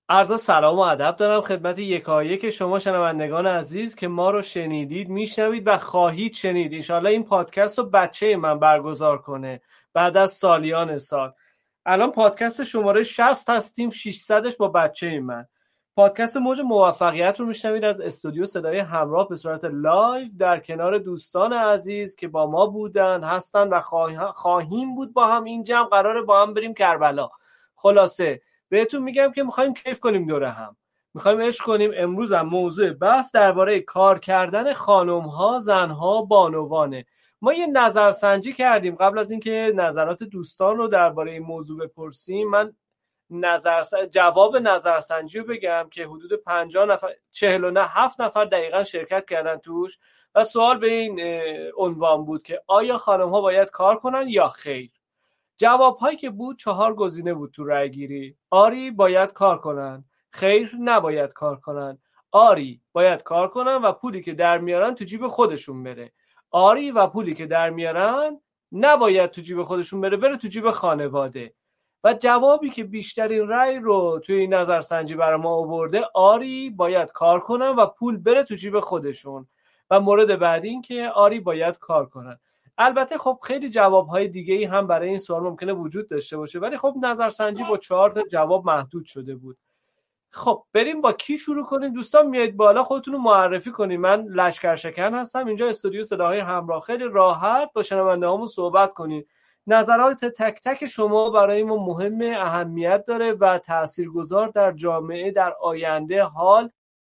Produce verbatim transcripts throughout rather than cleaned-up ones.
عرض سلام و ادب دارم خدمت یکایک شما شنوندگان عزیز که ما رو شنیدید، میشنوید و خواهید شنید. انشالله این پادکست رو بچه من برگزار کنه بعد از سالیان سال. الان پادکست شماره شصت هستیم، ششصدش با بچه من. پادکست موج موفقیت رو میشنوید از استودیو صدای همراه به صورت لایو در کنار دوستان عزیز که با ما بودن، هستن و خواهیم بود. با هم این جمع قراره با هم بریم کربلا. خلاصه بهتون میگم که میخوایم کیف کنیم دوره هم، میخوایم عشق کنیم. امروز هم موضوع بحث درباره کار کردن خانم‌ها، زن‌ها، بانوانه. ما یه نظرسنجی کردیم قبل از اینکه نظرات دوستان رو درباره این موضوع بپرسیم. من نظر جواب نظرسنجی رو بگم که حدود پنجاه نفر، چهل و نه هفت نفر دقیقاً شرکت کردن توش و سوال به این عنوان بود که آیا خانم‌ها باید کار کنن یا خیر؟ جواب هایی که بود چهار گزینه بود تو رای گیری. آری باید کار کنن، خیر نباید کار کنن، آری باید کار کنن و پولی که در میارن تو جیب خودشون بره، آری و پولی که در میارن نباید تو جیب خودشون بره، بره تو جیب خانواده. و جوابی که بیشترین رای رو توی این نظرسنجی برای ما آورده آری باید کار کنن و پول بره تو جیب خودشون، و مورد بعدی این که آری باید کار کنن. البته خب خیلی جوابهای دیگه‌ای هم برای این سوال ممکنه وجود داشته باشه، ولی خب نظرسنجی با چهار تا جواب محدود شده بود. خب بریم با کی شروع کنیم؟ دوستان میایید بالا خودتون رو معرفی کنید. من لشکر شکن هستم، اینجا استودیو صداهای همراه. خیلی راحت با شنونده‌هامون صحبت کنید. نظرات تک تک شما برای ما مهمه، اهمیت داره و تاثیرگذار در جامعه در آینده، حال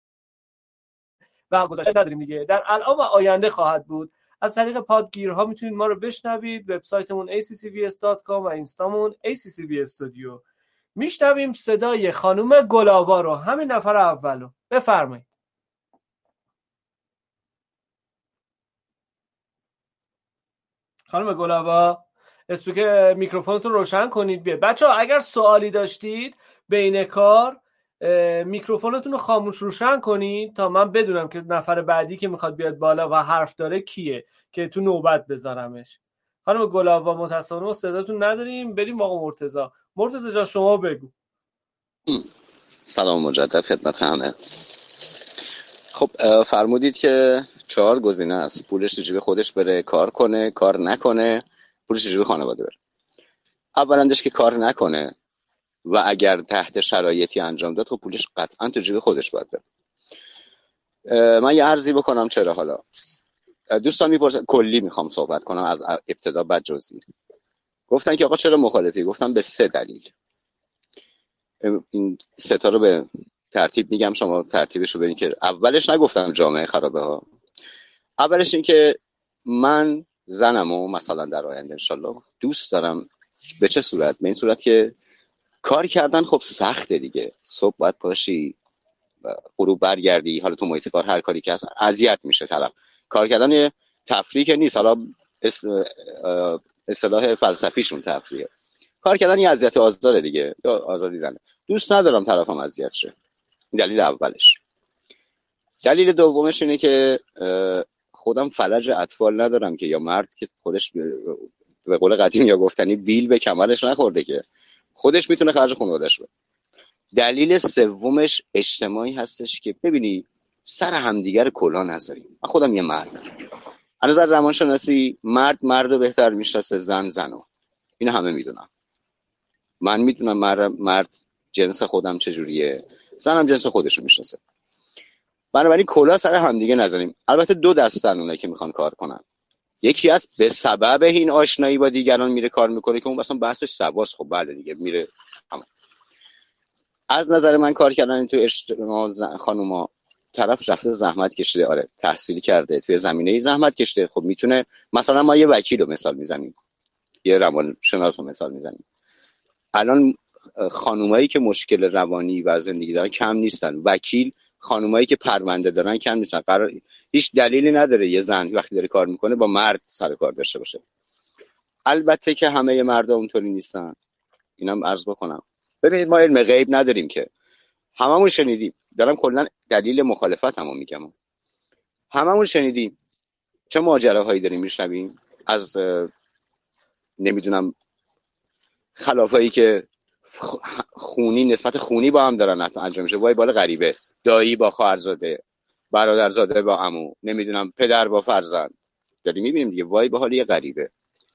و گذشته نداریم دیگه، در الان و آینده خواهد بود. از طریق پادگیرها میتونید ما رو بشنوید. وبسایتمون ای سی سی وی اس دات کام و اینستامون ای سی سی وی استودیو. میشنویم صدای خانم گلاوا رو، همین نفر اولو. بفرمایید. خانم گلاوا، اسپیکر میکروفونتون روشن کنید. بیاد بچه ها اگر سوالی داشتید بین کار میکروفونتون رو خاموش روشن کنید تا من بدونم که نفر بعدی که میخواد بیاد بالا و حرف داره کیه که تو نوبت بذارمش. خانم گلاوا متاسفانه ما صداتون نداریم. بریم آقا مرتضی. مرتضی جان شما بگو. سلام مجدد خدمت همه. خب فرمودید که چهار گزینه است: پولش تو جیب خودش بره، کار کنه، کار نکنه، پولش تو جیب خانواده بره. اولندش که کار نکنه و اگر تحت شرایطی انجام داد خب پولش قطعا تو جیب خودش باید بره. من یه عرضی بکنم. چرا؟ حالا دوستان میپرسن، کلی میخوام صحبت کنم از ابتدا بعد جزئی. گفتن که آقا چرا مخالفی؟ گفتم به سه دلیل. این سه تا رو به ترتیب میگم، شما ترتیبش رو ببینید. که اولش نگفتم جامعه خرابه ها. اولش این که من زنمو مثلا در آینده انشالله دوست دارم. به چه صورت؟ به این صورت که کار کردن خب سخته دیگه. صبح باید پاشی، غروب برگردی، حالا تو محیط کار هر کاری که هست اذیت میشه طرف. کار کردن یه تفریح که نیست. حالا اصطلاح فلسفیشون تفریحه. کار کردن یه اذیت آزاره دیگه، یا آزادی دیدن. دوست ندارم طرفم اذیت شه. دلیل اولش. دلیل دومش اینه که خودم فلج اطفال ندارم که، یا مرد که خودش به قول قدیم یا گفتنی بیل به کمرش نخورده که خودش میتونه خرج خانواده‌اش بده. دلیل سومش اجتماعی هستش که ببینی سر همدیگر کلاه نذاریم. من خودم یه مردم. از نظر روانشناسی مرد مردو بهتر میشناسه، زن زنو. اینو همه میدونن. من میدونم مرد, مرد جنس خودم چجوریه، زنم جنس خودشو میشناسه. بنابراین کلاه سر همدیگه نذاریم. البته دو دستن اونایی که میخوان کار کنن. یکی از به سبب این آشنایی با دیگران میره کار میکنه که اون مثلا بحثش سواس. خب بله دیگه میره. همه. از نظر من کار کردن تو اجتماع خانوما، طرف رفته زحمت کشیده، آره تحصیل کرده، توی زمینه‌ای زحمت کشیده، خب میتونه. مثلا ما یه وکیل رو مثال میزنیم، یه روانشناس رو مثال میزنیم. الان خانومایی که مشکل روانی و زندگی دارن کم نیستن. وکیل، خانومایی که پرونده دارن کم نیستن. قرار هیچ دلیلی نداره یه زن وقتی داره کار میکنه با مرد سر کار داشته باشه. البته که همه مردا اونطوری نیستن، اینم عرض بکنم. ببینید ما علم غیب نداریم که، هممون شنیدیم. دارم کلا دلیل مخالفتمو میگم. هممون شنیدیم چه ماجراهایی داریم میشنویم از نمیدونم خلافایی که خونی، نسبت خونی با هم دارن انجام میشه. وای بال غریبه، دایی با خواهرزاده، برادرزاده با عمو، نمیدونم پدر با فرزند، داریم میبینیم دیگه. وای به حال یه غریبه.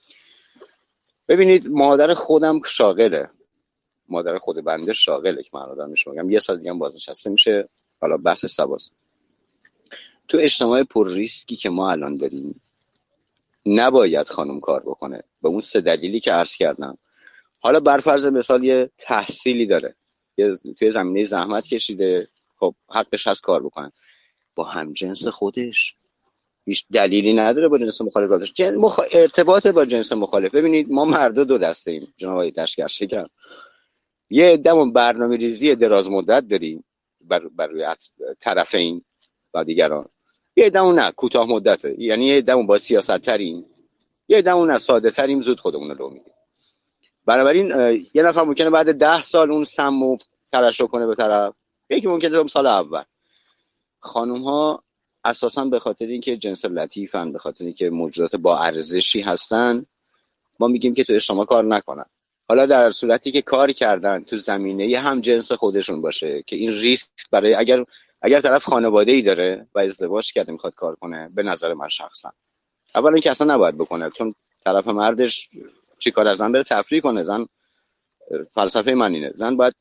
ببینید مادر خودم شاغله، مادر خود بنده شاغله که من آدم میشم میگم یه سال دیگه هم بازنشسته میشه. حالا بحث سواس تو اجتماع پر ریسکی که ما الان داریم نباید خانم کار بکنه به اون سه دلیلی که عرض کردم. حالا برفرض مثال یه تحصیلی داره، یه توی زمینه زحمت کشیده، خب حقش هست کار بکنه. با همجنس خودش هیچ دلیلی نداره با جنس مخالف داشت. جن مخ... ارتباط با جنس مخالف. ببینید ما مردا دو دسته ایم جناب آقای لشکر شکن. یه عده‌مون برنامه‌ریزی دراز مدت داریم بر بر روی طرفین و دیگران، یه عده‌مون نه کوتاه مدته، یعنی یه عده‌مون با سیاست تریم، یه عده‌مون ساده تریم، زود خودمون رو میدیم. بنابراین یه نفر ممکنه بعد ده سال اون سمو ترشح کنه به طرف، یکی ممکنه سال اول. خانم ها اساسا به خاطر اینکه جنس لطیفن، به خاطر اینکه موجودات با ارزشی هستن، ما میگیم که تو اجتماع کار نکنن. حالا در صورتی که کار کردن تو زمینه هم جنس خودشون باشه که این ریسک برای اگر اگر طرف خانواده‌ای داره و ازدواج کرده میخواد کار کنه، به نظر من شخصا اولا اینکه اصلا نباید بکنه، چون طرف مردش چی کار از زن بره تفریح کنه. زن فلسفه من اینه، زن باید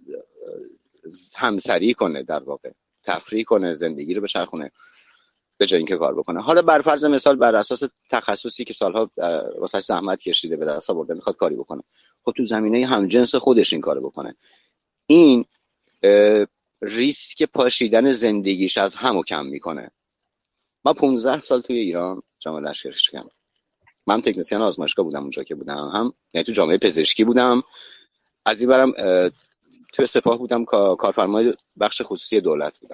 همسری کنه، در واقع تفریح کنه، زندگی رو بچرخونه به جای اینکه کار بکنه. حالا بر فرض مثال بر اساس تخصصی که سالها واسه زحمت کشیده به دست آورده میخواد کاری بکنه، خب تو زمینه همجنس خودش این کارو بکنه، این ریسک پاشیدن زندگیش از همو کم میکنه. من پانزده سال توی ایران جامعه لشکر شکم، من تکنسین آزمایشگاه بودم اونجا که بودم، هم یعنی تو جامعه پزشکی بودم، از این برم توی سپاه بودم، کارفرمای بخش خصوصی دولت بودم.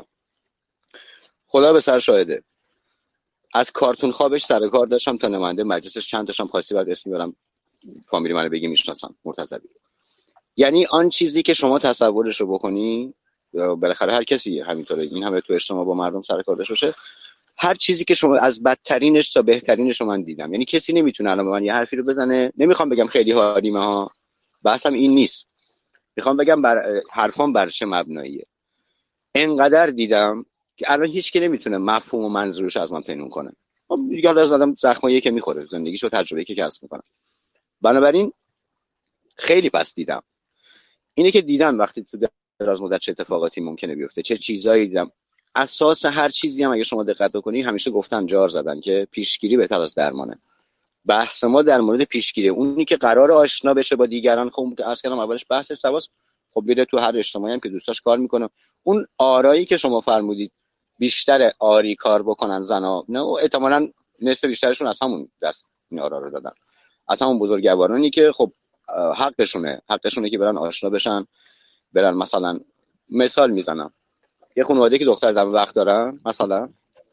خدا به سر شاهده از کارتون خوابش سر کار داشتم تا نماینده مجلسش چند تاشم خواستی بعد اسم میبرم فامیلی منو بگی میشناسم، مرتضوی. یعنی آن چیزی که شما تصورش رو بکنی، بالاخره هر کسی همینطوره، این همه تو اجتماع با مردم سر کار داشته باشه، هر چیزی که شما از بدترینش تا بهترینش رو من دیدم. یعنی کسی نمیتونه الان به من یه حرفی رو بزنه، نمیخوام بگم خیلی حالیمه ها، بحثم این نیست، میخوام بگم بر حرفام بر چه مبناییه. اینقدر دیدم که الان هیچ کی نمیتونه مفهوم و منظورش از من پیدا کنه. خب دیگه از آدم زخمایی که میخوره، زندگیشو تجربه‌ای که کسب میکنه. بنابراین خیلی پس دیدم اینه که دیدم وقتی تو دراز مدت چه اتفاقاتی ممکنه بیفته، چه چیزایی دیدم. اساس هر چیزی هم اگه شما دقت بکنی همیشه گفتن جار زدن که پیشگیری بهتر از درمانه. بحث ما در مورد پیشگیری، اونی که قرار آشنا بشه با دیگران، خب عرض کردم اولش بحث سواس، خب بیره تو هر اجتماعی هم که دوستاش کار میکنه. اون آرایی که شما فرمودید بیشتر آری کار بکنن زنا، نه احتمالاً نصف بیشترشون از همون دست این آرا رو دادن، از همون بزرگوارانی که خب حقشونه حقشونه که برن آشنا بشن، برن مثلا مثال میزنم یه خانواده که دختر دم وقت دارن مثلا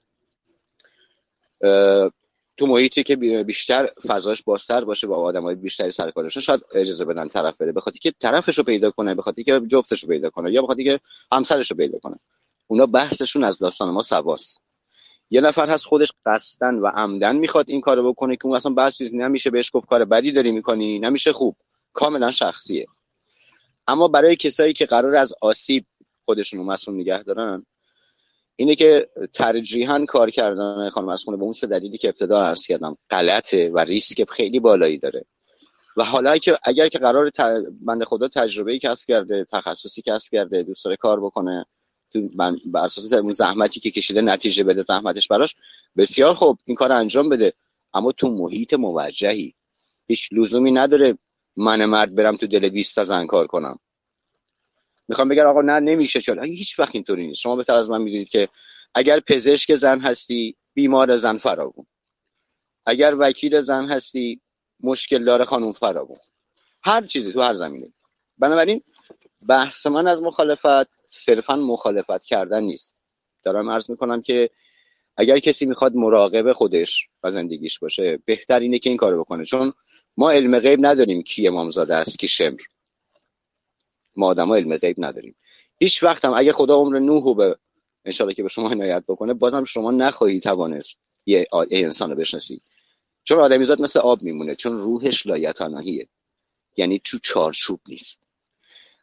تو محیطی که بیشتر فضاش بازتر باشه با آدمای بیشتری سر کارشون، شاید اجازه بدن طرف بره، به خاطر که طرفش رو پیدا کنه، به خاطر که جفتش رو پیدا کنه، یا به خاطر که همسرش رو پیدا کنه. اونا بحثشون از داستان ما سواست. یه نفر هست خودش قصدن و عمدن میخواد این کارو بکنه که اون اصلا بحثی نمیشه بهش گفت کار بدی داری میکنی، نمیشه خوب، کاملا شخصیه. اما برای کسایی که قرار از آسیب خودشون رو مسئول نگه دارن، اینه که ترجیحاً کار کردن خانم اسخونه به اون سه دلیلی که ابتدا عرض کردم غلطه و ریسک خیلی بالایی داره. و حالا که اگر که قرار ت... بنده خدا تجربه‌ای کسب کرده، تخصصی کسب کرده، دوست داره کار بکنه، تو من... بر اساس اون زحمتی که کشیده نتیجه بده زحمتش براش، بسیار خوب این کار انجام بده. اما تو محیط موجهی هیچ لزومی نداره من مرد برم تو دل بیست تا زن کار کنم. میخوام بگم آقا نه نمیشه، چون هیچ وقت اینطوری نیست. شما بهتر از من میدونید که اگر پزشک زن هستی بیمار زن فراوون، اگر وکیل زن هستی مشکل داره خانم فراوون، هر چیزی تو هر زمینه. بنابراین بحث من از مخالفت صرفا مخالفت کردن نیست. دارم عرض میکنم که اگر کسی میخواد مراقب خودش و زندگیش باشه، بهتر اینه که این کارو بکنه، چون ما علم غیب نداریم کی امامزاده است کی شمر. ما آدما علم غیب نداریم. هیچ وقت هم اگه خدا عمر نوحو به ان شاءالله که به شما عنایت بکنه، بازم شما نخواهی توانست یه انسان رو بشناسی، چون آدمیزاد مثل آب میمونه، چون روحش لایتناهیه، یعنی تو چارچوب نیست.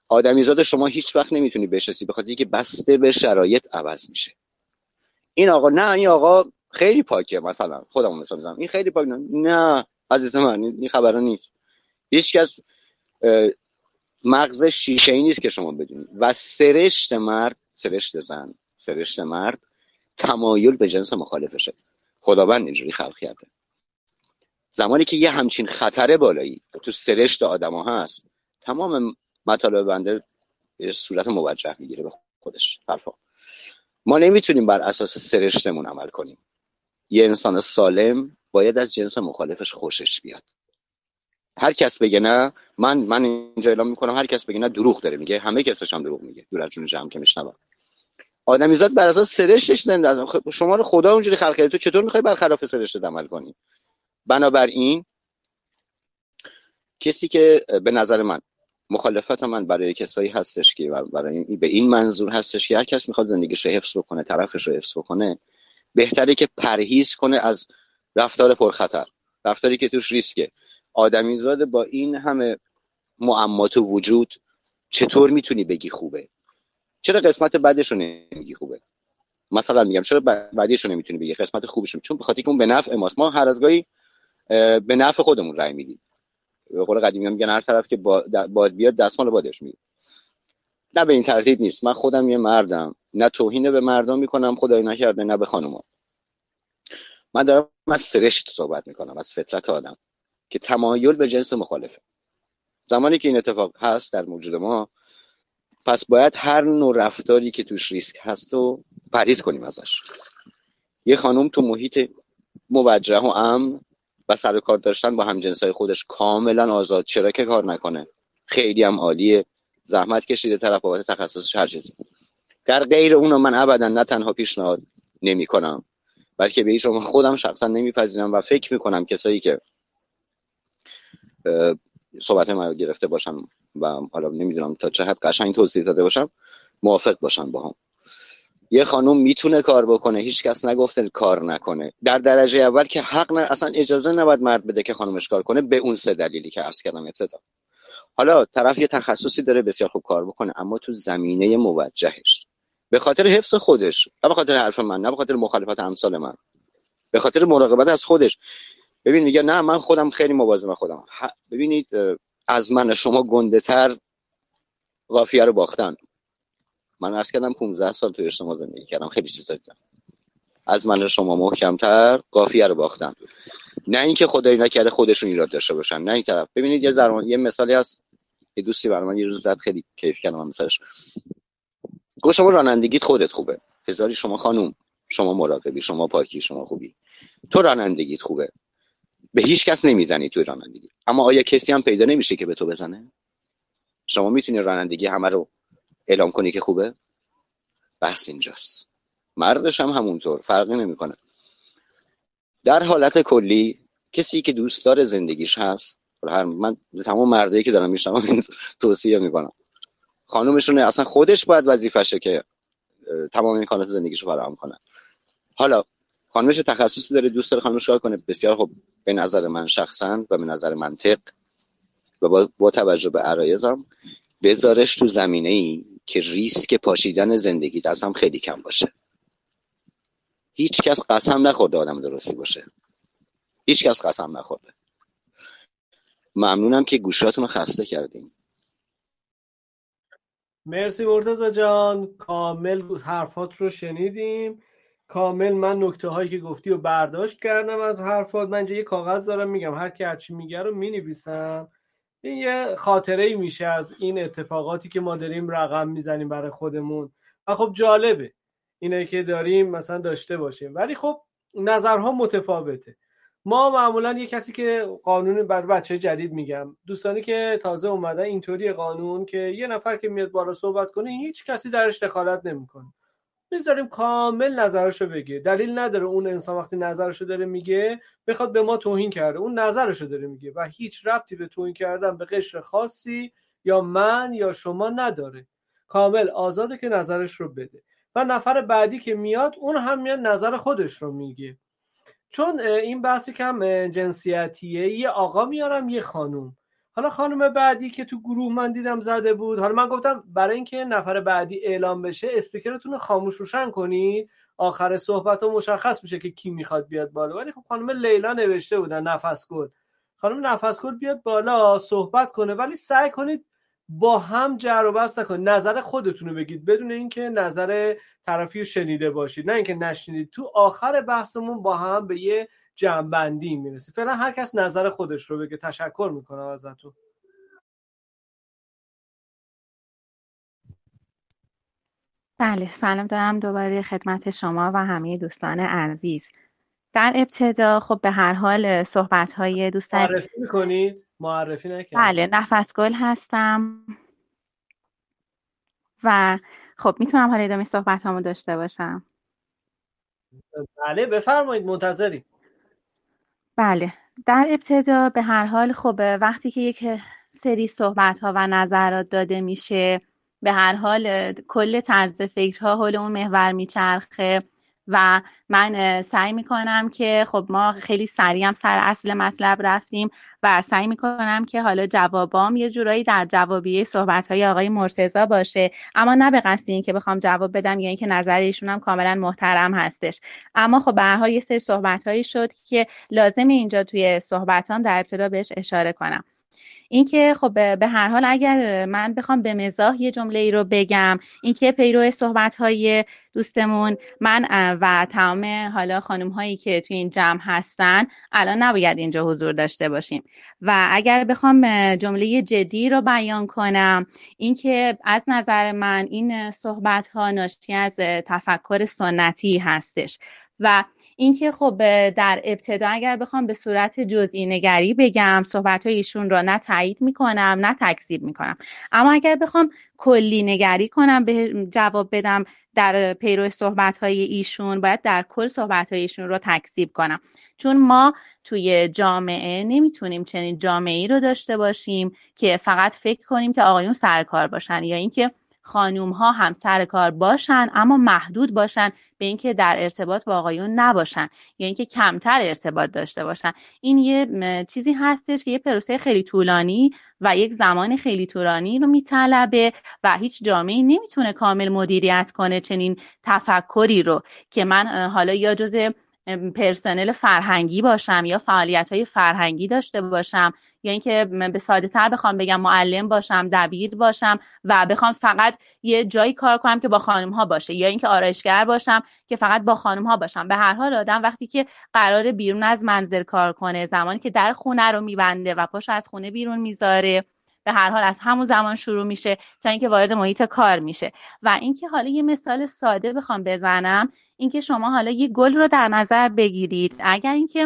آدمیزاد شما هیچ وقت نمیتونی بشناسی به خاطر اینکه بسته به شرایط عوض میشه. این آقا نه، این آقا خیلی پاکه، مثلا خودمون مثال میزنم این خیلی پاک، نه, نه عزیز من این خبرا نیست. هیچ کس مغز شیشه ای نیست که شما بدونید. و سرشت مرد، سرشت زن، سرشت مرد تمایل به جنس مخالفشه. خداوند اینجوری خلق کرده. زمانی که یه همچین خطر بالایی تو سرشت آدما هست، تمام مطالب بنده به صورت موجه میگیره به خودش. حرفا ما نمیتونیم بر اساس سرشتمون عمل کنیم. یه انسان سالم باید از جنس مخالفش خوشش بیاد. هر کس بگه نه، من من اینجا اعلام میکنم هر کس بگه نه دروغ داره میگه، همه کسش هم دروغ میگه. دور از جون جمع که میشنوم. آدمیزاد بر اساس سرشتش زنده است. شما رو خدا اونجوری خلق کرده، تو چطور میخوای برخلاف سرشت عمل کنی؟ بنابراین کسی که به نظر من مخالفت من برای کسایی هستش که برای به این منظور هستش که هر کس میخواد زندگیش رو حفظ بکنه، طرفش رو حفظ بکنه، بهتره که پرهیز کنه از رفتار پرخطر، رفتاری که توش ریسکه. آدمیزاد با این همه معمات وجود چطور میتونی بگی خوبه؟ چرا قسمت بدش رو نمیگی خوبه؟ مثلا میگم چرا بدیش رو نمیتونی بگی، قسمت خوبش رو؟ چون به خاطر اینکه اون به نفع ماست. ما هر از گاهی به نفع خودمون رأی میدیم. به قول قدیمی میگن هر طرف که باد بیاد دستمال بادش میاد. نه به این ترتیب نیست. من خودم یه مردم، نه توهین به مردم میکنم خدای نکرده، نه به خانوما. من دارم از سرشت صحبت میکنم، از فطرت آدم که تمایل به جنس مخالفه. زمانی که این اتفاق هست در موجود ما، پس باید هر نوع رفتاری که توش ریسک هست رو پرهیز کنیم ازش. یه خانم تو محیط موجه و امن و سر و کار داشتن با همجنسای خودش کاملا آزاد، چرا که کار نکنه؟ خیلی هم عالیه، زحمت کشیده طرف بابت تخصصش هر چیزی. در غیر اونو من ابدا نه تنها پیشنهاد نمی کنم، بلکه به هیچ عنوان خودم شخصا نمیپذیرم و فکر میکنم کسایی که صحبت من رو گرفته باشن و حالا نمیدونم تا چه حد قشنگ توضیح داده باشم موافق باشن با هم. یه خانم میتونه کار بکنه، هیچ کس نگفته کار نکنه. در درجه اول که حق نه، اصلا اجازه نباید مرد بده که خانمش کار کنه، به اون سه دلیلی که عرض کردم ابتدا. حالا طرف یه تخصصی داره بسیار خوب کار بکنه، اما تو زمینه موجهش، به خاطر حفظ خودش، نه به خاطر حرف من، نه به خاطر مخالفت امثال من، به خاطر مراقبت از خودش. ببین میگه نه من خودم خیلی مواظب خودم. ببینید از من شما گنده تر قافیه رو باختن. من عرض کردم پانزده سال توی اجتماع زندگی کردم، خیلی چیزا دیدم. از من شما محکم‌تر قافیه رو باختن. نه اینکه خدای نکرده خودشون ایراد داشته باشن، نه این طرف. ببینید یه زمان یه مثالی هست، یه دوستی برای من یه روز زد، خیلی کیف کردم مثلش. گفت شما رانندگیت خودت خوبه، هزاری شما خانوم، شما مراقبی، شما پاکی، شما خوبی، تو رانندگیت خوبه، به هیچ کس نمیزنی توی رانندگی، اما آیا کسی هم پیدا نمیشه که به تو بزنه؟ شما میتونی رانندگی همه رو اعلام کنی که خوبه؟ بحث اینجاست. مردش هم همونطور، فرقی نمیکنه. در حالت کلی کسی که دوستدار زندگیش هست، هر من تمام مردایی که دارم میشنوم توصیه میکنم، خانومشون اصلا خودش باید وظیفشه که تمام امکانات زندگیشو فراهم کنه. حالا خانمش تخصصی داره، دوست داره خانمش کار کنه، بسیار خوب. به نظر من شخصا و به نظر منطق و با, با توجه به عرایزم بذارش تو زمینه‌ای که ریسک پاشیدن زندگی دست هم خیلی کم باشه. هیچ کس قسم نخورده آدم درستی باشه، هیچ کس قسم نخورده. ممنونم که گوشاتون رو خسته کردیم. مرسی مرتضی جان، کامل حرفات رو شنیدیم. کامل من نکته هایی که گفتی رو برداشت کردم از حرفات. من اینجا یه کاغذ دارم، میگم هر کی هرچی میگه رو مینویسم. این یه خاطره‌ای میشه از این اتفاقاتی که ما داریم رقم میزنیم برای خودمون و خب جالبه اینه که داریم مثلا داشته باشیم، ولی خب نظرها متفاوته. ما معمولا یه کسی که قانون بر بچه جدید، میگم دوستانی که تازه اومدن، اینطوری قانون که یه نفر که میاد بالا صحبت کنه هیچ کسی درش دخالت نمیکنه، میذاریم کامل نظرشو بگه. دلیل نداره اون انسان وقتی نظرشو داره میگه بخواد به ما توهین کرده، اون نظرشو داره میگه و هیچ ربطی به توهین کردن به قشر خاصی یا من یا شما نداره. کامل آزاده که نظرش رو بده و نفر بعدی که میاد اون هم میاد نظر خودش رو میگه. چون این بحثی کم جنسیتیه، یه آقا میارم یه خانوم. حالا خانم بعدی که تو گروه من دیدم زده بود، حالا من گفتم برای اینکه نفر بعدی اعلام بشه اسپیکرتون رو خاموش روشن کنید، آخر صحبت ها مشخص میشه که کی میخواد بیاد بالا. ولی خب خانم لیلا نوشته بودن نفسگل، خانم نفسگل بیاد بالا صحبت کنه، ولی سعی کنید با هم جر و بحث نکنید، نظر خودتون رو بگید بدون اینکه نظر طرفی رو شنیده باشید، نه اینکه نشنیدید. تو آخر بحثمون با هم به یه جمع‌بندی میرسید. فعلا هر کس نظر خودش رو بگه. تشکر میکنم ازتون. بله، سلام دارم دوباره خدمت شما و همه دوستان عزیز. در ابتدا خب به هر حال صحبت‌های دوست معرفی میکنید؟ معرفی نکرد. بله، نفسگل هستم و خب میتونم حالا ادامه صحبت‌هامو داشته باشم. بله بفرمایید، منتظریم. بله، در ابتدا به هر حال خب وقتی که یک سری صحبت‌ها و نظرات داده میشه، به هر حال کل طرز فکرها حول اون محور میچرخه و من سعی میکنم که خب ما خیلی سریع هم سر اصل مطلب رفتیم و سعی میکنم که حالا جوابام یه جورایی در جوابیه صحبت‌های آقای مرتضی باشه، اما نه به قصد این که بخوام جواب بدم یا اینکه نظر ایشون هم کاملا محترم هستش. اما خب به هر حال یه سری صحبت‌هایی شد که لازم اینجا توی صحبتام در ابتدا بهش اشاره کنم. اینکه خب به هر حال اگر من بخوام به مزاح یه جمله ای رو بگم، اینکه پیرو صحبت‌های دوستمون من و تمام حالا خانم هایی که توی این جمع هستن الان نباید اینجا حضور داشته باشیم. و اگر بخوام جمله جدی رو بیان کنم، اینکه از نظر من این صحبت‌ها ناشی از تفکر سنتی هستش و اینکه خب در ابتدا اگر بخوام به صورت جزئی نگری بگم، صحبت‌های ایشون رو نه تایید میکنم نه تکذیب میکنم، اما اگر بخوام کلی نگری کنم به جواب بدم در پیرو صحبت‌های ایشون، باید در کل صحبت‌های ایشون رو تکذیب کنم، چون ما توی جامعه نمیتونیم چنین جامعه‌ای رو داشته باشیم که فقط فکر کنیم که آقایون سرکار باشن یا اینکه خانوم ها هم سر کار باشن اما محدود باشن به اینکه در ارتباط با آقایون نباشن یا اینکه کمتر ارتباط داشته باشن. این یه چیزی هستش که یه پروسه خیلی طولانی و یک زمان خیلی طولانی رو میطلبه و هیچ جامعه‌ای نمیتونه کامل مدیریت کنه چنین تفکری رو که من حالا یا جزء پرسنل فرهنگی باشم یا فعالیت‌های فرهنگی داشته باشم یا اینکه به ساده تر بخوام بگم معلم باشم، دبیر باشم و بخوام فقط یه جایی کار کنم که با خانم ها باشه یا اینکه آرایشگر باشم که فقط با خانم ها باشم. به هر حال آدم وقتی که قراره بیرون از منزل کار کنه، زمانی که در خونه رو میبنده و پاشو از خونه بیرون میذاره، به هر حال از همون زمان شروع میشه تا اینکه وارد محیط کار میشه. و اینکه حالا یه مثال ساده بخوام بزنم، اینکه شما حالا یه گل رو در نظر بگیرید، اگر اینکه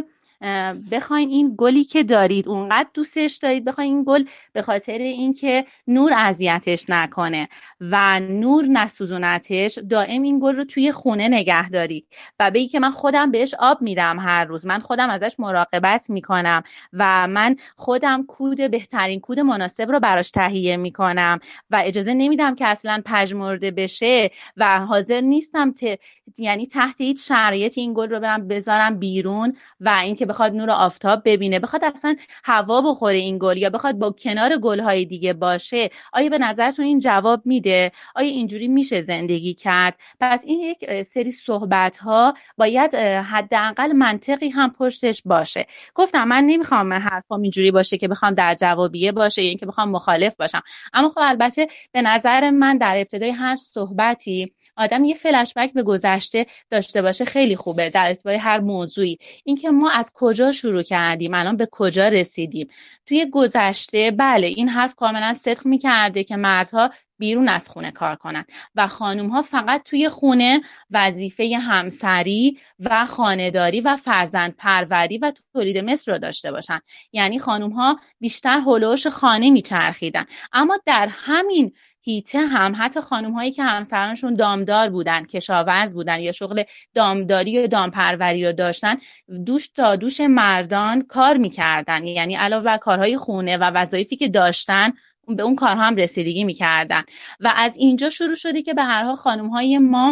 بخواین این گلی که دارید اونقدر دوستش دارید، بخواین این گل به خاطر اینکه نور اذیتش نکنه و نور نسوزونتش، دائم این گل رو توی خونه نگه دارید و بگید که من خودم بهش آب میدم هر روز، من خودم ازش مراقبت میکنم و من خودم کود بهترین کود مناسب رو براش تهیه میکنم و اجازه نمیدم که اصلا پژمرده بشه و حاضر نیستم ت... یعنی تحت هیچ شرایطی این گل رو برم بذارم بیرون و اینکه بخواد نور آفتاب ببینه، بخواد اصلا هوا بخوره این گل یا بخواد با کنار گل‌های دیگه باشه. آیا به نظرتون این جواب میده؟ آیا اینجوری میشه زندگی کرد؟ پس این یک سری صحبت‌ها باید حداقل منطقی هم پشتش باشه. گفتم من نمیخوام حرفام اینجوری باشه که بخوام در جوابیه باشه یا اینکه بخوام مخالف باشم، اما خب البته به نظر من در ابتدای هر صحبتی آدم یه فلش بک به گذشته داشته باشه خیلی خوبه در ارتباط هر موضوعی. اینکه ما از کجا شروع کردیم، الان به کجا رسیدیم. توی گذشته بله این حرف کاملا صدق می‌کرده که مردها بیرون از خونه کار کنن و خانوم‌ها فقط توی خونه وظیفه همسری و خانه‌داری و فرزند پروری و تولید مثل رو داشته باشن، یعنی خانوم‌ها بیشتر هولوش خانه میچرخیدن. اما در همین هیته هم حتی خانوم هایی که همسرانشون دامدار بودن، کشاورز بودن یا شغل دامداری و دامپروری رو داشتن، دوش تا دوش مردان کار میکردن، یعنی علاوه بر کارهای خونه و وظایفی که داشتن به اون کارها هم رسیدگی میکردن و از اینجا شروع شده که به هر حال خانوم های ما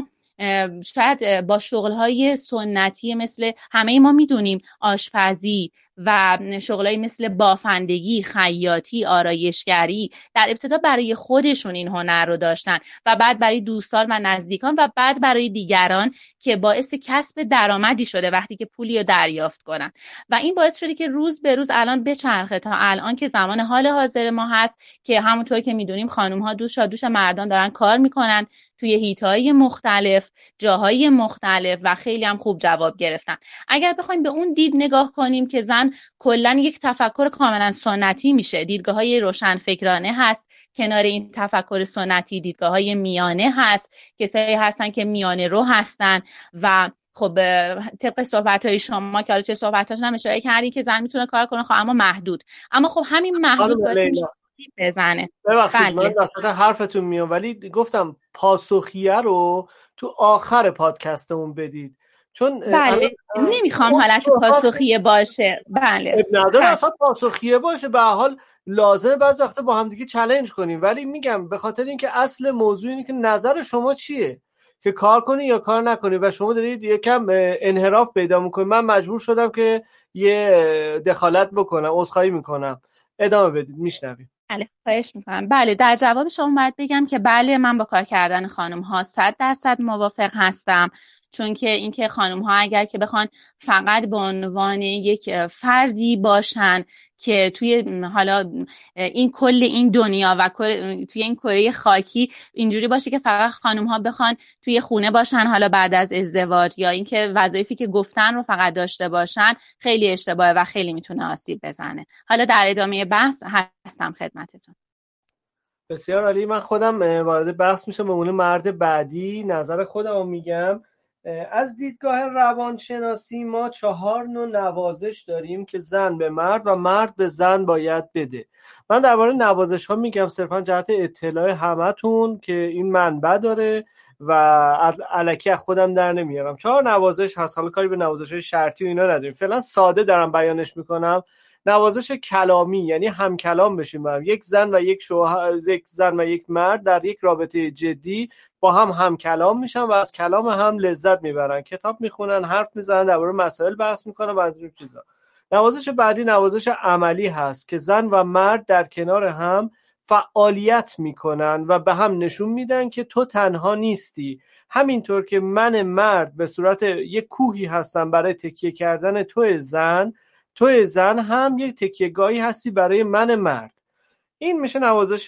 شاید با شغل‌های سنتی مثل همه ما میدونیم آشپزی و شغلایی مثل بافندگی، خیاطی، آرایشگری در ابتدا برای خودشون این هنر رو داشتن و بعد برای دوستان و نزدیکان و بعد برای دیگران که باعث کسب درآمدی شده وقتی که پولی رو دریافت کنن و این باعث شده که روز به روز الان بچرخه تا الان که زمان حال حاضر ما هست که همونطور که میدونیم خانم‌ها دوش دوش مردان دارن کار میکنن توی هیت‌های مختلف، جاهای مختلف و خیلی هم خوب جواب گرفتن. اگر بخوایم به اون دید نگاه کنیم که زن کلاً یک تفکر کاملا سنتی میشه، دیدگاه‌های روشنفکرانه هست، کنار این تفکر سنتی دیدگاه‌های میانه هست، کسایی هستن که میانه رو هستن و خب طبق صحبت‌های شما که حالا چه صحبتاشون هم اشاره کردی که زن میتونه کار کنه خب اما محدود، اما خب همین محدود باید بزنه. ببخشید بله. من وسط حرفتون میام ولی گفتم پاسخیه رو تو آخر پادکستمون بدید چون بله نمیخوام حالت پاسخیه باشه. بله نداره اصلا پاسخیه باشه، به حال لازمه بعضی وقتا با هم دیگه چالش کنیم، ولی میگم به خاطر اینکه اصل موضوع اینه که نظر شما چیه که کار کنی یا کار نکنی و شما دارید یکم انحراف پیدا میکنید. من مجبور شدم که یه دخالت بکنم، عذرخواهی میکنم. ادامه بدید، میشنویم. بله خواهش میکنم. بله در جواب شما باید بگم که بله من با کار کردن خانم ها صد درصد موافق هستم، چون که اینکه خانم ها اگر که بخوان فقط به عنوان یک فردی باشن که توی حالا این کل این دنیا و توی این کره خاکی اینجوری باشه که فقط خانم ها بخوان توی خونه باشن حالا بعد از ازدواج یا اینکه وظایفی که گفتن رو فقط داشته باشن، خیلی اشتباهه و خیلی میتونه آسیب بزنه. حالا در ادامه بحث هستم خدمتتون. بسیار عالی. من خودم وارد بحث میشم به عنوان مرد بعدی، نظر خودم رو میگم. از دیدگاه روانشناسی ما چهار نوع نوازش داریم که زن به مرد و مرد به زن باید بده. من درباره نوازش ها میگم صرفا جهت اطلاع همتون که این منبع داره و الکی از خودم در نمیارم. چهار نوازش هست، حالا کاری به نوازش های شرطی و اینا نداریم، فعلا ساده دارم بیانش میکنم. نوازش کلامی یعنی هم کلام بشیم با هم. یک زن و یک شوهر، یک زن و یک مرد در یک رابطه جدی با هم هم کلام میشن و از کلام هم لذت میبرن، کتاب میخونن، حرف میزنن، درباره مسائل بحث میکنن و از این چیزا. نوازش بعدی نوازش عملی هست که زن و مرد در کنار هم فعالیت میکنن و به هم نشون میدن که تو تنها نیستی، همینطور که من مرد به صورت یک کوهی هستم برای تکیه کردن تو زن، توی زن هم یک تکیه‌گاهی هستی برای من مرد. این میشه نوازش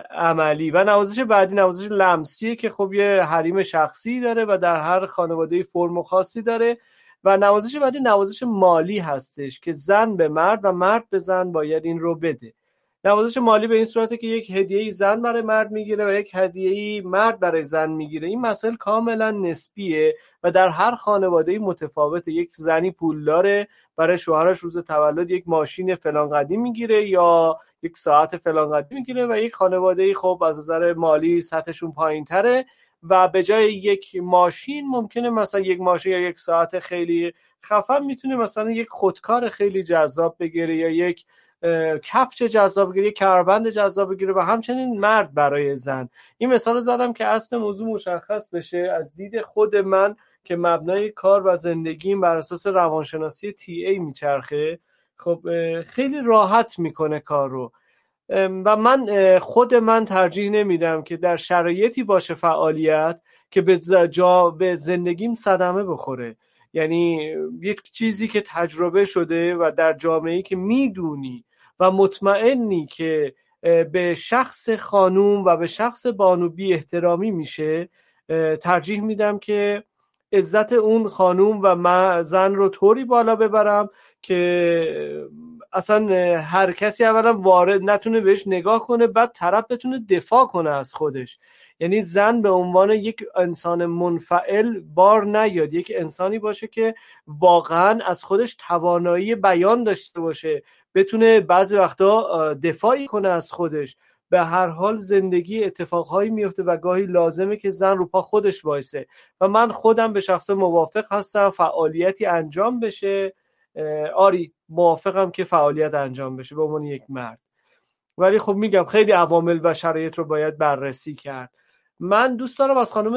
عملی. و نوازش بعدی نوازش لمسیه که خب یه حریم شخصی داره و در هر خانواده فرم و خاصی داره. و نوازش بعدی نوازش مالی هستش که زن به مرد و مرد به زن باید این رو بده. نوازش مالی به این صورته که یک هدیه‌ای زن برای مرد میگیره و یک هدیه‌ای مرد برای زن میگیره. این مسائل کاملا نسبیه و در هر خانواده‌ای متفاوته. یک زنی پولداره برای شوهرش روز تولد یک ماشین فلان قدیم میگیره یا یک ساعت فلان قدیم میگیره و یک خانواده‌ای خب از نظر مالی سطحشون پایین‌تره و به جای یک ماشین ممکنه مثلا یک ماشین یا یک ساعت خیلی خفن میتونه مثلا یک خودکار خیلی جذاب بگیره یا یک کفش جذاب بگیره، یک کمربند جذاب بگیره و همچنین مرد برای زن. این مثال زدم که اصل موضوع مشخص بشه از دید خود من که مبنای کار و زندگیم بر اساس روانشناسی تی ای میچرخه. خب خیلی راحت میکنه کار رو و من خود من ترجیح نمیدم که در شرایطی باشه فعالیت که به جا به زندگیم صدمه بخوره. یعنی یک چیزی که تجربه شده و در جامعه‌ای که میدونی و مطمئنی که به شخص خانوم و به شخص بانو بی احترامی میشه، ترجیح میدم که عزت اون خانوم و من زن رو طوری بالا ببرم که اصلا هر کسی اولا وارد نتونه بهش نگاه کنه، بعد طرف بتونه دفاع کنه از خودش. یعنی زن به عنوان یک انسان منفعل بار نیاد، یک انسانی باشه که واقعا از خودش توانایی بیان داشته باشه، بتونه بعضی وقتا دفاعی کنه از خودش. به هر حال زندگی اتفاقهایی میفته و گاهی لازمه که زن رو پا خودش وایسه و من خودم به شخص موافق هستم فعالیتی انجام بشه. آری موافقم که فعالیت انجام بشه به عنوان یک مرد، ولی خب میگم خیلی عوامل و شرایط رو باید بررسی کرد. من دوست دارم از خانم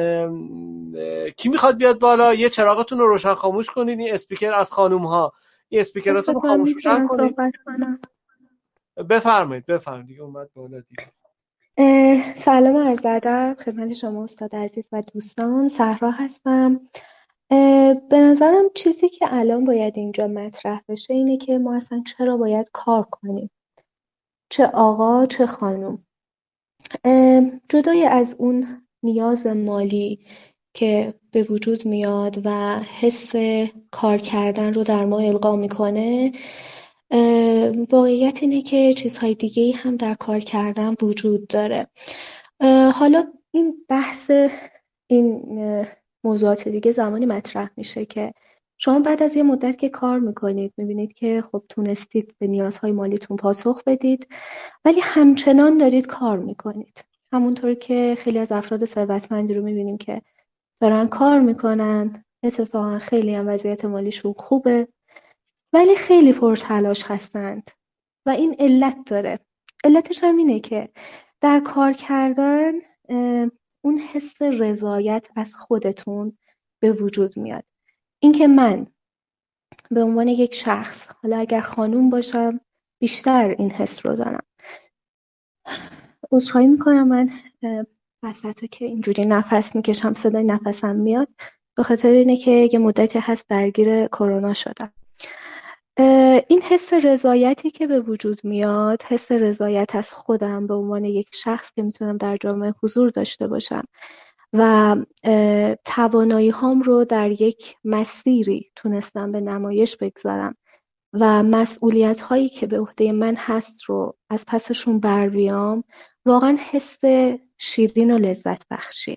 کی میخواد بیاد بالا، یه چراغتون رو روشن خاموش کنید. این اسپیکر از خانم ها، این اسپیکراتون رو من خاموش روشن میتونم کنید. صحبت کنم؟ بفرمایید بفرمایید دیگه اومد بالا دیگه. سلام عرض ادب خدمت شما استاد عزیز و دوستان. صحرا هستم. به نظرم چیزی که الان باید اینجا مطرح بشه اینه که ما اصلا چرا باید کار کنیم، چه آقا چه خانم. جدای از اون نیاز مالی که به وجود میاد و حس کار کردن رو در ما القا میکنه، واقعیت اینه که چیزهای دیگه‌ای هم در کار کردن وجود داره. حالا این بحث این موضوعات دیگه زمانی مطرح میشه که شما بعد از یه مدت که کار میکنید میبینید که خب تونستید به نیازهای مالیتون پاسخ بدید، ولی همچنان دارید کار میکنید. همونطور که خیلی از افراد ثروتمندی رو میبینیم که دارن کار میکنن، اتفاقا خیلی هم وضعیت مالیشون خوبه، ولی خیلی پرتلاش هستند و این علت داره. علتش هم اینه که در کار کردن اون حس رضایت از خودتون به وجود میاد. اینکه من به عنوان یک شخص، حالا اگر خانوم باشم بیشتر این حس رو دارم. عذرخواهی میکنم من وسطا که اینجوری نفس میکشم صدای نفسم میاد، به خاطر اینه که یه مدتی هست درگیر کرونا شدم. این حس رضایتی که به وجود میاد، حس رضایت از خودم به عنوان یک شخص که میتونم در جامعه حضور داشته باشم و توانایی هام رو در یک مسیری تونستم به نمایش بگذارم و مسئولیت هایی که به عهده من هست رو از پسشون بر بیام، واقعا حس شیرین و لذت بخشیه.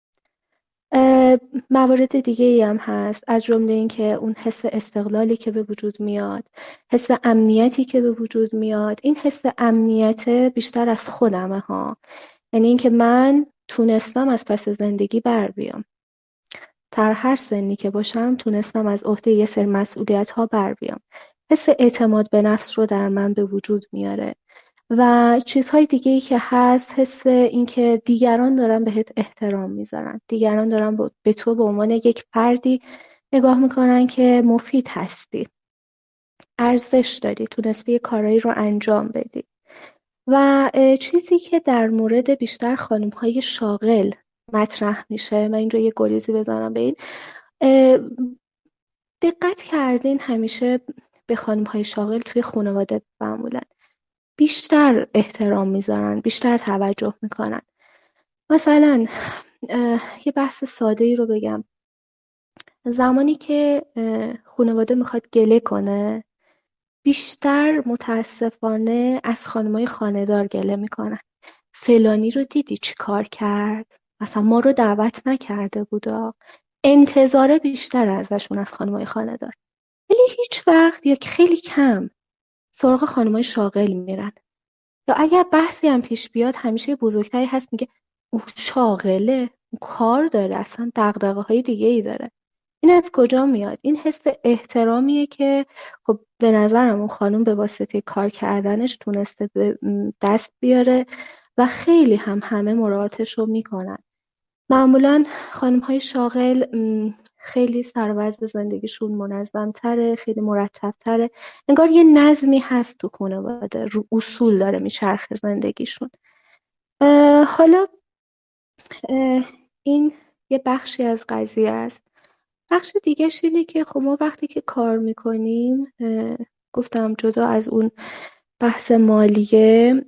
موارد دیگه ای هم هست، از جمله این که اون حس استقلالی که به وجود میاد، حس امنیتی که به وجود میاد. این حس امنیت بیشتر از خودمه ها، یعنی این که من تونستم از پس زندگی بر بیام، در هر سنی که باشم تونستم از عهده یه سری مسئولیت ها بر بیام. حس اعتماد به نفس رو در من به وجود میاره و چیزهای دیگه ای که هست، حس این که دیگران دارن بهت احترام میذارن، دیگران دارن به تو به عنوان یک فردی نگاه میکنن که مفید هستی، ارزش داری، تونستی یه کارایی رو انجام بدی. و چیزی که در مورد بیشتر خانم‌های شاغل مطرح میشه، من اینجا یه گریزی بزنم به این، دقت کردین همیشه به خانم‌های شاغل توی خانواده معمولاً بیشتر احترام میذارن، بیشتر توجه میکنن. مثلا یه بحث ساده ای رو بگم، زمانی که خانواده میخواد گله کنه بیشتر متاسفانه از خانمای خانه‌دار گله میکنن. فلانی رو دیدی چی کار کرد؟ مثلا ما رو دعوت نکرده بودا. انتظاره بیشتر ازشون از خانمای خانه‌دار، ولی هیچ وقت یا خیلی کم سراغ خانمای شاغل میرن. یا اگر بحثی هم پیش بیاد همیشه بزرگتری هست میگه او شاغله، او کار داره، اصلا دغدغه های دیگه ای داره. این از کجا میاد؟ این حس احترامیه که خب به نظرم اون خانم به واسطه کار کردنش تونسته به دست بیاره و خیلی هم همه مراعاتش رو میکنن. معمولا خانم های شاغل خیلی سر و وضع زندگیشون منظم تره، خیلی مرتب تره، انگار یه نظمی هست تو خانواده، رو اصول داره میچرخه زندگیشون. حالا این یه بخشی از قضیه است. بخش دیگه‌ش اینه که خب ما وقتی که کار میکنیم، گفتم جدا از اون بحث مالیه،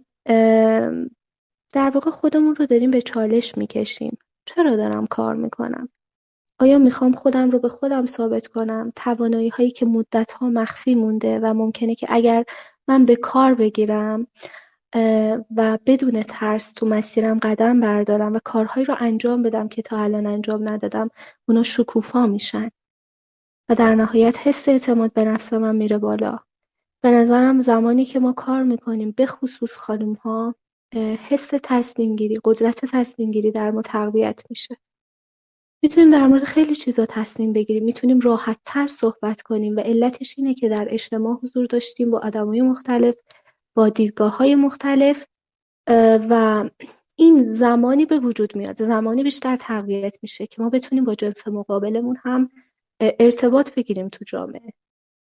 در واقع خودمون رو داریم به چالش میکشیم. چرا دارم کار میکنم؟ آیا میخوام خودم رو به خودم ثابت کنم؟ توانایی هایی که مدت ها مخفی مونده و ممکنه که اگر من به کار بگیرم و بدون ترس تو مسیرم قدم بردارم و کارهایی رو انجام بدم که تا الان انجام ندادم، اونا شکوفا میشن و در نهایت حس اعتماد به نفس من میره بالا. به نظرم زمانی که ما کار میکنیم، به خصوص خانم ها، حس تصمیم گیری، قدرت تصمیم گیری در ما تقویت میشه. میتونیم در مورد خیلی چیزا تصمیم بگیریم، میتونیم راحت تر صحبت کنیم و علتش اینه که در اجتماع حضور داشتیم با آدمای مختلف، با دیدگاه‌های مختلف و این زمانی به وجود میاد، زمانی بیشتر تقویت میشه که ما بتونیم با جنس مقابلمون هم ارتباط بگیریم تو جامعه.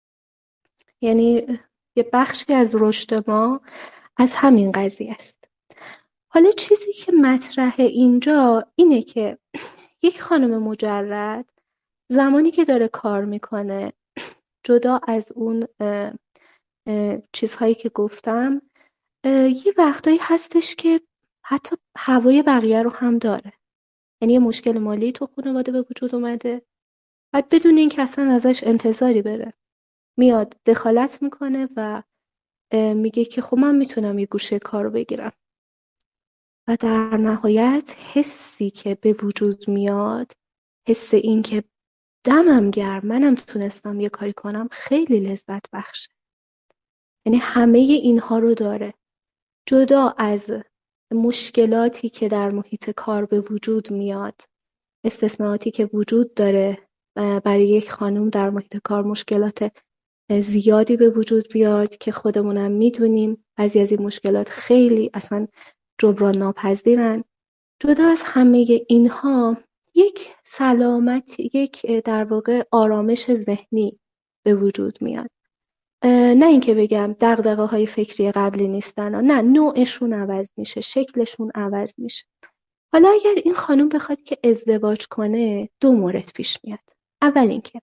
یعنی یه بخشی از رشد ما از همین قضیه است. حالا چیزی که مطرحه اینجا اینه که یک خانم مجرد زمانی که داره کار میکنه، جدا از اون اه اه چیزهایی که گفتم، یه وقتایی هستش که حتی هوای بقیه رو هم داره. یعنی یه مشکل مالی تو خانواده به وجود اومده، بعد بدون این که اصلا ازش انتظاری بره میاد دخالت میکنه و میگه که خب من میتونم یه گوشه کارو بگیرم. و در نهایت حسی که به وجود میاد، حس این که دمم گرم، منم تونستم یه کاری کنم، خیلی لذت بخشه. یعنی همه اینها رو داره، جدا از مشکلاتی که در محیط کار به وجود میاد، استثناءاتی که وجود داره برای یک خانم در محیط کار مشکلات زیادی به وجود بیاد که خودمونم میدونیم بعضی از این مشکلات خیلی اصلا جبران ناپذیرن. جدا از همه اینها یک سلامت، یک در واقع آرامش ذهنی به وجود میاد. نه اینکه بگم دغدغه های فکری قبلی نیستن، نه، نوعشون عوض میشه، شکلشون عوض میشه. حالا اگر این خانم بخواد که ازدواج کنه، دو مورد پیش میاد. اول اینکه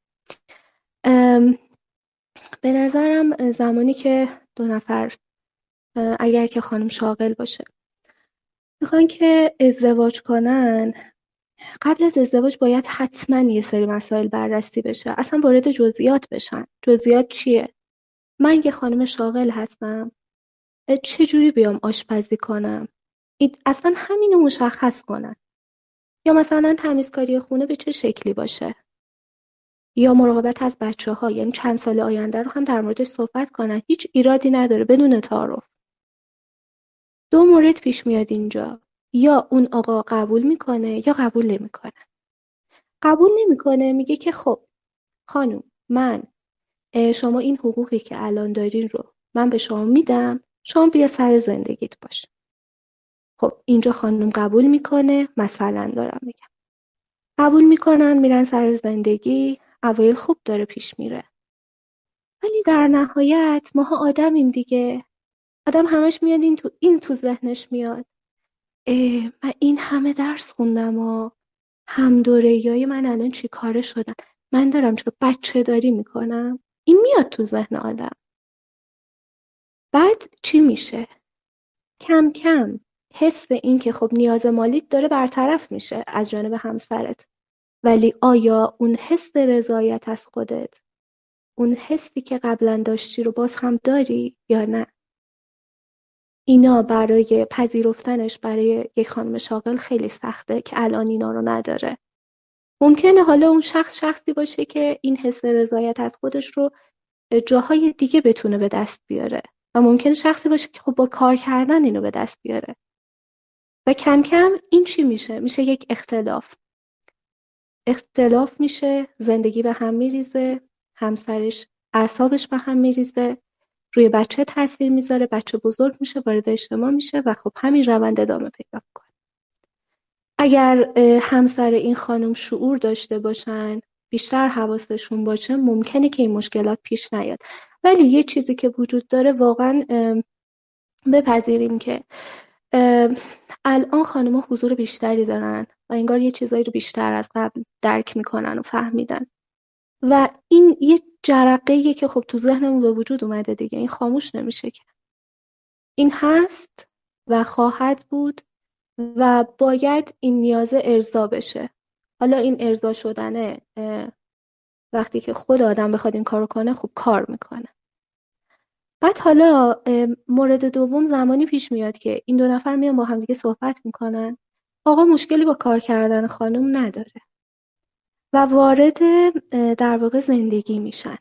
به نظرم زمانی که دو نفر اگر که خانم شاغل باشه میخوان که ازدواج کنن، قبل از ازدواج باید حتما یه سری مسائل بررسی بشه، اصلا وارد جزئیات بشن. جزئیات چیه؟ من یه خانم شاغل هستم، چجوری بیام آشپزی کنم؟ اصلا همینو مشخص کنن. یا مثلا تمیزکاری خونه به چه شکلی باشه، یا مراقبت از بچه ها، یعنی چند سال آینده رو هم در موردش صحبت کنن. هیچ ایرادی نداره بدون تعارف. دو مورد پیش میاد اینجا، یا اون آقا قبول میکنه یا قبول نمیکنه. قبول نمیکنه، میگه که خب خانم، من شما این حقوقی که الان دارین رو من به شما میدم، شما بیا سر زندگیت باش. خب اینجا خانم قبول میکنه، مثلا دارم میگم، قبول میکنن، میرن سر زندگی. اوایل خوب داره پیش میره، ولی در نهایت ماها آدمیم دیگه. آدم همش میاد این تو این تو ذهنش میاد، من این همه درس خوندم و هم دوره‌ای من الان چی کاره شدن، من دارم چه بچه داری میکنم. این میاد تو ذهن آدم. بعد چی میشه؟ کم کم حس این که خب نیاز مالیت داره برطرف میشه از جانب همسرت، ولی آیا اون حس رضایت از خودت، اون حسی که قبلا داشتی رو باز هم داری یا نه؟ اینا برای پذیرفتنش برای یک خانم شاغل خیلی سخته که الان اینا رو نداره. ممکنه حالا اون شخص شخصی باشه که این حس رضایت از خودش رو جاهای دیگه بتونه به دست بیاره و ممکنه شخصی باشه که خب با کار کردن اینو به دست بیاره. و کم کم این چی میشه؟ میشه یک اختلاف. اختلاف میشه، زندگی به هم میریزه، همسرش اعصابش به هم میریزه، روی بچه تاثیر میذاره، بچه بزرگ میشه، وارد اجتماع میشه و خب همین روند ادامه پیدا کنه. اگر همسر این خانم شعور داشته باشن، بیشتر حواسشون باشه، ممکنه که این مشکلات پیش نیاد. ولی یه چیزی که وجود داره واقعا بپذیریم که الان خانم‌ها حضور بیشتری دارن و انگار یه چیزایی رو بیشتر از قبل درک میکنن و فهمیدن و این یه جرقه‌ایه که خب تو ذهنمون به وجود اومده دیگه. این خاموش نمیشه که، این هست و خواهد بود و باید این نیاز ارضا بشه. حالا این ارضا شدنه وقتی که خود آدم بخواد این کارو کنه، خب کار میکنه. بعد حالا مورد دوم زمانی پیش میاد که این دو نفر میان با هم دیگه صحبت میکنن، آقا مشکلی با کار کردن خانم نداره و وارد در واقع زندگی میشن.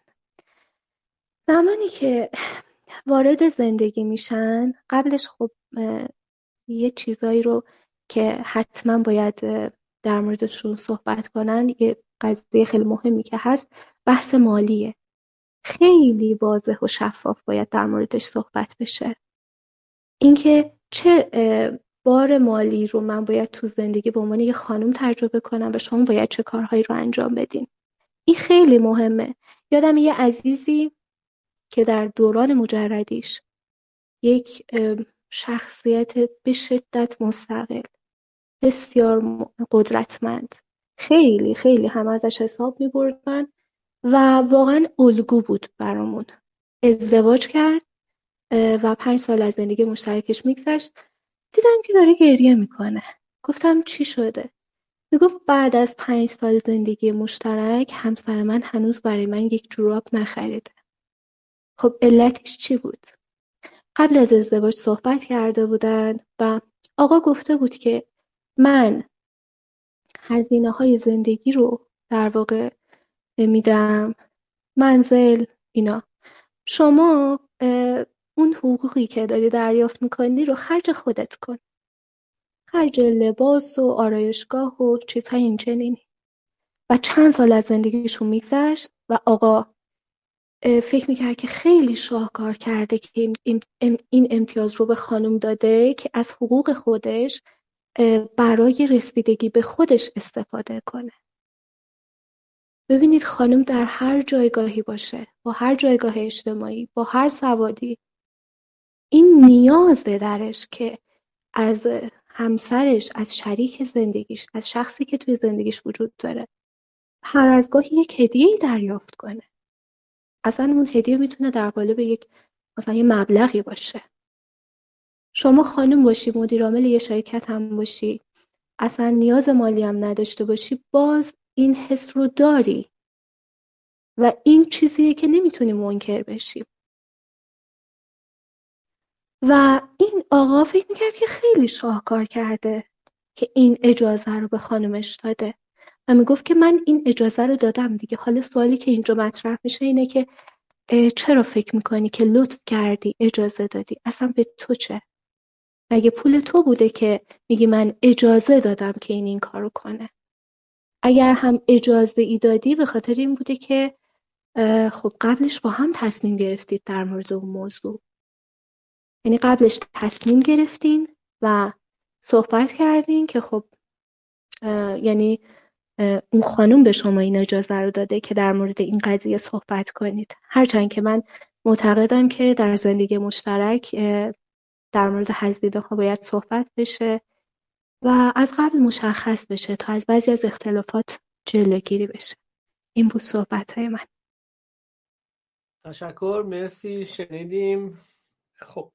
زمانی که وارد زندگی میشن، قبلش خب یه چیزایی رو که حتما باید در موردشون صحبت کنن، یه قضیه خیلی مهمی که هست بحث مالیه. خیلی واضح و شفاف باید در موردش صحبت بشه. اینکه چه بار مالی رو من باید تو زندگی به عنوان یه خانم تجربه کنم و شما باید چه کارهایی رو انجام بدین. این خیلی مهمه. یادم یه عزیزی که در دوران مجردیش یک شخصیت به شدت مستقل، بسیار قدرتمند، خیلی خیلی هم ازش حساب می بردن و واقعا الگو بود برامون. ازدواج کرد و پنج سال از زندگی مشترکش میگذشت. دیدم که داره گریه میکنه. گفتم چی شده؟ میگفت بعد از پنج سال زندگی مشترک همسر من هنوز برای من یک جوراب نخریده. خب علتش چی بود؟ قبل از ازدواج صحبت کرده بودن و آقا گفته بود که من هزینه های زندگی رو در واقع میدم، منزل، اینا. شما اون حقوقی که داری دریافت میکنی رو خرج خودت کن. خرج لباس و آرایشگاه و چیزهای این چنینی. و چند سال از زندگیشون میگذشت و آقا فکر میکرد که خیلی شاهکار کرده که این امتیاز رو به خانم داده که از حقوق خودش برای رسیدگی به خودش استفاده کنه. ببینید خانم در هر جایگاهی باشه، با هر جایگاه اجتماعی، با هر سوادی، این نیازه درش که از همسرش، از شریک زندگیش، از شخصی که توی زندگیش وجود داره هر از گاهی یک هدیه‌ای دریافت کنه. اصلا اون هدیه میتونه در قالب یک مثلا یه مبلغی باشه. شما خانم باشی، مدیر عامل یه شرکت هم باشی، اصلا نیاز مالی هم نداشته باشی، باز این حس رو داری و این چیزیه که نمیتونی منکر بشی. و این آقا فکر میکرد که خیلی شاهکار کرده که این اجازه رو به خانمش داده و میگفت که من این اجازه رو دادم دیگه. حالا سوالی که اینجا مطرح میشه اینه که چرا فکر میکنی که لطف کردی اجازه دادی؟ اصلا به تو چه؟ مگه پول تو بوده که میگی من اجازه دادم که این این کارو کنه؟ اگر هم اجازه ای دادی به خاطر این بوده که خب قبلش با هم تصمیم گرفتید در مورد اون موضوع. یعنی قبلش تصمیم گرفتین و صحبت کردین که خب یعنی اون خانم به شما این اجازه رو داده که در مورد این قضیه صحبت کنید. هرچند که من معتقدم که در زندگی مشترک در مورد هزینه ها باید صحبت بشه و از قبل مشخص بشه تا از بعضی از اختلافات جلوگیری بشه. این بود صحبت های من. تشکر، مرسی، شنیدیم. خب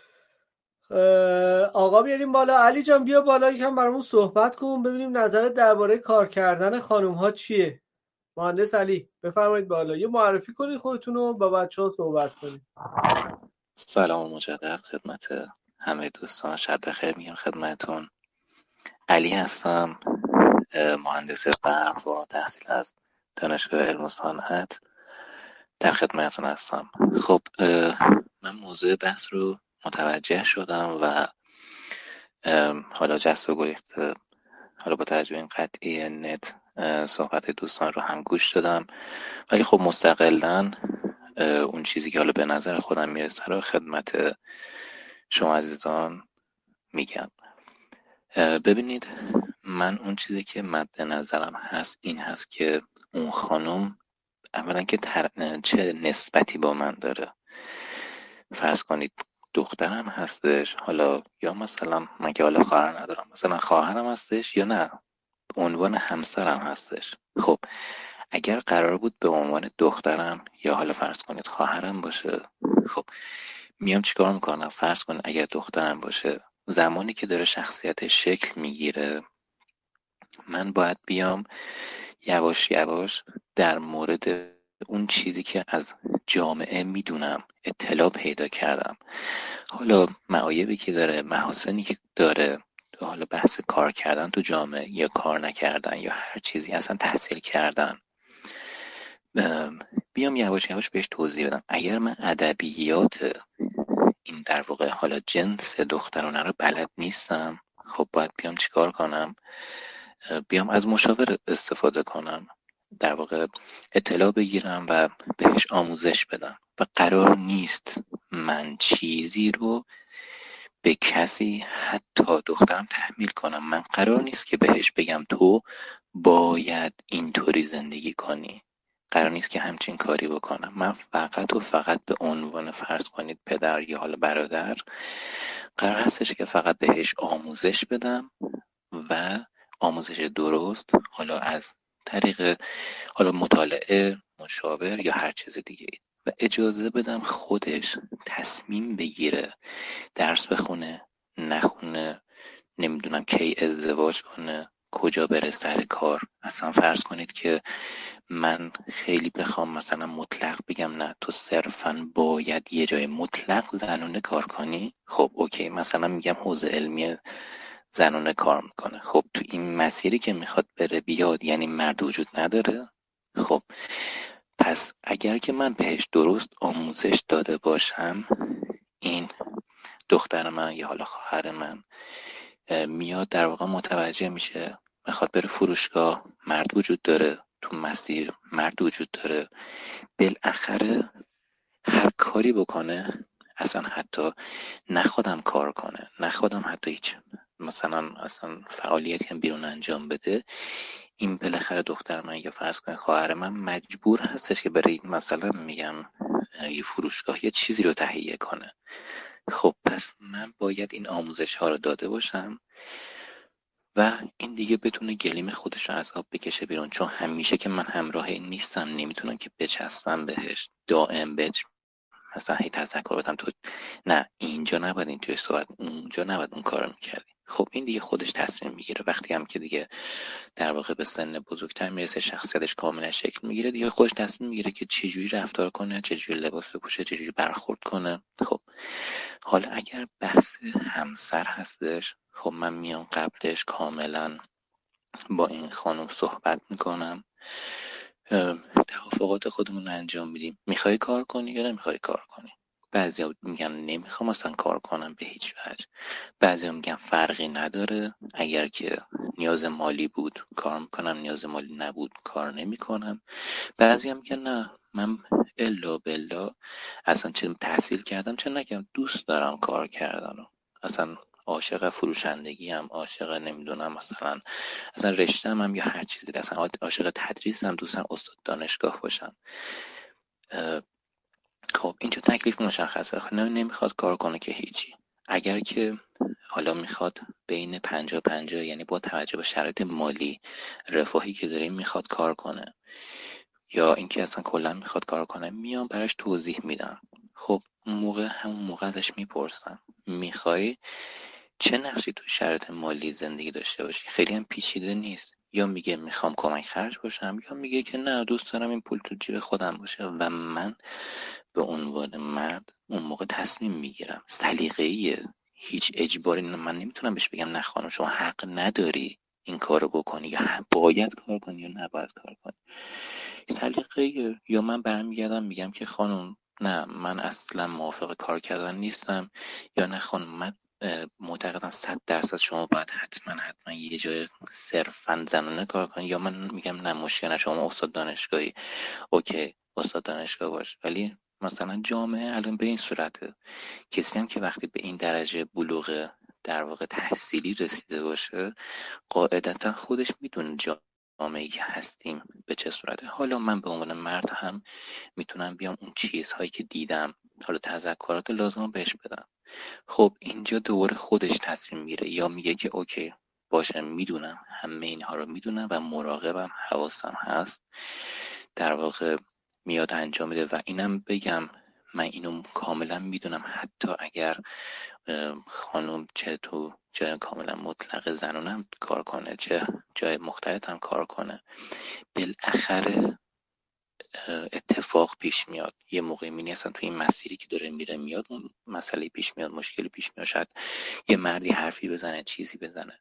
آقا بیاریم بالا. علی جان بیا بالا یکم برامون صحبت کن ببینیم نظرت درباره کار کردن خانم ها چیه. مهندس علی بفرمایید بالا، یه معرفی کنید خودتون رو با بچه‌ها صحبت کنید. سلام مجدد خدمت همه دوستان، شب بخیر میگم خدمتون. علی هستم، مهندس برق، فارغ التحصیل از دانشگاه علم و صنعت، در خدمتون هستم. خب من موضوع بحث رو متوجه شدم و حالا جست و گریخت، حالا با توجه این قطعی نت صحبت دوستان رو هم گوش دادم، ولی خب مستقلاً اون چیزی که حالا به نظر خودم میرسه رو خدمت شما عزیزان میگم. ببینید، من اون چیزی که مد نظرم هست این هست که اون خانم اولا که تر... چه نسبتی با من داره. فرض کنید دخترم هستش، حالا یا مثلا من که حالا خواهر ندارم، مثلا خواهرم هستش، یا نه به عنوان همسرم هستش. خب اگر قرار بود به عنوان دخترم یا حالا فرض کنید خواهرم باشه، خب میام چیکار میکنم؟ فرض کنید اگر دخترم باشه، زمانی که داره شخصیتش شکل میگیره، من باید بیام یواش یواش در مورد اون چیزی که از جامعه میدونم اطلاع پیدا کردم، حالا معایبی که داره، محاسنی که داره، حالا بحث کار کردن تو جامعه یا کار نکردن یا هر چیزی، اصلا تحصیل کردن، بیام یواش یواش بهش توضیح بدم. اگر من ادبیات این در واقع حالا جنس دخترانه رو بلد نیستم، خب باید بیام چیکار کنم؟ بیام از مشاور استفاده کنم، در واقع اطلاع بگیرم و بهش آموزش بدم. و قرار نیست من چیزی رو به کسی حتی دخترم تحمیل کنم. من قرار نیست که بهش بگم تو باید اینطوری زندگی کنی، قرار نیست که همچین کاری بکنم. من فقط و فقط به عنوان فرض کنید پدر یا حالا برادر قرار هستش که فقط بهش آموزش بدم و آموزش درست، حالا از طریق حالا مطالعه، مشاور یا هر چیز دیگه، و اجازه بدم خودش تصمیم بگیره درس بخونه، نخونه، نمیدونم کی ازدواج کنه، کجا بره سر کار. اصلا فرض کنید که من خیلی بخوام مثلا مطلق بگم نه تو صرفا باید یه جای مطلق زنونه کار کنی، خب اوکی، مثلا میگم حوزه علمی زنونه کار میکنه، خب تو این مسیری که میخواد بره بیاد یعنی مرد وجود نداره. خب پس اگر که من بهش درست آموزش داده باشم، این دختر من یا حالا خواهر من میاد در واقع متوجه میشه میخواد بره فروشگاه، مرد وجود داره تو مسیر، مرد وجود داره، بالاخره هر کاری بکنه، اصلا حتی نخودم کار کنه، نخودم حتی هیچ مثلا اصلا فعالیتی هم بیرون انجام بده، این بالاخره دختر من یا فرض کنه خواهر من مجبور هستش که برای مثلا میگم یه فروشگاه یه چیزی رو تهیه کنه. خب پس من باید این آموزش ها رو داده باشم و این دیگه بتونه گلیم خودش رو از آب بکشه بیرون، چون همیشه که من همراه این نیستم، نمیتونم که بچسبم بهش دائم بهش مثلا هی تذکر بدم تو نه اینجا نباید اینطوری صحبت، اونجا نباید اون کارو میکردی. خب این دیگه خودش تصمیم میگیره. وقتی هم که دیگه در واقع به سن بزرگتر میرسه، شخصیتش کاملا شکل میگیره، دیگه خودش تصمیم میگیره که چجوری رفتار کنه، چجوری لباس بپوشه، چجوری برخورد کنه. خب حالا اگر بحث همسر هستش، خب من میام قبلش کاملا با این خانم صحبت میکنم، توافقات خودمون رو انجام میدیم، میخوای کار کنی یا نمیخوای کار کنی. بعضیا میگن نمیخوام اصلا کار کنم به هیچ وجه، بعضیا میگن فرقی نداره، اگر که نیاز مالی بود کار میکنم، نیاز مالی نبود کار نمیکنم. بعضیا میگن نه من الا بلا اصلا چه تحصیل کردم چه نکردم دوست دارم کار کردن، اصلا عاشق فروشندگی هم، عاشق نمیدونم مثلا اصلا رشته‌ام هم یا هر چیزی، اصلا عاشق تدریس هم، دوستم استاد دانشگاه باشم. خب اینجا تکلیف مشخصه، نه نمیخواد کار کنه که هیچی. اگر که حالا میخواد بین پنجاه پنجاه یعنی با توجه به شرایط مالی رفاهی که داریم میخواد کار کنه یا اینکه اصلا کلا میخواد کار کنه، میام براش توضیح میدم. خب اون موقع همون موقع ازش میپرسم میخوای چه نقشی تو شرایط مالی زندگی داشته باشی. خیلی هم پیچیده نیست، یا میگه میخوام کمک خرج باشم یا میگه که نه دوست دارم این پول تو جیب خودم باشه و من به عنوان مرد اون موقع تصمیم میگیرم. سلیقه‌ایه، هیچ اجباری من نمیتونم بهش بگم نه خانم شما حق نداری این کارو بکنی یا باید کار کنی یا نباید کار کنی. سلیقه‌ایه. یا من برمیگردم میگم که خانم نه من اصلا موافق کار کردن نیستم، یا نه خانم من معتقدم صد درصد شما باید حتما حتما یه جای صرفا زنانه کار کنی، یا من میگم نه مشکل نه شما استاد دانشگاهی، اوکی استاد دانشگاه باش، ولی مثلا جامعه الان به این صورته. کسی هم که وقتی به این درجه بلوغ در واقع تحصیلی رسیده باشه قاعدتا خودش میدونه جامعه‌ای که هستیم به چه صورته. حالا من به عنوان مرد هم میتونم بیام اون چیزهایی که دیدم حالا تذکرات لازم بهش بدم. خب اینجا دوباره خودش تصمیم میگیره، یا میگه که اوکی باشه میدونم همه اینها رو میدونم و مراقبم، حواسم هست، در واقع میاد انجام میده. و اینم بگم من اینو کاملا میدونم حتی اگر خانم چه تو جای کاملا مطلق زنونم کار کنه چه جای مختلط هم کار کنه، بالاخره اتفاق پیش میاد. یه موقعی می اصلا تو این مسیری که داره میره میاد اون مسئله پیش میاد، مشکلی پیش میاد، شاید یه مردی حرفی بزنه چیزی بزنه.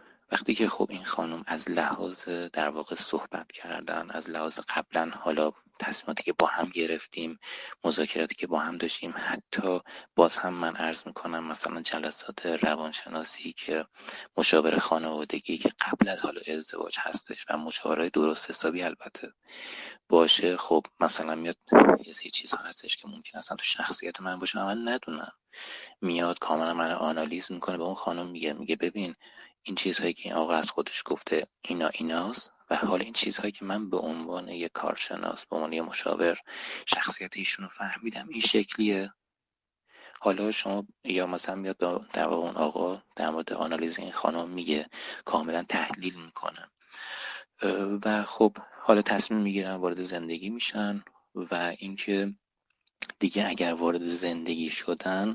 وقتی که خب این خانم از لحاظ در واقع صحبت کردن، از لحاظ قبلا حالا تصمیماتی که با هم گرفتیم، مذاکراتی که با هم داشتیم، حتی باز هم من عرض میکنم مثلا جلسات روانشناسی که مشاور خانوادگی که قبل از حال ازدواج هستش و مشاوره درست حسابی البته باشه، خب مثلا میاد یه سری چیزها هستش که ممکن اصلا تو شخصیت من باشه من ندونم، میاد کاملا من آنالیز میکنه، به اون خانم میگه میگه ببین این چیزهایی که این آقا از خودش گفته اینا ایناست و حالا این چیزهایی که من به عنوان یک کارشناس به عنوان یک مشاور شخصیت ایشونو فهمیدم این شکلیه. حالا شما یا مثلا میاد در واقع اون آقا در مورد آنالیز این خانم میگه، کاملا تحلیل میکنه و خب حالا تصمیم میگیرن وارد زندگی میشن و اینکه دیگه اگر وارد زندگی شدن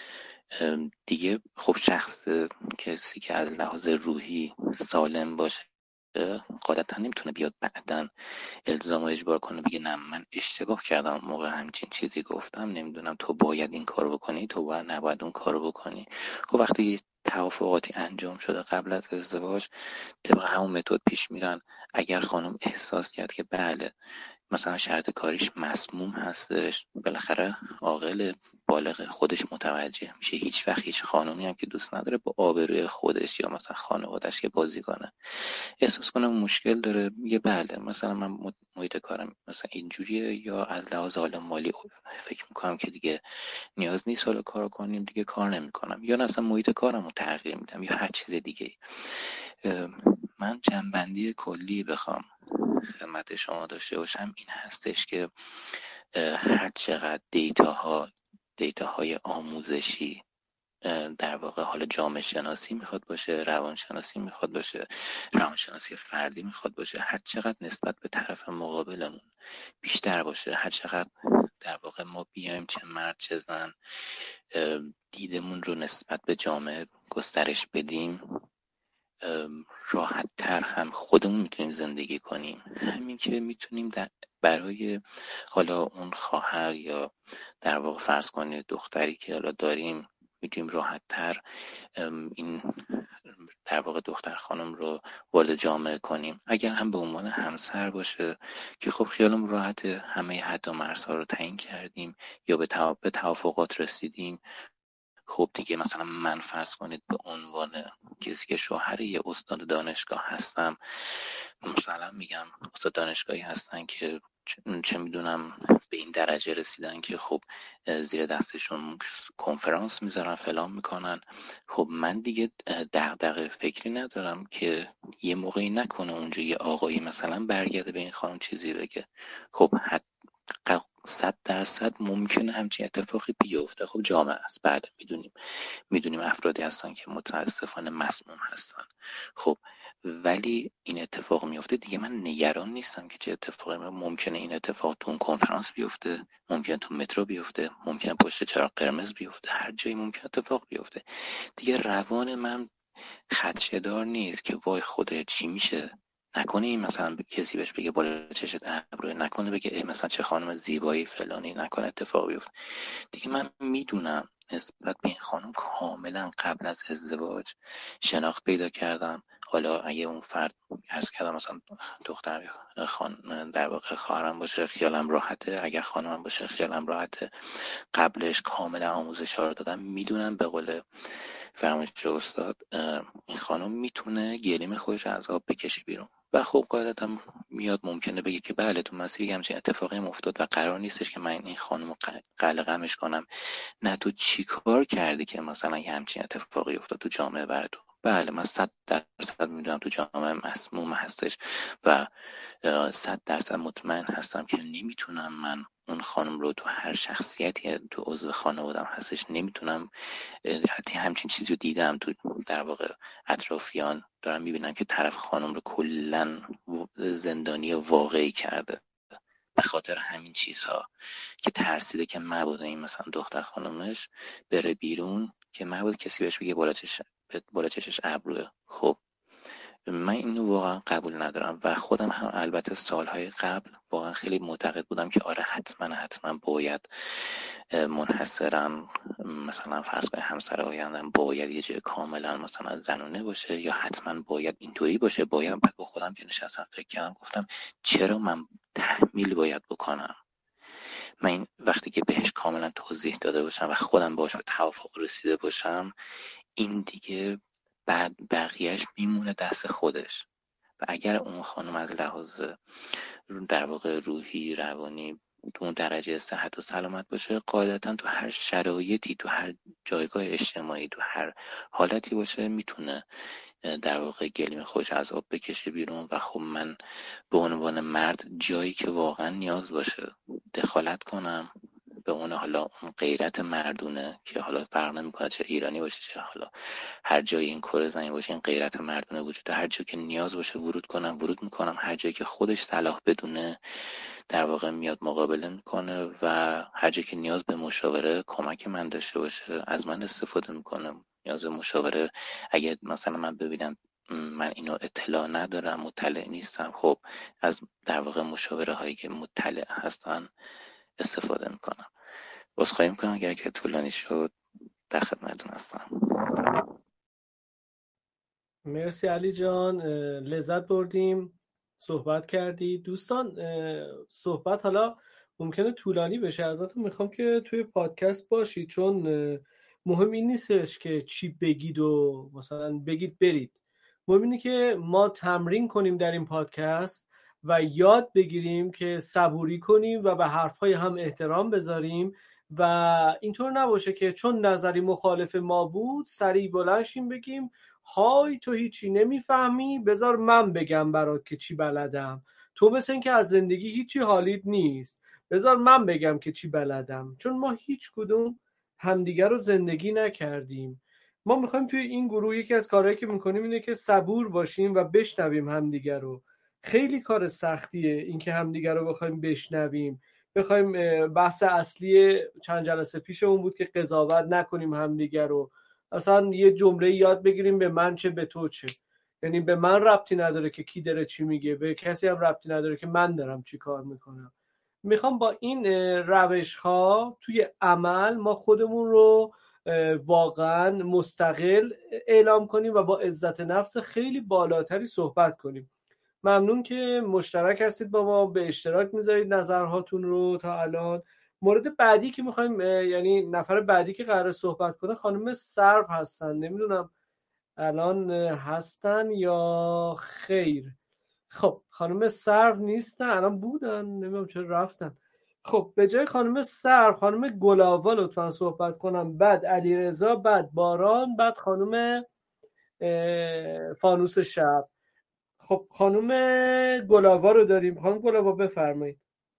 دیگه خب شخص کسی که از لحاظ روحی سالم باشه قاعدتا نمیتونه بیاد بعدن الزام و اجبار کنه بگه نه من اشتباه کردم موقع همچین چیزی گفتم، نمیدونم تو باید این کارو بکنی، تو باید نباید اون کارو بکنی. خب وقتی توافقاتی انجام شده قبل از ازدواج طبق همون متد پیش میرن. اگر خانم احساس کرد که بله مثلا شرط کاریش مسموم هستش، بالاخره عاقل بالغ خودش متوجه میشه. هیچ وقت هیچ خانومی هم که دوست نداره با آبروی خودش یا مثلا خانواده‌اش که بازی کنه، احساس کنه مشکل داره، میگه بله مثلا من محیط کارم مثلا اینجوریه یا از لحاظ حال مالی فکر میکنم که دیگه نیاز نیست حالا کار کنیم دیگه کار نمیکنم، یا اصلا محیط کارم رو تغییر میدم یا هر چیز دیگه. من جنبندی کلی بخوام خدمت شما داشته باشم این هستش که هر چقدر دیتاها دیتاهای آموزشی در واقع حالا جامعه شناسی میخواد باشه، روانشناسی میخواد باشه، روانشناسی فردی میخواد باشه، هر چقدر نسبت به طرف مقابلمون بیشتر باشه، هر چقدر در واقع ما بیایم چه مرد چه زن دیدمون رو نسبت به جامعه گسترش بدیم، راحت تر هم خودمون میتونیم زندگی کنیم. همین که میتونیم برای حالا اون خواهر یا در واقع فرض کنید دختری که حالا داریم میتونیم راحت تر این در واقع دختر خانم رو وارد جامعه کنیم. اگر هم به عنوان همسر باشه که خب خیالم راحت، همه حد و مرزها رو تعیین کردیم یا به توافقات رسیدیم، خب دیگه مثلا من فرض کنید به عنوان کسی که شوهر یه استاد دانشگاه هستم، مثلا میگم استاد دانشگاهی هستن که چه میدونم به این درجه رسیدن که خب زیر دستشون کنفرانس میذارن فلان میکنن، خب من دیگه دغدغه فکری ندارم که یه موقعی نکنه اونجا یه آقایی مثلا برگرده به این خانم چیزی بگه. خب حتی صد درصد ممکنه همچین اتفاقی بیفته. خب جامعه است، بعد میدونیم میدونیم افرادی هستن که متاسفانه مسموم هستن. خب ولی این اتفاق میفته دیگه من نگران نیستم که چه اتفاقی میفته. ممکنه این اتفاق تو اون کنفرانس بیفته، ممکنه تو مترو بیفته، ممکنه پشت چراغ قرمز بیفته، هر جایی ممکنه اتفاق بیفته. دیگه روان من خدشه‌دار نیست که وای خدای چی میشه، نکنه این مثلا کسی بهش بگه بالا چشت ابروه، نکنه بگه ای مثلا چه خانم زیبایی فلانی، نکنه اتفاق بیفته. دیگه من میدونم نسبت به این خانم کاملا قبل از ازدواج شناخت پیدا کردم. حالا اگه اون فرد عرض کردم مثلا دختر خان در واقع خواهرم باشه خیالم راحته، اگر خانمم باشه خیالم راحته. قبلش کاملا آموزش ها رو دادم، میدونم به قول فرمایش استاد این خانم میتونه گلیم خودش از آب بکشه بیرون و خب قاعدتا میاد ممکنه بگه که بله تو مسیری همچین اتفاقی افتاد و قرار نیستش که من این خانم رو قلقمش کنم. نه تو چی کار کردی که مثلا یه همچین اتفاقی افتاد تو جامعه برای تو؟ بله من صد درصد میدونم تو جامعه مسموم هستش و صد درصد مطمئن هستم که نمیتونم من اون خانم رو تو هر شخصیتی تو عضو خانوادم هستش نمیتونم، حتی همچین چیزی رو دیدم تو در واقع اطرافیان دارم میبینم که طرف خانم رو کلن زندانی واقعی کرده به خاطر همین چیزها که ترسیده که مبادا این مثلا دختر خانمش بره بیرون که مبادا کسی بهش بگه بالا چش بالا چشش ابروه. خب من اینو واقعا قبول ندارم و خودم هم البته سالهای قبل واقعا خیلی معتقد بودم که آره حتما حتما باید منحصرا مثلا فرض کنید همسر آیندم باید یه جای کاملا مثلا زنونه باشه یا حتما باید اینطوری باشه. باید بعد با خودم که نشستم فکر کردم گفتم چرا من تحمیل باید بکنم. من این وقتی که بهش کاملا توضیح داده باشم و خودم باهاش به توافق رسیده باشم، این دیگه بعد بقیهش میمونه دست خودش. و اگر اون خانم از لحاظ در واقع روحی روانی تو اون درجه صحت و سلامت باشه، قاعدتا تو هر شرایطی، تو هر جایگاه اجتماعی، تو هر حالتی باشه، میتونه در واقع گلیم خوش از آب بکشه بیرون. و خب من به عنوان مرد جایی که واقعا نیاز باشه دخالت کنم، به اون حالا اون غیرت مردونه که حالا فرق نمیکنه چه ایرانی باشه چه حالا هر جایی این کره زمین باشه، این غیرت مردونه وجود داره. هر جایی که نیاز باشه ورود کنم ورود میکنم، هر جایی که خودش صلاح بدونه در واقع میاد مقابله میکنه، و هر جایی که نیاز به مشاوره کمک من داشته باشه از من استفاده میکنه. نیاز به مشاوره اگه مثلا من ببینم من اینو اطلاع ندارم، مطلع نیستم، خب از در واقع مشاوره هایی که مطلع هستن استفاده میکنم. عذرخواهی میکنم اگر که طولانی شد، در خدمتتون هستم. مرسی علی جان، لذت بردیم، صحبت کردی. دوستان صحبت حالا ممکنه طولانی بشه، ازتون میخوام که توی پادکست باشید، چون مهم این نیستش که چی بگید و مثلا بگید برید. مهم اینه که ما تمرین کنیم در این پادکست و یاد بگیریم که صبوری کنیم و به حرفهای هم احترام بذاریم و اینطور نباشه که چون نظری مخالف ما بود سریع بلند شیم بگیم های تو هیچی نمیفهمی، بذار من بگم برات که چی بلدم، تو مثل این که از زندگی هیچی حالیت نیست، بذار من بگم که چی بلدم. چون ما هیچ کدوم همدیگر رو زندگی نکردیم. ما میخوایم توی این گروه یکی از کارهایی که میکنیم اینه که صبور باشیم و بشنویم همدیگر رو. خیلی کار سختیه این که همدیگر رو بخوایم بشنویم. بخوایم بحث اصلی چند جلسه پیشمون بود که قضاوت نکنیم همدیگر رو، اصلا یه جمله یاد بگیریم به من چه به تو چه، یعنی به من ربطی نداره که کی داره چی میگه، به کسی هم ربطی نداره که من دارم چی کار میکنم. میخوام با این روش ها توی عمل ما خودمون رو واقعا مستقل اعلام کنیم و با عزت نفس خیلی بالاتری صحبت کنیم. ممنون که مشترک هستید با ما، به اشتراک میذارید نظرهاتون رو تا الان. مورد بعدی که میخوایم یعنی نفر بعدی که قرار صحبت کنه خانم سرو هستن، نمیدونم الان هستن یا خیر. خب خانم سرو نیستن، الان بودن نمیدونم چرا رفتن. خب به جای خانم سرو خانم گلاوا لطفا صحبت کنم، بعد علیرضا، بعد باران، بعد خانم فانوس شب. خب خانم گلاوا رو داریم. خانم گلاوا بفرمایید.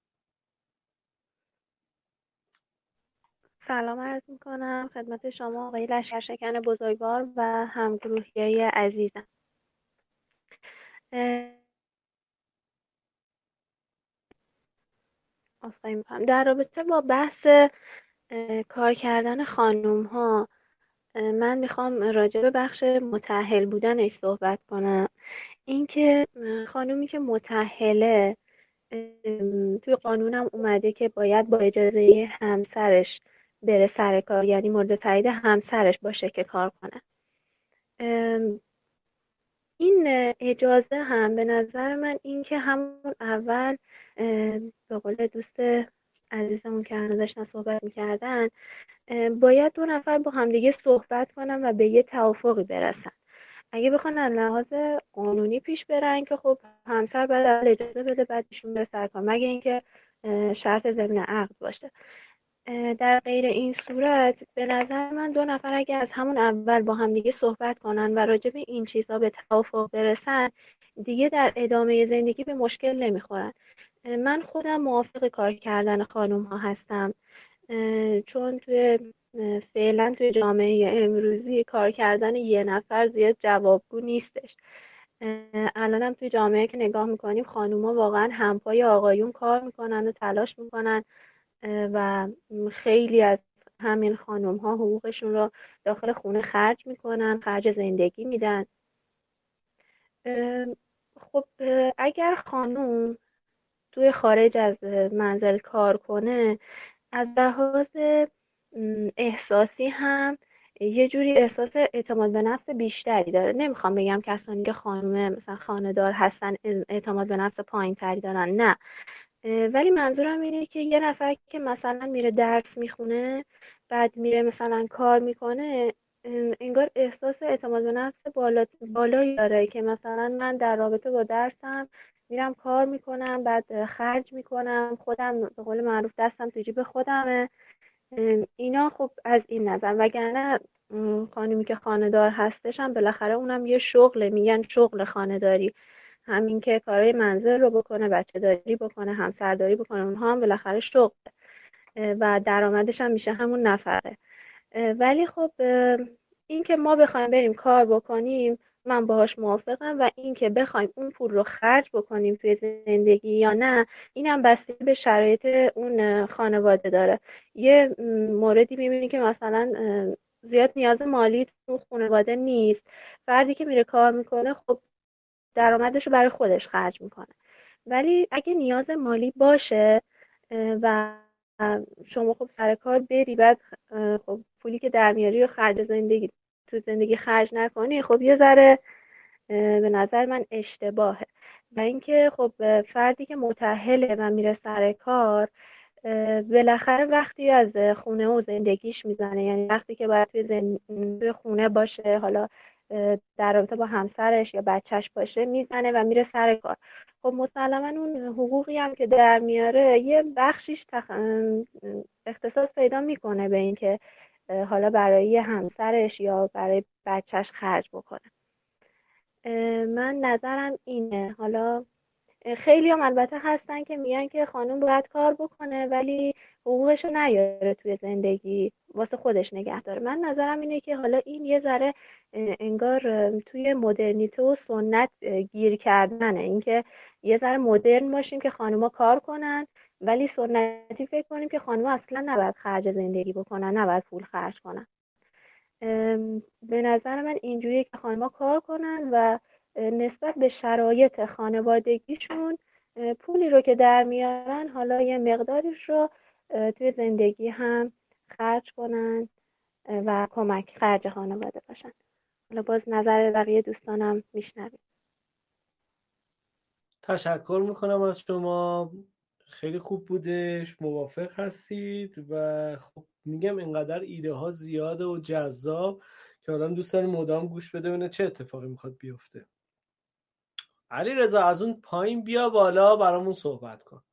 سلام عرض میکنم خدمت شما آقای لشکرشکن بزرگوار و همگروهیای عزیزم. عذرخواهی میکنم در رابطه با بحث کار کردن خانوم ها، من میخوام راجع به بخش متأهل بودنش صحبت کنم. اینکه خانومی که متأهله توی قانونم اومده که باید با اجازه همسرش بره سر کار، یعنی مورد تایید همسرش باشه که کار کنه. این اجازه هم به نظر من این که همون اول به قول دوست عزیزمون که هنوز داشتن صحبت میکردن، باید دو نفر با همدیگه صحبت کنن و به یه توافقی برسن. اگه بخوان از لحاظ قانونی پیش برن که خب همسر باید اول اجازه بده بعد ایشون بره سر کار، مگه اینکه شرط ضمن عقد باشه. در غیر این صورت به نظر من دو نفر اگه از همون اول با هم دیگه صحبت کنن و راجع به این چیزا به توافق برسن، دیگه در ادامه زندگی به مشکل نمیخورن. من خودم موافق کار کردن خانوم ها هستم، چون توی فعلا توی جامعه امروزی کار کردن یه نفر زیاد جوابگو نیستش. الان هم توی جامعه که نگاه میکنیم خانوما واقعا همپای آقایون کار میکنن و تلاش میکنن و خیلی از همین خانوم ها حقوقشون رو داخل خونه خرج میکنن، خرج زندگی میدن. خب اگر خانوم توی خارج از منزل کار کنه، از لحاظ احساسی هم یه جوری احساس اعتماد به نفس بیشتری داره. نمیخوام بگم کسانی که خانم مثلا خانه‌دار هستن اعتماد به نفس پایین تری دارن، نه، ولی منظورم اینه که یه نفر که مثلا میره درس میخونه بعد میره مثلا کار میکنه، انگار احساس اعتماد به نفس بالا بالایی داره که مثلا من در رابطه با درسم میرم کار میکنم، بعد خرج میکنم، خودم به قول معروف دستم تو جیب خودمه. اینا خب از این نظر، وگرنه خانمی که خانه‌دار هستش هم بالاخره اونم یه شغله، میگن شغل خانه‌داری، همین که کارهای منزل رو بکنه، بچه داری بکنه، همسرداری بکنه، اونها هم بالاخره شغل و درآمدش هم میشه همون نفره. ولی خب این که ما بخوایم بریم کار بکنیم من باهاش موافقم، و این که بخوایم اون پول رو خرج بکنیم توی زندگی یا نه، اینم بستگی به شرایط اون خانواده داره. یه موردی میبینی که مثلا زیاد نیاز مالی تو خانواده نیست، فردی که میره کار میکنه خب درآمدش رو برای خودش خرج میکنه. ولی اگه نیاز مالی باشه و شما خب سر کار بری، بعد خب پولی که در میاری و خرج زندگی تو زندگی خرج نکنی، خب یه ذره به نظر من اشتباهه. و اینکه خب فردی که متأهله و میره سر کار بالاخره وقتی از خونه و زندگیش میزنه، یعنی وقتی که باید توی, زن... توی خونه باشه، حالا در رابطه با همسرش یا بچهش باشه، میزنه و میره سر کار. خب مسلما اون حقوقی هم که در میاره یه بخشیش تخ... اختصاص پیدا میکنه به این که حالا برای همسرش یا برای بچهش خرج بکنه. من نظرم اینه. حالا خیلی هم البته هستن که میگن که خانم باید کار بکنه ولی حقوقشو نیاره توی زندگی، واسه خودش نگه داره. من نظرم اینه که حالا این یه ذره انگار توی مدرنیته و سنت گیر کردنه، اینکه یه ذره مدرن باشیم که خانوما کار کنن ولی سنتی فکر کنیم که خانوما اصلا نباید خرج زندگی بکنن، نباید پول خرج کنن. به نظر من اینجوریه که خانوما کار کنن و نسبت به شرایط خانوادگیشون پولی رو که در میارن حالا یه مقداریش رو توی زندگی هم خرج کنن و کمک خرج خانواده باشن. حالا باز نظر بقیه دوستانم میشنویم. تشکر میکنم از شما، خیلی خوب بودش، موافق هستید و خب میگم اینقدر ایده ها زیاده و جذاب که آدم دوست داره مدام گوش بده ببینه چه اتفاقی میخواد بیفته. علی رضا از اون پایین بیا بالا برامون صحبت کن.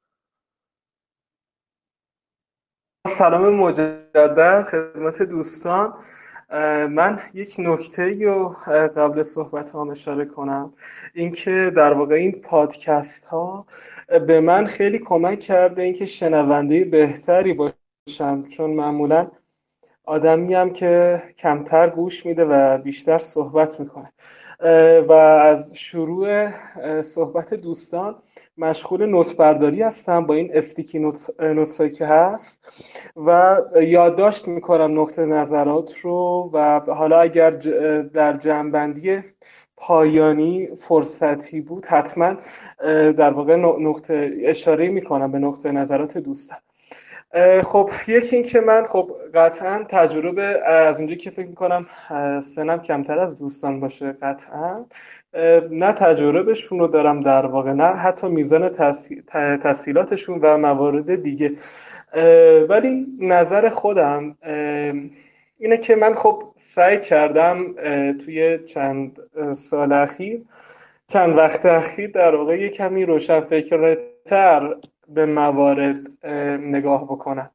سلام مجدد خدمت دوستان. من یک نکته رو قبل صحبت هم اشاره کنم، اینکه در واقع این پادکست ها به من خیلی کمک کرده اینکه شنونده بهتری باشم، چون معمولا آدمیم که کمتر گوش میده و بیشتر صحبت میکنه و از شروع صحبت دوستان مشغول نوت برداری هستم با این استیکی نوت نوتسایی که هست و یادداشت میکنم نقطه نظرات رو و حالا اگر در جمع‌بندی پایانی فرصتی بود حتما در واقع نقطه اشاره میکنم به نقطه نظرات دوستان. خب یکی این که من خب قطعا تجربه از اونجایی که فکر میکنم سنم کمتر از دوستان باشه، قطعا نه تجربهشون رو دارم در واقع، نه حتی میزان تسهیلاتشون و موارد دیگه، ولی نظر خودم اینه که من خب سعی کردم توی چند سال اخیر چند وقت اخیر در واقع یه کمی روشنفکرتر به موارد نگاه بکنم.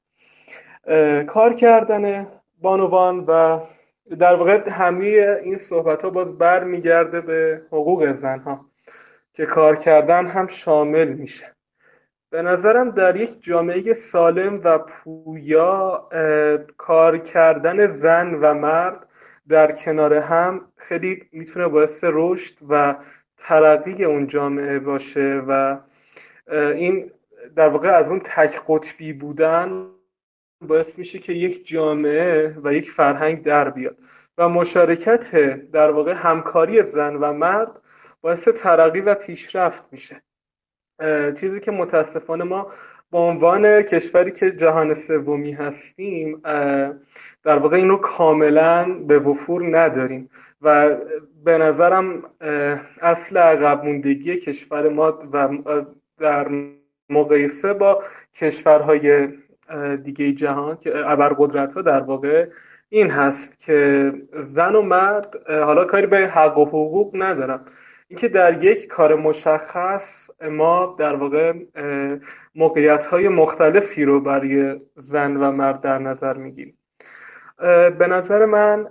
کار کردن بانوان و در واقع همه این صحبت ها باز بر میگرده به حقوق زن ها که کار کردن هم شامل میشه. به نظرم در یک جامعه سالم و پویا کار کردن زن و مرد در کنار هم خیلی میتونه باعث رشد و ترقی اون جامعه باشه و این در واقع از اون تک قطبی بودن باعث میشه که یک جامعه و یک فرهنگ در بیاد و مشارکت در واقع همکاری زن و مرد باعث ترقی و پیشرفت میشه، چیزی که متاسفانه ما به عنوان کشوری که جهان سومی هستیم در واقع اینو کاملا به وفور نداریم و به نظرم اصل عقب موندگی کشور ما و در مقایسه با کشورهای دیگه جهان که ابرقدرت‌ها در واقع این هست که زن و مرد، حالا کاری به حق و حقوق ندارم، اینکه در یک کار مشخص ما در واقع موقعیت‌های مختلفی رو برای زن و مرد در نظر میگیریم. به نظر من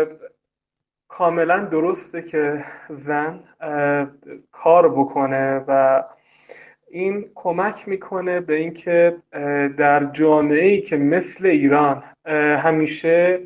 کاملا درسته که زن کار بکنه و این کمک میکنه به اینکه در جامعه‌ای که مثل ایران همیشه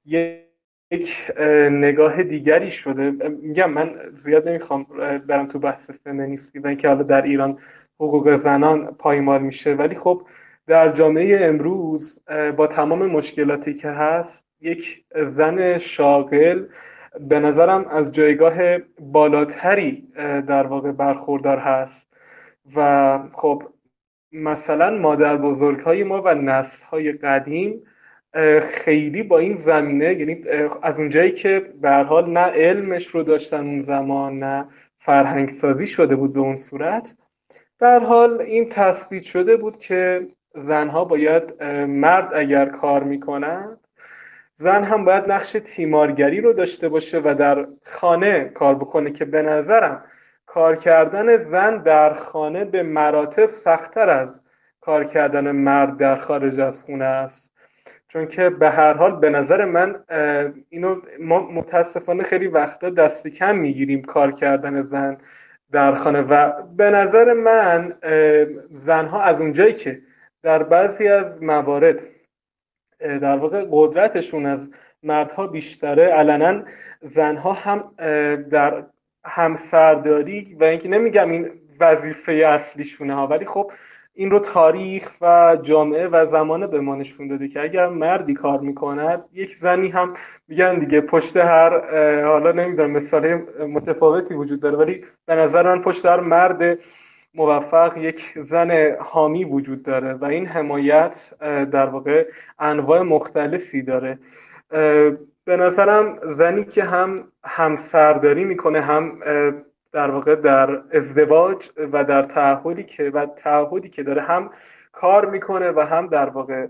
یک نگاه دیگری شده، میگم من زیاد نمیخوام برم تو بحث فمینیستی و اینکه حالا در ایران حقوق زنان پایمال میشه، ولی خب در جامعه امروز با تمام مشکلاتی که هست یک زن شاغل به نظرم از جایگاه بالاتری در واقع برخوردار هست و خب مثلا مادر بزرگهای ما و نسل‌های قدیم خیلی با این زمینه، یعنی از اونجایی که به هر حال نه علمش رو داشتن اون زمان نه فرهنگ سازی شده بود به اون صورت، به هر حال این تثبیت شده بود که زنها باید، مرد اگر کار میکنند زن هم باید نقش تیمارگری رو داشته باشه و در خانه کار بکنه، که به نظرم کار کردن زن در خانه به مراتب سخت‌تر از کار کردن مرد در خارج از خونه است، چون که به هر حال به نظر من اینو ما متاسفانه خیلی وقتا دست کم میگیریم کار کردن زن در خانه و به نظر من زنها از اونجایی که در بعضی از موارد در واقع قدرتشون از مردها بیشتره، علنا زنها هم در همسرداری و اینکه نمیگم این وظیفه اصلیشونه ها، ولی خب این رو تاریخ و جامعه و زمانه به ما نشون داده که اگر مردی کار میکند یک زنی هم میگن دیگه پشت هر، حالا نمیدونم مثال متفاوتی وجود داره ولی به نظر من پشت هر مرد موفق یک زن حامی وجود داره و این حمایت در واقع انواع مختلفی داره. به نظرم زنی که هم همسرداری میکنه، هم در واقع در ازدواج و در تعهدی که و تعهدی که داره هم کار میکنه و هم در واقع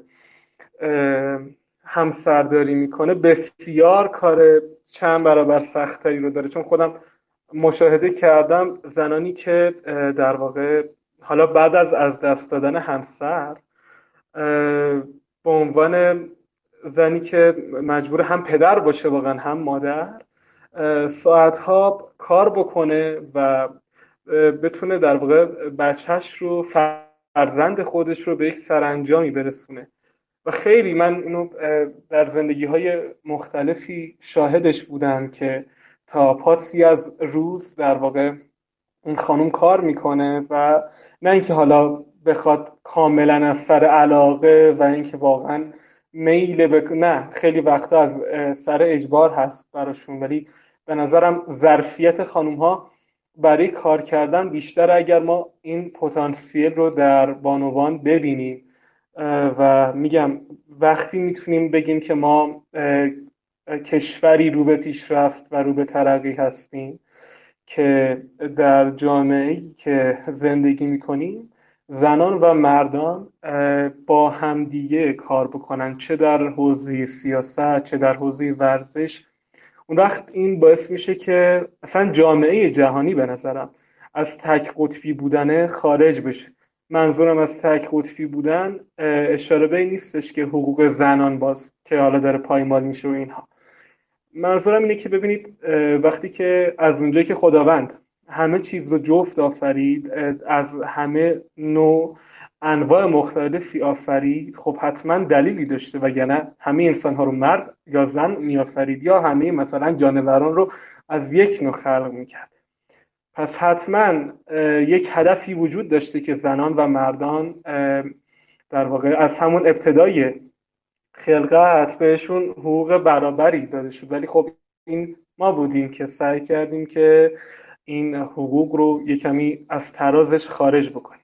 همسرداری میکنه، بسیار کار چند برابر سختری رو داره، چون خودم مشاهده کردم زنانی که در واقع حالا بعد از از دست دادن همسر به عنوان زنی که مجبور هم پدر باشه واقعا هم مادر ساعتها کار بکنه و بتونه در واقع بچهش رو، فرزند خودش رو به یک سرانجامی برسونه و خیلی من اینو در زندگی‌های مختلفی شاهدش بودم که تا پاسی از روز در واقع این خانم کار میکنه و نه اینکه حالا بخواد کاملا از سر علاقه و اینکه واقعا میل بک... نه خیلی وقتا از سر اجبار هست براشون، ولی به نظرم ظرفیت خانم ها برای کار کردن بیشتر اگر ما این پتانسیل رو در بانوان ببینیم و میگم وقتی میتونیم بگیم که ما کشوری رو به پیشرفت و رو به ترقی هستیم که در جامعه‌ای که زندگی میکنیم زنان و مردان با همدیگه کار بکنن، چه در حوزه سیاست چه در حوزه ورزش، اون وقت این باعث میشه که اصلا جامعه جهانی به نظرم از تک قطبی بودن خارج بشه. منظورم از تک قطبی بودن اشاره به این نیستش که حقوق زنان باز که حالا داره پایمال میشه و اینها، منظورم اینه که ببینید وقتی که از اونجایی که خداوند همه چیز رو جفت آفرید، از همه نوع انواع مختلفی آفرید، خب حتما دلیلی داشته، وگرنه همه انسان ها رو مرد یا زن می آفرید یا همه مثلا جانوران رو از یک نوع خلق می کرد. پس حتما یک هدفی وجود داشته که زنان و مردان در واقع از همون ابتدای خلقت بهشون حقوق برابری داده شد، ولی خب این ما بودیم که سعی کردیم که این حقوق رو یک کمی از ترازش خارج بکنیم.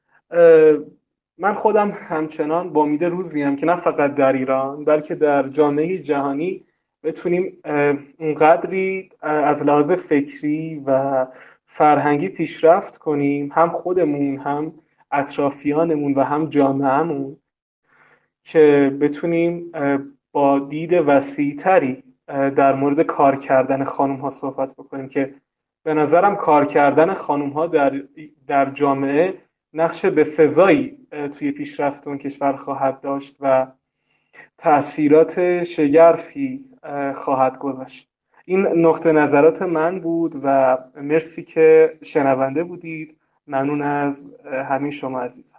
من خودم همچنان با امید روزی هم که نه فقط در ایران بلکه در جامعه جهانی بتونیم اونقدری از لحاظ فکری و فرهنگی پیشرفت کنیم، هم خودمون هم اطرافیانمون و هم جامعهمون که بتونیم با دید وسیع‌تری در مورد کار کردن خانم ها صحبت بکنیم که به نظرم کار کردن خانم ها در, در جامعه نقش بسزایی توی پیشرفت اون کشور خواهد داشت و تأثیرات شگرفی خواهد گذاشت. این نقطه نظرات من بود و مرسی که شنونده بودید. ممنون از همین شما عزیزان.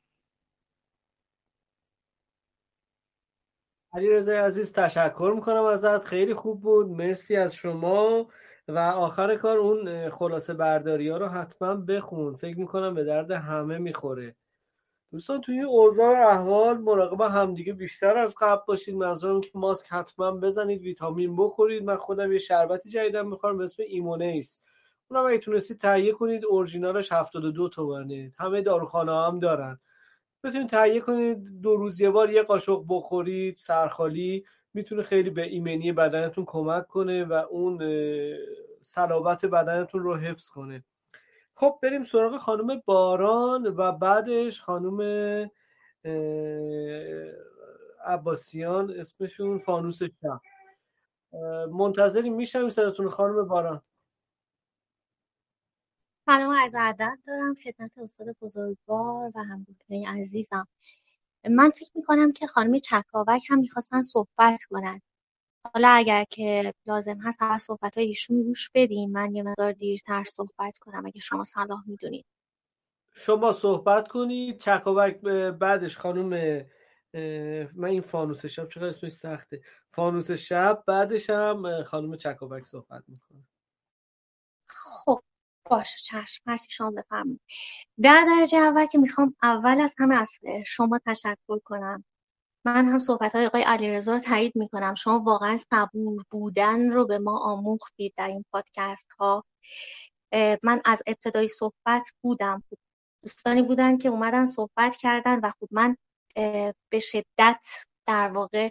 علیرضا عزیز تشکر میکنم ازت، خیلی خوب بود، مرسی از شما. و آخر کار اون خلاصه برداری ها رو حتما بخون، فکر میکنم به درد همه میخوره. دوستان توی این اوضاع احوال مراقب همدیگه بیشتر از قبل باشید. منظورم که ماسک حتما بزنید، ویتامین بخورید. من خودم یه شربتی جدیدم میخورم به اسم ایمونیس، اونم اگه تونستید تهیه کنید، اورجینالش هفتاد و دو تومنه، همه داروخانه هم دارن، بتونید تهیه کنید دو روز یه بار یه قاشق بخورید سرخالی، میتونه خیلی به ایمنی بدنتون کمک کنه و اون صلابت بدنتون رو حفظ کنه. خب بریم سراغ خانم باران و بعدش خانم عباسیان، اسمشون فانوس شب. منتظریم، میشم صداتون خانم باران. سلام عرض ادب دارم خدمت استاد بزرگوار و همکاران عزیزم. من فکر میکنم که خانم چکاوک هم میخواستن صحبت کنن. حالا اگر که لازم هست همه صحبت های ایشون گوش بدیم، من یه مقدار دیرتر صحبت کنم اگه شما صلاح میدونید. شما صحبت کنید، چکاوک بعدش خانم، من این فانوس شب چقدر اسمش سخته، فانوس شب، بعدش هم خانم چکاوک صحبت میکنه. خب باشه چشم، هرچی شما بفرمایید. در درجه اول که میخوام اول از همه از شما تشکر کنم. من هم صحبت‌های آقای علیرضا رو تایید می‌کنم. شما واقعا صبور بودن رو به ما آموختید در این پادکست ها. من از ابتدای صحبت بودم، دوستانی بودن که اومدن صحبت کردن و خب من به شدت در واقع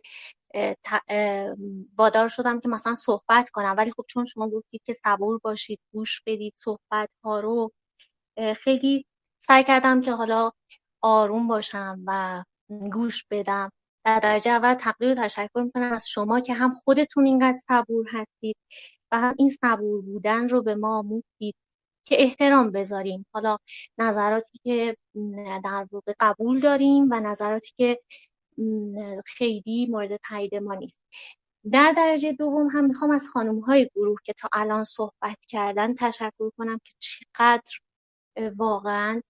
وادار شدم که مثلا صحبت کنم، ولی خب چون شما گفتید که صبور باشید، گوش بدید صحبت ها رو، خیلی سعی کردم که حالا آروم باشم و گوش بدم. در درجه اول تقدیر و تشکر میکنم از شما که هم خودتون اینقدر صبور هستید و هم این صبور بودن رو به ما آموختید که احترام بذاریم. حالا نظراتی که در واقع قبول داریم و نظراتی که خیلی مورد تایید ما نیست. در درجه دوم هم میخوام از خانم‌های گروه که تا الان صحبت کردن تشکر کنم که چقدر واقعا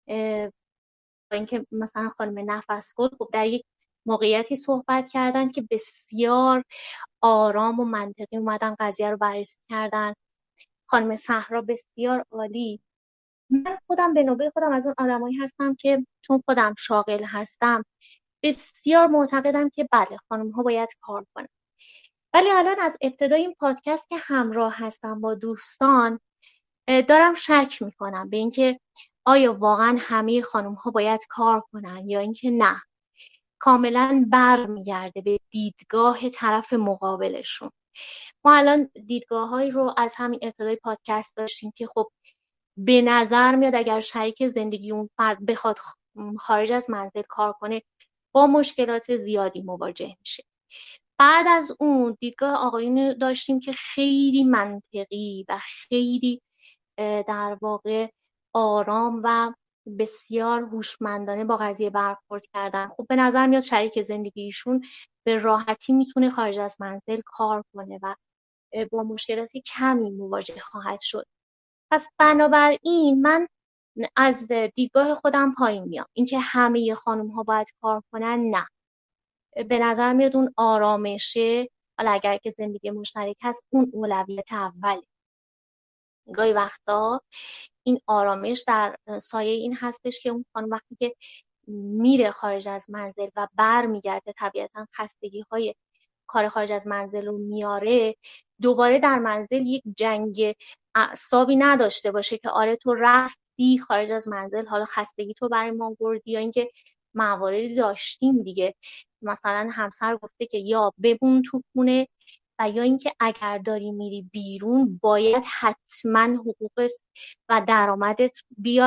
با اینکه مثلا خانم نفسگل خب در یک موقعیتی صحبت کردن که بسیار آرام و منطقی اومدن قضیه رو بررسی کردن. خانم صحرا بسیار عالی. من خودم به نوبه خودم از اون آدمایی هستم که چون خودم شاغل هستم بسیار معتقدم که بله خانم ها باید کار کنن، ولی الان از ابتدای این پادکست که همراه هستم با دوستان دارم شک میکنم به اینکه آیا واقعا همه خانم ها باید کار کنن یا اینکه نه، کاملا برمیگرده به دیدگاه طرف مقابلشون. ما الان دیدگاه‌هایی رو از همین ابتدای پادکست داشتیم که خب به نظر میاد اگر شریک زندگی اون فرد بخواد خارج از منزل کار کنه با مشکلات زیادی مواجه میشه. بعد از اون دیدگاه آقایون داشتیم که خیلی منطقی و خیلی در واقع آرام و بسیار هوشمندانه با قضیه برخورد کردن. خب به نظر میاد شریک زندگیشون به راحتی میتونه خارج از منزل کار کنه و با مشکلاتی کمی مواجه خواهد شد. پس بنابراین من از دیدگاه خودم پایین میام. اینکه همه خانم ها باید کار کنن نه، به نظر میاد اون آرامشه، حالا اگر که زندگی مشترک هست، اون اولویت اوله. گاهی وقتا این آرامش در سایه این هستش که اون خانم وقتی که میره خارج از منزل و بر میگرده طبیعتا خستگی های کار خارج از منزل رو میاره، دوباره در منزل یک جنگ اعصابی نداشته باشه که آره تو رفتی خارج از منزل حالا خستگی تو برای ما بردی، یا اینکه مواردی داشتیم دیگه مثلا همسر گفته که یا بمون تو خونه و یا اینکه اگر داری میری بیرون باید حتما حقوقت و درآمدت بیاد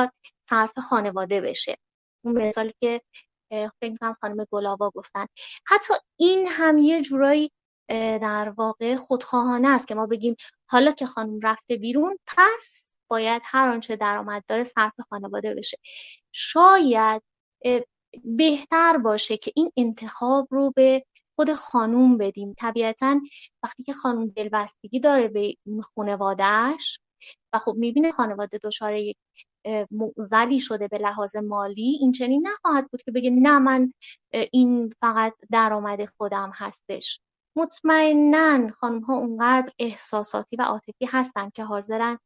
صرف خانواده بشه. اون مثالی که فکر می‌کنم خانم گلاوا گفتن، حتی این هم یه جورایی در واقع خودخواهانه است که ما بگیم حالا که خانم رفته بیرون پس باید هر آنچه درآمد داره صرف خانواده بشه. شاید بهتر باشه که این انتخاب رو به خود خانوم بدیم. طبیعتاً وقتی که خانوم دلبستگی داره به خانواده‌اش و خب میبینه خانواده دچار یک معضلی شده به لحاظ مالی، این چنین نخواهد بود که بگه نه من این فقط درآمد خودم هستش. مطمئناً خانم‌ها اونقدر احساساتی و عاطفی هستن که حاضرن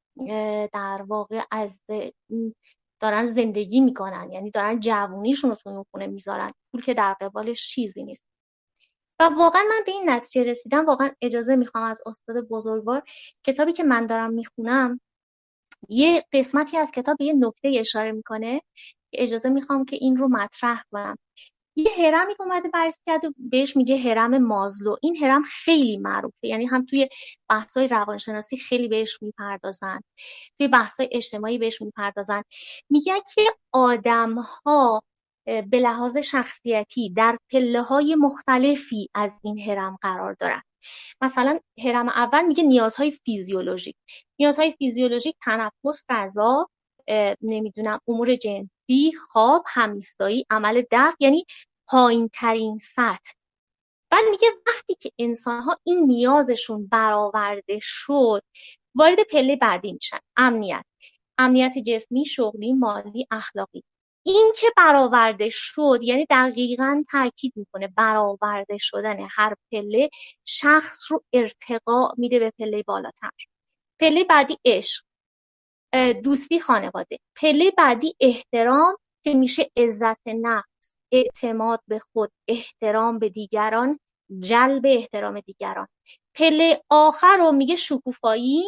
در واقع از دارن زندگی میکنن، یعنی دارن جوونیشون رو توی اون خونه میذارن، پول که در قبالش چیزی نیست. و واقعا من به این نتیجه رسیدم، واقعا اجازه میخوام از استاد بزرگوار، کتابی که من دارم میخونم یه قسمتی از کتاب یه نکته اشاره میکنه که اجازه میخوام که این رو مطرح کنم. یه هرمی که اومده بررسی کرده بهش میگه هرم مازلو. این هرم خیلی معروفه، یعنی هم توی بحث‌های روانشناسی خیلی بهش میپردازن، توی بحث‌های اجتماعی بهش میپردازن. میگه که آدم‌ها به لحاظ شخصیتی در پله‌های مختلفی از این هرم قرار دارن. مثلا هرم اول میگه نیازهای فیزیولوژیک. نیازهای فیزیولوژیک تنفس، غذا، نمیدونم امور جنسی، خواب، همایستایی، عمل دفع، یعنی پایین ترین سطح. بعد میگه وقتی که انسان‌ها این نیازشون برآورده شد، وارد پله بعدی میشن. امنیت. امنیت جسمی، شغلی، مالی، اخلاقی. این که برآورده شد یعنی دقیقاً تاکید میکنه برآورده شدن هر پله شخص رو ارتقا میده به پله بالاتر. پله بعدی عشق، دوستی، خانواده. پله بعدی احترام که میشه عزت نفس، اعتماد به خود، احترام به دیگران، جلب احترام دیگران. پله آخر رو میگه شکوفایی،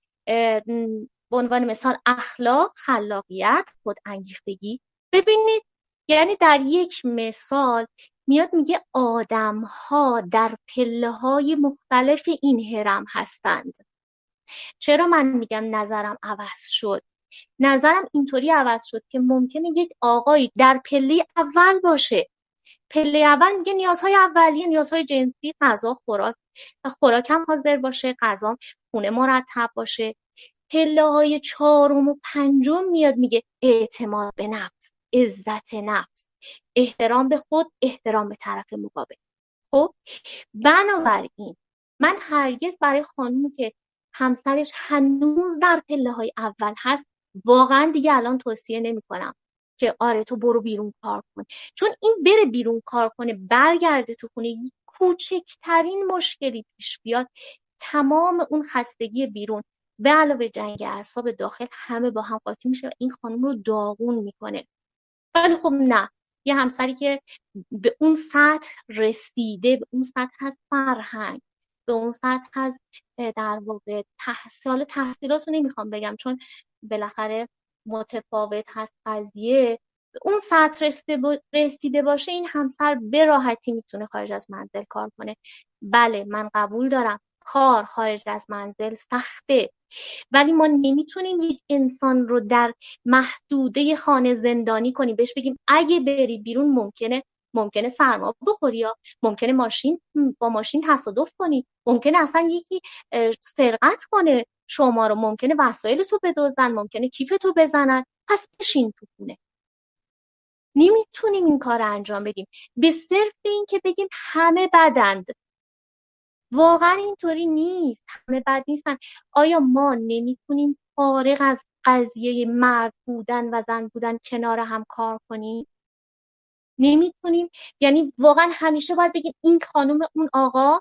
به عنوان مثال اخلاق، خلاقیت، خودانگیختگی. ببینید یعنی در یک مثال میاد میگه آدم‌ها در پله‌های مختلف این هرم هستند. چرا من میگم نظرم عوض شد؟ نظرم اینطوری عوض شد که ممکنه یک آقایی در پله اول باشه. پله اول میگه نیازهای اولیه، نیازهای جنسی، غذا، خوراک، خوراک هم حاضر باشه، غذا، خونه مرتب باشه. پله های چهارم و پنجم میاد میگه اعتماد به نفس، عزت نفس، احترام به خود، احترام به طرف مقابل. خب بنابراین من هرگز برای خانومی که همسرش هنوز در پله های اول هست واقعا دیگه الان توصیه نمی کنم که آره تو برو بیرون کار کن، چون این بره بیرون کار کنه برگرده تو خونه کوچکترین مشکلی پیش بیاد تمام اون خستگی بیرون به علاوه جنگ اعصاب داخل همه با هم قاطی میشه و این خانم رو داغون میکنه. ولی خب نه، یه همسری که به اون سطح رسیده، به اون سطح از فرهنگ، به اون سطح از در واقع تحصیل تحصیلات رو نمیخوام بگم چون بالاخره متفاوت هست قضیه، به اون سطح رسیده باشه این همسر به راحتی میتونه خارج از منزل کار کنه. بله من قبول دارم کار خارج از منزل سخته، ولی ما نمیتونیم یک انسان رو در محدوده خانه زندانی کنیم، بهش بگیم اگه بری بیرون ممکنه ممکنه سرما بخوری، یا ممکنه ماشین با ماشین تصادف کنی، ممکنه اصلا یکی سرقت کنه شما رو، ممکنه وسایل تو بدزدن، ممکنه کیف تو بزنن، پس بشین تو خونه. نمیتونیم این کار انجام بدیم به صرف این که بگیم همه بدند. واقعا اینطوری نیست، همه بد نیستن. آیا ما نمیتونیم فارغ از قضیه مرد بودن و زن بودن کنار هم کار کنیم؟ نمیتونیم؟ یعنی واقعا همیشه باید بگیم این خانم اون آقا؟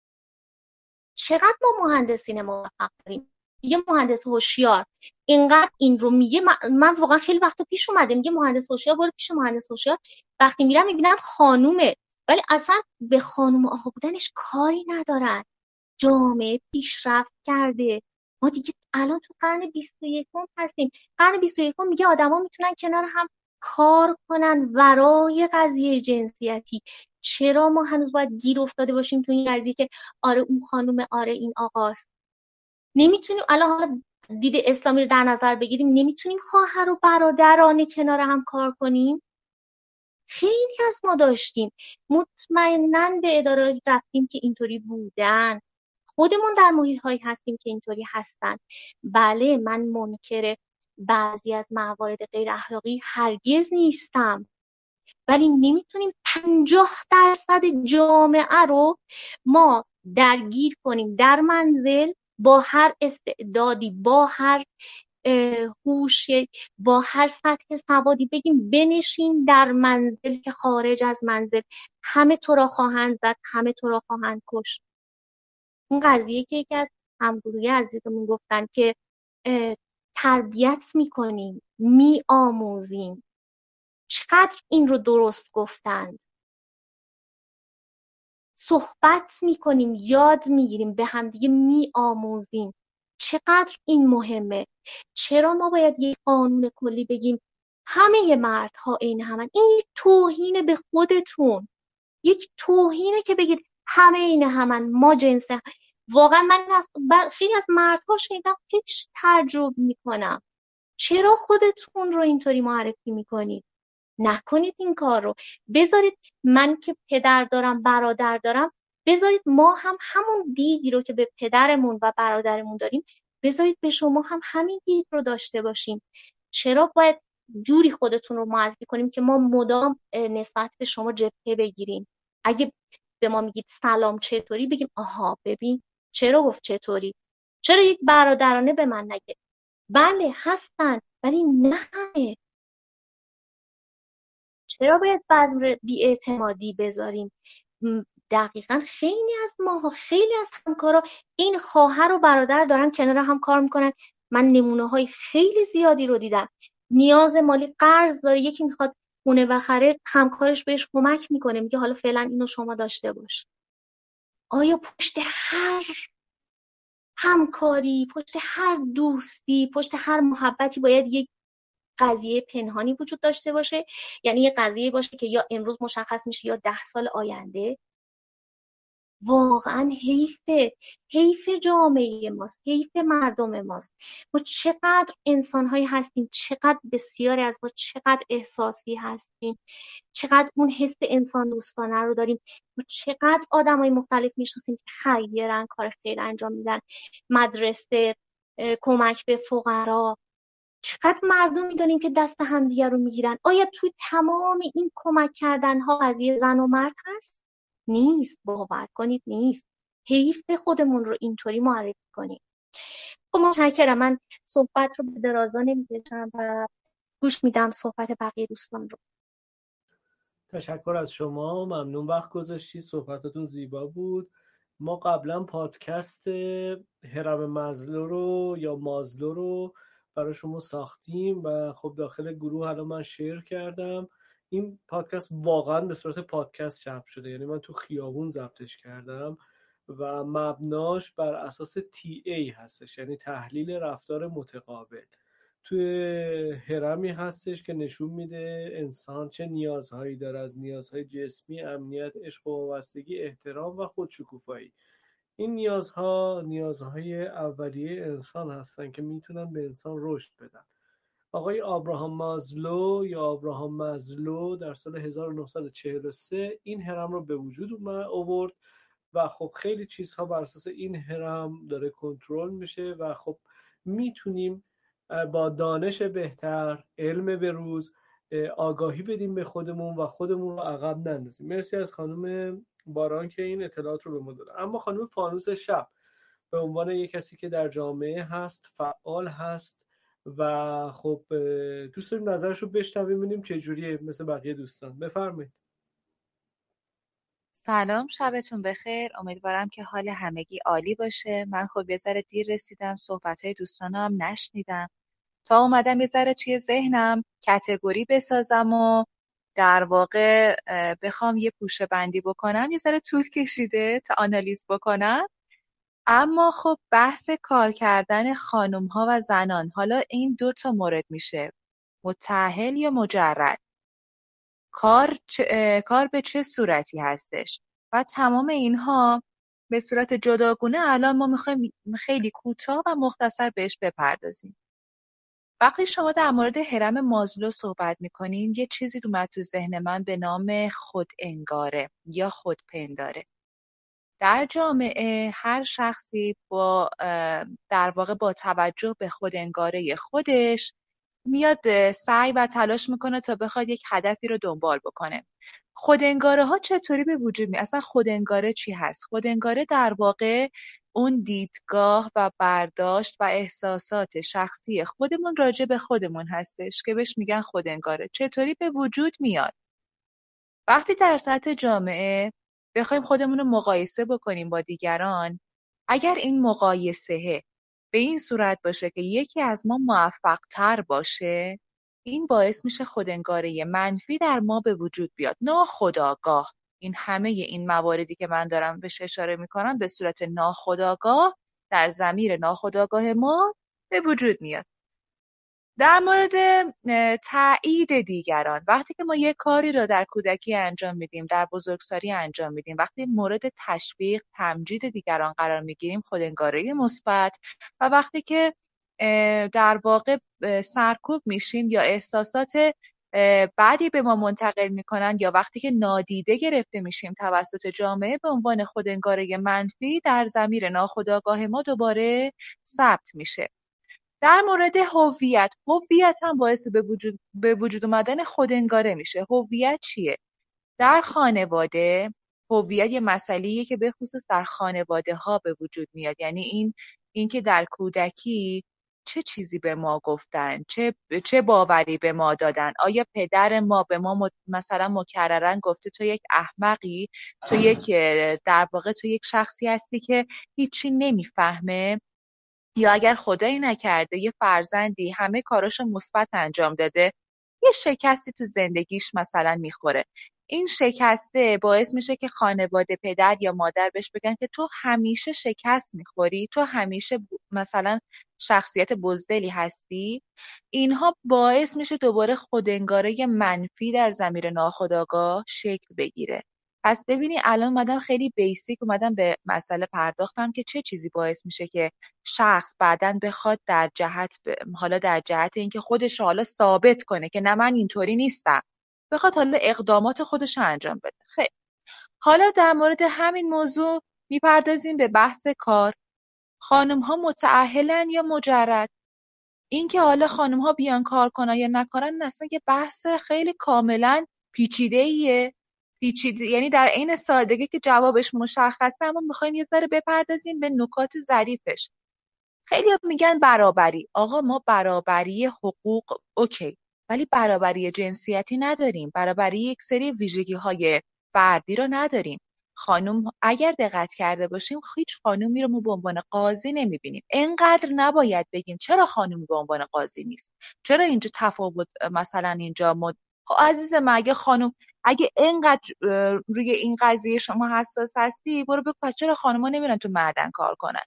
چقدر ما مهندسین موفق داریم، یه مهندس هوشیار اینقدر این رو میگه. من واقعا خیلی وقتا پیش اومده میگه مهندس هوشیار برو پیش مهندس هوشیار، وقتی میرم میبینم خانومه ولی اصلا به خانوم آقا بودنش کاری ندارن. جامعه پیشرفت کرده، ما دیگه الان تو قرن بیست و یکم هستیم. قرن بیست و یکم میگه آدما میتونن کنار هم کار کنن ورای قضیه جنسیتی. چرا ما هنوز باید گیر افتاده باشیم تو این قضیه که آره اون خانومه آره این آقاست؟ نمیتونیم الان حالا دید اسلامی رو در نظر بگیریم نمیتونیم خواهر و برادرانه کنار هم کار کنیم؟ خیلی از ما داشتیم، مطمئناً به اداره رفتیم که اینطوری بودن، خودمون در محیط هایی هستیم که اینطوری هستن. بله، من منکر بعضی از موارد غیر اخلاقی هرگز نیستم، ولی نمیتونیم پنجاه درصد جامعه رو ما درگیر کنیم در منزل با هر استعدادی، با هر هوش، با هر سطح سوادی، بگیم بنشین در منزل که خارج از منزل همه تو را خواهند زد، همه تو را خواهند کشت. اون قضیه که یکی از همگروهی عزیزمون گفتن که تربیت میکنیم، میآموزیم، چقدر این رو درست گفتند. صحبت میکنیم، یاد میگیریم، به همدیگه میآموزیم، چقدر این مهمه. چرا ما باید یک قانون کلی بگیم همه مردها عین همن؟ این یک توهین به خودتون، یک توهینه که بگید همه عین همن، ما جنس. واقعا من خیلی از مردها شنیدم خیلیش تعجب میکنم، چرا خودتون رو اینطوری معرفی میکنید؟ نکنید این کار رو. بذارید من که پدر دارم، برادر دارم، بذارید ما هم همون دیدی رو که به پدرمون و برادرمون داریم، بذارید به شما هم همین دید رو داشته باشیم. چرا باید جوری خودتون رو معرفی کنیم که ما مدام نسبت به شما جبهه بگیریم؟ اگه به ما میگید سلام چطوری، بگیم آها ببین چرا گفت چطوری؟ چرا یک برادرانه به من نگه؟ بله هستن، ولی نه همه. چرا باید بذر بی‌اعتمادی بذاریم؟ دقیقاً خیلی از ماها، خیلی از همکارا این خواهر و برادر دارن کنار هم کار میکنن. من نمونه های خیلی زیادی رو دیدم. نیاز مالی، قرض داره، یکی میخواد خونه بخره، همکارش بهش کمک میکنه، میگه حالا فعلا اینو شما داشته باش. آیا پشت هر همکاری، پشت هر دوستی، پشت هر محبتی باید یک قضیه پنهانی وجود داشته باشه؟ یعنی یه قضیه باشه که یا امروز مشخص میشه یا ده سال آینده؟ واقعا حیفه، حیف جامعه ماست، حیف مردم ماست. ما چقدر انسان‌هایی هستیم، چقدر بسیاری از ما چقدر احساسی هستیم، چقدر اون حس انسان دوستانه رو داریم. ما چقدر آدمای مختلف میشناسیم که خیرن، کار خیر انجام میدن، مدرسه، کمک به فقرا. چقدر مردم میدونیم که دست همدیگه رو میگیرن. آیا توی تمام این کمک کردن ها قضیه زن و مرد هست؟ نیست، باور کنید نیست. حیف خودمون رو اینطوری معرفی کنیم. خب متشکرم، من صحبت رو به درازا نمیکشم و گوش میدم صحبت بقیه دوستان رو. تشکر از شما، ممنون وقت گذاشتی، صحبتاتون زیبا بود. ما قبلا پادکست هرم مازلو رو یا مازلو رو برای شما ساختیم و خب داخل گروه الان من شیر کردم. این پادکست واقعا به صورت پادکست چاپ شده، یعنی من تو خیابون ضبطش کردم و مبناش بر اساس تی ای هستش، یعنی تحلیل رفتار متقابل. توی هرمی هستش که نشون میده انسان چه نیازهایی داره، از نیازهای جسمی، امنیت، عشق و وابستگی، احترام و خودشکوفایی. این نیازها نیازهای اولیه انسان هستن که میتونن به انسان رشد بدن. آقای آبراهام مازلو یا آبراهام مازلو در سال هزار و نهصد و چهل و سه این هرم رو به وجود آورد و خب خیلی چیزها بر اساس این هرم داره کنترل میشه و خب میتونیم با دانش بهتر، علم بروز، آگاهی بدیم به خودمون و خودمون رو عقب نندازیم. مرسی از خانم باران که این اطلاعات رو به ما داد. اما خانم فانوس شب به عنوان یک کسی که در جامعه هست، فعال هست و خب دوست داریم نظرش رو بشنویم، ببینیم چه جوریه مثل بقیه دوستان. بفرمایید. سلام، شبتون بخیر. امیدوارم که حال همگی عالی باشه. من خب یه ذره دیر رسیدم، صحبت‌های دوستانم نشنیدم، تا اومدم یه ذره توی ذهنم کتگوری بسازم و در واقع بخوام یه پوشه بندی بکنم. یه ذره طول کشیده تا آنالیز بکنم. اما خب بحث کار کردن خانم‌ها و زنان، حالا این دو تا مورد میشه، متأهل یا مجرد. کار چه، کار به چه صورتی هستش و تمام اینها به صورت جداگونه الان ما میخوایم خیلی کوتاه و مختصر بهش بپردازیم. وقتی شما در مورد هرم مازلو صحبت میکنین یه چیزی اومد تو ذهن من به نام خودانگاره یا خودپنداره. در جامعه هر شخصی با در واقع با توجه به خودانگاره خودش میاد سعی و تلاش میکنه تا بخواد یک هدفی رو دنبال بکنه. خودانگاره ها چطوری به وجود می؟ اصلا خودانگاره چی هست؟ خودانگاره در واقع اون دیدگاه و برداشت و احساسات شخصی خودمون راجع به خودمون هستش که بهش میگن خودانگاره. چطوری به وجود میاد؟ وقتی در سطح جامعه بخوایم خودمون رو مقایسه بکنیم با دیگران، اگر این مقایسه به این صورت باشه که یکی از ما موفق تر باشه، این باعث میشه خودانگاره منفی در ما به وجود بیاد. ناخودآگاه این همه این مواردی که من دارم بهش اشاره میکنم به صورت ناخودآگاه در ضمیر ناخودآگاه ما به وجود میاد. در مورد تایید دیگران، وقتی که ما یک کاری را در کودکی انجام میدیم، در بزرگسالی انجام میدیم، وقتی مورد تشویق، تمجید دیگران قرار میگیریم، خودانگاره مثبت، و وقتی که در واقع سرکوب میشیم یا احساسات بعدی به ما منتقل میکنن، یا وقتی که نادیده گرفته میشیم توسط جامعه به عنوان خودانگاره منفی، در ضمیر ناخودآگاه ما دوباره ثبت میشه. در مورد هویت، هویت هم باعث به وجود به وجود اومدن خودانگاره میشه. هویت چیه؟ در خانواده هویت یه مسئله‌ایه که به خصوص در خانواده ها به وجود میاد. یعنی این اینکه در کودکی چه چیزی به ما گفتن، چه چه باوری به ما دادن. آیا پدر ما به ما مثلا مکررن گفته تو یک احمقی، تو یک در واقع تو یک شخصی هستی که هیچی نمیفهمه؟ یا اگر خدایی نکرده یه فرزندی همه کاراشو مثبت انجام داده، یه شکستی تو زندگیش مثلا میخوره، این شکسته باعث میشه که خانواده، پدر یا مادر بهش بگن که تو همیشه شکست میخوری، تو همیشه مثلا شخصیت بزدلی هستی. اینها باعث میشه دوباره خودانگاره منفی در ضمیر ناخودآگاه شکل بگیره. پس ببینی الان اومدم خیلی بیسیک اومدم به مسئله پرداختم که چه چیزی باعث میشه که شخص بعداً بخواد در جهت ب... حالا در جهت اینکه خودش رو حالا ثابت کنه که نه من اینطوری نیستم، بخواد حالا اقدامات خودش رو انجام بده. خیلی حالا در مورد همین موضوع میپردازیم به بحث کار. خانم ها متأهلن یا مجرد؟ اینکه حالا خانم ها بیان کار کنن یا نکنن اصلا یه بحث خیلی کاملا پیچیده ایه. پیچیده یعنی در عین سادگی که جوابش مشخصه، اما میخوایم یه ذره بپردازیم به نکات ظریفش. خیلی میگن برابری. آقا ما برابری حقوق اوکی، ولی برابری جنسیتی نداریم، برابری یک سری ویژگی های فردی رو نداریم. خانم اگر دقت کرده باشیم هیچ خانومی رو ما به عنوان قاضی نمیبینیم. اینقدر نباید بگیم چرا خانم به عنوان قاضی نیست، چرا اینجا تفاوت مثلا اینجا مد... عزیز من اگه خانم اگه اینقدر روی این قضیه شما حساس هستی، برو بگو چرا خانم‌ها نمیرن تو معدن کار کنن.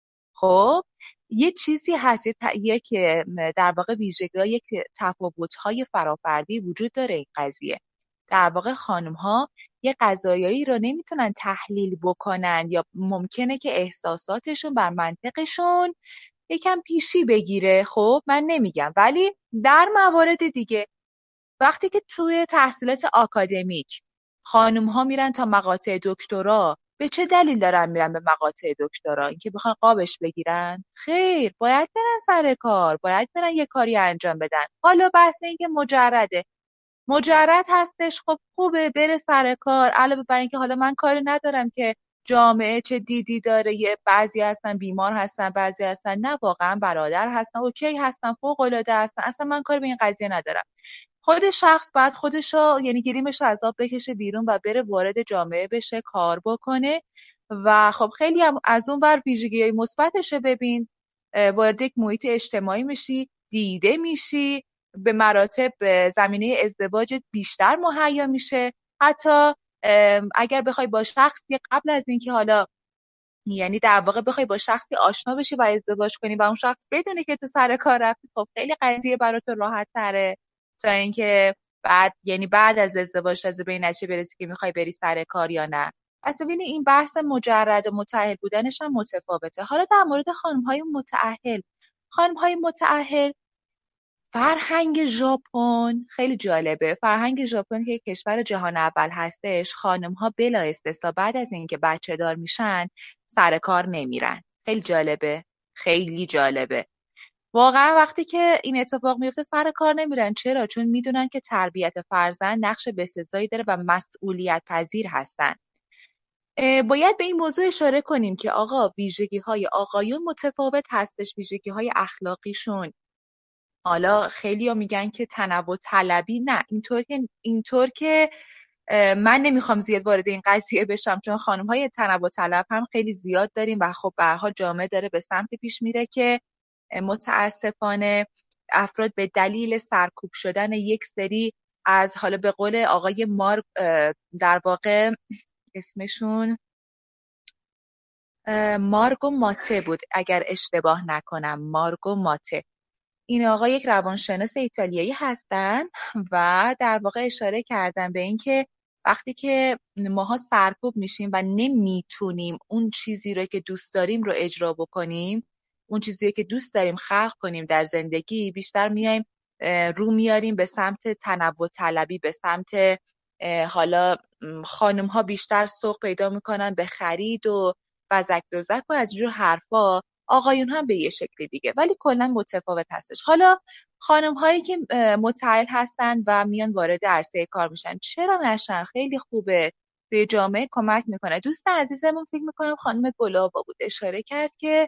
خب یه چیزی هست، یک در واقع ویژگی‌ها، یک تفاوت‌های فرافردی وجود داره. این قضیه در واقع خانم‌ها یه قضایایی رو نمیتونن تحلیل بکنن، یا ممکنه که احساساتشون بر منطقشون یکم پیشی بگیره. خب من نمیگم، ولی در موارد دیگه وقتی که توی تحصیلات آکادمیک خانم‌ها میرن تا مقاطع دکترا، به چه دلیل دارن میرن به مقاطع دکترا؟ اینکه بخوان قابش بگیرن؟ خیر، باید برن سر کار، باید برن یه کاری انجام بدن. حالا بحث این که مجرده، مجرد هستش، خب خوبه بره سر کار، علاوه بر اینکه حالا من کاری ندارم که جامعه چه دیدی داره، یه بعضی هستن بیمار هستن، بعضی هستن نه واقعا برادر هستن، اوکی هستن، فوق العاده هستن، اصلا من کاری به این قضیه ندارم. خود شخص بعد خودشو یعنی گریمش رو از آب بکشه بیرون و بره وارد جامعه بشه، کار بکنه. و خب خیلی هم از اون بر ویژگی‌های مثبتش ببین، وارد یک محیط اجتماعی میشی، دیده میشی، به مراتب زمینه ازدواج بیشتر مهیا میشه. حتی اگر بخوای با شخصی قبل از اینکه حالا یعنی در واقع بخوای با شخصی آشنا بشی و ازدواج کنی و اون شخص بدونه که تو سر کار رفتی، خب خیلی قضیه برات راحت تره تا اینکه بعد یعنی بعد از ازدواج تازه به این نتیجه برسی که میخوای بری سر کار یا نه. اصلا ببینید این بحث مجرد و متأهل بودنش هم متفاوته. حالا در مورد خانم‌های متأهل، خانم‌های متأهل فرهنگ ژاپن خیلی جالبه. فرهنگ ژاپن که کشور جهان اول هستش، خانم‌ها بلا استثنا بعد از اینکه بچه دار میشن سر کار نمیرن. خیلی جالبه، خیلی جالبه. واقعا وقتی که این اتفاق میفته سر کار نمیرن. چرا؟ چون میدونن که تربیت فرزند نقش بسزایی داره و مسئولیت پذیر هستن. باید به این موضوع اشاره کنیم که آقا ویژگی‌های آقایون متفاوت هستش، ویژگی‌های اخلاقیشون. حالا خیلی‌ها میگن که تنوع طلبی، نه اینطور که اینطور که من نمیخوام زیاد وارد این قضیه بشم، چون خانم‌های تنوع طلب هم خیلی زیاد داریم و خب به هر حال جامعه داره به سمت پیش میره که متاسفانه افراد به دلیل سرکوب شدن یک سری از، حالا به قول آقای مارک در واقع اسمشون مارگو ماته بود اگر اشتباه نکنم، مارگو ماته، این آقا یک روانشناس ایتالیایی هستن و در واقع اشاره کردن به این که وقتی که ماها سرکوب میشیم و نمیتونیم اون چیزی رو که دوست داریم رو اجرا بکنیم، اون چیزی رو که دوست داریم خلق کنیم در زندگی، بیشتر میایم رو میاریم به سمت تنوع طلبی، به سمت حالا خانم ها بیشتر سوق پیدا میکنن به خرید و بزک دوزک و از جور حرفا، آقایون هم به یه شکل دیگه، ولی کلا متفاوت هستش. حالا خانم هایی که متأهل هستن و میان وارد عرصه کار میشن، چرا نشن؟ خیلی خوبه، به جامعه کمک میکنه. دوست عزیزمون فکر میکنم خانم گلابا بود اشاره کرد که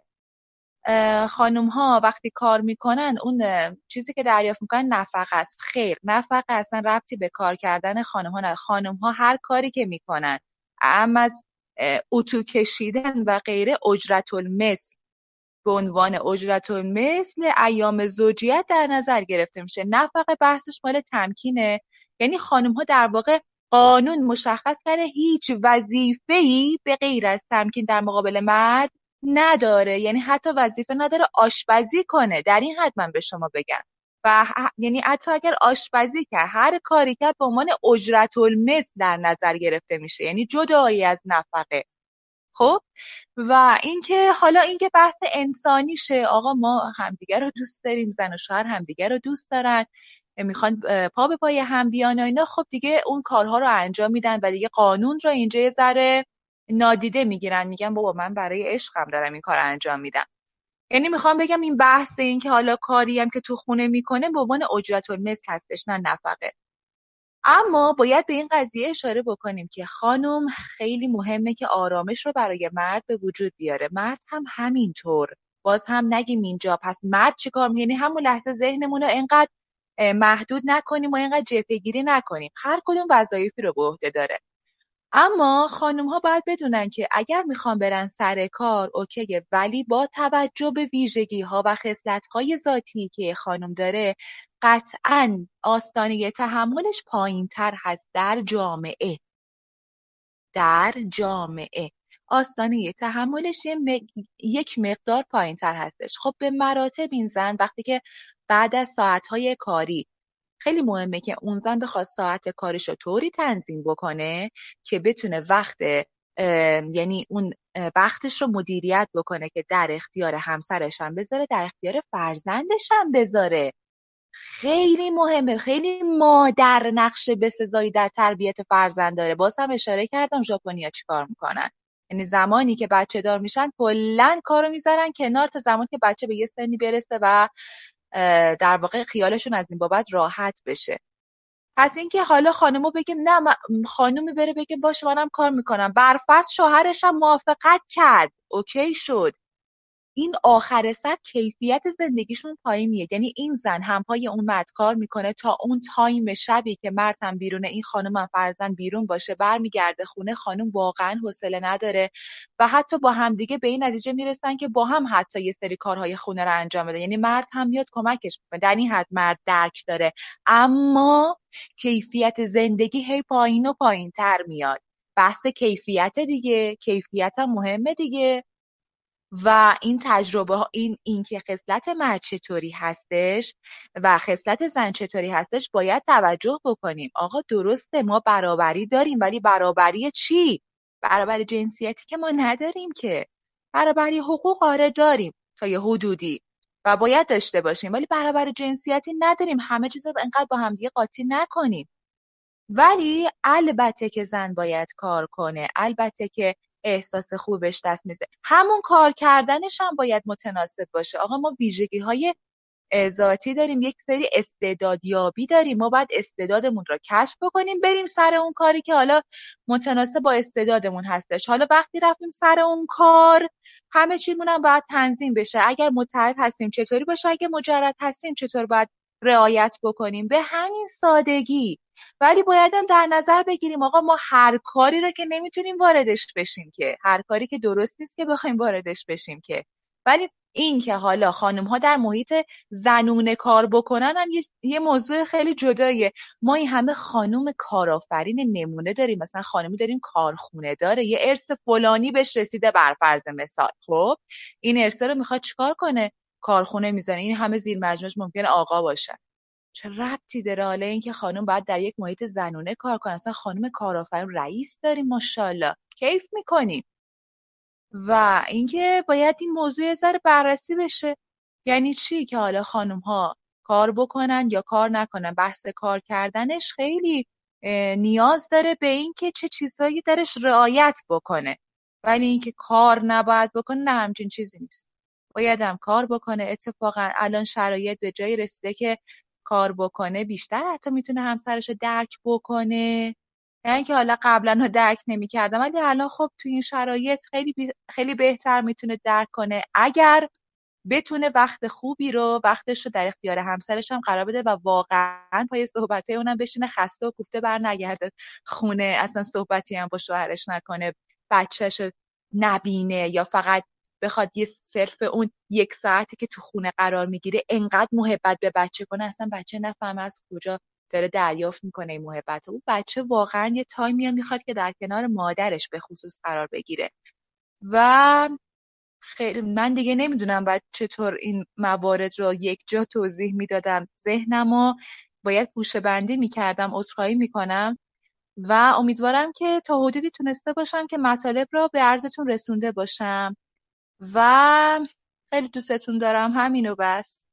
خانم ها وقتی کار میکنن اون چیزی که دریافت میکنن نفقه است. خیر، نفقه اصلا ربطی به کار کردن خانم ها نه. خانم ها هر کاری که میکنن، اما از اتو کشیدن و غیره، اجرت المثل به عنوان اجرت المثل ایام زوجیت در نظر گرفته میشه. نفقه بحثش مال تمکینه، یعنی خانم ها در واقع قانون مشخص کرده هیچ وظیفه‌ای به غیر از تمکین در مقابل مرد نداره، یعنی حتی وظیفه نداره آشپزی کنه. در این حد من به شما بگم، و یعنی حتی اگر آشپزی کرد، هر کاری کرد به عنوان اجرت المثل در نظر گرفته میشه، یعنی جدایی از نفقه. خب و اینکه حالا اینکه بحث انسانیشه، آقا ما همدیگه رو دوست داریم، زن و شوهر همدیگه رو دوست دارن، میخوان پا به پای هم بیان و اینا، خب دیگه اون کارها رو انجام میدن و دیگه قانون رو اینجا یه ذره نادیده میگیرن، میگن بابا من برای عشقم دارم این کار انجام میدم. یعنی میخوام بگم این بحث این که حالا کاری هم که تو خونه میکنه به عنوان اجرت المثل هستش، نه نفقه. اما باید به این قضیه اشاره بکنیم که خانم خیلی مهمه که آرامش رو برای مرد به وجود بیاره، مرد هم همینطور. باز هم نگیم اینجا پس مرد چی کار میکنه، یعنی همون لحظه ذهنمون رو اینقدر محدود نکنیم و اینقدر جبهه‌گیری نکنیم، هر کدوم وظایفی رو به عهده داره. اما خانم ها باید بدونن که اگر میخوان برن سر کار اوکیه، ولی با توجه به ویژگی ها و خصلت های ذاتی که خانم داره، قطعاً آستانه تحملش پایین تر هست در جامعه. در جامعه آستانه تحملش یک مقدار پایین تر هستش. خب به مراتب این زن وقتی که بعد از ساعتهای کاری، خیلی مهمه که اون زن بخواد ساعت کارش رو طوری تنظیم بکنه که بتونه وقت یعنی اون وقتش رو مدیریت بکنه که در اختیار همسرش هم بذاره، در اختیار فرزندش هم بذاره. خیلی مهمه. خیلی مادر نقش بسزایی در تربیت فرزند داره. باز هم اشاره کردم ژاپنیا چیکار میکنن، یعنی زمانی که بچه دار میشن کلا کارو میذارن کنار تا زمانی که بچه به یه سنی برسه و در واقع خیالشون از این بابت راحت بشه. پس اینکه حالا خانمو بگیم نه، خانومی بره بگه باشه منم کار میکنم، برفرض شوهرش هم موافقت کرد، اوکی شد، این آخر سر کیفیت زندگیشون پایین میاد. یعنی این زن هم پای اون مرد کار میکنه تا اون تایم شبی که مرد هم بیرونه، این خانم هم فرزن بیرون باشه، برمیگرده خونه، خانم واقعا حوصله نداره و حتی با هم دیگه به این نتیجه میرسن که با هم حتی یه سری کارهای خونه رو انجام بده. یعنی مرد هم میاد کمکش میکنه، در این حد مرد درک داره، اما کیفیت زندگی هی پایین و پایین تر میاد. بحث کیفیت دیگه، کیفیت هم مهمه دیگه. و این تجربه ها، این این که خصلت مرد چطوری هستش و خصلت زن چطوری هستش باید توجه بکنیم. آقا درسته ما برابری داریم، ولی برابری چی؟ برابری جنسیتی که ما نداریم که. برابری حقوق آره داریم تا یه حدودی و باید داشته باشیم، ولی برابری جنسیتی نداریم. همه چیز رو انقدر با هم دیگه قاطی نکنیم. ولی البته که زن باید کار کنه، البته که احساس خوبش دست میده، همون کار کردنش هم باید متناسب باشه. آقا ما ویژگی های ذاتی داریم، یک سری استعدادیابی داریم، ما باید استعدادمون رو کشف بکنیم، بریم سر اون کاری که حالا متناسب با استعدادمون هستش. حالا وقتی رفتیم سر اون کار، همه چیمون هم باید تنظیم بشه. اگر متحد هستیم چطوری باشه، اگر مجرد هستیم چطور باید رعایت بکنیم، به همین سادگی. ولی باید هم در نظر بگیریم آقا ما هر کاری رو که نمیتونیم واردش بشیم، که هر کاری که درست نیست که بخوایم واردش بشیم که. ولی این که حالا خانم ها در محیط زنونه کار بکنن هم یه, یه موضوع خیلی جداییه. ما این همه خانم کارآفرین نمونه داریم، مثلا خانمی داریم کارخونه داره، یه ارث فلانی بهش رسیده بر فرض مثال. خب این ارث رو میخواد چیکار کنه؟ کارخونه میزنه. این همه زیر مجموعش ممکنه آقا باشه. چه ربطی داره حالا این که خانم باید در یک محیط زنونه کار کنه؟ اصلا خانم کارآفرین رئیس داریم ماشاءالله، کیف میکنیم. و اینکه باید این موضوع یه ذره بررسی بشه. یعنی چی که حالا خانم ها کار بکنن یا کار نکنن؟ بحث کار کردنش خیلی نیاز داره به این که چه چیزایی درش رعایت بکنه، ولی اینکه کار نباید بکنه نه، همچین چیزی نیست. باید هم کار بکنه. اتفاقا الان شرایط به جایی رسیده که کار بکنه بیشتر حتی میتونه همسرش رو درک بکنه. یعنی که حالا قبلا رو درک نمی کردم، ولی الان خب توی این شرایط خیلی بی... خیلی بهتر میتونه درک کنه، اگر بتونه وقت خوبی رو وقتش رو در اختیار همسرش هم قرار بده و واقعا پای صحبتای اونم بشینه خسته و کوفته بر نگرده خونه، اصلا صحبتی هم با شوهرش نکنه، بچه‌ش نبینه، یا فقط بخواد یه صرف اون یک ساعتی که تو خونه قرار میگیره انقدر محبت به بچه کنه اصلا بچه نفهمه از کجا داره دریافت میکنه این محبت. اون بچه واقعا یه تایمی میخواد که در کنار مادرش به خصوص قرار بگیره. و خیلی من دیگه نمیدونم باید چطور این موارد رو یک جا توضیح میدادم، ذهنمو باید گوشه بندی میکردم. عذرخواهی میکنم و امیدوارم که تا حدودی تونسته باشم که مطالب رو به عرضتون رسونده باشم و خیلی دوستتون دارم. همینو بس.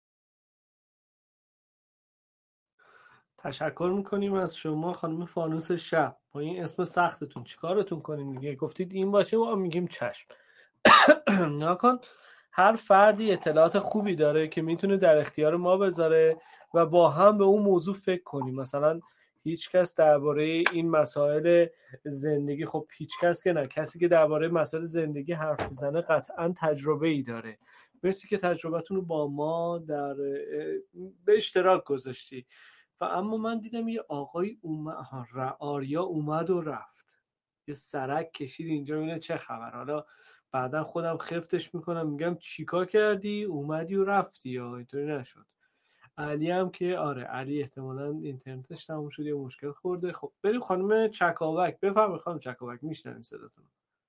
تشکر میکنیم از شما خانم فانوس شب. با این اسم سختتون چیکارتون کنیم دیگه؟ گفتید این باشه و میگیم چشم. نکن هر فردی اطلاعات خوبی داره که میتونه در اختیار ما بذاره و با هم به اون موضوع فکر کنیم. مثلا هیچ کس درباره این مسائل زندگی، خب هیچ کس که نه، کسی که درباره مسائل زندگی حرف میزنه قطعا تجربه ای داره. مرسی که تجربتون رو با ما در به اشتراک گذاشتی. و اما من دیدم یه آقای اومد، آریا اومد و رفت، یه سرک کشید اینجا، ببینه چه خبر. حالا بعدا خودم خفتش میکنم میگم چیکار کردی اومدی و رفتی، یا اینطوری نشد. علی هم که آره علی احتمالاً اینترنتش تموم شد یا مشکل خورده. خب بریم خانم چکاوک. بفرمایید خانم چکاوک، میشنویم صداتون.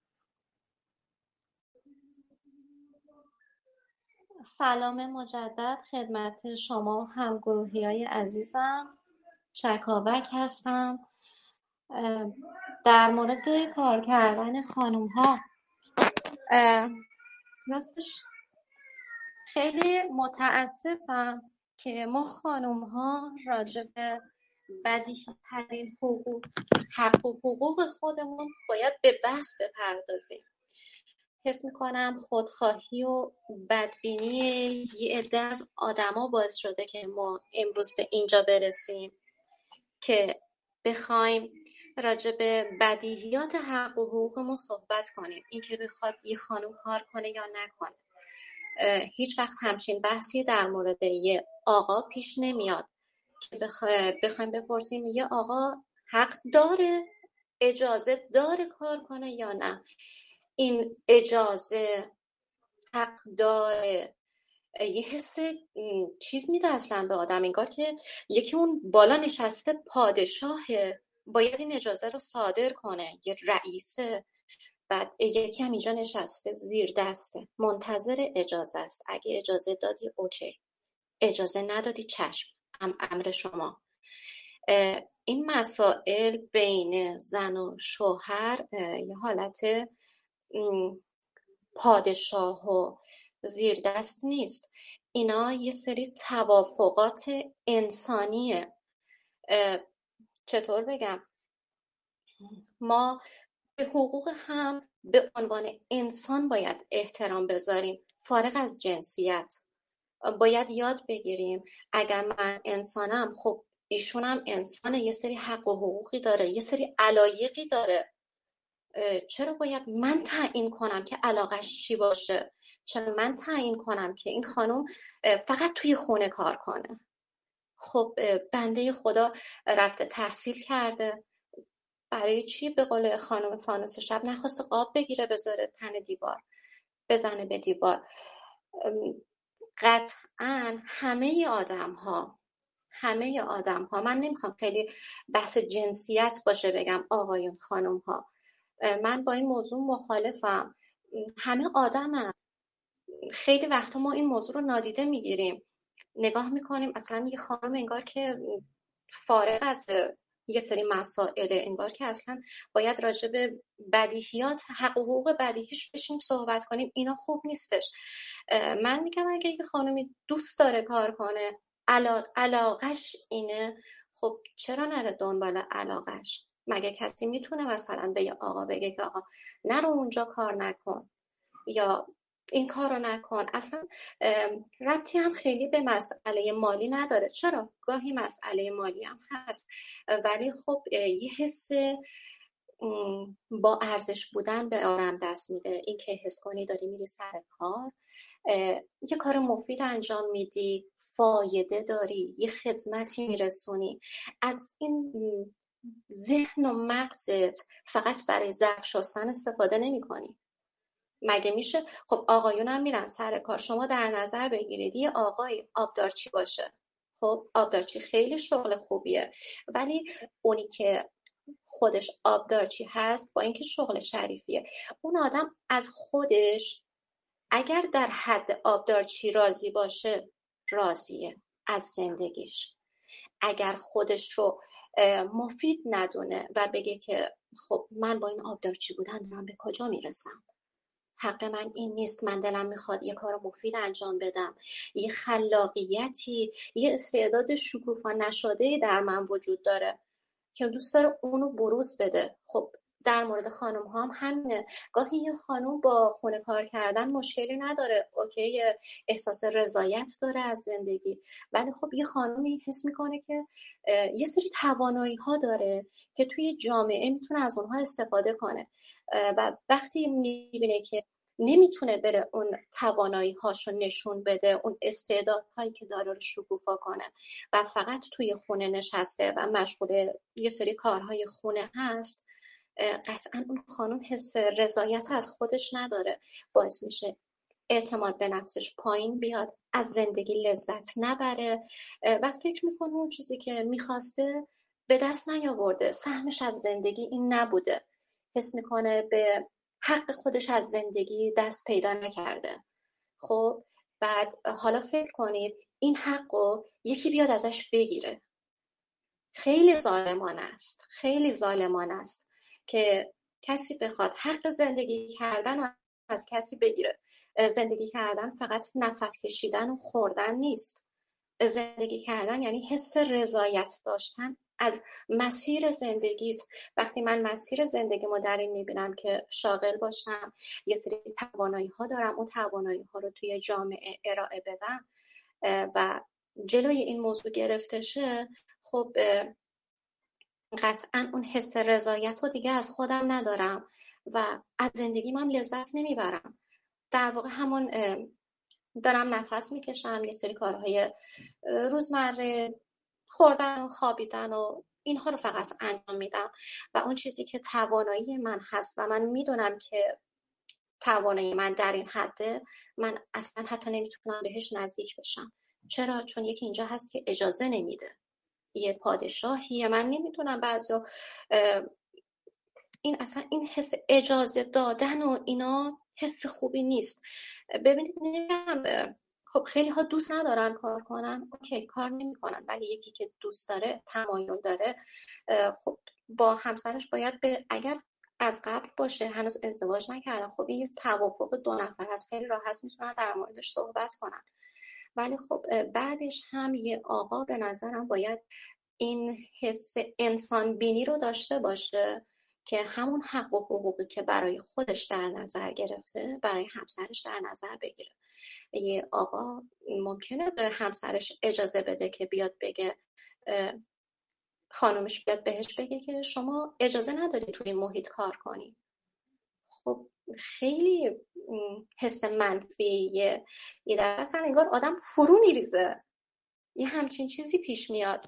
سلام مجدد خدمت شما همگروهی‌های عزیزم. چکاوک هستم. در مورد کار کردن خانوم ها راستش خیلی متاسفم که ما خانوم ها راجع به بدیهی ترین حقوق حق و حقوق خودمون باید به بحث بپردازیم. حس میکنم خودخواهی و بدبینی یه عده از آدما باعث شده که ما امروز به اینجا برسیم که بخوایم راجع به بدیهیات حق و حقوقمون صحبت کنیم. این که بخواد یه خانم کار کنه یا نکنه، هیچ وقت همچین بحثی در مورد یه آقا پیش نمیاد که بخوایم بپرسیم یه آقا حق داره، اجازه داره کار کنه یا نه. این اجازه حق داره یه حس چیز میده اصلا به آدم، انگار که یکی اون بالا نشسته پادشاهه، باید این اجازه رو صادر کنه، یه رئیسه، بعد یکی هم اینجا نشسته زیر دسته منتظر اجازه است. اگه اجازه دادی اوکی، اجازه ندادی چشم، امر شما. این مسائل بین زن و شوهر یه حالت پادشاه و زیردست نیست. اینا یه سری توافقات انسانیه. چطور بگم؟ ما به حقوق هم به عنوان انسان باید احترام بذاریم، فارغ از جنسیت. باید یاد بگیریم اگر من انسانم، خب ایشونم انسانه، یه سری حق و حقوقی داره، یه سری علایقی داره. چرا باید من تعیین کنم که علاقش چی باشه؟ چرا من تعیین کنم که این خانم فقط توی خونه کار کنه؟ خب بنده خدا رفته تحصیل کرده، برای چی به قول خانم فانوس شب نخواسته قاب بگیره بذاره تن دیوار، بزنه به دیوار؟ قطعا همه آدم ها همه آدم ها من نمیخوام خیلی بحث جنسیت باشه بگم آقایون خانم ها، من با این موضوع مخالفم. همه آدم هم. خیلی وقتا ما این موضوع رو نادیده میگیریم، نگاه میکنیم اصلا یه خانم انگار که فارغ از یه سری مسائله، انگار که اصلا باید راجع به بدیهیات، حق و حقوق بدیهیش بشیم صحبت کنیم. اینا خوب نیستش. من میگم اگه یه خانمی دوست داره کار کنه، علاق علاقش اینه، خب چرا نره دنبال علاقش؟ مگه کسی میتونه مثلا به یه آقا بگه که آقا نرو اونجا کار نکن یا این کار رو نکن؟ اصلا ربطی هم خیلی به مسئله مالی نداره. چرا؟ گاهی مسئله مالی هم هست، ولی خب یه حس با ارزش بودن به آدم دست میده. این که حس کنی داری میری سر کار، یه کار مفید انجام میدی، فایده داری، یه خدمتی میرسونی، از این ذهن و مغزت فقط برای ظرف شستن استفاده نمی کنی. مگه میشه؟ خب آقایون هم میرن سر کار، شما در نظر بگیرید یه آقای آبدارچی باشه، خب آبدارچی خیلی شغل خوبیه، ولی اونی که خودش آبدارچی هست با اینکه شغل شریفیه، اون آدم از خودش اگر در حد آبدارچی راضی باشه راضیه از زندگیش. اگر خودش رو مفید ندونه و بگه که خب من با این آبدارچی بودن دارم به کجا میرسم، حق من این نیست، من دلم میخواد یه کار مفید انجام بدم، یه خلاقیتی، یه استعداد شکوفا نشده در من وجود داره که دوست داره اونو بروز بده. خب در مورد خانم ها هم همینه. گاهی یه خانم با خونه کار کردن مشکلی نداره، اوکی، احساس رضایت داره از زندگی، ولی خب یه خانمی حس میکنه که یه سری توانایی ها داره که توی جامعه میتونه از اونها استفاده کنه و وقتی میبینه که نمیتونه بره اون توانایی هاشو نشون بده، اون استعدادهایی که داره رو شکوفا کنه و فقط توی خونه نشسته و مشغول یه سری کارهای خونه هست، قطعا اون خانم حس رضایت از خودش نداره، باعث میشه اعتماد به نفسش پایین بیاد، از زندگی لذت نبره و فکر میکنه اون چیزی که میخواسته به دست نیاورده، سهمش از زندگی این نبوده، حس میکنه به حق خودش از زندگی دست پیدا نکرده. خب بعد حالا فکر کنید این حقو یکی بیاد ازش بگیره. خیلی ظالمانه است، خیلی ظالمانه است که کسی بخواد حق زندگی کردن رو از کسی بگیره. زندگی کردن فقط نفس کشیدن و خوردن نیست. زندگی کردن یعنی حس رضایت داشتن از مسیر زندگیت. وقتی من مسیر زندگیمو در این میبینم که شاغل باشم، یه سری توانایی ها دارم، اون توانایی ها رو توی جامعه ارائه بدم و جلوی این موضوع گرفته شه، خب قطعا اون حس رضایت رو دیگه از خودم ندارم و از زندگیم هم لذت نمیبرم. در واقع همون دارم نفس میکشم، یه سری کارهای روزمره، خوردن و خوابیدن و اینها رو فقط انجام میدم و اون چیزی که توانایی من هست و من میدونم که توانایی من در این حده، من اصلا حتی نمیتونم بهش نزدیک بشم. چرا؟ چون یکی اینجا هست که اجازه نمیده، یه پادشاهیه. من نمیتونم بعضیا این اصلا این حس اجازه دادن و اینا حس خوبی نیست. ببینید نمیدونم خب خیلی ها دوست ندارن کار کنن، اوکی کار نمیکنن، ولی یکی که دوست داره، تمایل داره، خب با همسرش باید به، اگر از قبل باشه هنوز ازدواج نکردن، خب این یه توافق دو نفر هست، خیلی راحت میتونن در موردش صحبت کنن. ولی خب بعدش هم یه آقا به نظرم باید این حس انسان بینی رو داشته باشه که همون حق و حقوقی که برای خودش در نظر گرفته برای همسرش در نظر بگیره. یه آقا ممکنه به همسرش اجازه بده که بیاد بگه، خانومش بیاد بهش بگه که شما اجازه نداری توی این محیط کار کنی. خب خیلی حس منفیه، یه دفعه اصلا انگار آدم فرو میریزه، یه همچین چیزی پیش میاد.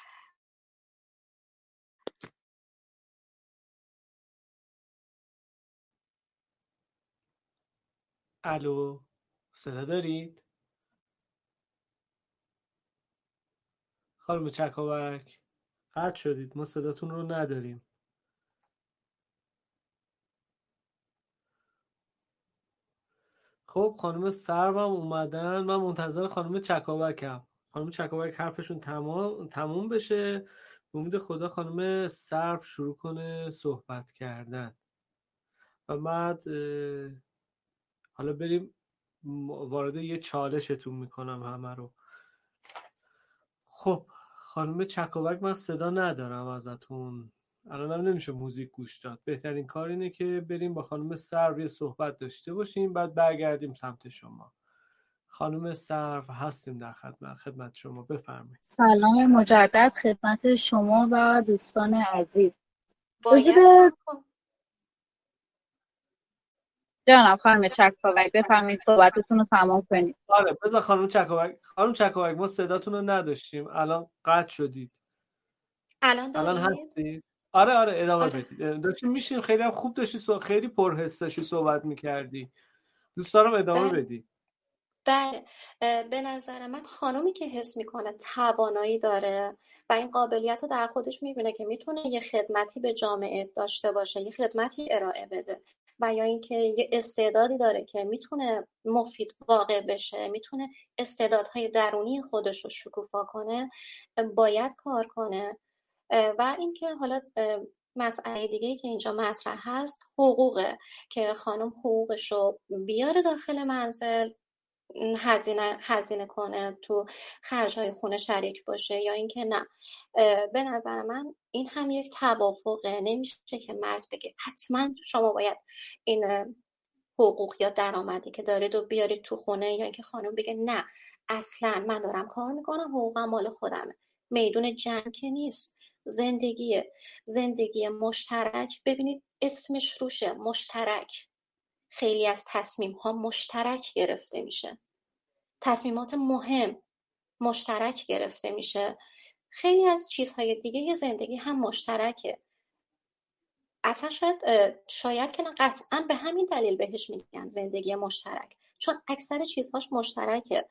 الو، صدا دارید؟ خانم چکاورک قطع شدید، ما صداتون رو نداریم. خب خانم سروم اومدن، من منتظر خانم چکاورکم. خانم چکاورک حرفشون تمام تموم بشه، به امید خدا خانم سرو شروع کنه صحبت کردن و بعد حالا بریم وارد یه چالشتون میکنم همه رو. خب خانم چکاورک من صدا ندارم ازتون، الانم نمیشه موزیک گوش داد. بهترین کار اینه که بریم با خانم سرو یه صحبت داشته باشیم، بعد برگردیم سمت شما. خانم سرو هستیم در خدمت خدمت شما، بفرمایید. سلام مجدد خدمت شما و دوستان عزیز. باید جانم خانم چکاورک بفرمایید صحبتتون رو تمام کنید. آره بذار خانم چکاورک خانم چکاورک ما صداتون رو نداشتیم، الان قطع شدید. الان دارید؟ الان هستید؟ آره آره ادامه آره. بدید. داشتیم میشیم، خیلی هم خوب داشتی سو... خیلی پرحس داشتی صحبت میکردی. دوست دارم ادامه بله. بدی. بله به نظر من خانومی که حس میکنه توانایی داره و این قابلیت رو در خودش میبینه که میتونه یه خدمتی به جامعه داشته باشه، یه خدمتی ارائه بده، و یا اینکه یه استعدادی داره که میتونه مفید واقع بشه، میتونه استعدادهای درونی خودش رو شکوفا کنه، باید کار کنه. و اینکه حالا مسئله دیگه که اینجا مطرح هست حقوقه، که خانم حقوقش رو بیاره داخل منزل، هزینه هزینه کنه، تو خرج‌های خونه شریک باشه، یا اینکه نه. به نظر من این هم یک توافقه، نمیشه که مرد بگه حتما شما باید این حقوق یا درآمدی که دارید و بیارید تو خونه، یا اینکه خانم بگه نه اصلا من دارم کار میکنم حقوقم مال خودمه. میدون جنگ که نیست، زندگیه، زندگی مشترک. ببینید اسمش روشه، مشترک. خیلی از تصمیم ها مشترک گرفته میشه، تصمیمات مهم مشترک گرفته میشه، خیلی از چیزهای دیگه زندگی هم مشترکه. اصلا شاید شاید که نه قطعا به همین دلیل بهش میگن زندگی مشترک، چون اکثر چیزهاش مشترکه.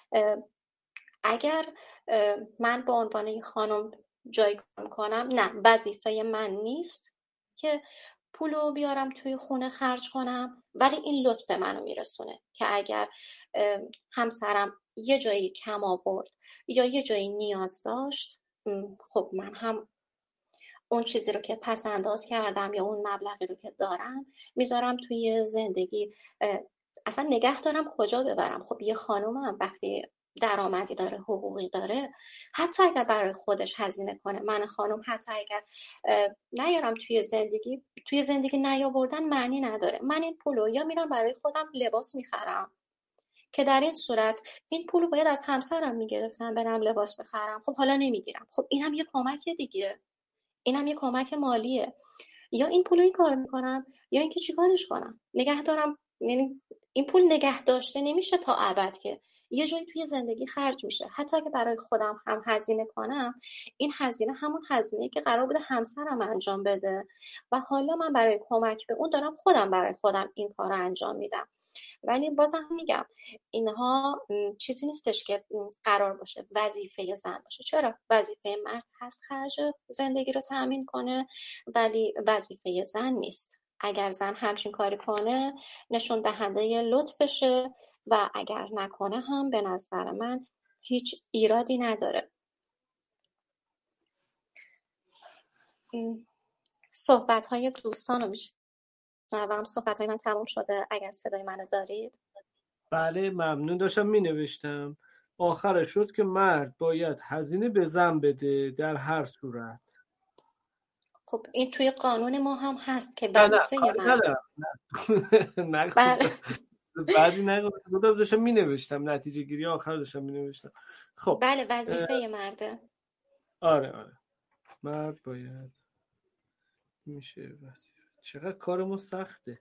اگر من به عنوان یک خانم جای کار کنم، نه وظیفه من نیست که پولو بیارم توی خونه خرج کنم، ولی این لطف به منو میرسونه که اگر همسرم یه جایی کم آورد یا یه جایی نیاز داشت، خب من هم اون چیزی رو که پس انداز کردم یا اون مبلغی رو که دارم میذارم توی زندگی. اصلا نگه دارم کجا ببرم. خب یه خانومم وقتی درآمدی داره، حقوقی داره، حتی اگر برای خودش هزینه کنه، من خانم حتی اگر نیارم توی زندگی توی زندگی نیاوردن معنی نداره. من این پولو یا میرم برای خودم لباس میخرم، که در این صورت این پولو باید از همسرم میگرفتم برم لباس بخرم، خب حالا نمیگیرم، خب اینم یه کمک دیگه، اینم یه کمک مالیه. یا این پولو این کار میکنم، یا اینکه چیکارش کنم، نگه دارم. یعنی این پول نگه داشته نمیشه تا ابد، که یه جایی توی زندگی خرج میشه. حتی اگه برای خودم هم هزینه کنم، این هزینه همون هزینه‌ای که قرار بوده همسرم انجام بده و حالا من برای کمک به اون دارم خودم برای خودم این کار رو انجام میدم. ولی بازم میگم اینها چیزی نیستش که قرار باشه وظیفه زن باشه. چرا؟ وظیفه مرد هست خرج زندگی رو تأمین کنه، ولی وظیفه زن نیست. اگر زن همچین کاری کنه نشون دهنده لطفشه، و اگر نکنه هم به نظر من هیچ ایرادی نداره. صحبت های دوستان رو میشنوم. صحبت های من تموم شده اگر صدای منو دارید؟ بله ممنون. داشتم می نوشتم آخرش شد که مرد باید هزینه به زن بده در هر صورت. خب این توی قانون ما هم هست که نه نه وظیفه کاری مرد. ندارم. نه بله بعدی نگفتم، بودم داشتم می نوشتم نتیجه گیری آخر داشتم می نوشتم. خب بله وظیفه مرده. آره آره مرد باید میشه وظیفه. چقدر کار ما سخته،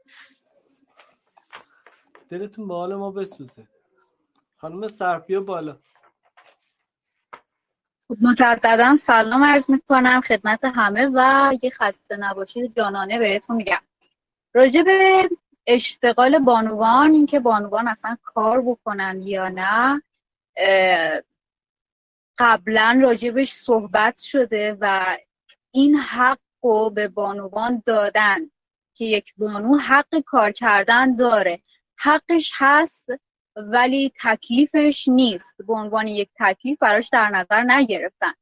دلتون به حال ما بسوزه. خانم سرپیا بالا. مجددا سلام عرض میکنم خدمت همه و اگه خسته نباشید جانانه بهتون میگم. راجع به اشتغال بانوان، این که بانوان اصلا کار بکنن یا نه، قبلا راجبش صحبت شده و این حق رو به بانوان دادن که یک بانو حق کار کردن داره، حقش هست ولی تکلیفش نیست، به عنوان یک تکلیف براش در نظر نگرفتن.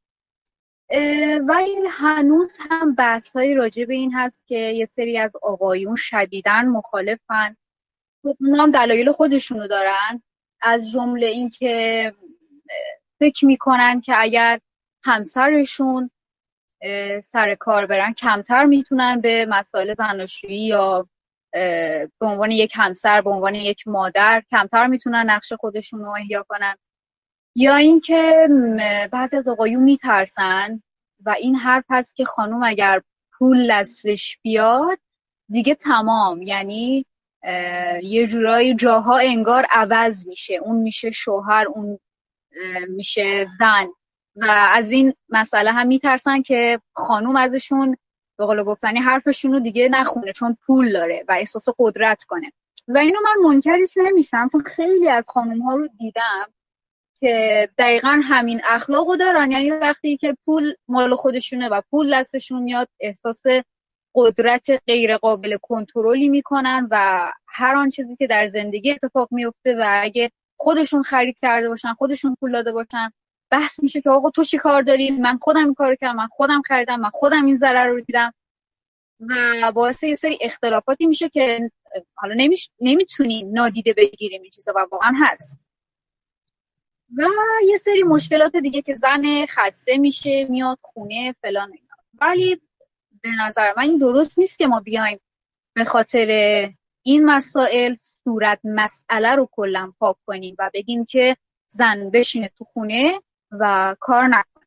ولی هنوز هم بحث های راجع به این هست که یه سری از آقایون شدیداً مخالفن. خب اونا هم دلایل خودشونو دارن، از جمله این که فکر میکنن که اگر همسرشون سر کار برن کمتر میتونن به مسائل زناشویی یا به عنوان یک همسر، به عنوان یک مادر کمتر میتونن نقش خودشون رو احیا کنن، یا اینکه بعضی از آقایون میترسن و این حرف هست که خانوم اگر پول دستش بیاد دیگه تمام، یعنی یه جورایی جاها انگار عوض میشه، اون میشه شوهر، اون میشه زن، و از این مسئله هم میترسن که خانوم ازشون به قول گفتنی حرفشون رو دیگه نخونه چون پول داره و احساس قدرت کنه. و اینو من منکرش نمیشم چون خیلی از خانوم ها رو دیدم که دقیقا همین اخلاقو دارن، یعنی وقتی که پول مال خودشونه و پول دستشون میاد احساس قدرت غیر قابل کنترلی میکنن و هر آن چیزی که در زندگی اتفاق میفته و اگه خودشون خرید کرده باشن، خودشون پول داده باشن، بحث میشه که آقا تو چی کار داری؟ من خودم این کارو کردم، من خودم خریدم، من خودم این ضرر رو دیدم و باعث یه سری اختلافاتی میشه که حالا نمیش... نمیتونیم نادیده بگیریم این چیزا و واقعا هست. و یه سری مشکلات دیگه که زن خسته میشه میاد خونه فلان اینا. ولی به نظر من این درست نیست که ما بیایم به خاطر این مسائل صورت مسئله رو کلا پاک کنیم و بگیم که زن بشینه تو خونه و کار نکنه.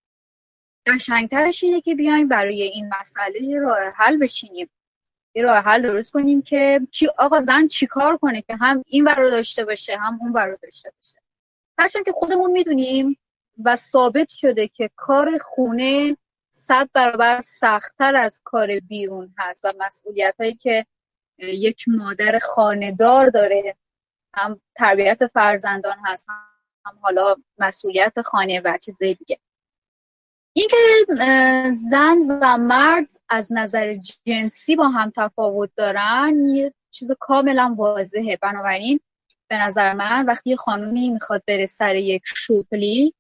قشنگترش اینه که بیایم برای این مسئله یه راه حل بچینیم، یه راه حل درست کنیم که چی آقا زن چی کار کنه که هم این ور رو داشته باشه هم اون ور رو داشته باشه. هرچند که خودمون میدونیم و ثابت شده که کار خونه صد برابر سخت‌تر از کار بیرون هست و مسئولیتایی که یک مادر خانه‌دار داره، هم تربیت فرزندان هست هم حالا مسئولیت خانه و چیزای دیگه. اینکه زن و مرد از نظر جنسی با هم تفاوت دارن یه چیز کاملا واضحه. بنابراین به نظر من وقتی یه خانومی میخواد بره سر یک شغلی،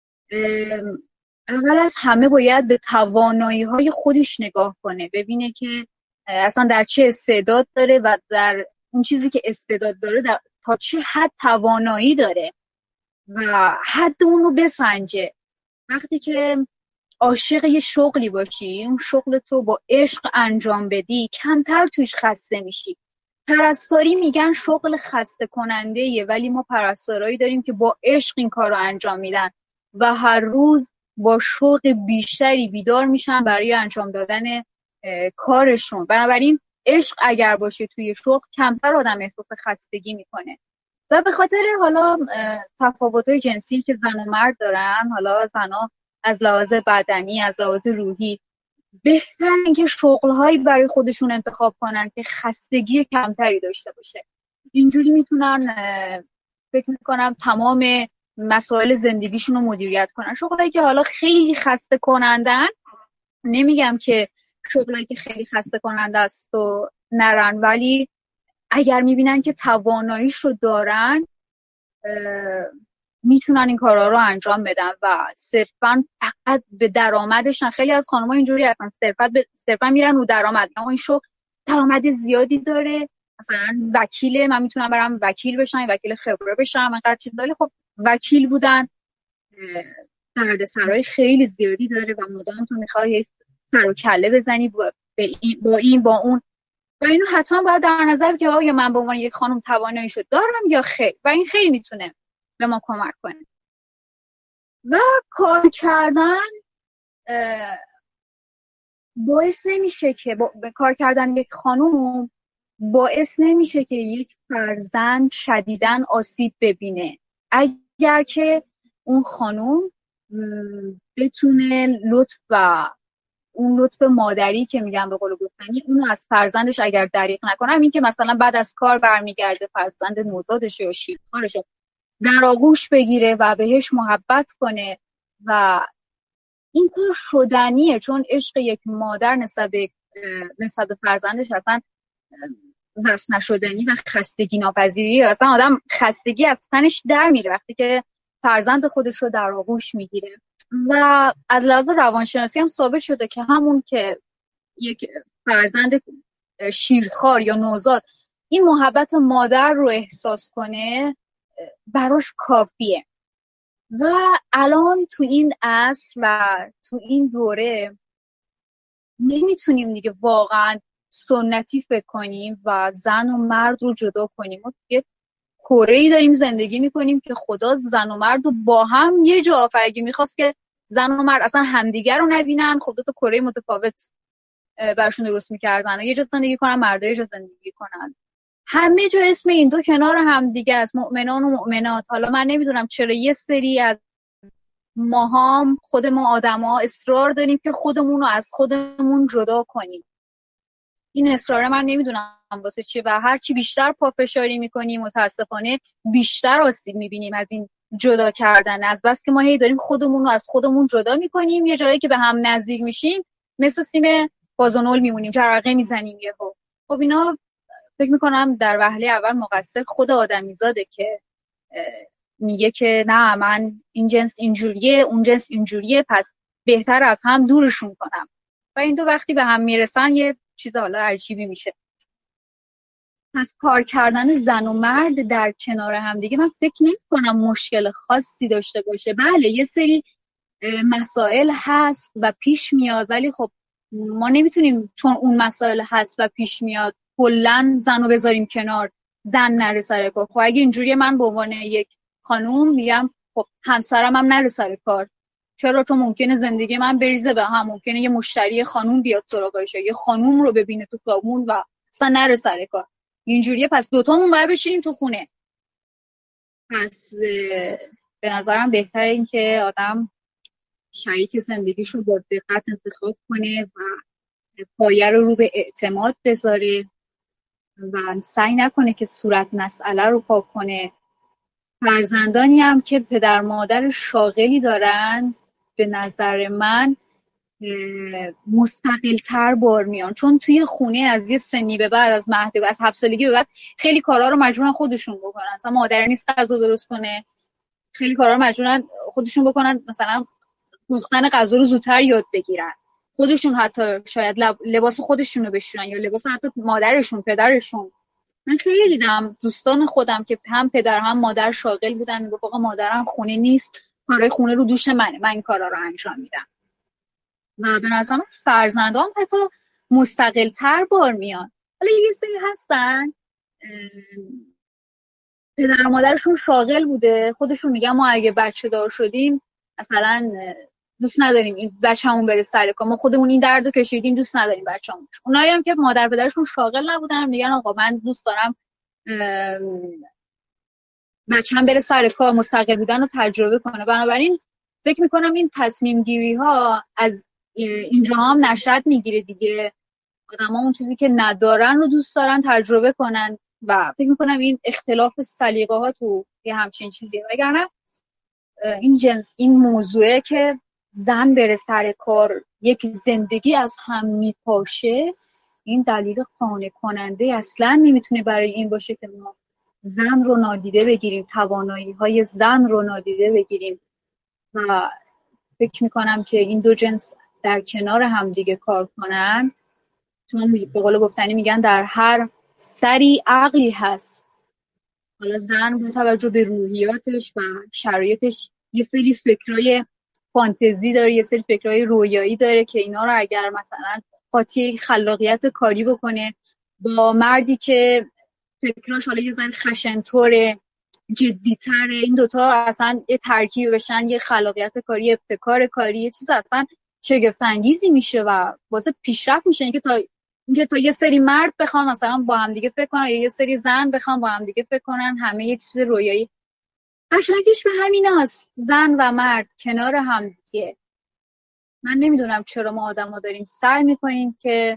اول از همه باید به توانایی‌های خودش نگاه کنه، ببینه که اصلا در چه استعداد داره و در اون چیزی که استعداد داره در تا چه حد توانایی داره و حد اون رو بسنجه. وقتی که عاشق یه شغلی باشی، اون شغلت رو با عشق انجام بدی، کمتر توش خسته میشی. پرستاری میگن شغل خسته کننده ایه، ولی ما پرستارایی داریم که با عشق این کار رو انجام میدن و هر روز با شوق بیشتری بیدار میشن برای انجام دادن کارشون. بنابراین عشق اگر باشه توی شغل کمتر آدم احساس خستگی میکنه. و به خاطر حالا تفاوت‌های جنسی که زن و مرد دارن، حالا زنها از لحاظ بدنی، از لحاظ روحی بهتر اینکه شغل‌هایی برای خودشون انتخاب کنن که خستگی کمتری داشته باشه. اینجوری میتونن فکر میکنم تمام مسائل زندگیشون رو مدیریت کنن. شغلایی که حالا خیلی خسته کنندن، نمیگم که شغلایی که خیلی خسته کننده است و نرن، ولی اگر میبینن که تواناییش رو دارن میتونن این کارا رو انجام بدن و صرفا فقط به درآمدشن. خیلی از خانم‌ها اینجوری هستن، صرفا به صرفا میرن رو درآمد. اما این شو درآمد زیادی داره، مثلا وکیل، من میتونم برم وکیل بشم، وکیل خبره بشم، اینقدر چیز داره. خب وکیل بودن دردسرای خیلی زیادی داره و مدام تو میخوای سر و کله بزنی با این با این با اون و اینو حتما باید در نظر که آیا من به عنوان یک خانم تواناییشو دارم یا خیر. و این خیلی میتونه به ما کمک کنه. و کار کردن باعث نمیشه که با... کار کردن یک خانم باعث نمیشه که یک فرزند شدیداً آسیب ببینه، اگر که اون خانم بتونه لطف و اون لطف مادری که میگن به قول گفتنی اونو از فرزندش اگر دریغ نکنه. این که مثلا بعد از کار برمیگرده فرزند نوزادش یا شیرخوارش در آغوش بگیره و بهش محبت کنه و این کار شدنیه، چون عشق یک مادر نسبت به نسبت به فرزندش اصلا وصف نشدنی و خستگی ناپذیری. اصلا آدم خستگی از تنش در میره وقتی که فرزند خودش رو در آغوش میگیره. و از لحاظ روانشناسی هم ثابت شده که همون که یک فرزند شیرخوار یا نوزاد این محبت مادر رو احساس کنه براش کافیه. و الان تو این عصر و تو این دوره نمیتونیم دیگه واقعا سنتی فکر کنیم و زن و مرد رو جدا کنیم. ما یه کره‌ای داریم زندگی میکنیم که خدا زن و مرد رو با هم یه جا آفریده. میخواست که زن و مرد اصلا همدیگر رو نبینن، خب دو تا کره متفاوت براشون درست میکردن و یه جا زندگی کنن، مردا یه جا زندگی کنن. همه جا اسم این دو کنار هم دیگه است، مؤمنان و مؤمنات. حالا من نمیدونم چرا یه سری از ماهام خود ما آدما اصرار داریم که خودمون رو از خودمون جدا کنیم. این اصرار من نمیدونم واسه چیه و هر چی بیشتر پافشاری میکنیم متاسفانه بیشتر آسیب میبینیم از این جدا کردن. از بس که ما هی داریم خودمون رو از خودمون جدا میکنیم، یه جایی که به هم نزدیک میشیم مثل سیم بازونول میمونیم، جرقه میزنیم یهو. خب اینا فکر میکنم در وهله اول مقصر خود آدمیزاده که میگه که نه من این جنس اینجوریه اون جنس اینجوریه پس بهتر از هم دورشون کنم و این دو وقتی به هم میرسن یه چیز حالا عجیبی میشه. پس کار کردن زن و مرد در کنار هم دیگه من فکر نمی کنم مشکل خاصی داشته باشه. بله یه سری مسائل هست و پیش میاد، ولی خب ما نمیتونیم چون اون مسائل هست و پیش میاد کلن زن رو بذاریم کنار، زن نره سر کار. خب اگه اینجوریه من به عنوان یک خانوم میگم خب همسرم هم نره سر کار. چرا؟ چون ممکنه زندگی من بریزه به هم، ممکنه یه مشتری خانوم بیاد سراغش، یه خانوم رو ببینه تو خیابون و اصلا نره سر کار. اینجوریه پس دوتامون باید بشینیم تو خونه. پس به نظرم بهتره این که آدم شریک زندگیشو با دقت انتخاب کنه و پایه رو رو به اعتماد بذاره و سعی نکنه که صورت مسئله رو پاک کنه. فرزندانی هم که پدر مادر شاغلی دارن به نظر من مستقل تر بار میان، چون توی خونه از یه سنی به بعد از مهد از هفت سالگی به بعد خیلی کارا رو مجبورن خودشون بکنن. مثلا مادر نیست غذا درست کنه، خیلی کارا رو مجبورن خودشون بکنن، مثلا پختن غذا رو زودتر یاد بگیرن، خودشون حتی شاید لباس خودشون رو بشورن یا لباس حتی مادرشون پدرشون. من خیلی دیدم دوستان خودم که هم پدر هم مادر شاغل بودن، میگفت آقا مادرم خونه نیست، کارهای خونه رو دوش منه، من این کارا رو انجام میدم. و به نظرم فرزندان حتی مستقل تر بار میان. حالا یه سری هستن پدر و مادرشون شاغل بوده، خودشون میگن ما اگه بچه دار شدیم مثلا دوست نداریم این بچه‌مون بره سر کار، ما خودمون این دردو کشیدیم دوست نداریم بچه‌مون. اونایی هم که مادر پدرشون شاغل نبودن میگن آقا من دوست دارم بچه‌م بره سر کار، مستقل بودن رو تجربه کنه. بنابراین فکر میکنم این تصمیم گیری ها از اینجا هم نشأت میگیره دیگه. آدم‌ها اون چیزی که ندارن رو دوست دارن تجربه کنن و فکر میکنم این اختلاف سلیقه ها تو یه همچین چیزیه. وگرنه این جنس این موضوعه که زن بره سر کار یک زندگی از هم میپاشه این دلیل قانع کننده اصلا نمیتونه برای این باشه که ما زن رو نادیده بگیریم، توانایی های زن رو نادیده بگیریم و فکر میکنم که این دو جنس در کنار هم دیگه کار کنن. چون به قول گفتنی میگن در هر سری عقلی هست. حالا زن با توجه به روحیاتش و شرایطش یه سری فکرای فانتزی داره، یه سری فکرای رویایی داره که اینا رو اگر مثلا قاطی خلاقیت کاری بکنه با مردی که فکراش حالا یه ذره خشن‌طوره، جدی‌تره، این دوتا اصلا یه ترکیب بشن یه خلاقیت کاری، ابتکار کاری، یه چیز اصلا شگفت‌انگیزی میشه و واسه پیشرفت میشه. اینکه تا اینکه تا یه سری مرد بخوان مثلا با هم دیگه فکر کنن یا یه سری زن بخوان با هم دیگه فکر کنن، همه یه چیز رویایی. قشنگش به همین است، زن و مرد کنار هم دیگه. من نمیدونم چرا ما آدم‌ها داریم سعی میکنیم که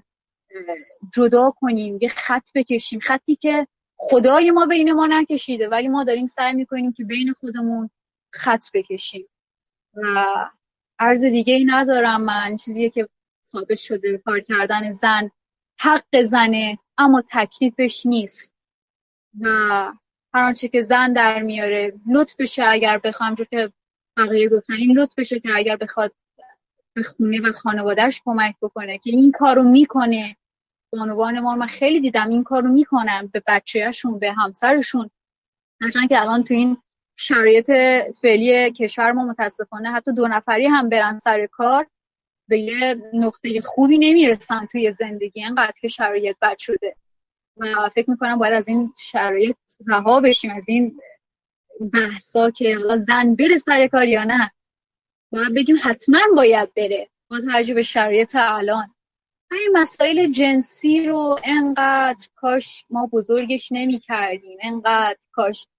جدا کنیم، یه خط بکشیم، خطی که خدای ما بین ما نکشیده، ولی ما داریم سعی میکنیم که بین خودمون خط بکشیم. و عرض دیگه ای ندارم. من چیزیه که ثابت شده کار کردن زن حق زنه، اما تکلیفش نیست و هر آنچه که زن در میاره لطفشه اگر بخوام، جو که بقیه گفتن، این لطفشه که اگر بخواد به خونه و خانوادهش کمک بکنه که این کارو میکنه. بانوان ما من خیلی دیدم این کارو میکنن به بچه‌شون، به همسرشون، هرچند که الان تو این شرایط فعلی کشور ما متاسفانه حتی دو نفری هم برن سر کار به یه نقطه خوبی نمیرسن توی زندگی، انقدر که شرایط بد شده و فکر میکنم باید از این شرایط رها بشیم، از این بحثا که حالا زن بره سر کار یا نه. باید بگیم حتما باید بره با توجه به شرایط الان. همین مسائل جنسی رو انقدر کاش ما بزرگش نمی کردیم، انقدر کاش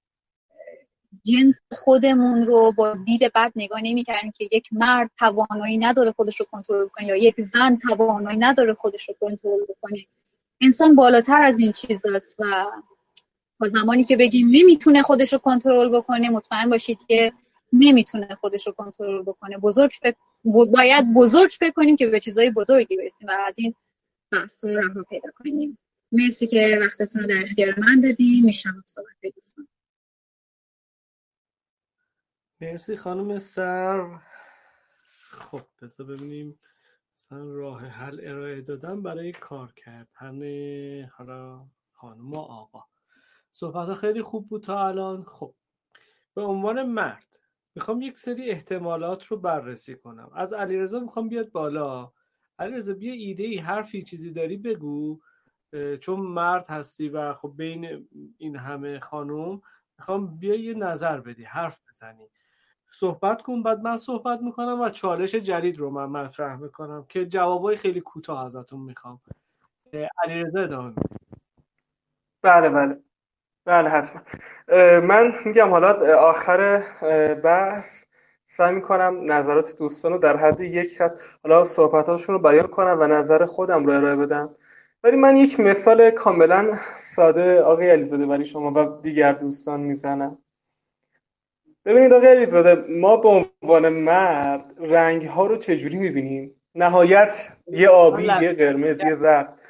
جنس خودمون رو با دید بد نگاه نمی کردیم که یک مرد توانایی نداره خودش رو کنترل کنه یا یک زن توانایی نداره خودش رو کنترل کنه. انسان بالاتر از این چیزاست و تا زمانی که بگیم نمیتونه خودش رو کنترل بکنه، مطمئن باشید که نمیتونه خودش رو کنترل بکنه. بزرگ فکر باید بزرگ فکر کنیم که به چیزای بزرگی برسیم و از این بحثا رها پیدا کنیم. مرسی که وقتتون رو در اختیار من دادیم. میشم صحبت دوستان. مرسی خانم سر. خب بذار ببینیم مثلا راه حل ارائه دادن برای کار کردن حالا خانم و آقا. صحبت خیلی خوب بود تا الان. خب به عنوان مرد میخوام یک سری احتمالات رو بررسی کنم. از علیرضا میخوام بیاد بالا. علیرضا بیا ایده ای، حرفی، چیزی داری بگو، چون مرد هستی و خب بین این همه خانم میخوام بیا یه نظر بدی، حرف بزنی، صحبت کن، بعد من صحبت میکنم و چالش جدید رو من مطرح میکنم که جوابای خیلی کوتاه ازتون میخوام. علیرضا ادامه میده. بله بله بله حتما. من میگم حالا آخر بحث سعی میکنم نظرات دوستان رو در حد یک خط حالا صحبتاشون رو بیان کنم و نظر خودم رو ارائه بدم. ولی من یک مثال کاملا ساده آقای علیزاده برای شما و دیگر دوستان میزنم. ببینید آقای علیزاده، ما به عنوان مرد رنگ ها رو چجوری میبینیم؟ نهایت یه آبی، یه قرمز، یه زرد.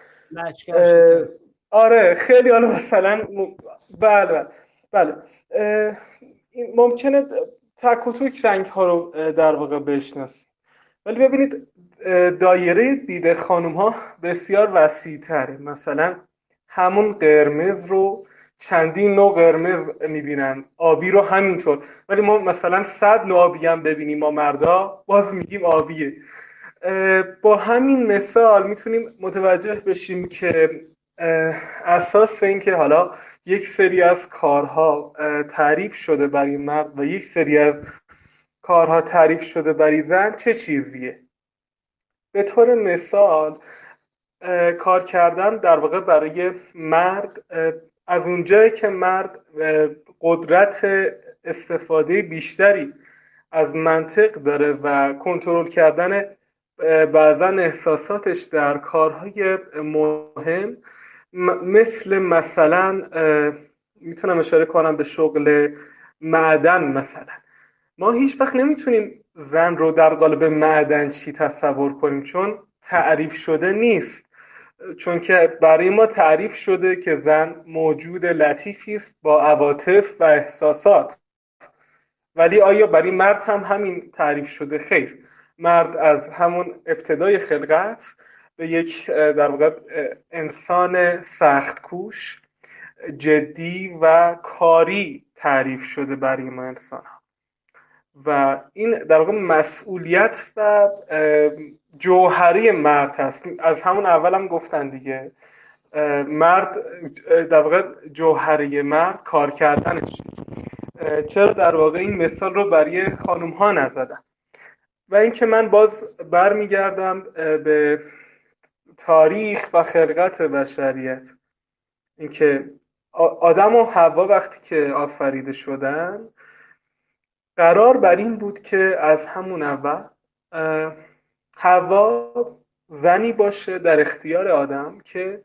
آره خیلی حالا مثلا م... بله بله بله ممکنه تک و توک رنگ ها رو در واقع بشناسیم، ولی ببینید دایره دید خانم ها بسیار وسیع تره. مثلا همون قرمز رو چندین نوع قرمز میبینن، آبی رو همینطور، ولی ما مثلا صد نوع آبی هم ببینیم ما مردا باز میگیم آبیه. با همین مثال میتونیم متوجه بشیم که اساس این که حالا یک سری از کارها تعریف شده برای مرد و یک سری از کارها تعریف شده برای زن چه چیزیه. به طور مثال کار کردن در واقع برای مرد از اونجایی که مرد قدرت استفاده بیشتری از منطق داره و کنترل کردن بعضا احساساتش در کارهای مهم، مثل مثلا میتونم اشاره کنم به شغل معدن. مثلا ما هیچ وقت نمیتونیم زن رو در قالب معدن چی تصور کنیم چون تعریف شده نیست. چون که برای ما تعریف شده که زن موجود لطیفی است با عواطف و احساسات. ولی آیا برای مرد هم همین تعریف شده؟ خیر. مرد از همون ابتدای خلقت به یک در واقع انسان سخت کوش، جدی و کاری تعریف شده برای ما انسان ها. و این در واقع مسئولیت و جوهری مرد هست. از همون اول هم گفتن دیگه، مرد در واقع جوهری مرد کار کردنش. چرا در واقع این مثال رو برای خانوم ها نزدم؟ و اینکه من باز برمیگردم به تاریخ و خلقت بشریت. اینکه آدم و حوا وقتی که آفریده شدن، قرار بر این بود که از همون اول حوا زنی باشه در اختیار آدم که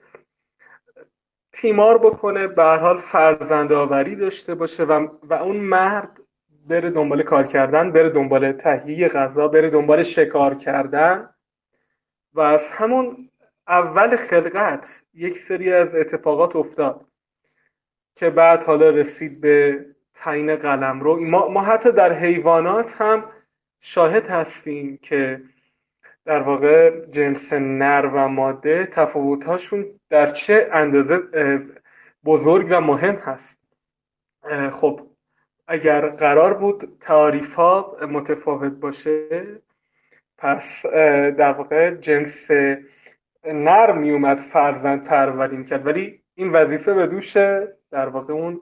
تیمار بکنه، به هر حال فرزند آوری داشته باشه و, و اون مرد بره دنبال کار کردن، بره دنبال تهیه غذا، بره دنبال شکار کردن. و از همون اول خلقت یک سری از اتفاقات افتاد که بعد حالا رسید به تعیین قلمرو. ما, ما حتی در حیوانات هم شاهد هستیم که در واقع جنس نر و ماده تفاوت‌هاشون در چه اندازه بزرگ و مهم هست. خب اگر قرار بود تعاریف‌ها متفاوت باشه، پس در واقع جنس نر می اومد فرزند پروری می‌کرد، ولی این وظیفه به دوش در واقع اون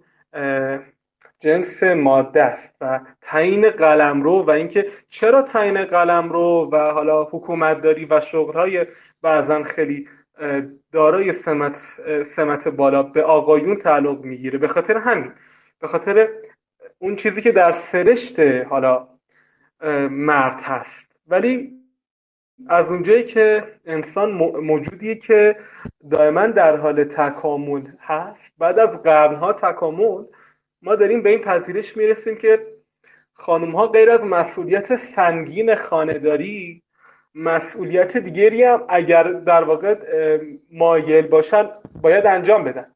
جنس ماده است. و تعیین قلمرو و اینکه چرا تعیین قلمرو و حالا حکومتداری و شغل‌های بعضن خیلی دارای سمت سمت بالا به آقایون تعلق میگیره، به خاطر همین، به خاطر اون چیزی که در سرشت حالا مرد هست. ولی از اونجایی که انسان موجودیه که دائما در حال تکامل هست، بعد از قرنها تکامل ما داریم به این پذیرش میرسیم که خانم‌ها غیر از مسئولیت سنگین خانه‌داری، مسئولیت دیگری هم اگر در واقع مایل باشن باید انجام بدن.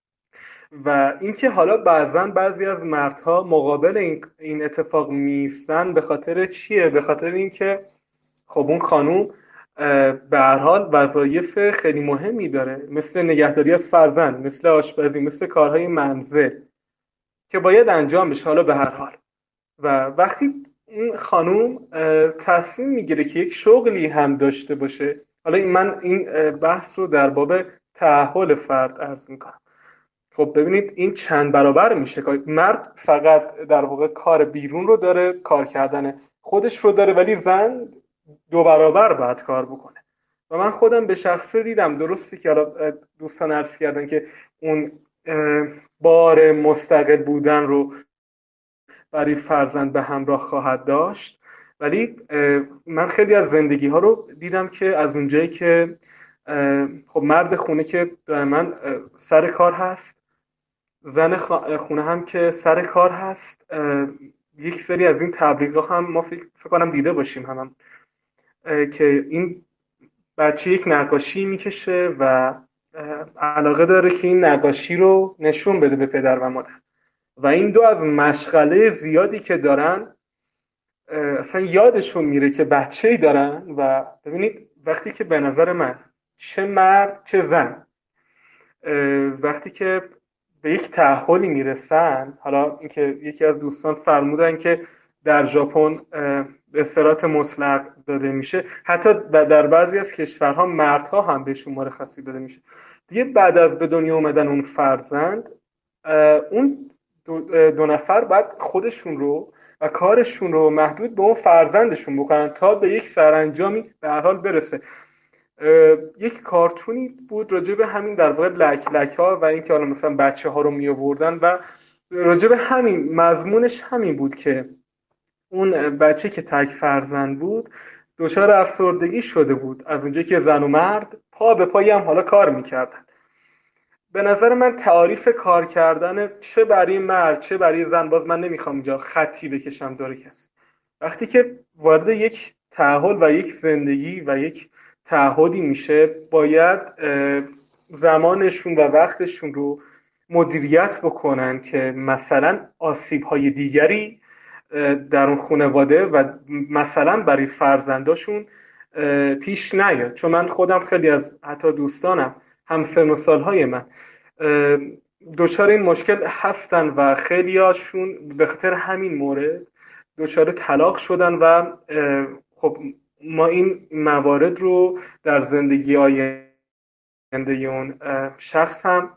و اینکه حالا بعضن بعضی از مردها مقابل این این اتفاق میستن، به خاطر چیه؟ به خاطر اینکه خب اون خانوم به هر حال وظایف خیلی مهمی داره، مثل نگهداری از فرزند، مثل آشپزی، مثل کارهای منزل که باید انجام بشه حالا به هر حال. و وقتی این خانوم تصمیم میگیره که یک شغلی هم داشته باشه، حالا من این بحث رو در باب تأهل فرد عرض میکنم. خب ببینید این چند برابر میشه. مرد فقط در واقع کار بیرون رو داره، کار کردن خودش رو داره، ولی زن دو برابر باید کار بکنه. و من خودم به شخصه دیدم، درستی که دوستان عرض کردن که اون بار مستقل بودن رو برای فرزند به همراه خواهد داشت، ولی من خیلی از زندگی ها رو دیدم که از اونجایی که خب مرد خونه که دائما سر کار هست، زن خونه هم که سر کار هست، یک سری از این تبلیغ ها هم ما فکر کنم دیده باشیم هم, هم که این بچه یک نقاشی میکشه و علاقه داره که این نقاشی رو نشون بده به پدر و مادر، و این دو از مشغله زیادی که دارن اصلا یادشون میره که بچه‌ای دارن. و ببینید وقتی که به نظر من چه مرد چه زن وقتی که به یک تأهلی میرسن، حالا اینکه یکی از دوستان فرمودن که در ژاپن به استراحت مطلق داده میشه، حتی در بعضی از کشورها مردها هم به شمار خاصی داده میشه دیگه، بعد از به دنیا اومدن اون فرزند، اون دو, دو نفر بعد خودشون رو و کارشون رو محدود به اون فرزندشون بکنن تا به یک سرانجامی به هر حال برسه. یک کارتونی بود راجع به همین در واقع لک لک ها و اینکه حالا مثلا بچه ها رو می آوردن و راجع به همین مضمونش همین بود که اون بچه که تک فرزند بود دچار افسردگی شده بود از اونجایی که زن و مرد پا به پایی هم حالا کار میکردن. به نظر من تعاریف کار کردن چه برای مرد چه برای زن، باز من نمیخوام اینجا خطی بکشم داره کسی، وقتی که وارد یک تأهل و یک زندگی و یک تعهدی میشه باید زمانشون و وقتشون رو مدیریت بکنن که مثلا آسیب‌های دیگری در اون خانواده و مثلا برای فرزنداشون پیش نیاد. چون من خودم خیلی از حتی دوستانم هم سن و سالهای من دچار این مشکل هستن و خیلی هاشون به خاطر همین مورد دچار طلاق شدن و خب ما این موارد رو در زندگی آینده اون شخص هم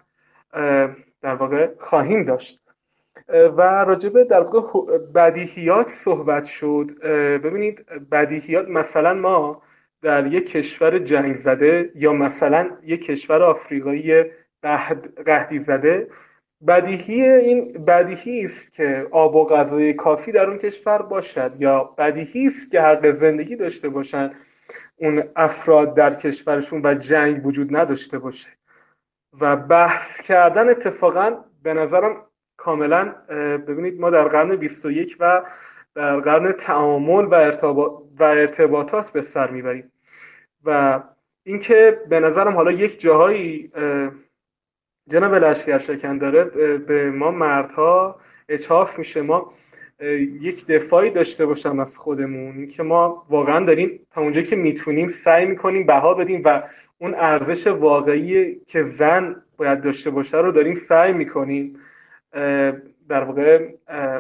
در واقع خواهیم داشت. و راجبه در واقع بدیهیات صحبت شد. ببینید بدیهیات، مثلا ما در یک کشور جنگ زده یا مثلا یک کشور آفریقایی قحطی زده، بدیهی این بدیهی است که آب و غذای کافی در اون کشور باشد، یا بدیهی است که حق زندگی داشته باشند اون افراد در کشورشون و جنگ وجود نداشته باشه. و بحث کردن اتفاقا به نظرم کاملا، ببینید ما در قرن بیست و یک و در قرن تعامل و ارتباط و ارتباطات به سر میبریم و اینکه به نظرم حالا یک جاهایی جناب لشکرشکن داره به ما مردها اجحاف میشه ما یک دفاعی داشته باشم از خودمون، که ما واقعا داریم تا اونجایی که میتونیم سعی میکنیم بها بدیم و اون ارزش واقعی که زن باید داشته باشه رو داریم سعی میکنیم در واقع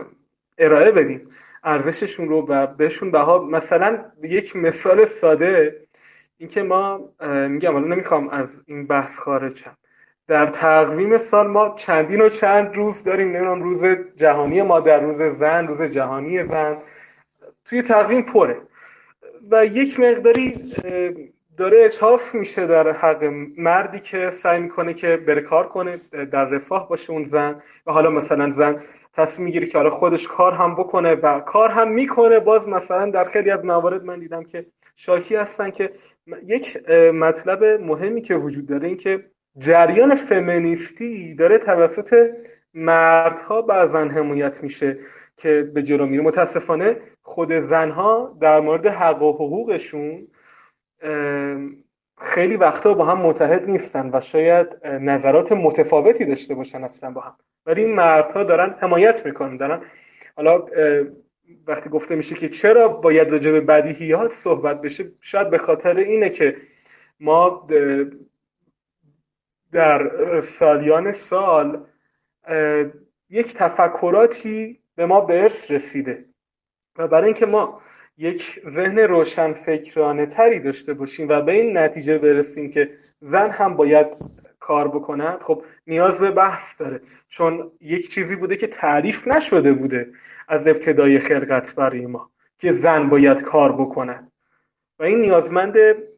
ارائه بدیم ارزششون رو و بهشون بها. مثلا یک مثال ساده این که ما میگم، حالا نمیخوام از این بحث خارج شم، در تقویم سال ما چندین و چند روز داریم، نمیدونم روز جهانی مادر، روز زن، روز جهانی زن، توی تقویم پره و یک مقداری داره اجحاف میشه در حق مردی که سعی میکنه که بره کار کنه، در رفاه باشه اون زن، و حالا مثلا زن تصمیم میگیره که حالا خودش کار هم بکنه و کار هم میکنه. باز مثلا در خیلی از موارد من دیدم که شاکی هستن که یک مطلب مهمی که وجود داره این که جریان فمینیستی داره توسط مردها بعضا حمایت میشه که به جلو میره. متاسفانه خود زنها در مورد حق و حقوقشون خیلی وقتا با هم متحد نیستن و شاید نظرات متفاوتی داشته باشن اصلا با هم، ولی این مردها دارن حمایت میکنن. دارن حالا وقتی گفته میشه که چرا باید راجع به بدیهیات صحبت بشه، شاید به خاطر اینه که ما در سالیان سال یک تفکراتی به ما به ارث رسیده و برای اینکه ما یک ذهن روشن فکرانه تری داشته باشیم و به این نتیجه برسیم که زن هم باید کار بکند، خب نیاز به بحث داره، چون یک چیزی بوده که تعریف نشده بوده از ابتدای خلقت برای ما که زن باید کار بکند و این نیازمند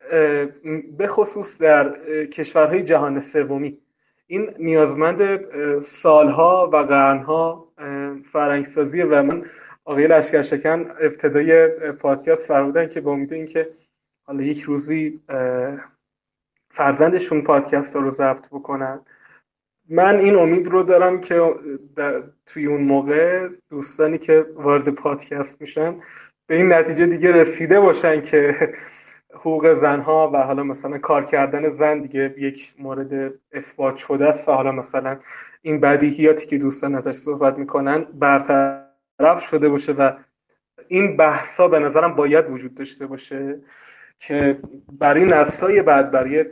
به خصوص در کشورهای جهان سومی این نیازمند سالها و قرنها فرهنگسازیه. و من آقای لشکرشکن ابتدای پادکست فرمودن که با امید اینکه حالا یک روزی فرزندشون پادکست رو ضبط بکنن، من این امید رو دارم که توی اون موقع دوستانی که وارد پادکست میشن به این نتیجه دیگه رسیده باشن که حقوق زنها و حالا مثلا کار کردن زن دیگه یک مورد اثبات شده است و حالا مثلا این بدیهیاتی که دوستان ازش صحبت میکنن برطرف شده باشه و این بحثا به نظرم باید وجود داشته باشه که برای نسل‌های بعد، برای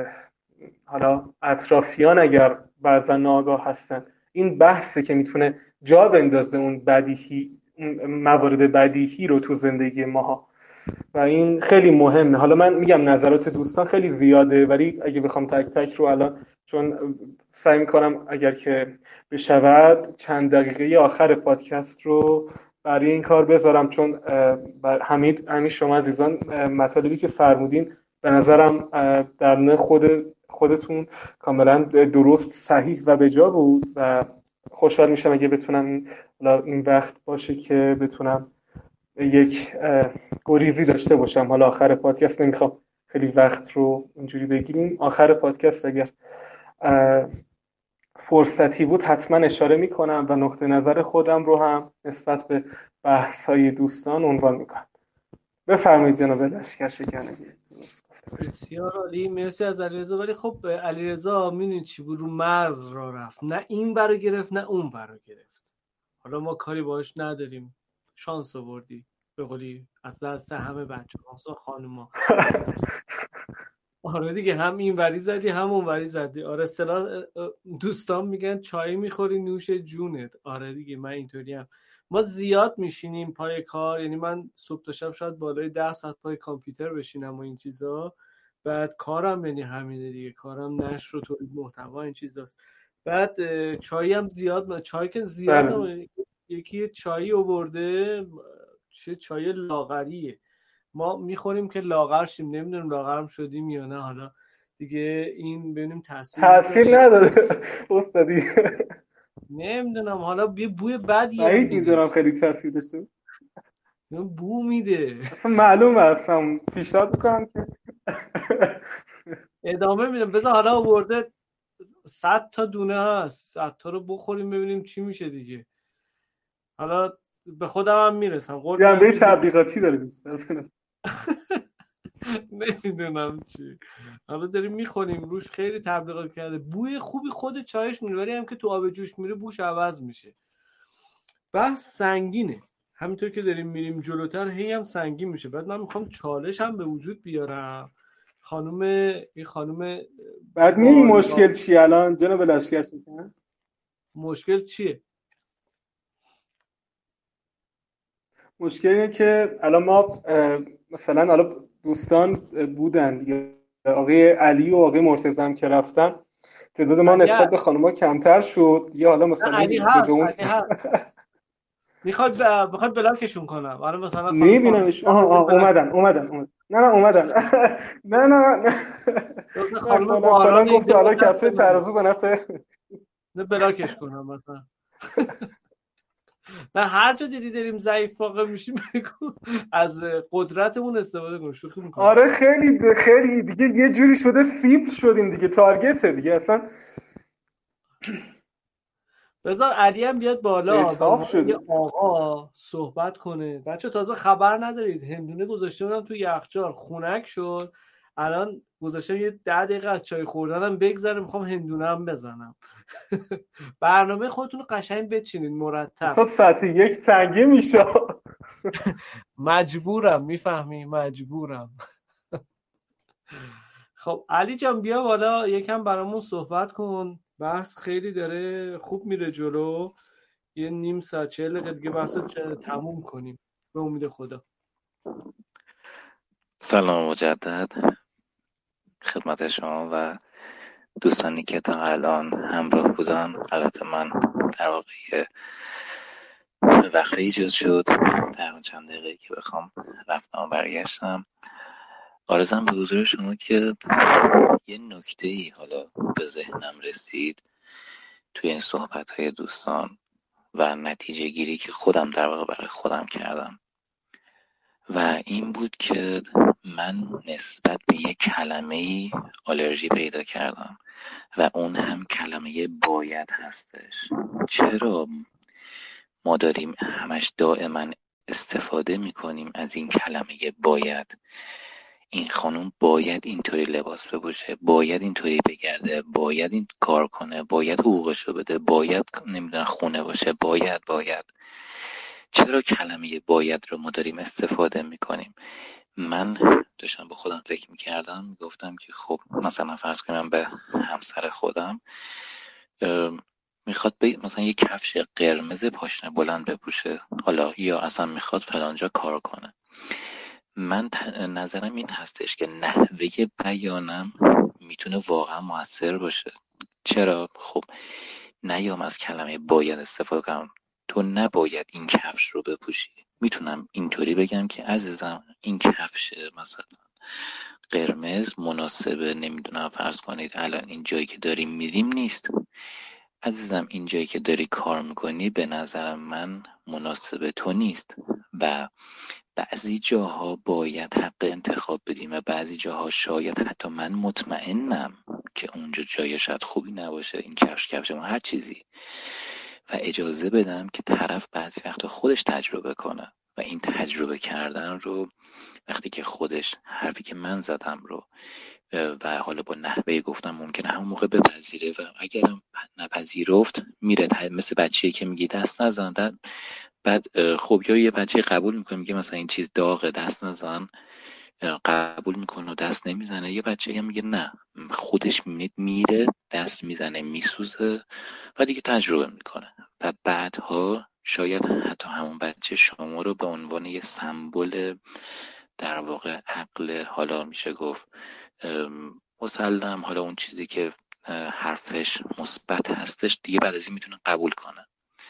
حالا اطرافیان اگر بعضا ناآگاه هستن، این بحثه که میتونه جا بندازه اون بدیهی، اون موارد بدیهی رو تو زندگی ماها و این خیلی مهمه. حالا من میگم نظرات دوستان خیلی زیاده، ولی اگه بخوام تک تک رو الان، چون سعی میکنم اگر که بشود چند دقیقه آخر پادکست رو برای این کار بذارم، چون حمید همین شما عزیزان مطالبی که فرمودین به نظرم در نه خود خودتون کاملا درست، صحیح و بجا بود و خوشحال میشم اگه بتونم این وقت باشه که بتونم یک گریزی داشته باشم. حالا آخر پادکست نمیخوام خیلی وقت رو اینجوری بگیریم، آخر پادکست اگر فرصتی بود حتما اشاره میکنم و نقطه نظر خودم رو هم نسبت به بحث‌های دوستان عنوان میکنم. بفرمایید جناب لشکرشکن. بسیار عالی، مرسی از علیرضا. ولی خب علیرضا میدونی چی بود، رو مرز را رفت، نه این برو گرفت نه اون برو گرفت. حالا ما کاری باش نداریم، شانس آوردی به قولی از دست همه بچه ها خانوما. آره دیگه، هم این وری زدی هم اون وری زدی. آره اصطلاح دوستان میگن چای میخوری نوش جونت. آره دیگه من اینطوری هم. ما زیاد میشینیم پای کار، یعنی من صبح تا شب شاید بالای ده ساعت پای کامپیوتر بشینم و این چیزا. بعد کارم یعنی همینه دیگه، کارم نشر و تولید محتوا این چیزاست. بعد چای هم زیاد، چای که زیاد هم. یکی چایی آورده، چه چای لاغریه، ما میخوریم که لاغر شیم، نمیدونم لاغرم شدیم یا نه. حالا دیگه این ببینیم تاثیر تاثیر نداره استادی، نمیدونم، حالا یه بوی بدی بعید میدونم خیلی تاثیر داشته، بو میده اصلا معلومه، اصلا پیشنهاد میکنم که ادامه میدم. بذار حالا آورده صد تا دونه هست، صد تا رو بخوریم ببینیم چی میشه دیگه. حالا به خودم هم میرسم، قول میدم جنبه تبلیغاتی داره بیشتر. نمیدونم چی، حالا داریم میخوریم روش خیلی تبلیغات کرده. بوی خوبی خود چایش میره، ولی هم که تو آب جوش میره بوش عوض میشه. بحث سنگینه، همینطور که داریم میریم جلوتر هی هم سنگین میشه. بعد من میخوام چالش هم به وجود بیارم. خانم این خانم بعد می‌بینی مشکل چیه الان جناب لشکر؟ مشکل چیه؟ مشکل اینه که الان ما مثلا حالا دوستان بودن دیگه، آقای علی و آقای مرتضی هم که رفتن، تعداد ما نسبت به خانم‌ها کمتر شد. یا حالا مثلا علی هست، علی هست. میخواد بخواد بلاکشون کنم. آره مثلا نمیبینمش. آها آها اومدن اومدن اومدن نه نه اومدن نه نه نه خانم باران گفت حالا کفه ترازو به نفع نه بلاکش کنم مثلا. نه هر جا دیدی داریم ضعیف واقع میشیم بگو از قدرتمون استفاده کن. شوخی میکنم. آره خیلی خیلی دیگه یه جوری شده فیبل شدیم دیگه، تارگته دیگه اصلا. بذار علی هم بیاد بالا به عنوان یه آقا صحبت کنه. بچه تازه خبر ندارید هندونه گذاشته بودم تو یخچال خنک شد، الان گذاشتم یه ده دقیقه از چای خوردنم بگذره، میخوام هندونه هم بزنم. برنامه خودتون رو قشنگ بچینید مرتب. اصلا ساعت یک سنگی میشه. مجبورم، میفهمی مجبورم. خب علی جان بیا بالا یکم برامون صحبت کن. بحث خیلی داره خوب میره جلو، یه نیم ساعت چهل دقیقه دیگه بحث رو تموم کنیم به امید خدا. سلام مجدد خدمت شما و دوستانی که تا الان همراه بودن. البته من در واقع وقتی ایجاد شد در چند دقیقه که بخوام رفتم و برگشتم. آرزم به حضور شما که یه نکته ای حالا به ذهنم رسید توی این صحبت های دوستان و نتیجه گیری که خودم در واقع برای خودم کردم و این بود که من نسبت به یک کلمه‌ای آلرژی پیدا کردم و اون هم کلمه باید هستش. چرا ما داریم همش دائما استفاده میکنیم از این کلمه باید؟ این خانم باید اینطوری لباس بپوشه، باید اینطوری بگرده، باید این کار کنه، باید حقوقشو بده، باید نمیدونم خونه باشه، باید باید. چرا کلمه باید رو ما داریم استفاده میکنیم؟ من داشتم با خودم فکر میکردم، میگفتم که خب مثلا فرض کنم به همسر خودم میخواد مثلا یه کفش قرمز پاشنه بلند بپوشه، حالا یا اصلا میخواد فلانجا کار کنه. من نظرم این هستش که نحوه بیانم میتونه واقعا موثر باشه. چرا؟ خب نیام از کلمه باید استفاده کنم. تو نباید این کفش رو بپوشی. میتونم اینطوری بگم که عزیزم این کفش مثلا قرمز مناسبه، نمیدونم فرض کنید الان این جایی که داریم میریم نیست. عزیزم این جایی که داری کار میکنی به نظرم من مناسب تو نیست و بعضی جاها باید حق انتخاب بدیم و بعضی جاها شاید حتی من مطمئنم که اونجا جای شاید خوبی نباشه، این کفش کفش ما هر چیزی، و اجازه بدم که طرف بعضی وقتا خودش تجربه کنه و این تجربه کردن رو وقتی که خودش حرفی که من زدم رو و حالا با نحوه گفتم ممکنه همون موقع بپذیره و اگرم نپذیرفت میره مثل بچه‌ای که میگی دست نزن، بعد خب یا یه بچه قبول میکنه میگه مثلا این چیز داغه دست نزن، قبول میکنه و دست نمیزنه. یه بچه هم میگه نه، خودش میره دست میزنه میسوزه و دیگه تجربه میکنه و بعدها شاید حتی همون بچه شما رو به عنوان یه سمبل در واقع عقل، حالا میشه گفت مسلم، حالا اون چیزی که حرفش مثبت هستش دیگه بعد از این میتونه قبول کنه.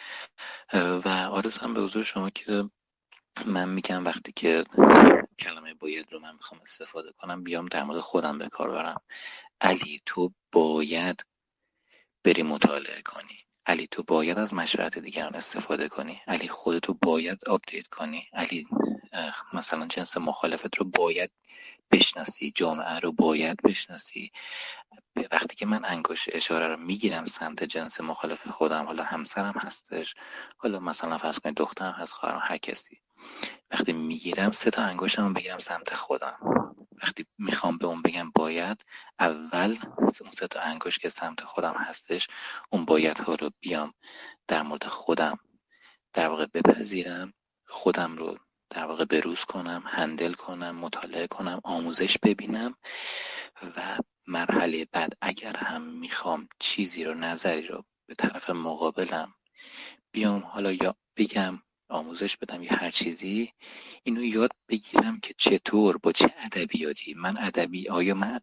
و عرضم به حضور شما که من میگم وقتی که کلمه باید رو من میخوام استفاده کنم بیام در مورد خودم به کار برم. علی تو باید بری مطالعه کنی، علی تو باید از مشورت دیگران استفاده کنی، علی خودتو باید آپدیت کنی، علی مثلا جنس مخالفت رو باید بشناسی، جامعه رو باید بشناسی. وقتی که من انگشت اشاره رو میگیرم سمت جنس مخالف خودم، حالا همسرم هستش، حالا مثلا فرض کنید دخترم هست، خواهرم، هر کسی، وقتی میگیرم سه تا انگشتمو بگیرم سمت خودم. وقتی میخوام به اون بگم باید، اول اون سه تا انگشت که سمت خودم هستش اون بایدها رو بیام در مورد خودم در واقع بپذیرم، خودم رو در واقع بروز کنم، هندل کنم، مطالعه کنم، آموزش ببینم و مرحله بعد اگر هم میخوام چیزی رو، نظری رو به طرف مقابلم بیام حالا یا بگم، آموزش بدم یا هر چیزی، اینو یاد بگیرم که چطور با چه ادبیاتی من ادبی آیا من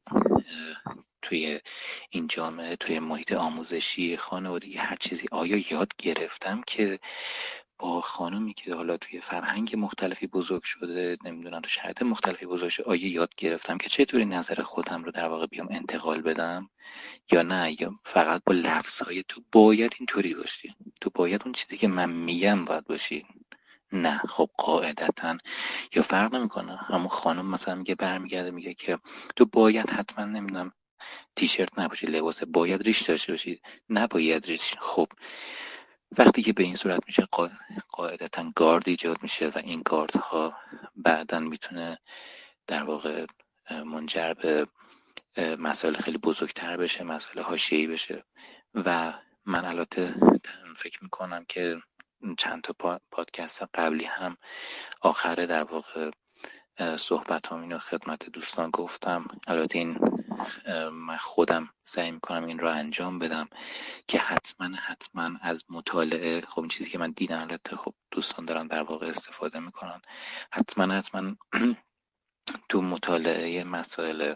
توی این جامعه، توی محیط آموزشی، خانوادگی، هر چیزی آیا یاد گرفتم که با خانومی که حالا توی فرهنگ مختلفی بزرگ شده، نمیدونم تو شرایط مختلفی بزرگ شده، آیا یاد گرفتم که چطوری نظر خودم رو در واقع بیام انتقال بدم یا نه، یا فقط با لفظهای تو باید اینطوری باشی، تو باید اون چیزی که من میگم باید باشی. نه خب قاعدتا یا فرق نمیکنه، همون خانم مثلا میگه برمیگرده میگه که تو باید حتما نمیدونم تیشرت نباشی، لباس باید ریش داشته باشی، نباید ریش. خب وقتی که به این صورت میشه قاعدتا گارد ایجاد میشه و این گاردها بعداً میتونه در واقع منجر به مسائل خیلی بزرگتر بشه، مسائل حاشیه‌ای بشه. و من البته فکر میکنم که چند تا پادکست قبلی هم آخره در واقع صحبت هم اینو خدمت دوستان گفتم، البته این من خودم سعی میکنم این رو انجام بدم که حتما حتما از مطالعه، خب این چیزی که من دیدم البته خب دوستان دارن در واقع استفاده میکنن، حتما حتما تو مطالعه مسائل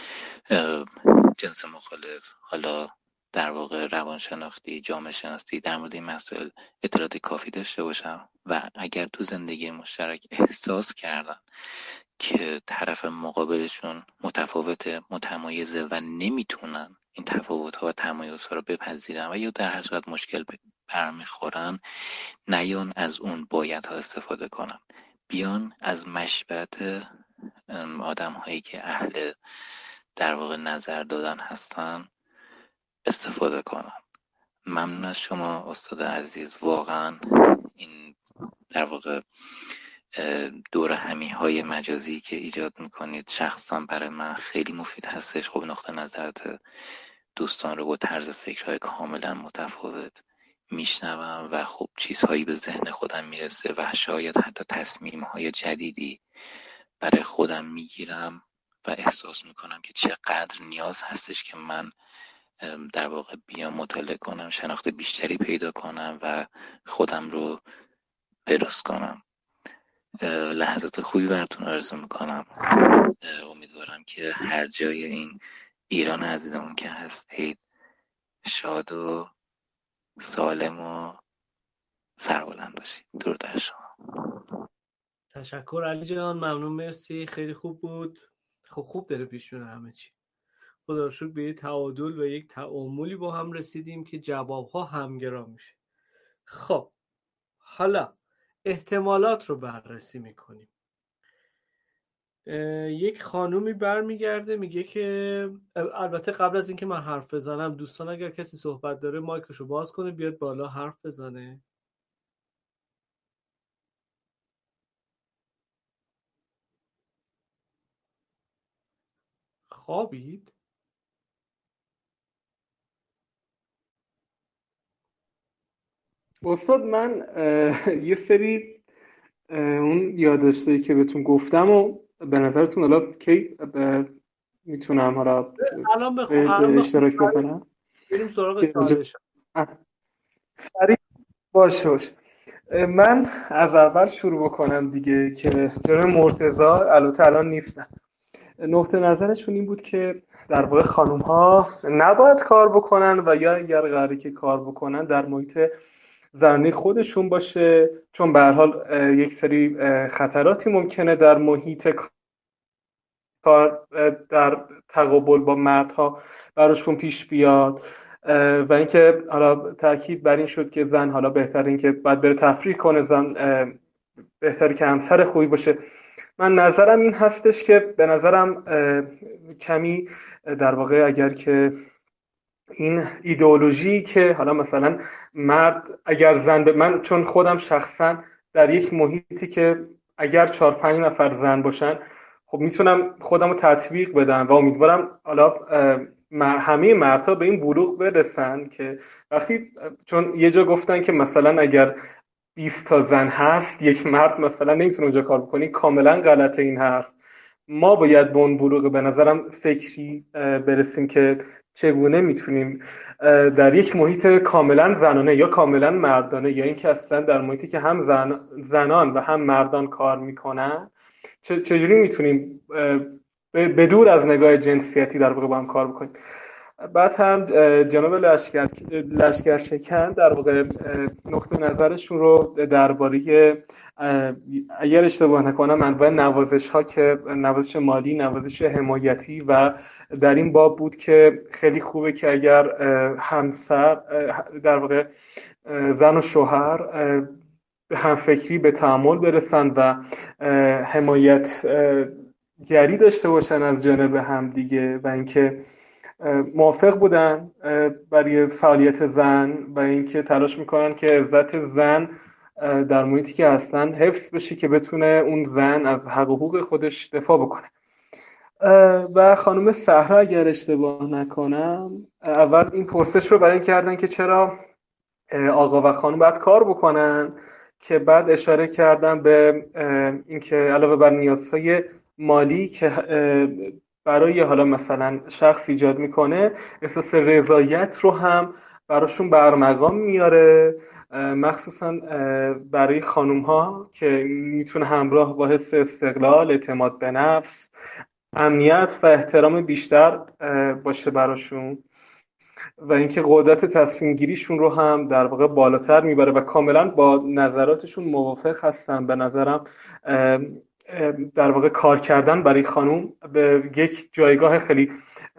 جنس مخالف، حالا در واقع روانشناختی، جامعه شناسی، در مورد این مسائل اطلاعات کافی داشته باشم و اگر تو زندگی مشترک احساس کردن که طرف مقابلشون متفاوته، متمایزه و نمیتونن این تفاوت‌ها و تمایزها رو بپذیرن و یا در هر صورت مشکل برمیخورن، نیان از اون بایدها استفاده کنن، بیان از مشورت آدم هایی که اهل در واقع نظر دادن هستن استفاده کنن. ممنون از شما استاد عزیز، واقعا این در واقع دور همی های مجازی که ایجاد میکنید شخصا برای من خیلی مفید هستش. خب نقطه نظرت دوستان رو با طرز فکرهای کاملا متفاوت میشنوم و خب چیزهایی به ذهن خودم میرسه و شاید حتی تصمیم های جدیدی برای خودم میگیرم و احساس میکنم که چقدر نیاز هستش که من در واقع بیام مطالعه کنم، شناخت بیشتری پیدا کنم و خودم رو بروز کنم. لحظات خوبی براتون آرزو میکنم. امیدوارم که هر جای این ایران عزیزمون که هستید شاد و سالم و سربلند باشید. درود بر شما. تشکر علی جان، ممنون، مرسی، خیلی خوب بود. خب خوب داره پیش میره همه چی. خدا رو شکر به یک تعادل و یک تعاملی با هم رسیدیم که جوابها همگرا میشه. خب حالا احتمالات رو بررسی میکنیم. یک خانومی برمیگرده میگه که، البته قبل از اینکه من حرف بزنم دوستان اگر کسی صحبت داره مایکشو باز کنه بیاد بالا حرف بزنه. خوابید؟ استاد من یه سری اون یادداشتایی که بهتون گفتم و به نظرتون حالا کی میتونم حالا الان بخون به الان اشتراک بخون بزنم بریم سراغ که راجع- چالش. اه، سریع باشه باشه. من از اول شروع بکنم دیگه که جناب مرتضی البته الان نیستن. نقطه نظرشون این بود که در واقع خانوم ها نباید کار بکنن و یا اگر قراره که کار بکنن در محیط زنی خودشون باشه، چون به هر حال یک سری خطراتی ممکنه در محیط کار در تقابل با مردها براشون پیش بیاد و اینکه حالا تاکید بر این شد که زن حالا بهتر این که باید بره تفریح کنه، زن بهتره که همسر خوبی باشه. من نظرم این هستش که به نظرم کمی در واقع اگر که این ایدئولوژی که حالا مثلا مرد اگر زن ب... من چون خودم شخصا در یک محیطی که اگر چهار پنج نفر زن باشن خب میتونم خودم رو تطبیق بدم و امیدوارم حالا همه مردها به این بلوغ برسن که وقتی، چون یه جا گفتن که مثلا اگر بیست تا زن هست یک مرد مثلا نمیتونه اونجا کار بکنی، کاملا غلطه این حرف. ما باید به اون بلوغ به نظرم فکری برسیم که چگونه میتونیم در یک محیط کاملا زنانه یا کاملا مردانه یا اینکه اصلا در محیطی که هم زن، زنان و هم مردان کار میکنن چجوری میتونیم بدور از نگاه جنسیتی در واقع با هم کار بکنیم. بعد هم جناب لشکر لشکرشکن در واقع نقطه نظرشون رو درباره اگر اشتباه نکنم انواع نوازش ها که نوازش مالی، نوازش حمایتی و در این باب بود که خیلی خوبه که اگر همسر در واقع زن و شوهر به همفکری به تعامل برسن و حمایت گری داشته باشن از جانب هم دیگه و اینکه موافق بودن برای فعالیت زن و اینکه تلاش میکنن که عزت زن در محیطی که هستن حفظ بشه که بتونه اون زن از حق و حقوق خودش دفاع بکنه. و خانم صحرا اگر اشتباه نکنم اول این پرسش رو بیان کردن که چرا آقا و خانم باید کار بکنن، که بعد اشاره کردن به اینکه علاوه بر نیازهای مالی که برای حالا مثلا شخص ایجاد میکنه، احساس رضایت رو هم براشون برمقام میاره، مخصوصا برای خانوم ها که میتونه همراه با حس استقلال، اعتماد به نفس، امنیت و احترام بیشتر باشه براشون و اینکه قدرت تصمیم گیریشون رو هم در واقع بالاتر میبره و کاملا با نظراتشون موافق هستن. به نظرم در واقع کار کردن برای خانوم به یک جایگاه خیلی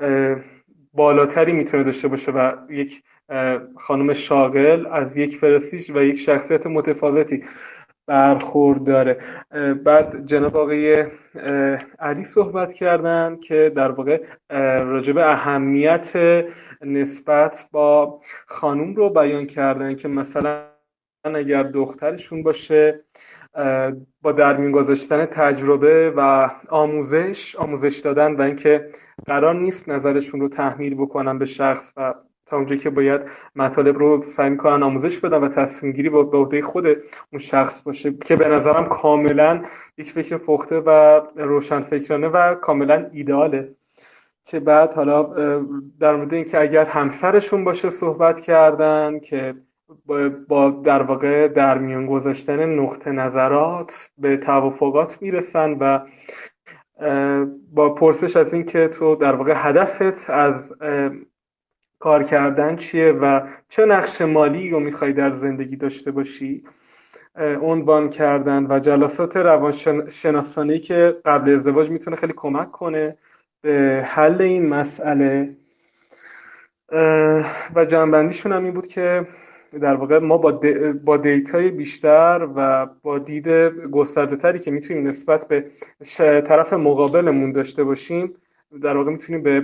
بالاتری میتونه داشته باشه و یک خانم شاغل از یک پرستیژ و یک شخصیت متفاوتی برخورداره. بعد جناب آقای علی صحبت کردن که در واقع راجع به اهمیت نسبت با خانوم رو بیان کردن که مثلا اگر دخترشون باشه با در میون گذاشتن تجربه و آموزش آموزش دادن و اینکه قرار نیست نظرشون رو تحمیل بکنن به شخص و تا اونجایی که باید مطالب رو سعی می‌کنن آموزش بدن و تصمیم گیری به عهده خود اون شخص باشه، که به نظرم کاملا یک فکر پخته و روشنفکرانه و کاملا ایدئاله. که بعد حالا در مورد اینکه اگر همسرشون باشه صحبت کردن که با در واقع در میان گذاشتن نقطه نظرات به توافقات میرسن و با پرسش از این که تو در واقع هدفت از کار کردن چیه و چه نقش مالی رو میخوای در زندگی داشته باشی عنوان کردن و جلسات روانشناسانی که قبل ازدواج میتونه خیلی کمک کنه به حل این مسئله. و جنبندیشون هم این بود که در واقع ما با دی با دیتای بیشتر و با دید گسترده تری که میتونیم نسبت به طرف مقابلمون داشته باشیم در واقع میتونیم به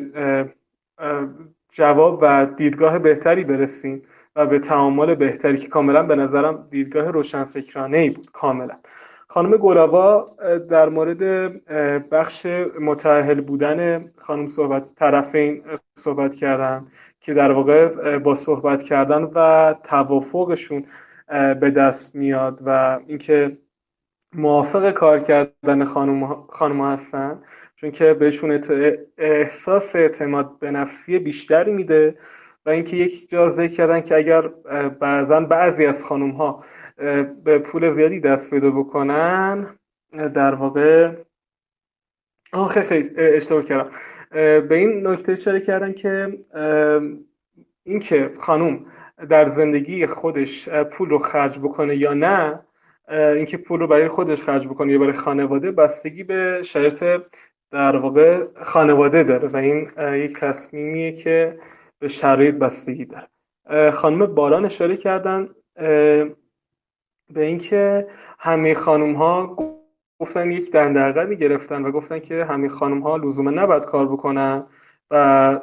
جواب و دیدگاه بهتری برسیم و به تعامل بهتری که کاملا به نظرم دیدگاه روشنفکرانه‌ای بود کاملا. خانم گلاوا در مورد بخش متأهل بودن خانم صحبت طرفین صحبت کردن که در واقع با صحبت کردن و توافقشون به دست میاد و اینکه موافق کار کردن خانم خانم هستن، چون که بهشون احساس اعتماد به نفسی بیشتری میده. و اینکه یک جا ذکر کردن که اگر بعضا بعضی از خانم ها به پول زیادی دست پیدا بکنن، در واقع آخه خیلی اشتباه کردم، به این نکته اشاره کردن که این که خانم در زندگی خودش پول رو خرج بکنه یا نه، اینکه پول رو برای خودش خرج بکنه یا برای خانواده، بستگی به شرایط در واقع خانواده داره و این یک تصمیمیه که به شرایط بستگی داره. خانم باران اشاره کردن به اینکه همه خانم ها گفتن یک دندقه گرفتن و گفتن که همه خانم ها لزوما نباید کار بکنن و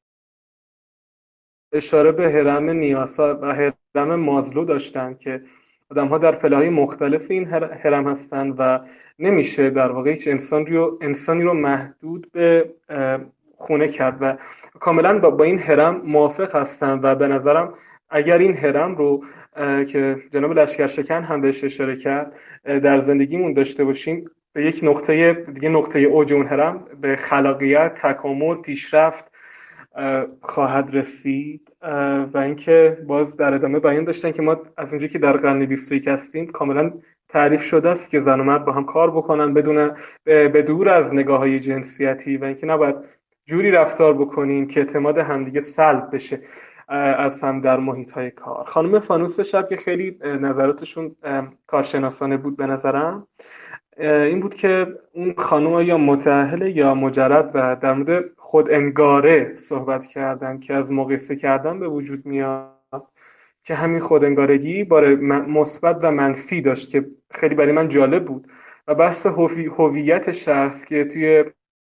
اشاره به هرم نیاسا و هرم مازلو داشتن که آدم ها در پله‌های مختلف این هرم هستن و نمیشه در واقع هیچ انسان رو انسانی رو محدود به خونه کرد و کاملا با, با این هرم موافق هستن. و به نظرم اگر این هرم رو که جناب لشکرشکن هم بهش اشاره کرد در زندگیمون داشته باشیم، به یک نقطه دیگه، نقطه اوج اون هرم به خلاقیت، تکامل، پیشرفت خواهد رسید. و اینکه باز در ادامه بیان داشتن که ما از اونجایی که در قرن بیست و یک هستیم کاملا تعریف شده است که زن و مرد با هم کار بکنن بدون به دور از نگاه‌های جنسیتی و اینکه نباید جوری رفتار بکنیم که اعتماد همدیگه سلب بشه از هم در محیط‌های کار. خانم فانوس شب که خیلی نظراتشون کارشناسانه بود به نظرم، این بود که اون خانم یا متأهل یا مجرد و در مورد خود انگاره صحبت کردن که از مقایسه کردن به وجود میاد که همین خود انگارگی بار مثبت و منفی داشت که خیلی برای من جالب بود و بحث هویت شخص که توی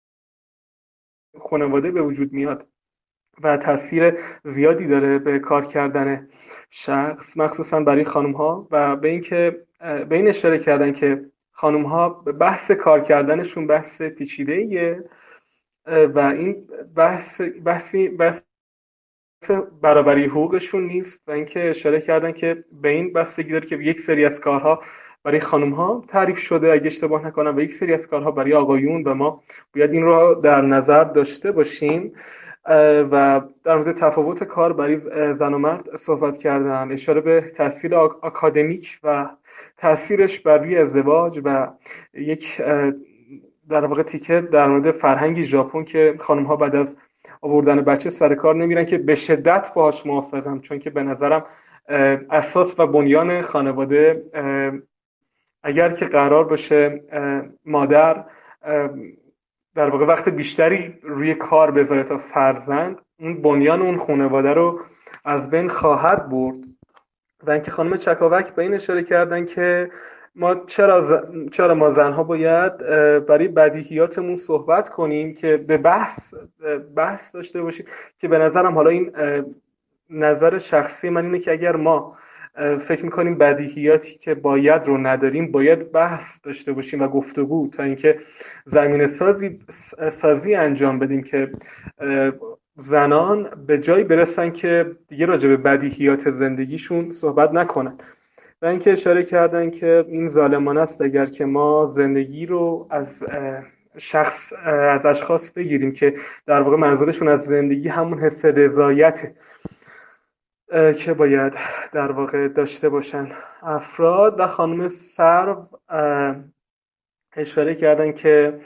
خانواده به وجود میاد و تاثیر زیادی داره به کار کردن شخص مخصوصا برای خانم ها و به این که به این اشاره کردن که خانم ها بحث کار کردنشون بحث پیچیده‌ایه و این بحث بحثی بحث برابری حقوقشون نیست و اینکه اشاره کردن که به این بستگی داره که یک سری از کارها برای خانم ها تعریف شده اگه اشتباه نکنم و یک سری از کارها برای آقایون و ما باید این رو در نظر داشته باشیم. و در مورد تفاوت کار برای زن و مرد صحبت کردن، اشاره به تحصیل آکادمیک و تأثیرش بر روی ازدواج و یک در واقع تیکه در مورد فرهنگ ژاپن که خانم ها بعد از آوردن بچه سر کار نمیرن که به شدت باهاش موافقم، چون که به نظرم اساس و بنیان خانواده اگر که قرار باشه مادر در واقع وقت بیشتری روی کار بذاره تا فرزند، اون بنیان اون خانواده رو از بین خواهد برد. و اینکه خانم چکاوک به این اشاره کردن که ما چرا ز... چرا ما زنها باید برای بدیهیاتمون صحبت کنیم که به بحث بحث داشته باشیم، که به نظرم حالا این نظر شخصی من اینه که اگر ما فکر میکنیم بدیهیاتی که باید رو نداریم، باید بحث داشته باشیم و گفتگو تا اینکه زمینه سازی سازی انجام بدیم که زنان به جایی برسن که دیگه راجع به بدیهیات زندگیشون صحبت نکنن. و اینکه اشاره کردن که این ظالمانه است اگر که ما زندگی رو از شخص از اشخاص بگیریم که در واقع منظورشون از زندگی همون حس رضایته که باید در واقع داشته باشن افراد. و خانم سرو اشاره کردن که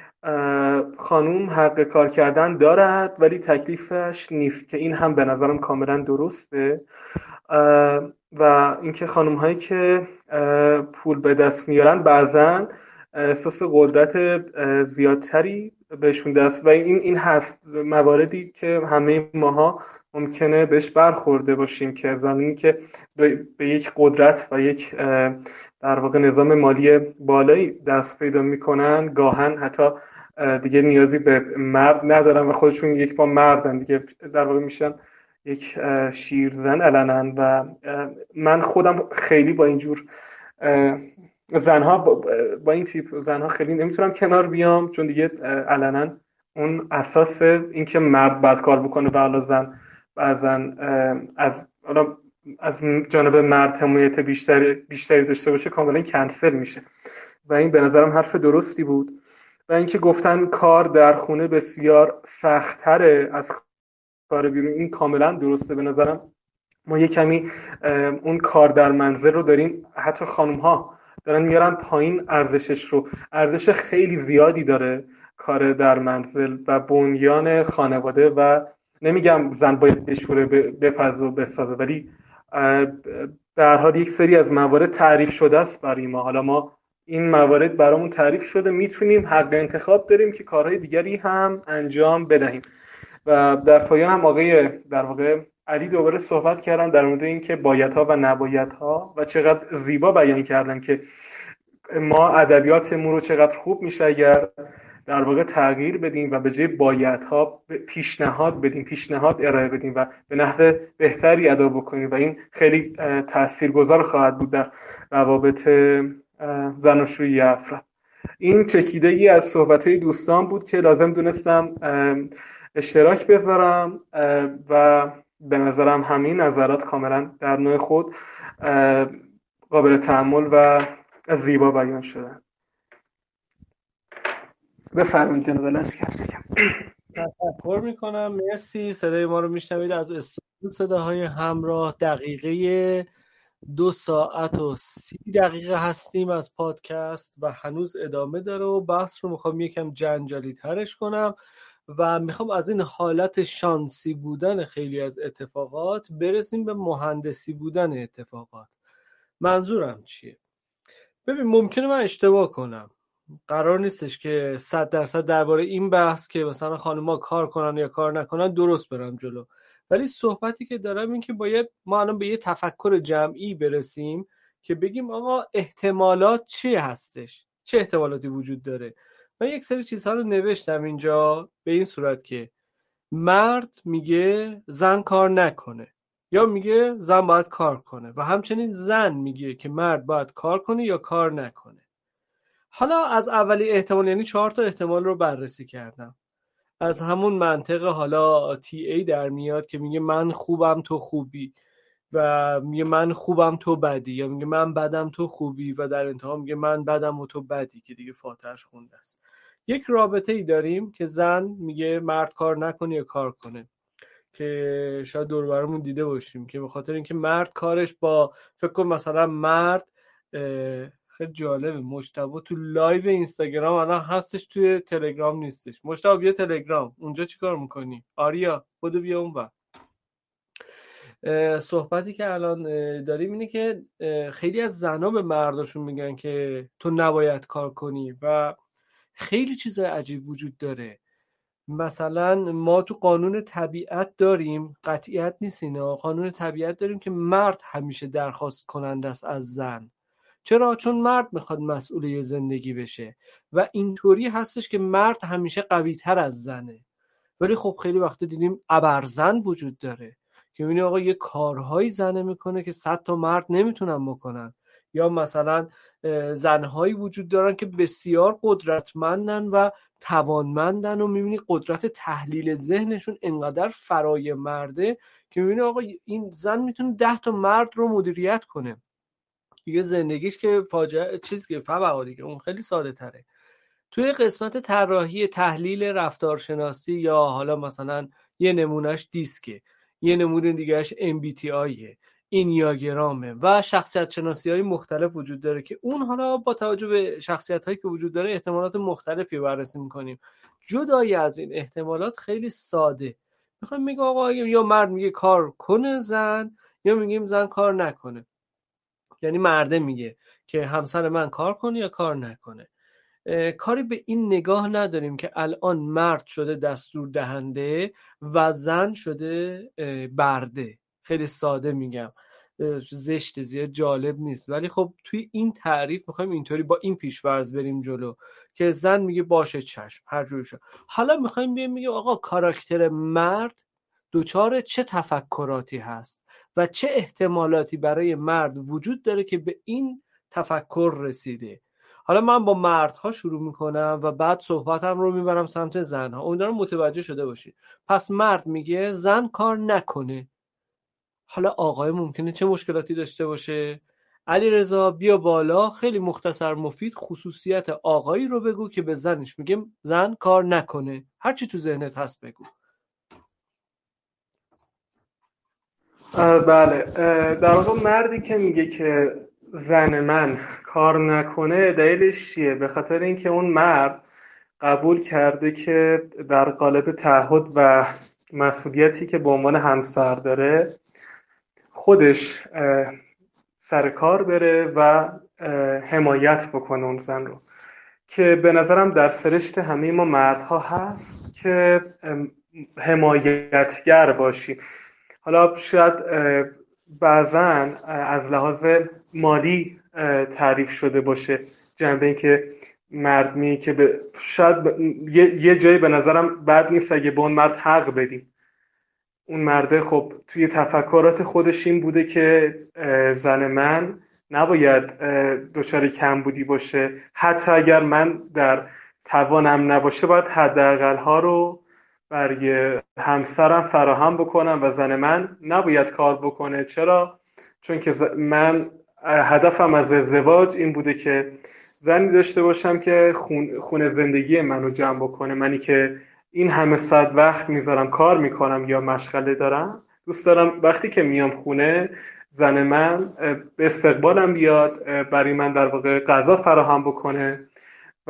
خانوم حق کار کردن دارد ولی تکلیفش نیست، که این هم به نظرم کاملا درسته. و اینکه خانوم هایی که پول به دست میارن بعضن احساس قدرت زیادتری بهشون دست و این این هست مواردی که همه ماها ممکنه بهش برخورده باشیم که زمانی که به یک قدرت و یک در واقع نظام مالی بالایی دست پیدا میکنن، گاهن حتی دیگه نیازی به مرد ندارن و خودشون یک با مردن دیگه، در واقع میشن یک شیرزن علنا. و من خودم خیلی با اینجور زنها با, با این تیپ زنها خیلی نمیتونم کنار بیام، چون دیگه علنا اون اساس این که مرد بعد کار بکنه و حالا زن بعضن از حالا از جانب مرد حمایت بیشتری بیشتری داشته باشه کاملا کنسل میشه و این به نظرم حرف درستی بود. و اینکه گفتن کار در خونه بسیار سخت‌تره از کار بیرون، این کاملا درسته. به نظرم ما یه کمی اون کار در منزل رو داریم، حتی خانم ها دارن میارن پایین ارزشش رو. ارزش خیلی زیادی داره کار در منزل و بنیان خانواده و نمیگم زن باید بشوره بپزه و بسازه، ولی در حال یک سری از موارد تعریف شده است برای ما. حالا ما این موارد برامون تعریف شده، میتونیم حق انتخاب داریم که کارهای دیگری هم انجام بدهیم. و در پایان هم آقای در واقع علی دوباره صحبت کردن در مورد این که بایدها و نبایدها و چقدر زیبا بیان کردن که ما ادبیاتمون رو چقدر خوب میشه اگر در واقع تغییر بدیم و به جای بایدها پیشنهاد بدیم، پیشنهاد ارائه بدیم و به نحو بهتری ادا بکنیم و این خیلی تاثیرگذار خواهد بود در روابط زناشویی افراد. این چکیدگی از صحبت‌های دوستان بود که لازم دونستم اشتراک بذارم و به نظرم همین نظرات کاملا در نوع خود قابل تأمل و زیبا بیان شدن. بفرمایید جناب لشکر. تشکر میکنم، مرسی. صدای ما رو میشنوید از استودیو صداهای همراه. دقیقه دو ساعت و سی دقیقه هستیم از پادکست و هنوز ادامه داره و بحث رو میخوام یکم جنجالی ترش کنم و میخوام از این حالت شانسی بودن خیلی از اتفاقات برسیم به مهندسی بودن اتفاقات. منظورم چیه؟ ببین، ممکنه من اشتباه کنم، قرار نیستش که صد درصد درباره این بحث که مثلا خانم‌ها کار کنن یا کار نکنن درست برم جلو، ولی صحبتی که دارم این که باید ما الان به یه تفکر جمعی برسیم که بگیم آقا احتمالات چی هستش، چه احتمالاتی وجود داره. من یک سری چیزها رو نوشتم اینجا به این صورت که مرد میگه زن کار نکنه یا میگه زن باید کار کنه و همچنین زن میگه که مرد باید کار کنه یا کار نکنه. حالا از اولی احتمال، یعنی چهار تا احتمال رو بررسی کردم. از همون منطق حالا تی ای در میاد که میگه من خوبم تو خوبی و میگه من خوبم تو بدی، یا میگه من بدم تو خوبی و در انتها میگه من بدم و تو بدی که دیگه فاتحش خونده است. یک رابطه ای داریم که زن میگه مرد کار نکنه یا کار کنه، که شاید دور برمون دیده باشیم که به خاطر اینکه مرد کارش با فکر کن مثلا مرد خیلی جالبه، مجتبی تو لایو اینستاگرام الان هستش، توی تلگرام نیستش. مجتبی بیا تلگرام، اونجا چیکار میکنی؟ آریا بودو بیا اون بر. صحبتی که الان داریم اینه که خیلی از زنها به مرداشون میگن که تو نباید کار کنی و خیلی چیز عجیب وجود داره. مثلا ما تو قانون طبیعت داریم، قطعیت نیست اینا، قانون طبیعت داریم که مرد همیشه درخواست کننده است از زن. چرا؟ چون مرد میخواد مسئول یه زندگی بشه و اینطوری هستش که مرد همیشه قوی تر از زنه. ولی خب خیلی وقت دیدیم ابرزن وجود داره که میبینی آقا یه کارهایی زنه میکنه که صد تا مرد نمیتونن بکنن، یا مثلا زنهایی وجود دارن که بسیار قدرتمندن و توانمندن و میبینی قدرت تحلیل ذهنشون انقدر فرای مرده که میبینی آقا این زن میتونه ده تا مرد رو مدیریت کنه. دیگه زندگیش که فاجعه چیز که فبها دیگه اون خیلی ساده تره. توی قسمت طراحی تحلیل رفتارشناسی یا حالا مثلا یه نمونهش دیسکه، یه نمونه دیگهش ام بی تی آیه، اینیاگرامه و شخصیت شناسی های مختلف وجود داره که اون حالا با توجه به شخصیت هایی که وجود داره احتمالات مختلفی بررسی میکنیم. جدای از این احتمالات خیلی ساده میخوایم میگه آقا یا مرد میگه کار کنه زن، یا میگیم زن کار نکنه. یعنی مرده میگه که همسر من کار کنه یا کار نکنه. کاری به این نگاه نداریم که الان مرد شده دستور دهنده و زن شده برده. خیلی ساده میگم، زشت، زیاد جالب نیست، ولی خب توی این تعریف میخوایم اینطوری با این پیش‌فرض بریم جلو که زن میگه باشه چشم هر جور شد. حالا میخوایم بگیم میگه آقا کاراکتر مرد دوچار چه تفکراتی هست و چه احتمالاتی برای مرد وجود داره که به این تفکر رسیده. حالا من با مردها شروع میکنم و بعد صحبتم رو میبرم سمت زنها. امیدوارم متوجه شده باشید. پس مرد میگه زن کار نکنه. حالا آقای ممکنه چه مشکلاتی داشته باشه؟ علیرضا بیا بالا، خیلی مختصر مفید خصوصیت آقایی رو بگو که به زنش میگه زن کار نکنه. هر چی تو ذهنت هست بگو. بله، در واقع مردی که میگه که زن من کار نکنه دلیلش چیه؟ به خاطر اینکه اون مرد قبول کرده که در قالب تعهد و مسئولیتی که به عنوان همسر داره خودش سر کار بره و حمایت بکنه اون زن رو، که به نظرم در سرشت همه ما مردها هست که حمایتگر باشیم. حالا شاید بعضا از لحاظ مالی تعریف شده باشه جنبه این که مرد می که به شاید یه, یه جایی به نظرم بد نیست اگه به اون مرد حق بدیم. اون مرده خب توی تفکرات خودش این بوده که زن من نباید دچار کمبودی باشه، حتی اگر من در توانم نباشه باید حداقل ها رو برای همسرم فراهم بکنم و زن من نباید کار بکنه. چرا؟ چون که من هدفم از ازدواج این بوده که زنی داشته باشم که خون خون زندگی منو جمع بکنه. منی که این همه ساعت وقت میذارم کار میکنم یا مشغله دارم، دوست دارم وقتی که میام خونه زن من به استقبالم بیاد، برای من در واقع غذا فراهم بکنه و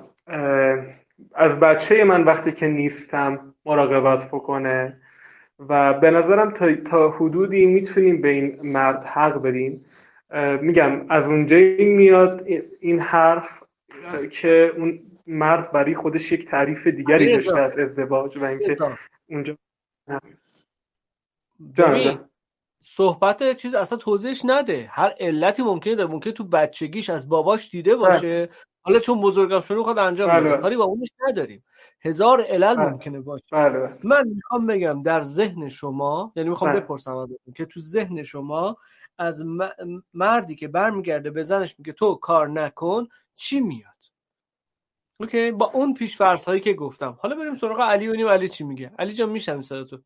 از بچه من وقتی که نیستم مراقبت بکنه. و به نظرم تا, تا حدودی میتونیم به این مرد حق بدیم. میگم از اونجایی میاد این حرف که اون مرد برای خودش یک تعریف دیگری داشته از ازدواج و اینکه اونجا ببین صحبت چیز اصلا توضیحش نده. هر علتی ممکنه داره، ممکنه تو بچگیش از باباش دیده باشه، حالا چون بزرگم شده میخواد انجام بده، کاری با اونش نداریم. هزار علل بله. ممکنه باشه. بله. من میخوام بگم در ذهن شما، یعنی میخوام بله. بپرسم ازتون که تو ذهن شما از مردی که برمیگرده به زنش میگه تو کار نکن چی میاد؟ اوکی، با اون پیش فرض هایی که گفتم. حالا بریم سراغ علی ببینیم علی چی میگه. علی جان میشم صدا تو؟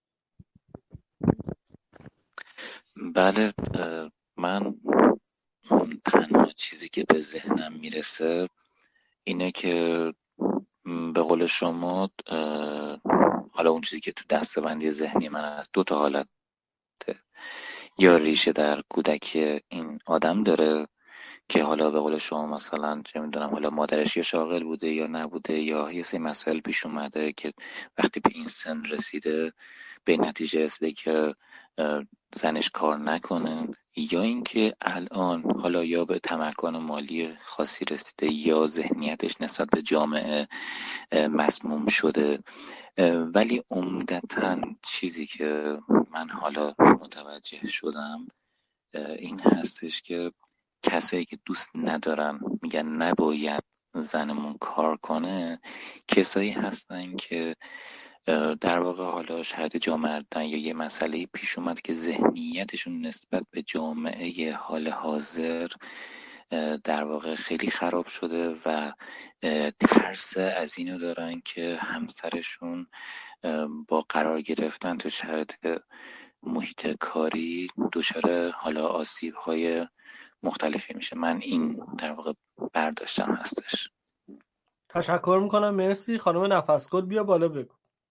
بله، من تنها چیزی که به ذهنم میرسه اینه که به قول شما حالا اون چیزی که تو دسته‌بندی ذهنی من از دو تا حالت، یا ریشه در کودکی این آدم داره که حالا به قول شما مثلا چه میدونم حالا مادرش یا شاغل بوده یا نبوده یا یه سری مسائل پیش اومده که وقتی به این سن رسیده به نتیجه رسیده که زنش کار نکنه، یا اینکه الان حالا یا به تمکن مالی خاصی رسیده یا ذهنیتش نسبت به جامعه مسموم شده. ولی عمدتاً چیزی که من حالا متوجه شدم این هستش که کسایی که دوست ندارن میگن نباید زنمون کار کنه، کسایی هستن که در واقع حالا شاید جامعه یا یه مسئله پیش اومد که ذهنیتشون نسبت به جامعه حال حاضر در واقع خیلی خراب شده و ترس از اینو دارن که همسرشون با قرار گرفتن تو شرایط محیط کاری دچار حالا آسیب‌های مختلفی میشه. من این در واقع برداشتم هستش. تشکر میکنم، مرسی. خانم نفسگل بیا بالا بگو.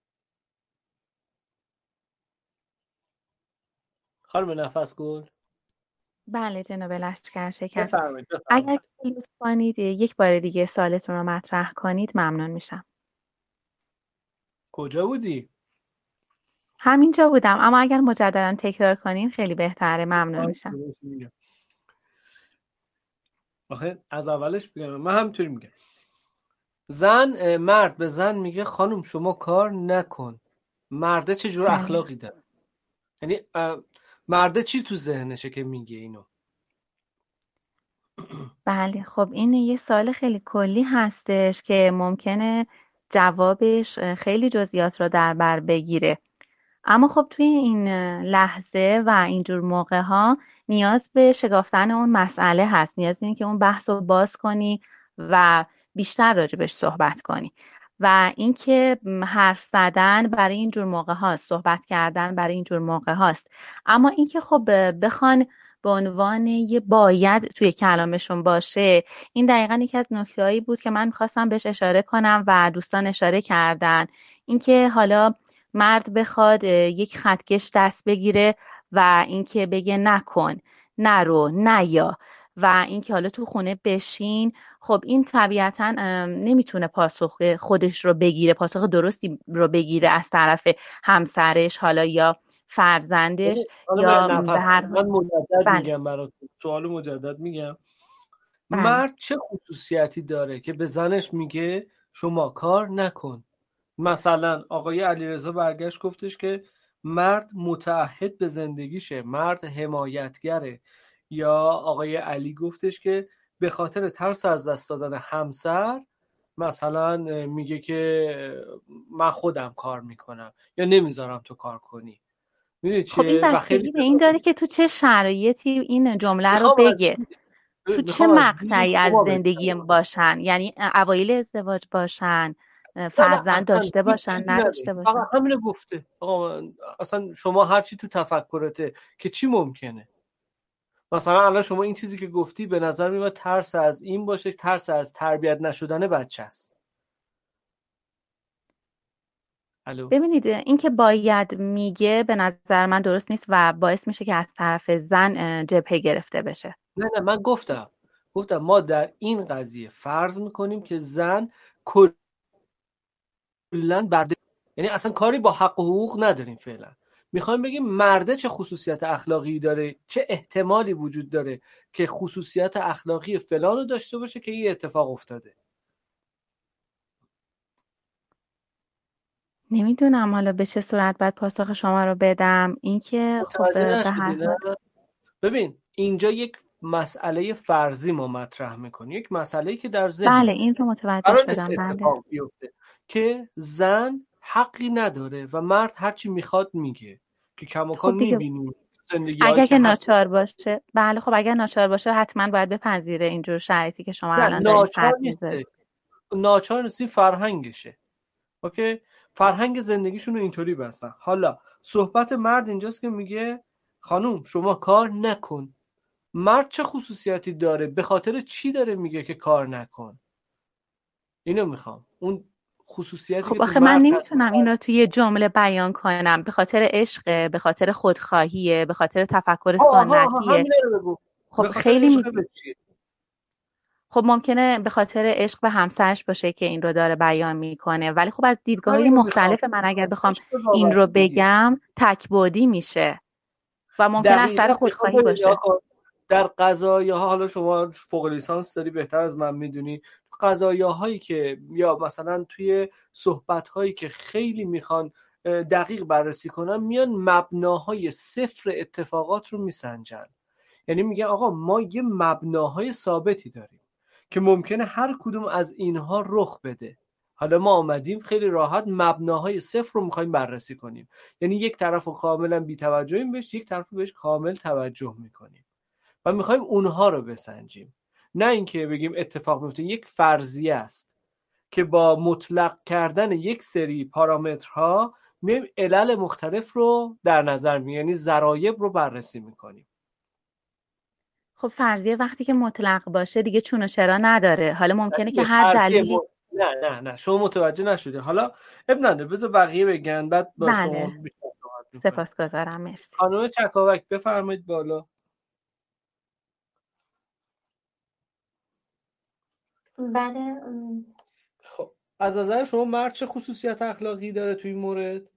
خانم نفسگل. بله جناب لشکر شکن، اگر لطف کنید یک بار دیگه سوالتون رو مطرح کنید ممنون میشم. کجا بودی؟ همینجا بودم، اما اگر مجددا تکرار کنین خیلی بهتره، ممنون میشم. آخه از اولش بگم، من همینطوری میگم. زن مرد به زن میگه خانم شما کار نکن. مرده چه جور اخلاقی داره؟ یعنی مرده چی تو ذهنشه که میگه اینو؟ بله خب این یه سوال خیلی کلی هستش که ممکنه جوابش خیلی جزئیات رو در بر بگیره، اما خب توی این لحظه و اینجور موقع ها نیاز به شکافتن اون مسئله هست، نیاز اینه که اون بحث رو باز کنی و بیشتر راجبش صحبت کنی. و اینکه حرف زدن برای این جور موقع هاست، صحبت کردن برای این جور موقع هاست. اما اینکه خب بخوان به عنوان یه باید توی کلامشون باشه، این دقیقاً یکی از نکته‌هایی بود که من می‌خواستم بهش اشاره کنم و دوستان اشاره کردن. اینکه حالا مرد بخواد یک خطکش دست بگیره و اینکه بگه نکن، نرو، نیا، و اینکه حالا تو خونه بشین، خب این طبیعتاً نمیتونه پاسخ خودش رو بگیره، پاسخ درستی رو بگیره از طرف همسرش حالا یا فرزندش یا به هر من مجدد بله. میگم براتون، سوال مجدد میگم. بله. مرد چه خصوصیتی داره که به زنش میگه شما کار نکن؟ مثلا آقای علیرضا برگشت گفتش که مرد متعهد به زندگیشه، مرد حمایتگره. یا آقای علی گفتش که به خاطر ترس از دست دادن همسر مثلا میگه که من خودم کار میکنم یا نمیذارم تو کار کنی. خب این بستگی به این داره که تو چه شرایطی این جمله رو بگه، تو چه مقطعی از زندگی باشن، یعنی اوایل ازدواج باشن، فرزند داشته باشن، نداشته باشن. آقا همینو گفته. آقا اصلا شما هر چی تو تفکرته که چی ممکنه. مثلا الان شما این چیزی که گفتی به نظر میاد ترس از این باشه، ترس از تربیت نشدن بچه است. الو. ببینید این که باید میگه به نظر من درست نیست و باعث میشه که از طرف زن جبهه گرفته بشه. نه نه من گفتم گفتم ما در این قضیه فرض میکنیم که زن کلاً برده، یعنی اصلا کاری با حق و حقوق نداریم فعلا. میخوایم بگیم مرده چه خصوصیت اخلاقی داره، چه احتمالی وجود داره که خصوصیت اخلاقی فلان رو داشته باشه که این اتفاق افتاده. نمیدونم حالا به چه صورت باید پاسخ شما رو بدم. اینکه خب به هر حال ببین اینجا یک مسئله فرضی ما مطرح میکنیم، یک مسئله‌ای که در ذهن بله این رو متوجه شدم. بله بیفته که زن حقی نداره و مرد هرچی میخواد میگه که کماکان خب میبینیم زندگی اگر که ناچار باشه. بله خب اگر ناچار باشه حتما باید بپذیره اینجور شرایطی که شما الان دارید فرض میذارید. ناچار نیستی، فرهنگشه. اوکی، فرهنگ زندگیشون رو اینطوری بستن. حالا صحبت مرد اینجاست که میگه خانوم شما کار نکن. مرد چه خصوصیتی داره؟ به خاطر چی داره میگه که کار نکن؟ اینو میخوام، اون خصوصیتی خب که آخه من نمیتونم این رو توی جمله بیان کنم. به خاطر عشق، به خاطر خودخواهیه، به خاطر تفکر سنتیه. خب خیلی می... خب ممکنه به خاطر عشق به همسرش باشه که این رو داره بیان میکنه، ولی خب از دیدگاه‌های مختلف من اگر بخوام این رو بگم تک‌بعدی میشه و ممکنه از سر خودخواهی باشه. در قضایاها، حالا شما فوق لیسانس داری بهتر از من میدونی، قضایاهایی که یا مثلا توی صحبت‌هایی که خیلی میخوان دقیق بررسی کنن میان مبناهای صفر اتفاقات رو میسنجن. یعنی میگن آقا ما یه مبناهای ثابتی داریم که ممکنه هر کدوم از اینها رخ بده. حالا ما آمدیم خیلی راحت مبناهای صفر رو میخوایم بررسی کنیم، یعنی یک طرف رو کاملا بی توجهیم بهش، یک طرف رو بهش کامل توجه میکنیم و میخوایم اونها رو بسنجیم. نه اینکه بگیم اتفاق میفته. یک فرضیه است که با مطلق کردن یک سری پارامترها میایم علل مختلف رو در نظر میگیریم، یعنی ضرایب رو بررسی میکنیم. خب فرضیه وقتی که مطلق باشه دیگه چون و چرا نداره. حالا ممکنه که هر دلیلی م... نه نه نه شما متوجه نشده. حالا اب نداره، بذار بقیه بگن بعد با بله. شما بیشتر صحبت می‌کنم. سپاسگزارم، مرسی. خانم چکاوک بفرمایید بالا. بله. خب از نظر شما مرد چه خصوصیت اخلاقی داره توی این مورد؟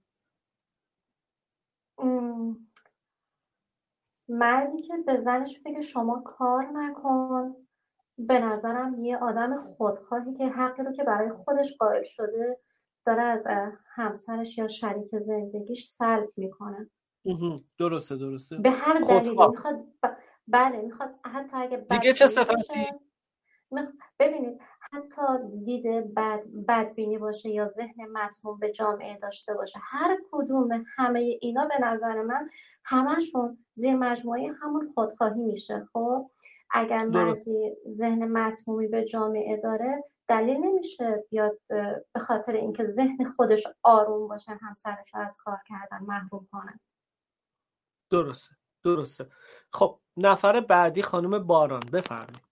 ام... مردی که به زنش بگه شما کار نکن، به نظرم یه آدم خودخواهی که حقی رو که برای خودش قائل شده داره از همسرش یا شریک زندگیش سلب میکنه. درسته درسته. به هر دلیلی میخواد ب... بله میخواد حتی اگه دیگه چه صفتی؟ مخ... ببینید حتی دید بد بدبینی باشه یا ذهن مسموم به جامعه داشته باشه، هر کدوم همه اینا به نظر من همشون زیر مجموعه همون خودخواهی میشه. خب اگر درست. مردی ذهن مسمومی به جامعه داره، دلیل نمیشه بیاد به خاطر اینکه ذهن خودش آروم باشه همسرش رو از کار کردن محروم کنه. درسته درسته. خب نفر بعدی خانم باران، بفرمایید.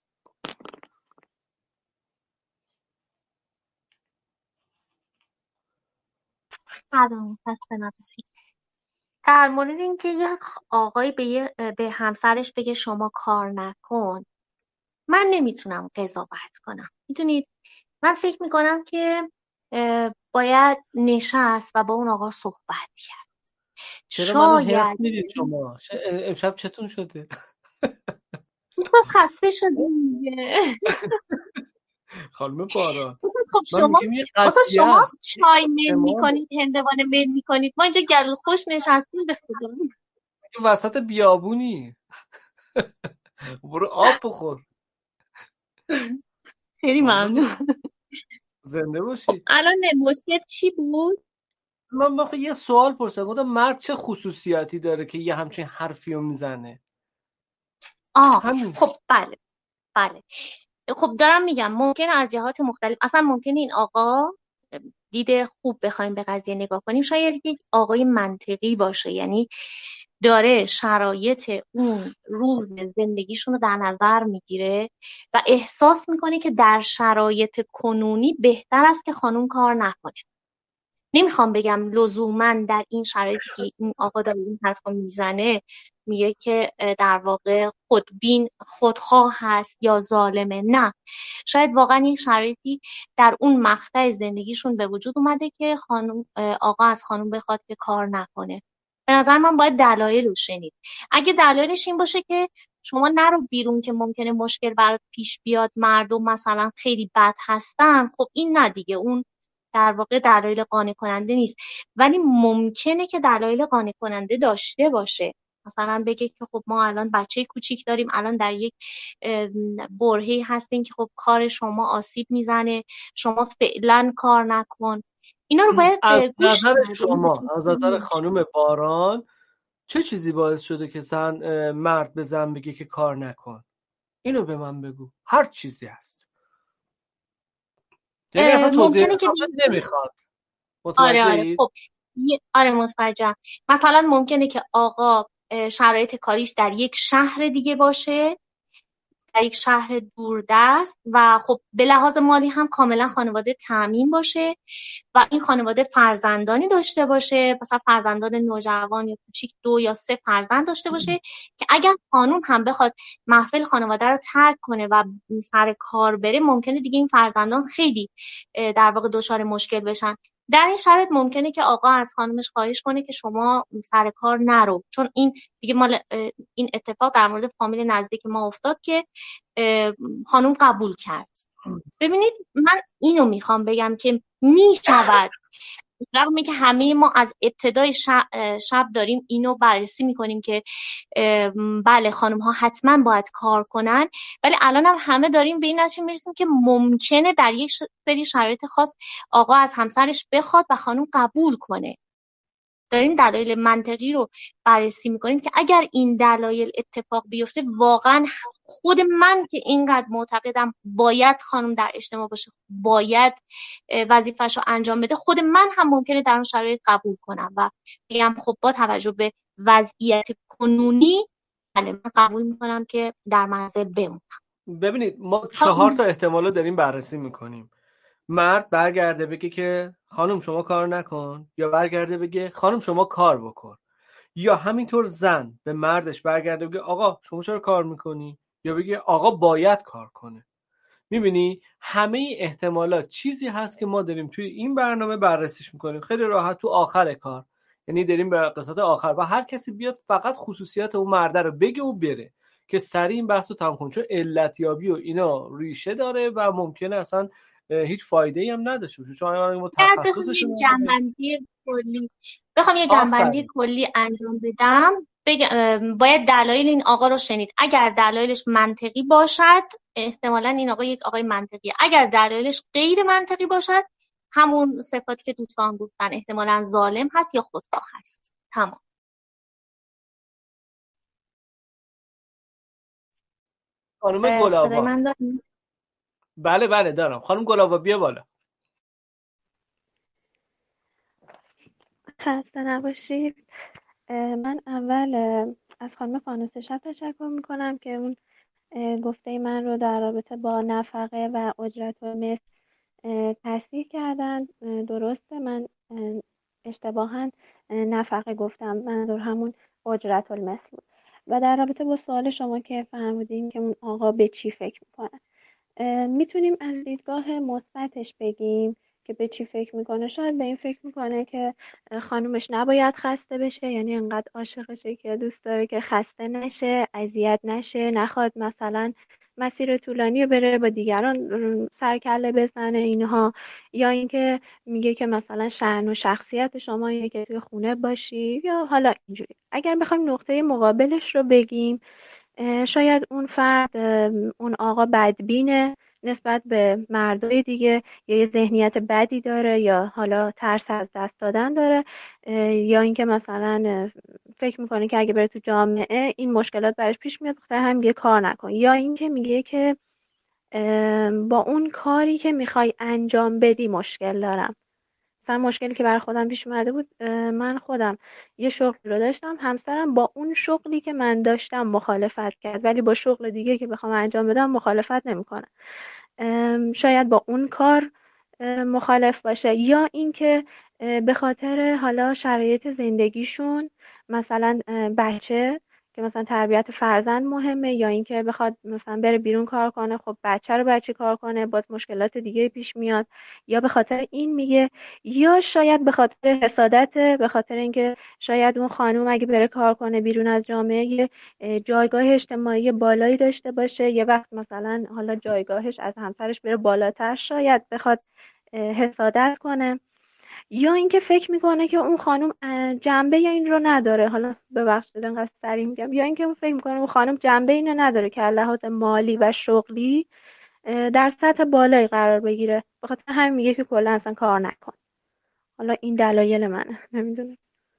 سلام، خسته نباشید. در مورد اینکه یک آقای به, یه- به همسرش بگه شما کار نکن، من نمیتونم قضاوت کنم. میدونید من فکر میکنم که اه، باید نشست و با اون آقا صحبت کرد. چرا منو حرف شاید میدید شما؟ ش- امشب چتون شده؟ دوستان خسته شدیم دیگه. خانم باران، مثلا خب من شما میگم یه مثلا قضیه شما است. چای میل شما میکنید، هندوانه میل میکنید، ما اینجا گلو خوش نشستیم به خدا. وسط بیابونی. برو آب بخور. خیلی ممنون. زنده خب باشی. الان مشکل چی بود؟ من من یه سوال پرسیدم، گفتم مرد چه خصوصیاتی داره که یه همچین حرفی رو میزنه؟ آه همین. خب بله بله خب دارم میگم ممکنه از جهات مختلف، اصلا ممکنه این آقا دید خوب بخوایم به قضیه نگاه کنیم، شاید یک آقای منطقی باشه، یعنی داره شرایط اون روز زندگیشون رو در نظر میگیره و احساس میکنه که در شرایط کنونی بهتر است که خانوم کار نکنه. نمیخوام بگم لزوما در این شرایطی که این آقا داره این حرفا میزنه میگه که در واقع خودبین خودخواه هست یا ظالمه. نه، شاید واقعا این شرایطی در اون مقطع زندگیشون به وجود اومده که خانم آقا از خانم بخواد که کار نکنه. به نظر من باید دلایل رو شنید. اگه دلایلش این باشه که شما نرو بیرون که ممکنه مشکل برات پیش بیاد، مردم مثلا خیلی بد هستن، خب این نه دیگه، اون در واقع دلایل قانع کننده نیست. ولی ممکنه که دلایل قانع کننده داشته باشه. مثلا بگه که خب ما الان بچه کوچیک داریم، الان در یک برهه‌ای هستیم که خب کار شما آسیب میزنه، شما فعلا کار نکن. اینا رو باید از گوش نظر کرد. شما، از نظر خانم باران، چه چیزی باعث شده که زن مرد به زن بگه که کار نکن؟ اینو به من بگو. هر چیزی هست. یعنی اصلا توضیح ممکنه که نمیخواد. آره آره متوجهید؟ خب آره متوجهم. مثلا ممکنه که آقا شرایط کاریش در یک شهر دیگه باشه، در یک شهر دوردست، و خب به لحاظ مالی هم کاملا خانواده تامین باشه و این خانواده فرزندانی داشته باشه، مثلا فرزندان نوجوان یا کوچیک دو یا سه فرزند داشته باشه که اگر خانوم هم بخواد محفل خانواده رو ترک کنه و سر کار بره، ممکنه دیگه این فرزندان خیلی در واقع دچار مشکل بشن. در این شرایط ممکنه که آقا از خانومش خواهش کنه که شما سر کار نرو، چون این دیگه مال این اتفاق در مورد فامیل نزدیک ما افتاد که خانوم قبول کرد. ببینید من اینو میخوام بگم که میشود، رغم اینکه همه ما از ابتدای شب داریم اینو بررسی میکنیم که بله خانم ها حتما باید کار کنن، ولی الان هم همه داریم به این نتیجه میرسیم که ممکنه در یک سری شرایط خاص آقا از همسرش بخواد و خانم قبول کنه. داریم دلایل منطقی رو بررسی میکنیم که اگر این دلایل اتفاق بیفته، واقعا خود من که اینقدر معتقدم باید خانم در اجتماع باشه، باید وظیفه‌ش رو انجام بده، خود من هم ممکنه در اون شرایط قبول کنم و بگم خب با توجه به وضعیت کنونی بله من قبول میکنم که در منزل بمونم. ببینید ما چهار تا احتمال رو داریم بررسی میکنیم. مرد برگرده بگه که خانم شما کار نکن، یا برگرده بگه خانم شما کار بکن، یا همینطور زن به مردش برگرده بگه آقا شما چرا کار میکنی، یا بگه آقا باید کار کنه. میبینی همه احتمالات چیزی هست که ما داریم توی این برنامه بررسیش میکنیم خیلی راحت تو آخر کار، یعنی داریم به قسمت آخر و هر کسی بیاد فقط خصوصیات اون مرده رو بگه و بره که سریع این بحث رو تمام کنیم، چون علتیابی و اینا ریشه داره و ممکنه اصلا هیچ فایده ای هم نداشته باشه، چون اگه تخصصش یه جنبندی کلی بخوام یه جنبندی کلی انجام بدم، باید دلایل این آقا رو شنید. اگر دلایلش منطقی باشد احتمالاً این آقا یک آقای منطقیه. اگر دلایلش غیر منطقی باشد همون صفاتی که دوستان گفتن، احتمالاً ظالم هست یا خودخواه هست. تمام. خانم صدای گلاوا. من داریم؟ بله بله دارم. خانم گلاوا بیا بالا. خسته نباشید. من اول از خانم فانوس شب تشکر میکنم که اون گفته من رو در رابطه با نفقه و اجرت و مثل تصحیح کردن. درسته، من اشتباها نفقه گفتم، منظور همون اجرت المثل بود. و در رابطه با سوال شما که فرمودین که اون آقا به چی فکر میکنه، میتونیم از دیدگاه مثبتش بگیم که به چی فکر میکنه. شاید به این فکر میکنه که خانومش نباید خسته بشه، یعنی انقدر عاشقشه که دوست داره که خسته نشه، اذیت نشه، نخواد مثلا مسیر طولانی رو بره با دیگران سرکله بزنه اینها. یا اینکه میگه که مثلا شأن و شخصیت شما اینه که توی خونه باشی، یا حالا اینجوری. اگر بخوایم نقطه مقابلش رو بگیم، شاید اون فرد، اون آقا بدبینه نسبت به مردای دیگه، یا یه ذهنیت بدی داره، یا حالا ترس از دست دادن داره، یا اینکه مثلا فکر میکنه که اگه بره تو جامعه این مشکلات براش پیش میاد، بخاطر هم میگه کار نکن. یا اینکه میگه که با اون کاری که میخوای انجام بدی مشکل دارم. مثلا مشکلی که برای خودم پیش اومده بود، من خودم یه شغل رو داشتم، همسرم با اون شغلی که من داشتم مخالفت کرد، ولی با شغل دیگه که بخوام انجام بدم مخالفت نمیکنه. شاید با اون کار مخالف باشه، یا اینکه به خاطر حالا شرایط زندگیشون، مثلا بچه که مثلا تربیت فرزند مهمه، یا اینکه بخواد مثلا بره بیرون کار کنه، خب بچه رو بچه کار کنه باز مشکلات دیگه پیش میاد، یا به خاطر این میگه، یا شاید به خاطر حسادت، به خاطر اینکه شاید اون خانوم اگه بره کار کنه بیرون از جامعه یه جایگاه اجتماعی بالایی داشته باشه، یه وقت مثلا حالا جایگاهش از همسرش بره بالاتر، شاید بخواد حسادت کنه. یا اینکه فکر میکنه که اون خانم جنبه این رو نداره، حالا ببخشید انقدر سریع میگم، یا اینکه اون فکر میکنه اون خانم جنبه اینو نداره که از لحاظ مالی و شغلی در سطح بالایی قرار بگیره، بخاطر همین میگه که کلا اصلا کار نکن. حالا این دلایل منه، نمیدونم.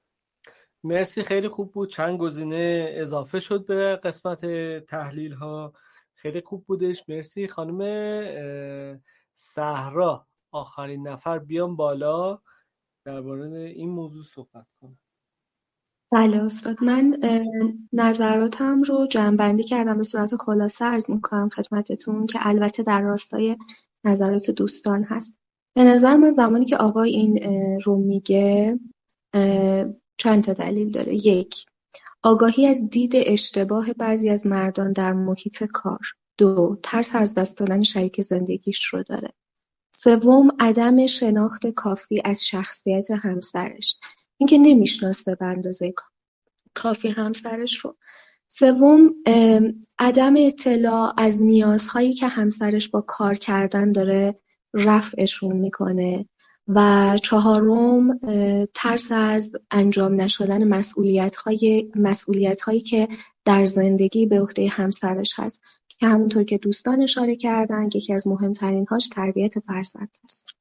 مرسی، خیلی خوب بود. چند گزینه اضافه شد به قسمت تحلیل ها، خیلی خوب بودش. مرسی. خانم صحرا آخرین نفر بیام بالا درباره این موضوع صحبت کنم. بله استاد، من نظراتم رو جمع‌بندی کردم، به صورت خلاصه عرض می‌کنم خدمتتون که البته در راستای نظرات دوستان هست. به نظر من زمانی که آقای این رو میگه چند تا دلیل داره. یک، آگاهی از دید اشتباه بعضی از مردان در محیط کار. دو، ترس از دست دادن شریک زندگیش رو داره. سوم، عدم شناخت کافی از شخصیت همسرش، اینکه نمیشناسه به اندازه کافی همسرش رو. سوم، عدم اطلاع از نیازهایی که همسرش با کار کردن داره رفعشون میکنه. و چهارم، ترس از انجام نشدن مسئولیت‌های مسئولیت‌هایی که در زندگی به عهده همسرش هست که همونطور که دوستان اشاره کردن یکی از مهمترین‌هاش تربیت فرزند است.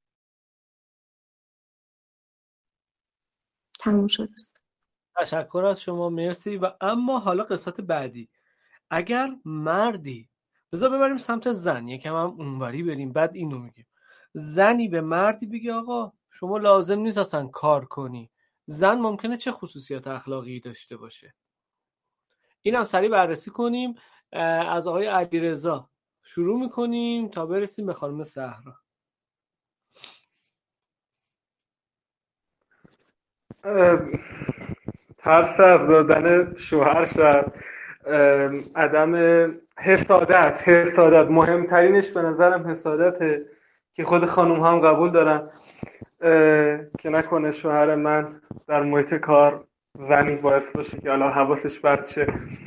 تموم شد. تشکر از شما، مرسی. و اما حالا قسمت بعدی، اگر مردی، بذار ببریم سمت زن، یکم هم اونوری بریم بعد اینو میگیم. زنی به مردی بگه آقا شما لازم نیست اصلا کار کنی، زن ممکنه چه خصوصیات اخلاقی داشته باشه. اینم سریع بررسی کنیم. از آقای علیرضا شروع میکنیم تا برسیم به خانم صحرا. ترس از دادن شوهر، شاید عدم حسادت حسادت مهمترینش به نظرم حسادته که خود خانوم هم قبول دارن که نکنه شوهر من در محیط کار زنی باعث باشه که حالا حواسش پرت شه.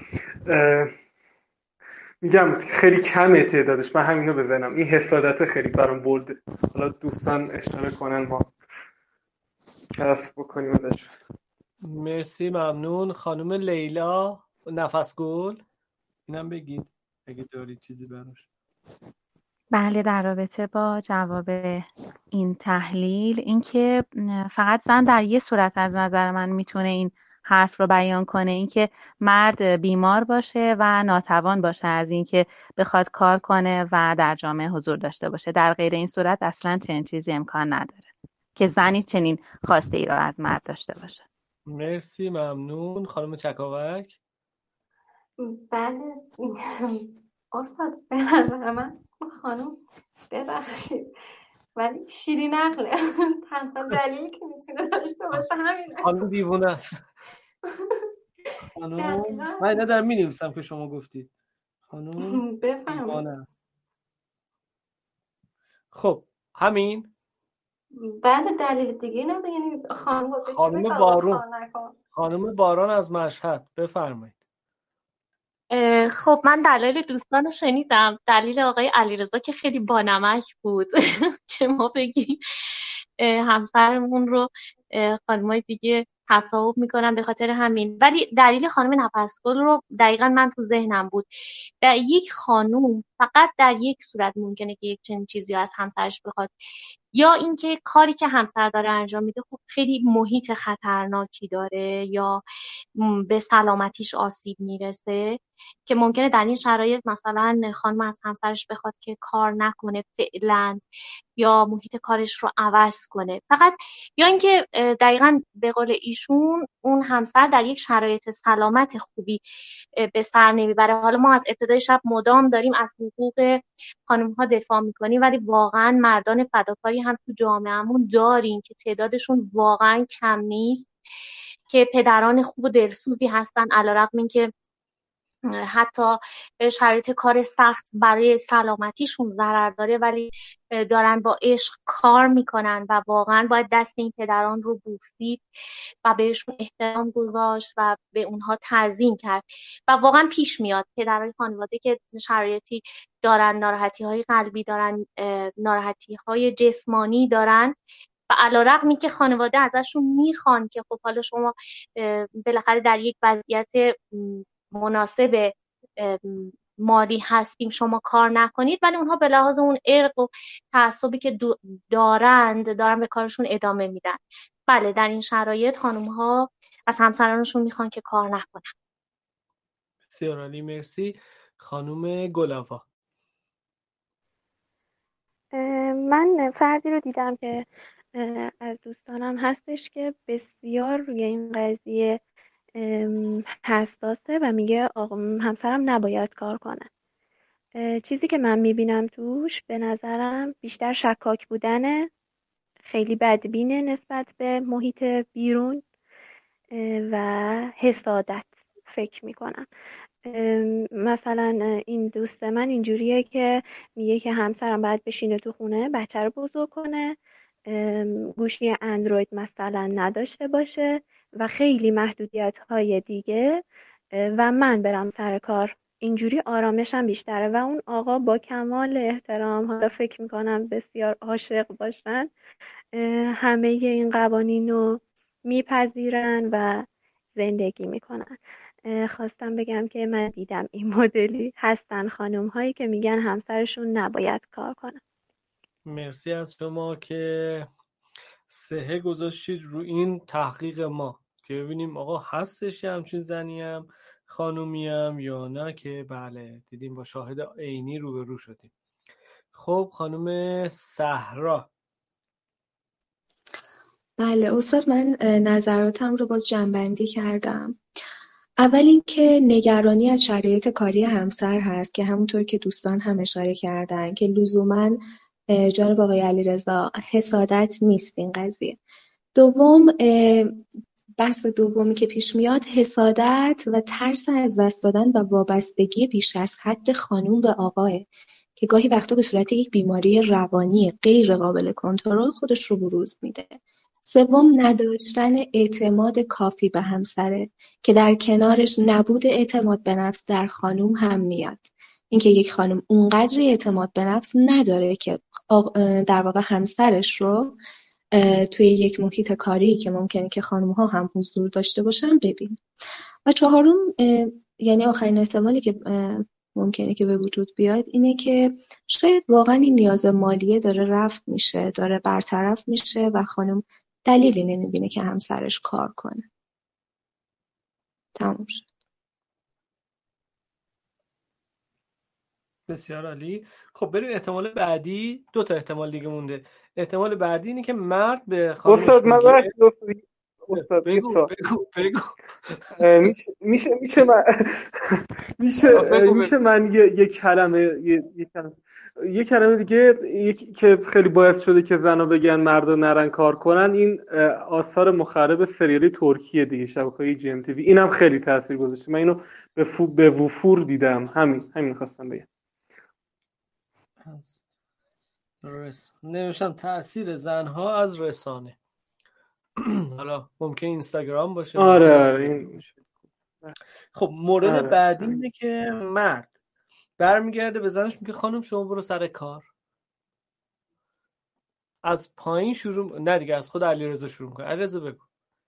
میگم خیلی کمه تعدادش، من همینو بزنم، این حسادت خیلی برام برده. حالا دوستان اشاره کنن ما کسب بکنیم ازش. مرسی ممنون. خانم لیلا نفس گل، اینم بگید اگه دارید چیزی براش. بله، در رابطه با جواب این تحلیل، اینکه فقط زن در یه صورت از نظر من میتونه این حرف رو بیان کنه، اینکه مرد بیمار باشه و ناتوان باشه از اینکه بخواد کار کنه و در جامعه حضور داشته باشه. در غیر این صورت اصلا چنین چیزی امکان نداره که زنی چنین خواسته ای رو از مرد داشته باشه. مرسی ممنون. خانم چکاوک. بله استاد، به نظر من خانم ببخشید ولی شیرین عقله. تنها دلیلی که میتونه داشته باشه همینه. خانم دیوونه است. خانم من اینا در می نویسم که شما گفتید. خانم دیوانه است. خب همین. بله دلیل دیگه نمیده، یعنی خانم واسه چی خانم بگم بارون. کار نکن؟ خانم باران از مشهد، بفرمایید. خب من دلیل دوستان رو شنیدم. دلیل آقای علیرضا که خیلی بانمک بود که ما بگیم همسرمون رو خانمای دیگه تصاحب میکنن به خاطر همین. ولی دلیل خانم نفسگل رو دقیقا من تو ذهنم بود. در یک خانوم فقط در یک صورت ممکنه که یک چنین چیزی از همسرش بخواد، یا اینکه کاری که همسر داره انجام میده خب خیلی محیط خطرناکی داره یا به سلامتیش آسیب میرسه، که ممکنه در این شرایط مثلا خانم از همسرش بخواد که کار نکنه فعلا یا محیط کارش رو عوض کنه فقط، یا اینکه دقیقاً به قول ایشون اون همسر در یک شرایط سلامت خوبی به سر نمیبره. حالا ما از ابتدای شب مدام داریم از حقوق خانم‌ها دفاع میکنیم، ولی واقعاً مردان فداکاری هم تو جامعهمون داریم که تعدادشون واقعاً کم نیست، که پدران خوب و دلسوزی هستن، علیرغم اینکه حتی شرایط کار سخت برای سلامتیشون ضرر داره، ولی دارن با عشق کار میکنن و واقعا باید دست این پدران رو بوسید و بهشون احترام گذاشت و به اونها تعظیم کرد. و واقعا پیش میاد پدرای خانواده که شرایطی دارن، ناراحتی های قلبی دارن، ناراحتی های جسمانی دارن، و علیرغم اینکه خانواده ازشون میخوان که خب حالا شما بالاخره در یک وضعیت مناسب مالی هستیم شما کار نکنید، ولی اونها به لحاظ اون ارق و تعصبی که دارند دارن به کارشون ادامه میدن. بله در این شرایط خانم‌ها از همسرانشون میخوان که کار نکنن. بسیار عالی، مرسی. خانم گلاوا. من فردی رو دیدم که از دوستانم هستش که بسیار روی این قضیه حساسه و میگه آقا همسرم نباید کار کنه. چیزی که من میبینم توش به نظرم بیشتر شکاک بودنه، خیلی بدبینه نسبت به محیط بیرون و حسادت فکر میکنم. مثلا این دوست من اینجوریه که میگه که همسرم باید بشینه تو خونه بچه رو بزرگ کنه، گوشی اندروید مثلا نداشته باشه و خیلی محدودیت های دیگه و من برم سر کار. اینجوری آرامشم بیشتره و اون آقا با کمال احترام، حالا فکر میکنم بسیار عاشق باشن، همه این قوانین رو میپذیرن و زندگی میکنن. خواستم بگم که من دیدم این مدلی هستن خانم هایی که میگن همسرشون نباید کار کنن. مرسی از شما که سهه گذاشتید رو این تحقیق ما که ببینیم آقا هستش یه همچین زنیم خانومیم یا نه، که بله دیدیم با شاهد عینی روبرو شدیم. خب خانم صحرا. بله استاد، من نظراتم رو باز جمع‌بندی کردم. اول اینکه نگرانی از شرایط کاری همسر هست که همونطور که دوستان هم اشاره کردن که لزوماً جانب آقای علیرضا حسادت نیست این قضیه. دوم، بحث دومی که پیش میاد حسادت و ترس از دست دادن و وابستگی بیش از حد خانوم به آقاه که گاهی وقتا به صورت یک بیماری روانی غیر قابل کنترل خودش رو بروز میده. سوم، نداشتن اعتماد کافی به همسره که در کنارش نبود اعتماد به نفس در خانوم هم میاد. اینکه یک خانوم اونقدر اعتماد به نفس نداره که در واقع همسرش رو توی یک محیط کاری که ممکنه که خانم‌ها هم حضور داشته باشن ببینیم. و چهارم، یعنی آخرین احتمالی که ممکنه که به وجود بیاد اینه که شاید واقعا این نیاز مالیه داره رفع میشه، داره برطرف میشه و خانم دلیلی نمیبینه که همسرش کار کنه. تموم شد. بسیار عالی. خب بریم احتمال بعدی. دو تا احتمال دیگه مونده. احتمال بعدی اینه که مرد به خانمش استاد من میگه استاد بگو استاد بگو بگو میشه میشه میشه من میشه بگو میشه بگو. من یه یه کلمه یه یه کلمه یه کلمه دیگه یکی که خیلی باعث شده که زنا بگن مردا نرن کار کنن، این آثار مخرب سریالی ترکیه دیگه، شبکه‌های جی ام تی وی، اینم خیلی تاثیر گذاشته. من اینو به فو به وفور دیدم. همین همین خواستم بگم. رس... نوشتم تأثیر زنها از رسانه. حالا ممکن اینستاگرام باشه، آره ممکن آره این خب مورد آره بعدی همین. اینه که مرد برمیگرده به زنش میگه خانم شما برو سر کار. از پایین شروع نه دیگه، از خود علیرضا شروع کنه. علیرضا بگو.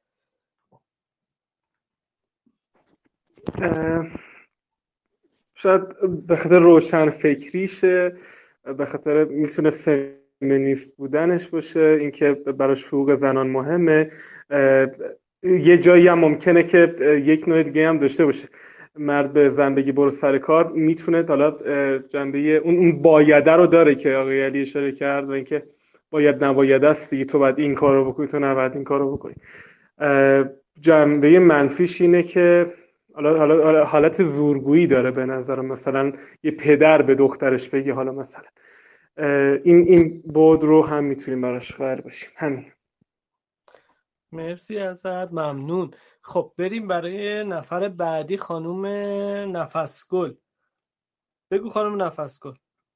شاید به خاطر روشن فکریشه، به خاطر میتونه فمینیست بودنش باشه، اینکه براش حقوق زنان مهمه. یه جایی هم ممکنه که یک نوع دیگه هم داشته باشه. مرد به زن بگی برو سر کار، میتونه حالا جنبه اون اون بایده رو داره که آقای علی اشاره کرد و اینکه باید نباید است دیگه، تو باید این کارو بکنی، تو نباید این کارو بکنی. جنبه منفیش اینه که حالا حالا حالت زورگویی داره به نظرم. مثلا یه پدر به دخترش بگه، حالا مثلا این این بود رو هم میتونیم براش قائل باشیم. همین. مرسی ازت، ممنون. خب بریم برای نفر بعدی، خانم نفسگل. بگو خانم نفسگل.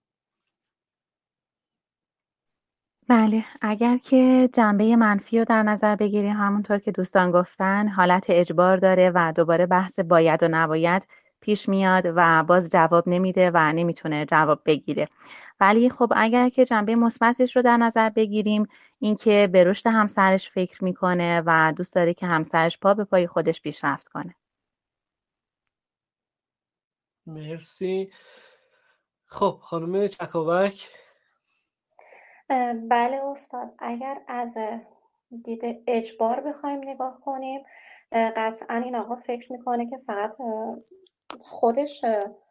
بله، اگر که جنبه منفی رو در نظر بگیریم، همونطور که دوستان گفتن حالت اجبار داره و دوباره بحث باید و نباید پیش میاد و باز جواب نمیده و نمیتونه جواب بگیره. ولی خب اگر که جنبه مثبتش رو در نظر بگیریم، اینکه به رشد همسرش فکر میکنه و دوست داره که همسرش پا به پای خودش پیشرفت کنه. مرسی. خب خانم چکاوک. بله استاد، اگر از دید اجبار بخوایم نگاه کنیم، قطعا این آقا فکر میکنه که فقط خودش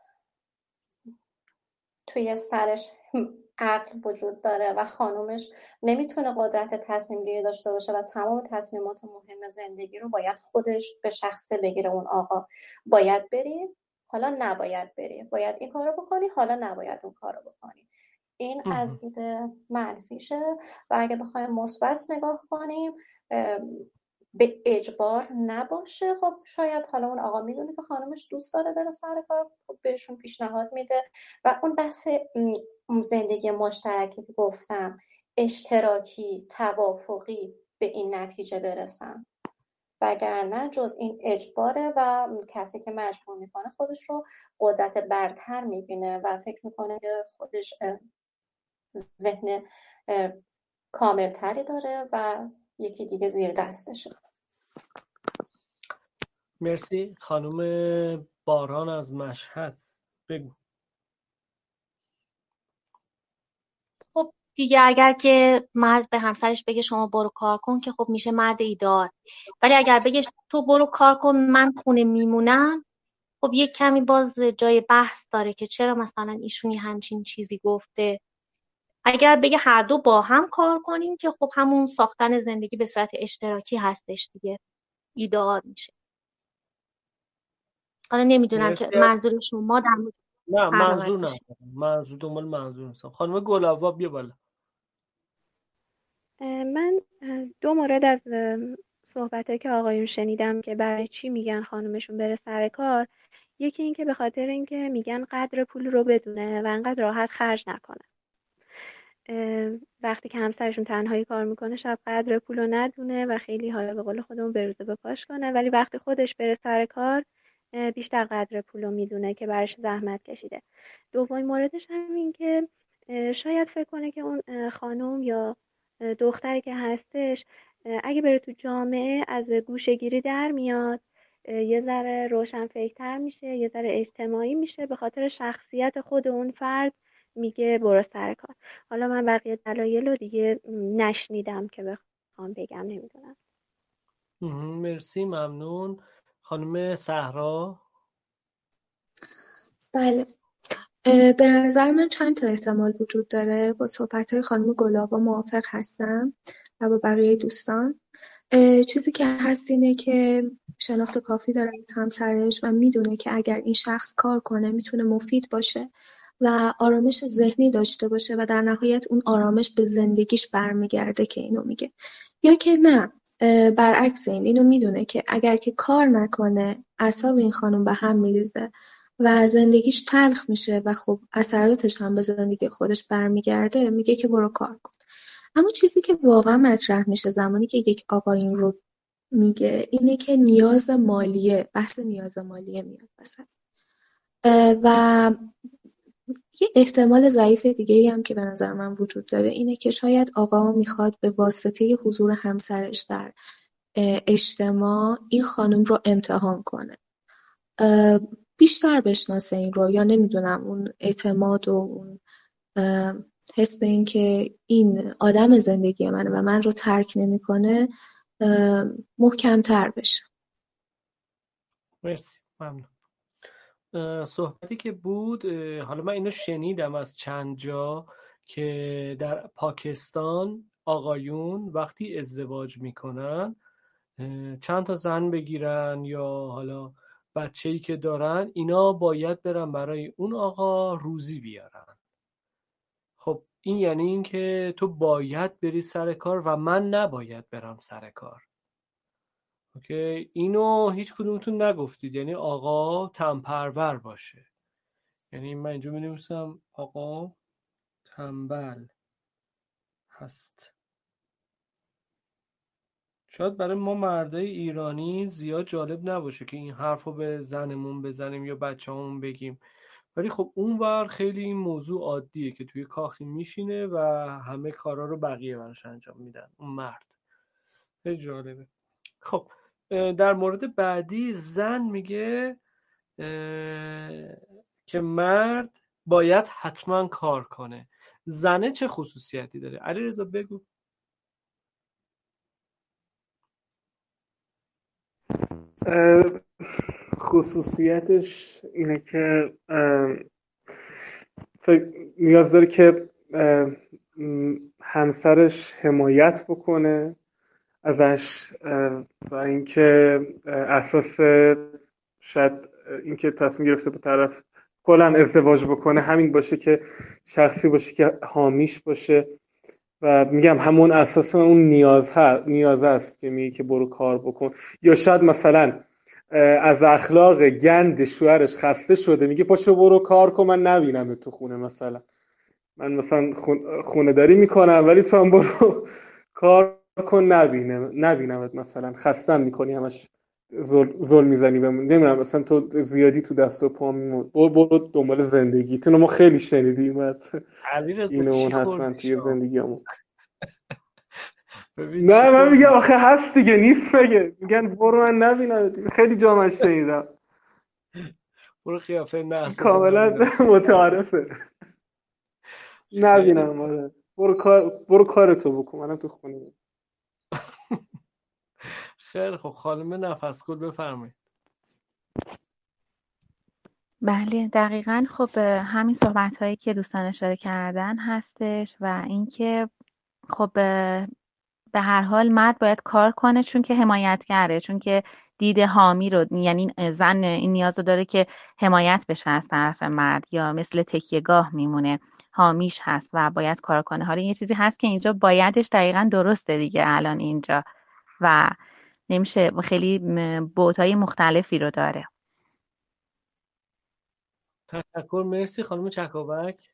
توی سرش عقل وجود داره و خانومش نمیتونه قدرت تصمیم گیری داشته باشه و تمام تصمیمات مهم زندگی رو باید خودش به شخصه بگیره. اون آقا باید بری، حالا نباید بری، باید این کارو بکنی، حالا نباید اون کارو بکنی. این از دید منفیشه. و اگه بخوایم مثبت نگاه کنیم، به اجبار نباشه. خب شاید حالا اون آقا میدونه که خانمش دوست داره بره سر کار، خب بهشون پیشنهاد میده و اون بحث زندگی مشترکی که گفتم، اشتراکی، توافقی، به این نتیجه برسن. وگرنه جز این اجباره و کسی که مجبور میکنه خودش رو قدرت برتر میبینه و فکر میکنه که خودش ذهن کاملتری داره و یکی دیگه زیر دستشه. مرسی. خانم باران از مشهد بگو. خب دیگه اگر که مرد به همسرش بگه شما برو کار کن که خب میشه مرد ایدئال. ولی اگر بگه تو برو کار کن من خونه میمونم، خب یک کمی باز جای بحث داره که چرا مثلا ایشونی همچین چیزی گفته. اگر بگه هر دو با هم کار کنیم که خب همون ساختن زندگی به صورت اشتراکی هستش دیگه، ایدئال میشه. حالا نمیدونم که مرسی از منظور شما در مورد نه برنامه منظور نه چیه. منظور دنبال منظور نیستم. خانم گلابا بیا بالا. من دو مورد از صحبتایی که آقایون شنیدم که برای چی میگن خانومشون بره سر کار. یکی این که به خاطر اینکه میگن قدر پول رو بدونه و انقدر راحت خرج نکنه. وقتی که همسرشون تنهایی کار میکنه شاید قدر پول رو ندونه و خیلی حالا به قول خودمون بروزه به پاش کنه، ولی وقتی خودش بره سر کار بیشتر قدر پول رو میدونه که براش زحمت کشیده. دومین موردش هم این که شاید فکر کنه که اون خانم یا دختری که هستش اگه بره تو جامعه از گوشه‌گیری در میاد، یه ذره روشنفکرتر میشه، یه ذره اجتماعی میشه، به خاطر شخصیت خود اون فرد میگه برو سر کار. حالا من بقیه دلایل رو دیگه نشنیدم که بخوام بگم، نمیدونم. مرسی، ممنون. خانم صحرا. بله، اه، به نظر من چند تا احتمال وجود داره. با صحبت‌های خانم گلابا موافق هستم و با بقیه دوستان. اه، چیزی که هست اینه که شناخت کافی داره از همسرش و میدونه که اگر این شخص کار کنه میتونه مفید باشه و آرامش ذهنی داشته باشه و در نهایت اون آرامش به زندگیش برمیگرده که اینو میگه. یا که نه، اه، برعکس این اینو میدونه که اگر که کار نکنه اعصاب این خانم به هم میریزه و زندگیش تلخ میشه و خب اثراتش هم به زندگی خودش برمیگرده، میگه که برو کار کن. اما چیزی که واقعا مطرح میشه زمانی که یک آقا این رو میگه اینه که نیاز مالیه، بحث نیاز مالیه میاد وسط. و یه احتمال ضعیف دیگه‌ای هم که به نظر من وجود داره اینه که شاید آقا میخواد به واسطه حضور همسرش در اجتماع این خانم رو امتحان کنه، بیشتر بشناسه این رو، یا نمیدونم اون اعتماد و اون حس به این که این آدم زندگی منه و من رو ترک نمیکنه محکم‌تر بشه. مرسی، ممنون. صحبتی که بود، حالا من اینو شنیدم از چند جا که در پاکستان آقایون وقتی ازدواج میکنن چند تا زن بگیرن یا حالا بچه‌ای که دارن، اینا باید برن برای اون آقا روزی بیارن. خب این یعنی این که تو باید بری سر کار و من نباید برم سر کار. اوکی، اینو هیچ کدومتون نگفتید، یعنی آقا تنپرور باشه. یعنی من اینجا می نویسم آقا تنبل هست. شاید برای ما مردای ایرانی زیاد جالب نباشه که این حرف رو به زنمون بزنیم یا بچه همون بگیم، ولی خب اون ور خیلی این موضوع عادیه که توی کاخی میشینه و همه کارا رو بقیه براش انجام میدن، اون مرد. خیلی جالبه. خب در مورد بعدی زن میگه که مرد باید حتما کار کنه. زنه چه خصوصیتی داره؟ علیرضا بگو. خصوصیتش اینه که نیاز داره که همسرش حمایت بکنه ازش و اینکه اساس شاید اینکه تصمیم گرفته به طرف کلا ازدواج بکنه همین باشه که شخصی باشه که حامیش باشه و میگم همون اساس اون نیاز ها نیاز است که میگه که برو کار بکن. یا شاید مثلا از اخلاق گند شوهرش خسته شده میگه پاشو برو کار کن، من نبینم تو خونه، مثلا من مثلا خونه داری میکنم ولی تو هم برو کار کن نبینم نبینمت، مثلا خستم میکنی، همش ظلم میزنی بهمون، نمیدونم مثلا تو زیادی تو دست و پا میمون، برو دنبال زندگیتون. ما خیلی شنیدیم اینو اون حتما توی زندگیمون. نه من میگم آخه هست دیگه، نیست مگه؟ میگن برو من نبینم، خیلی جامعه شنیدم. برو قیافه نه کاملا متعارفه. نبینم. آره برو کار برو کارتو بکن، منم تو خونه. خیلی خب، خانم نفسگل بفرمایید. بله دقیقاً. خب همین صحبت هایی که دوستان اشاره کردن هستش و اینکه خب به هر حال مرد باید کار کنه چون که حمایتگره، چون که دید حامی رو، یعنی زن این نیاز رو داره که حمایت بشه از طرف مرد، یا مثل تکیهگاه میمونه، حامیش هست و باید کار کنه. حالا یه چیزی هست که اینجا بایدش دقیقاً درسته دیگه الان اینجا و نمیشه، خیلی بُعدهای مختلفی رو داره. تشکر. مرسی خانم چکاوک.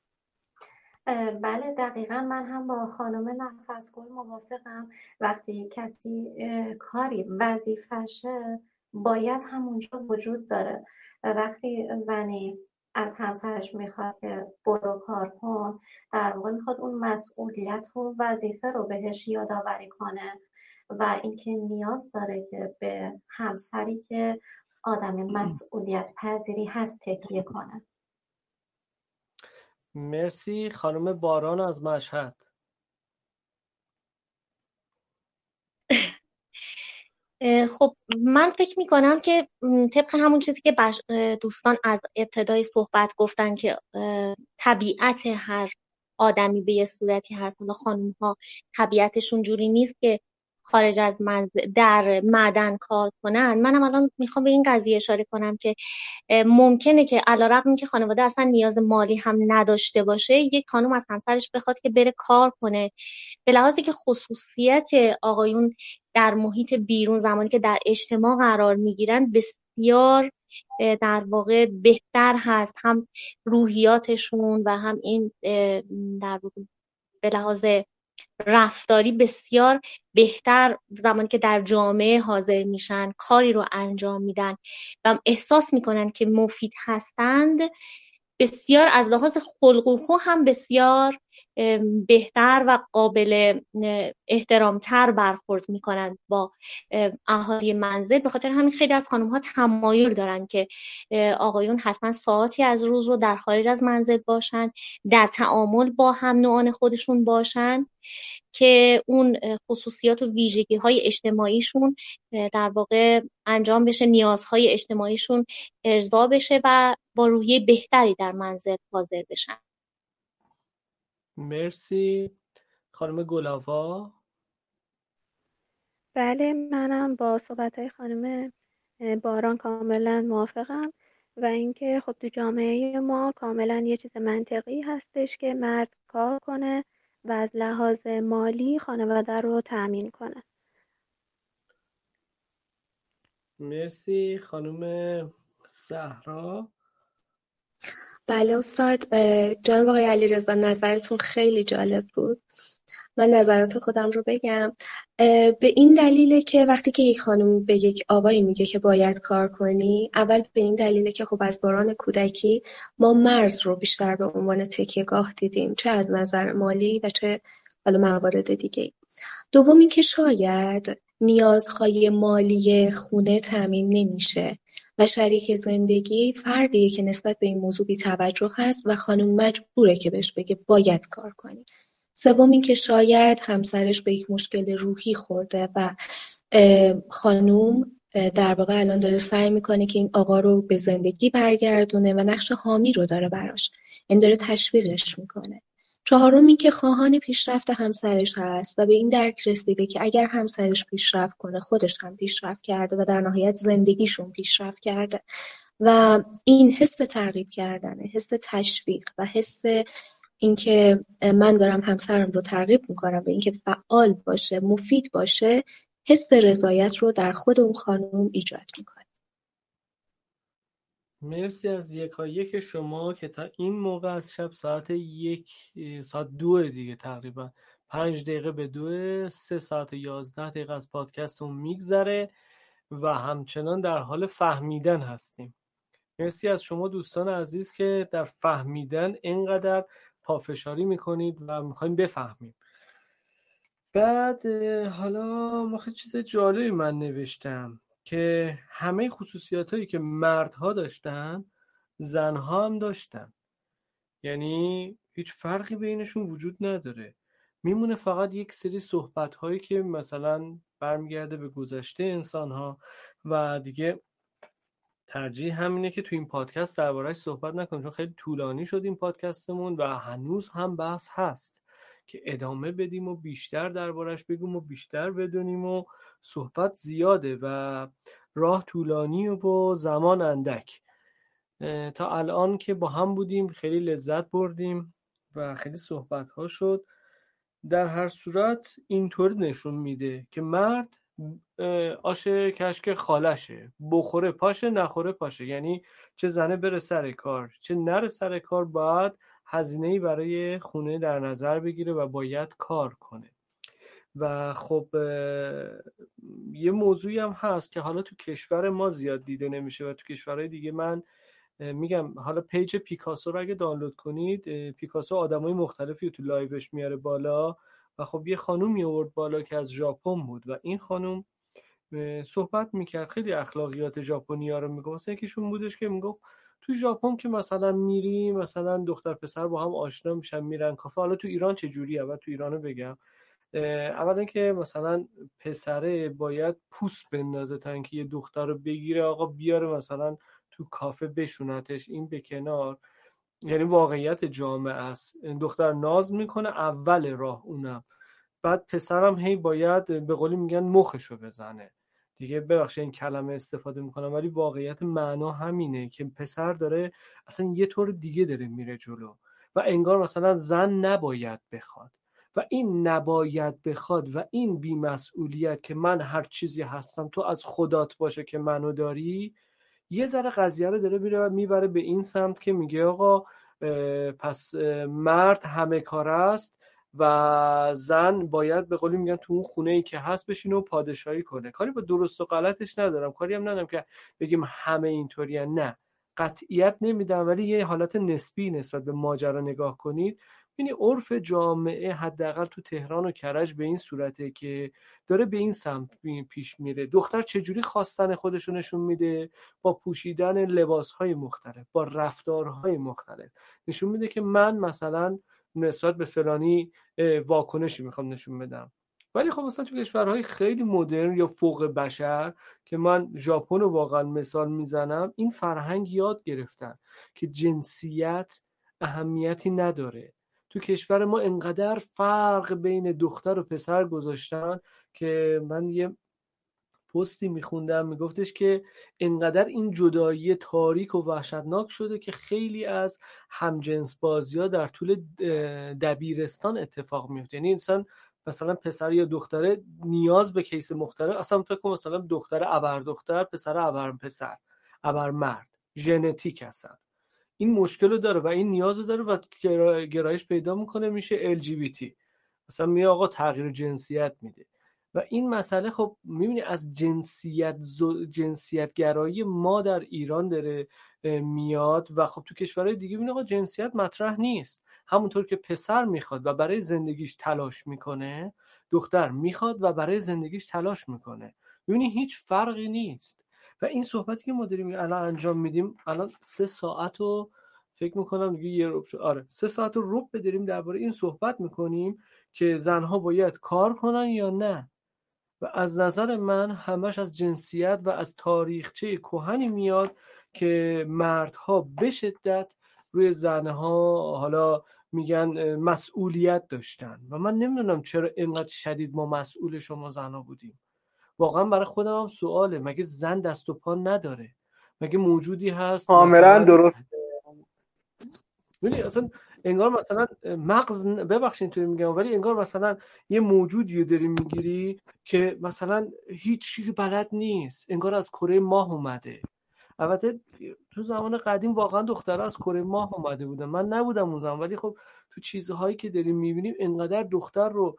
بله دقیقا من هم با خانم نفسگل موافقم. وقتی کسی کاری وظیفشه باید همونجا وجود داره. وقتی زنی از همسرش میخواد که برو کار کن، در واقع میخواد اون مسئولیت و وظیفه رو بهش یادآوری کنه و اینکه نیاز داره که به همسری که آدم مسئولیت پذیری هست تکیه کنه. مرسی. خانم باران از مشهد. خب من فکر میکنم که طبق همون چیزی که دوستان از ابتدای صحبت گفتن که طبیعت هر آدمی به یه صورتی هست، حالا خانم ها طبیعتشون جوری نیست که خارج از منزل در معدن کار کنن. منم الان میخوام به این قضیه اشاره کنم که ممکنه که علیرغم اینکه خانواده اصلا نیاز مالی هم نداشته باشه، یک خانم از همسرش بخواد که بره کار کنه، به لحاظی که خصوصیت آقایون در محیط بیرون زمانی که در اجتماع قرار میگیرن بسیار در واقع بهتر هست، هم روحیاتشون و هم این در واقع به لحاظ رفتاری بسیار بهتر زمانی که در جامعه حاضر میشن، کاری رو انجام میدن و احساس میکنن که مفید هستند، بسیار از لحاظ خلق و خو هم بسیار بهتر و قابل احترامتر برخورد میکنن با اهالی منزل. به خاطر همین خیلی از خانم ها تمایل دارن که آقایون حتما ساعتی از روز رو در خارج از منزل باشن، در تعامل با هم نوعان خودشون باشن که اون خصوصیات و ویژگی های اجتماعیشون در واقع انجام بشه، نیازهای اجتماعیشون ارضا بشه و با روحیه بهتری در منزل حاضر بشن. مرسی. خانم گلاوا. بله، منم با صحبت‌های خانم باران کاملا موافقم و اینکه خب تو جامعه ما کاملا یه چیز منطقی هستش که مرد کار کنه و از لحاظ مالی خانواده رو تأمین کنه. مرسی. خانم صحرا. بله استاد. جناب آقای علیرضا نظرتون خیلی جالب بود. من نظرات خودم رو بگم. به این دلیله که وقتی که یک خانم به یک آقایی میگه که باید کار کنی، اول به این دلیله که خب از دوران کودکی ما مرد رو بیشتر به عنوان تکیه‌گاه دیدیم، چه از نظر مالی و چه حالا موارد دیگه. دوم اینکه شاید نیازهای مالی خونه تامین نمیشه و شریک زندگی فردیه که نسبت به این موضوع بی توجه هست و خانم مجبوره که بهش بگه باید کار کنی. سوم اینکه شاید همسرش به یک مشکل روحی خورده و خانم در واقع الان داره سعی میکنه که این آقا رو به زندگی برگردونه و نقش حامی رو داره براش، این داره تشویقش میکنه. چهارم این که خواهان پیشرفت همسرش هست و به این درک رسیده که اگر همسرش پیشرفت کنه خودش هم پیشرفت کرده و در نهایت زندگیشون پیشرفت کرده و این حس ترغیب کردنه، حس تشویق و حس اینکه من دارم همسرم رو ترغیب میکنم به اینکه فعال باشه، مفید باشه، حس رضایت رو در خود اون خانم ایجاد میکنه. مرسی از یکایک شما که تا این موقع از شب ساعت یک ساعت دو دیگه تقریبا پنج دقیقه به دو سه ساعت و یازده دقیقه از پادکستمون میگذره و همچنان در حال فهمیدن هستیم. مرسی از شما دوستان عزیز که در فهمیدن اینقدر پافشاری میکنید و میخوایم بفهمیم. بعد حالا ما خیلی چیز جالبی من نوشتم که همه خصوصیات هایی که مردها داشتن زنها هم داشتن، یعنی هیچ فرقی بینشون وجود نداره، میمونه فقط یک سری صحبت هایی که مثلا برمیگرده به گذشته انسان ها و دیگه ترجیح همینه که تو این پادکست درباره‌اش صحبت نکنیم چون خیلی طولانی شد این پادکستمون و هنوز هم بحث هست که ادامه بدیم و بیشتر درباره‌اش بگیم و بیشتر بدونیم و صحبت زیاده و راه طولانی و زمان اندک. تا الان که با هم بودیم خیلی لذت بردیم و خیلی صحبت ها شد. در هر صورت اینطور نشون میده که مرد آش کشک خالشه، بخوره پاشه نخوره پاشه، یعنی چه زنه بره سر کار چه نره سر کار باید هزینه‌ای برای خونه در نظر بگیره و باید کار کنه. و خب یه موضوعی هم هست که حالا تو کشور ما زیاد دیده نمیشه و تو کشورهای دیگه من میگم حالا پیج پیکاسو رو اگه دانلود کنید، پیکاسو آدمای مختلفی تو لایوش میاره بالا و خب یه خانومی آورد بالا که از ژاپن بود و این خانوم صحبت میکرد، خیلی اخلاقیات ژاپنی‌ها رو میگفت. مثلا یکیشون بودش که میگفت تو ژاپن که مثلا میری مثلا دختر پسر با هم آشنا میشن میرن کافه. حالا تو ایران چه جوریه؟ اول تو ایرانو بگم. اولا که مثلا پسره باید پوست بندازه تا اینکه یه دختر رو بگیره آقا بیاره مثلا تو کافه بشونتش. این به کنار، یعنی واقعیت جامعه است. دختر ناز میکنه اول راه اونم، بعد پسرم هی باید به قولی میگن مخشو بزنه دیگه. ببخشید این کلمه استفاده میکنم ولی واقعیت معنا همینه که پسر داره اصلا یه طور دیگه داره میره جلو و انگار مثلا زن نباید بخواد و این نباید بخواد و این بی‌مسئولیت که من هر چیزی هستم تو از خدات باشه که منو داری، یه ذره قضیه رو داره میره میبره به این سمت که میگه آقا پس مرد همه کار است و زن باید به قولی میگن تو اون خونه ای که هست بشینه و پادشاهی کنه. کاری با درست و غلطش ندارم، کاری هم ندارم که بگیم همه اینطوریه، نه قطعیت نمیدم، ولی یه حالت نسبی نسبت به ماجرا نگاه کنید. یعنی عرف جامعه حداقل تو تهران و کرج به این صورته که داره به این سمت پیش میره. دختر چجوری خواستن خودشو نشون میده؟ با پوشیدن لباسهای مختلف، با رفتارهای مختلف نشون میده که من مثلا نسبت به فلانی واکنشی میخوام نشون بدم. ولی خب مثلا تو کشورهای خیلی مدرن یا فوق بشر که من ژاپن رو واقعا مثال میزنم، این فرهنگ یاد گرفتن که جنسیت اهمیتی نداره. تو کشور ما انقدر فرق بین دختر و پسر گذاشتن که من یه پستی میخوندم میگفتش که انقدر این جدایی تاریک و وحشتناک شده که خیلی از همجنس بازی ها در طول دبیرستان اتفاق میفته. یعنی مثلا مثلا پسر یا دختره نیاز به کیس مختلف، اصلا فکر کنم مثلا دختر ابر دختر، پسر ابر پسر، ابر مرد، ژنتیک اصلا این مشکل رو داره و این نیاز رو داره و گرایش پیدا میکنه میشه ال جی بی تی، مثلا میگه آقا تغییر جنسیت میده. و این مسئله خب میبینی از جنسیت جنسیت گرایی ما در ایران داره میاد و خب تو کشورهای دیگه میبینی آقا جنسیت مطرح نیست. همونطور که پسر میخواد و برای زندگیش تلاش میکنه، دختر میخواد و برای زندگیش تلاش میکنه. میبینی هیچ فرقی نیست. و این صحبتی که ما داریم الان انجام میدیم، الان سه ساعت و فکر میکنم دیگه یه ربع، آره سه ساعت و ربع داریم درباره این صحبت میکنیم که زنها باید کار کنن یا نه. و از نظر من همش از جنسیت و از تاریخچه کهنی میاد که مردها به شدت روی زنها حالا میگن مسئولیت داشتن و من نمیدونم چرا اینقدر شدید ما مسئول شما زنها بودیم. واقعا برای خودم هم سواله، مگه زن دست و پا نداره؟ مگه موجودی هست کاملا درست؟ ببین اصلا انگار مثلا مغز، ببخشید تو میگم، ولی انگار مثلا یه موجودی رو داری میگیری که مثلا هیچ چیزی بلد نیست، انگار از کره ماه اومده. البته تو زمان قدیم واقعا دخترها از کره ماه اومده بودن، من نبودم اون زمان، ولی خب تو چیزهایی که داریم میبینیم انقدر دختر رو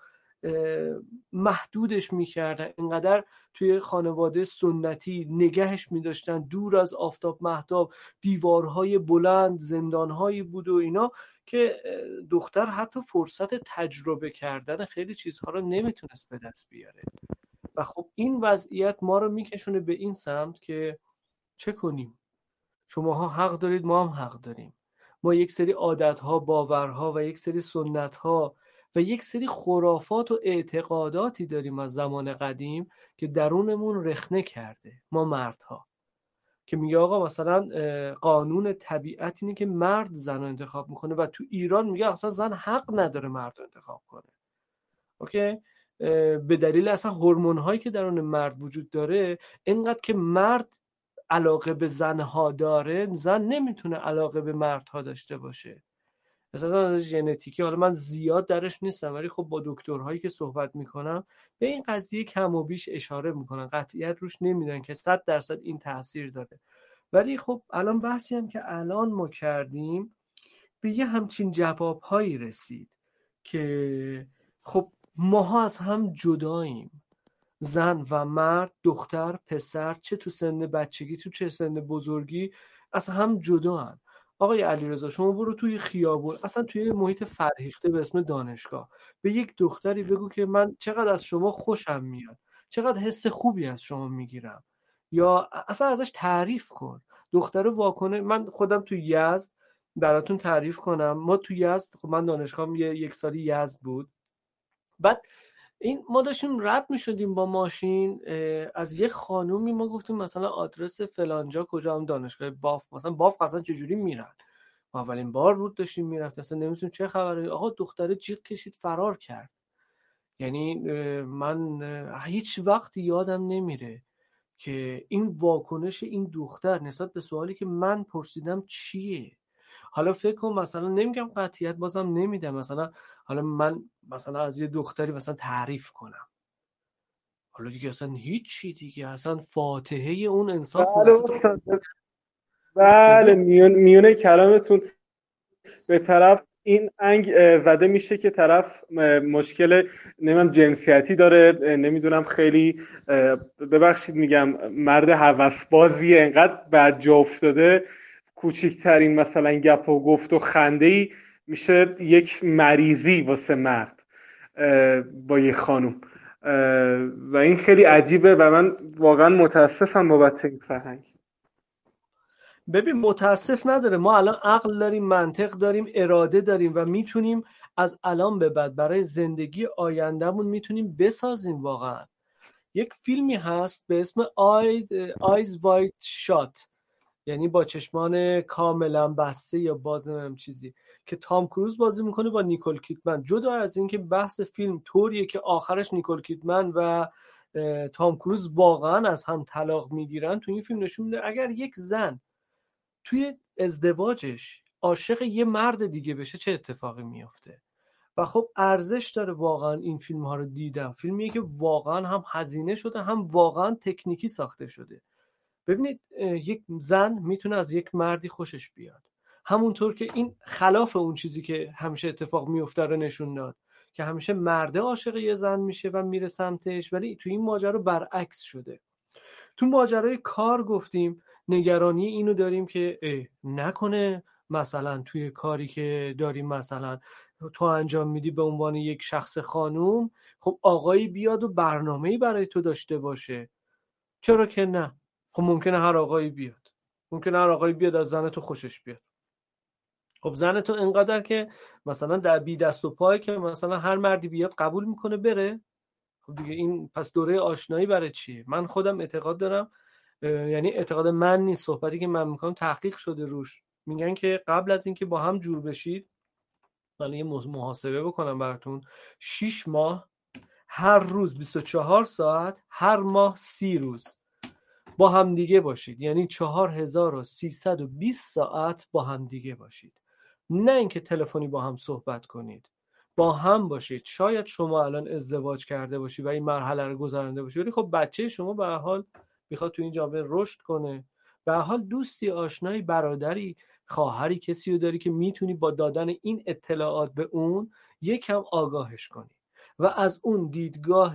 محدودش میکردن، انقدر توی خانواده سنتی نگهش میداشتن دور از آفتاب مهتاب، دیوارهای بلند، زندانهایی بود و اینا که دختر حتی فرصت تجربه کردن خیلی چیزها رو نمیتونست به دست بیاره. و خب این وضعیت ما رو میکشونه به این سمت که چه کنیم؟ شماها حق دارید، ما هم حق داریم. ما یک سری عادتها، باورها و یک سری سنتها و یک سری خرافات و اعتقاداتی داریم از زمان قدیم که درونمون رخنه کرده ما مردها، که میگه آقا مثلا قانون طبیعت اینه که مرد زن رو انتخاب میکنه و تو ایران میگه اصلا زن حق نداره مرد رو انتخاب کنه. اوکی؟ به دلیل اصلا هورمون هایی که درون مرد وجود داره، اینقدر که مرد علاقه به زنها داره، زن نمیتونه علاقه به مردها داشته باشه. اساسا از ژنتیکی حالا من زیاد درش نیستم، ولی خب با دکترهایی که صحبت میکنم به این قضیه کم و بیش اشاره میکنن، قطعیت روش نمیدن که صد درصد این تاثیر داره. ولی خب الان بحثی هم که الان ما کردیم به یه همچین جوابهایی رسید که خب ماها از هم جداییم، زن و مرد، دختر، پسر، چه تو سن بچگی تو چه سن بزرگی از هم جدا هن. آقای علیرضا شما برو توی خیابون، اصلا توی محیط فرهیخته به اسم دانشگاه، به یک دختری بگو که من چقدر از شما خوشم میاد، چقدر حس خوبی از شما میگیرم، یا اصلا ازش تعریف کن. دختر واکنه. من خودم توی یزد براتون تعریف کنم، ما توی یزد، خب من دانشگاهم یه یک سالی یزد بود، بعد این ما داشتیم رد می شدیم با ماشین از یه خانومی، ما گفتیم مثلا آدرس فلانجا کجا، هم دانشگاه باف، مثلا باف اصلا چجوری میرن، ما اولین بار بود داشتیم میرفتیم، اصلا نمیدونیم چه خبره. آقا دختره جیغ کشید فرار کرد. یعنی من هیچ وقت یادم نمیره که این واکنش این دختر نسبت به سوالی که من پرسیدم چیه. حالا فکر کن مثلا، نمیگم قطعیت بازم نمیدم، مثلا حالا من مثلا از یه دختری مثلا تعریف کنم، حالا دیگه اصلا هیچی دیگه، اصلا فاتحه اون انسان بله خلاصه. استاد، بله میون میونه کلامتون به طرف این انگ زده میشه که طرف مشکل نمیدونم جنسیتی داره، نمیدونم خیلی ببخشید میگم مرد هوسبازیه، انقدر بد جا افتاده، کوچکترین مثلا گپ و گفت و خنده‌ای میشه یک مریضی واسه مرد با یه خانوم، و این خیلی عجیبه و من واقعا متاسفم بابت این فرهنگ. ببین متاسف نداره، ما الان عقل داریم، منطق داریم، اراده داریم و میتونیم از الان به بعد برای زندگی آیندهمون میتونیم بسازیم. واقعا یک فیلمی هست به اسم Eyes, Eyes Wide Shut، یعنی با چشمان کاملا بسته یا باز، نمیم چیزی، که تام کروز بازی میکنه با نیکول کیدمن. جدا از این که بحث فیلم طوریه که آخرش نیکول کیدمن و تام کروز واقعا از هم طلاق میگیرن، تو این فیلم نشون میده اگر یک زن توی ازدواجش عاشق یه مرد دیگه بشه چه اتفاقی میفته. و خب ارزش داره واقعا این فیلم ها رو دیدم. فیلمیه که واقعا هم هزینه شده، هم واقعا تکنیکی ساخته شده. ببینید یک زن میتونه از یک مردی خوشش بیاد، همونطور که این خلاف اون چیزی که همیشه اتفاق میفته رو نشون داد که همیشه مرده عاشق یه زن میشه و میره سمتش، ولی تو این ماجرا برعکس شده. تو ماجرای کار گفتیم نگرانی اینو داریم که نکنه مثلا توی کاری که داریم مثلا تو انجام میدی به عنوان یک شخص خانوم، خب آقایی بیاد و برنامه‌ای برای تو داشته باشه. چرا که نه؟ خب ممکنه هر آقایی بیاد، ممکنه هر آقایی بیاد از زن تو خوشش بیاد. خب زن تو انقدر که مثلا در بی دست و پای که مثلا هر مردی بیاد قبول میکنه بره، خب دیگه این پس دوره آشنایی برای چیه؟ من خودم اعتقاد دارم، یعنی اعتقاد من نیست، صحبتی که من میکنم تحقیق شده روش، میگن که قبل از اینکه با هم جور بشید، من یه محاسبه بکنم براتون، شش ماه هر روز بیست و چهار ساعت، هر ماه سی روز با هم دیگه باشید، یعنی چهار هزار و سیصد و بیست ساعت با هم دیگه باشید. نه اینکه تلفنی با هم صحبت کنید، با هم باشید. شاید شما الان ازدواج کرده باشی و این مرحله رو گذرانده باشی، ولی خب بچه شما به هر حال میخواد تو این جامعه رشد کنه. به هر حال دوستی، آشنایی، برادری، خواهری، کسی رو داری که میتونی با دادن این اطلاعات به اون یکم آگاهش کنی و از اون دیدگاه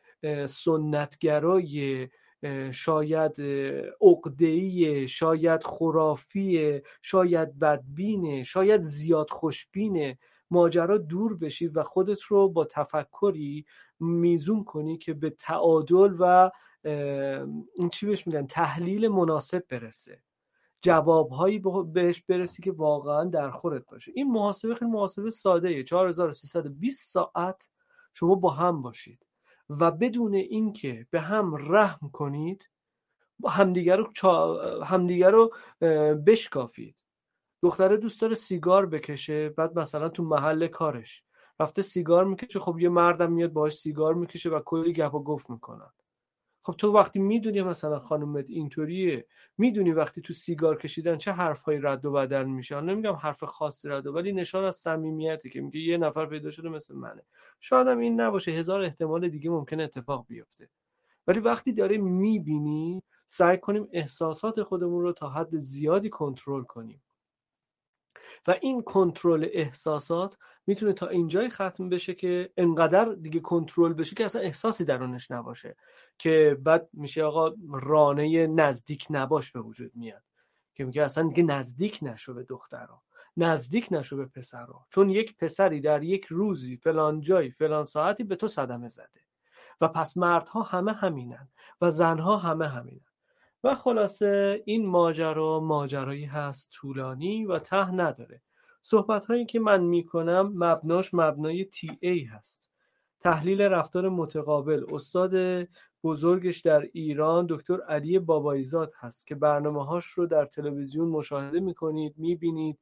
سنتگرای شاید عقده‌ای، شاید خرافی، شاید بدبینه، شاید زیاد خوشبینه ماجرا دور بشی و خودت رو با تفکری میزون کنی که به تعادل و این چی بهش میگن تحلیل مناسب برسه، جوابهایی بهش برسی که واقعا در خورت باشه. این محاسبه خیلی محاسبه ساده‌ایه. چهار هزار و سیصد و بیست ساعت شما با هم باشید و بدون اینکه به هم رحم کنید همدیگر رو چا... همدیگر رو بشکافید. دختره دوست داره سیگار بکشه، بعد مثلا تو محل کارش رفته سیگار میکشه، خب یه مردم میاد باهاش سیگار میکشه و کلی گپ و گفت میکنن. خب تو وقتی میدونی مثلا خانومت اینطوریه، میدونی وقتی تو سیگار کشیدن چه حرفایی رد و بدل میشه، نمیگم حرف خاصی رد و، ولی نشان از صمیمیتی که میگه یه نفر پیدا شده مثل منه. شاید هم این نباشه، هزار احتمال دیگه ممکنه اتفاق بیفته، ولی وقتی داره میبینی سعی کنیم احساسات خودمون رو تا حد زیادی کنترل کنیم و این کنترل احساسات میتونه تا اینجای ختم بشه که انقدر دیگه کنترل بشه که اصلا احساسی درونش نباشه، که بعد میشه آقا رانه نزدیک نباش به وجود میاد که میگه اصلا دیگه نزدیک نشو به دخترها، نزدیک نشو به پسرها، چون یک پسری در یک روزی فلان جایی فلان ساعتی به تو صدمه زده و پس مردها همه همینن و زنها همه همینن. و خلاصه این ماجرا ماجرایی هست طولانی و ته نداره. صحبت هایی که من میکنم مبناش مبنای تی ای هست، تحلیل رفتار متقابل. استاد بزرگش در ایران دکتر علی باباییزاد هست که برنامه هاش رو در تلویزیون مشاهده میکنید میبینید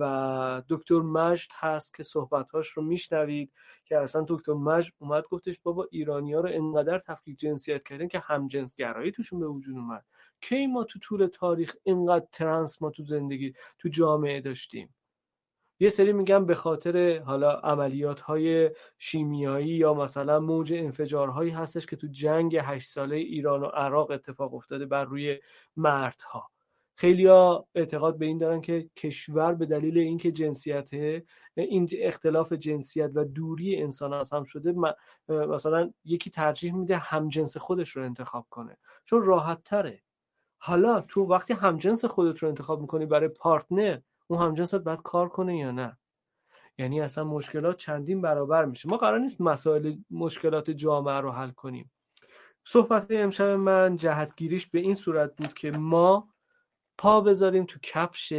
و دکتر مجد هست که صحبت هاش رو میشنوید که اصلا دکتر مجد اومد گفتش بابا ایرانی ها رو انقدر تفکیک جنسیت کردن که همجنس گرایی توشون به وجود اومد. کی ما تو طول تاریخ اینقدر ترنس ما تو زندگی تو جامعه داشتیم؟ یه سری میگن به خاطر حالا عملیات های شیمیایی یا مثلا موج انفجارهایی هستش که تو جنگ هشت ساله ایران و عراق اتفاق افتاده بر روی مردها. خیلیا اعتقاد به این دارن که کشور به دلیل اینکه جنسیت این اختلاف جنسیت و دوری انسان از هم شده، مثلا یکی ترجیح میده همجنس خودش رو انتخاب کنه چون راحت تره. حالا تو وقتی همجنس خودت رو انتخاب میکنی برای پارتنر، اون همجنست باید کار کنه یا نه؟ یعنی اصلا مشکلات چندین برابر میشه. ما قرار نیست مسائل مشکلات جامعه رو حل کنیم. صحبت امشب من جهتگیریش به این صورت بود که ما پا بذاریم تو کفش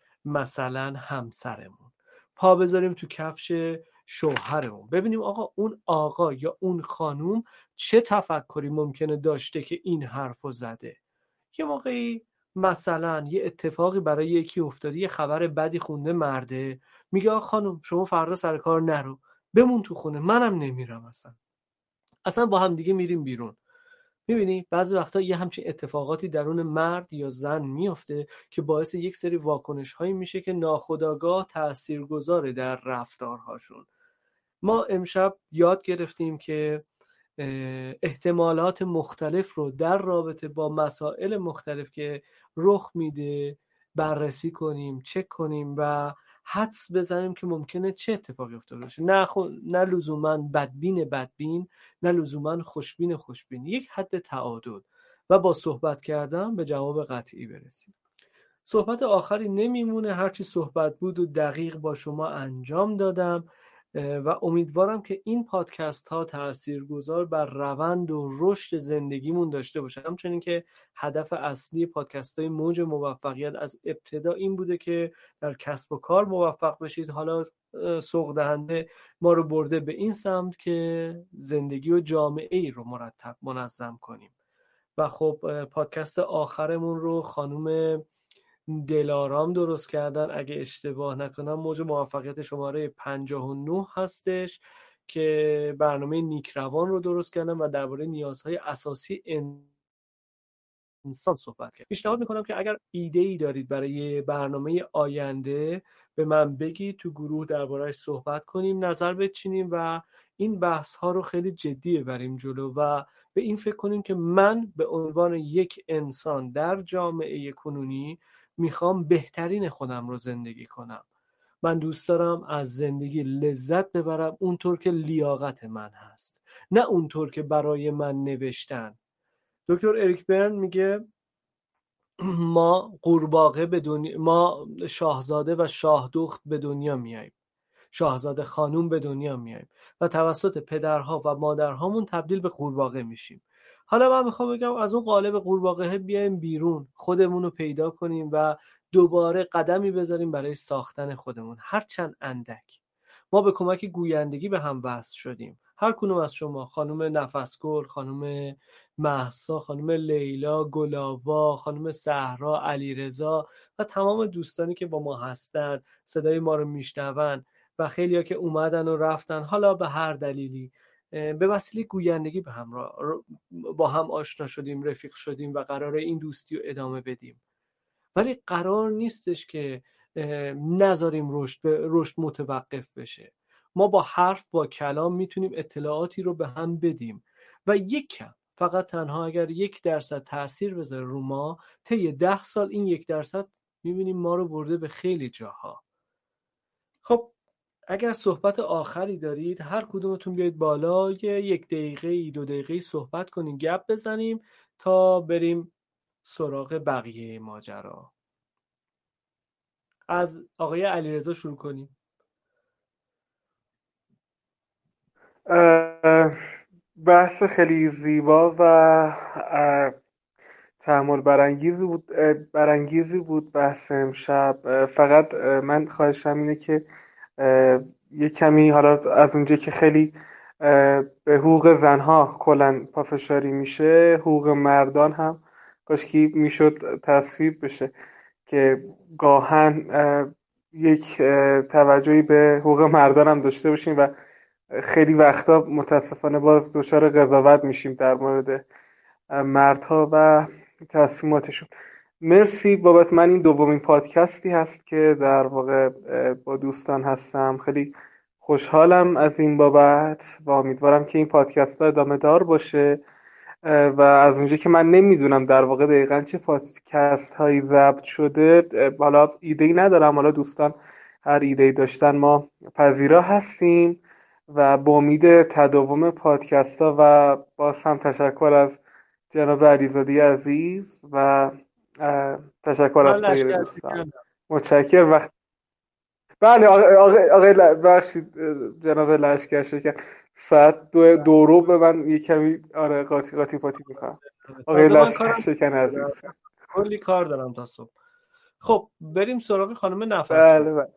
مثلا همسرمون، پا بذاریم تو کفش شوهرمون، ببینیم آقا اون آقا یا اون خانوم چه تفکری ممکنه داشته که این حرفو زده. یه موقعی مثلا یه اتفاقی برای یکی افتاده، یه خبر بدی خونده مرده، میگه آقا خانم شما فردا سر کار نرو، بمون تو خونه، منم نمیرم، اصلا اصلا با هم دیگه میریم بیرون. میبینی بعضی وقتا یه همچین اتفاقاتی درون مرد یا زن میفته که باعث یک سری واکنش هایی میشه که ناخودآگاه تاثیرگذاره در رفتارهاشون. ما امشب یاد گرفتیم که احتمالات مختلف رو در رابطه با مسائل مختلف که رخ میده بررسی کنیم، چک کنیم و حدس بزنیم که ممکنه چه اتفاقی افتاده باشه. نه خو... نه لزوما بدبین بدبین، نه لزوما خوشبین خوشبین، یک حد تعادل و با صحبت کردن به جواب قطعی برسیم. صحبت آخری نمیمونه، هرچی صحبت بود و دقیق با شما انجام دادم و امیدوارم که این پادکست ها تاثیرگذار بر روند و رشد زندگیمون داشته باشه. همچنین که هدف اصلی پادکست های موج موفقیت از ابتدا این بوده که در کسب و کار موفق بشید، حالا سوق دهنده ما رو برده به این سمت که زندگی و جامعه ای رو مرتب منظم کنیم. و خب پادکست آخرمون رو خانم دلارام درست کردن اگه اشتباه نکنم، موج موفقیت شماره پنجاه و نه هستش که برنامه نیکروان رو درست کردن و درباره نیازهای اساسی انسان صحبت کرد. پیشنهاد میکنم که اگر ایده ای دارید برای برنامه آینده به من بگید، تو گروه درباره‌اش صحبت کنیم، نظر بچینیم و این بحث ها رو خیلی جدی ببریم جلو و به این فکر کنیم که من به عنوان یک انسان در جامعه کنونی میخوام بهترین خودم رو زندگی کنم. من دوست دارم از زندگی لذت ببرم اونطور که لیاقت من هست، نه اونطور که برای من نوشتن. دکتر اریک برن میگه ما قورباغه به دنیا، ما شاهزاده و شاهدخت به دنیا میاییم، شاهزاده خانوم به دنیا میاییم و توسط پدرها و مادرهامون تبدیل به قورباغه میشیم. حالا من میخوام بگم از اون قالب قورباغه بیایم بیرون، خودمون رو پیدا کنیم و دوباره قدمی بذاریم برای ساختن خودمون، هرچند اندک. ما به کمک گویندگی به هم وصل شدیم، هر کدوم از شما، خانم نفسگل، خانم مهسا، خانم لیلا، گلاوا، خانم صحرا، علیرضا و تمام دوستانی که با ما هستن، صدای ما رو میشنون و خیلیا که اومدن و رفتن حالا به هر دلیلی، به وسیله گویندگی به هم را با هم آشنا شدیم، رفیق شدیم و قراره این دوستی رو ادامه بدیم. ولی قرار نیستش که نذاریم رشد رشد متوقف بشه. ما با حرف، با کلام میتونیم اطلاعاتی رو به هم بدیم و یک کم، فقط تنها اگر یک درصد تأثیر بذاره رو ما، طی ده سال این یک درصد میبینیم ما رو برده به خیلی جاها. خب اگر صحبت آخری دارید هر کدومتون بیاید بالا، یه یک دقیقه دو دقیقه صحبت کنیم، گپ بزنیم تا بریم سراغ بقیه ماجرا. از آقای علیرضا شروع کنیم. بحث خیلی زیبا و تأمل برانگیزی بود برانگیزی بود بحث امشب. فقط من خواهشم اینه که یه کمی حالا از اونجایی که خیلی به حقوق زنها کلا پافشاری میشه، حقوق مردان هم کاشکی میشد تصویب بشه که گاهن یک توجهی به حقوق مردان هم داشته باشیم و خیلی وقتا متاسفانه باز دچار قضاوت میشیم در مورد مردها و تصمیماتشون. مرسی بابت. من این دومین پادکستی هست که در واقع با دوستان هستم. خیلی خوشحالم از این بابت و امیدوارم که این پادکست ها ادامه دار باشه و از اونجایی که من نمیدونم در واقع دقیقاً چه پادکست هایی ضبط شده، حالا ایده‌ای ندارم، حالا دوستان هر ایده‌ای داشتن ما پذیرا هستیم و با امید تداوم پادکست ها. و باز هم تشکر از جناب علیزاده عزیز و تشکر از سایر دوستان. متشکرم. وقت بله آقای آقای بخشید جناب لشکر شکن ساعت دو دورو به من یه کمی آره قاطی قاطی پاتی میکنم. آقای لشکر شکن عزیز کلی کار دارم تا صبح. خب بریم سراغ خانم نفس. بله بله.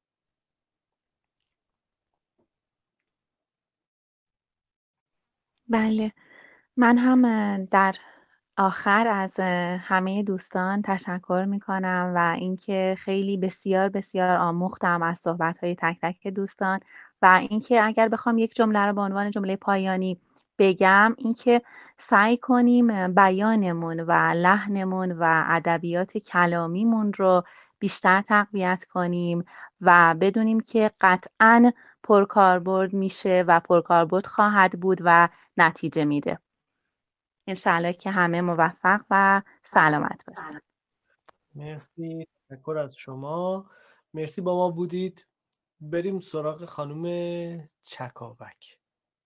بله من هم در آخر از همه دوستان تشکر میکنم و اینکه خیلی بسیار بسیار آموختم از صحبت‌های تک تک دوستان و اینکه اگر بخوام یک جمله رو به عنوان جمله پایانی بگم، اینکه سعی کنیم بیانمون و لحنمون و ادبیات کلامیمون رو بیشتر تقویت کنیم و بدونیم که قطعاً پرکاربرد میشه و پرکاربرد خواهد بود و نتیجه میده. انشالله که همه موفق و سلامت باشن. مرسی، تشکر از شما. مرسی با ما بودید. بریم سراغ خانم چکاوک.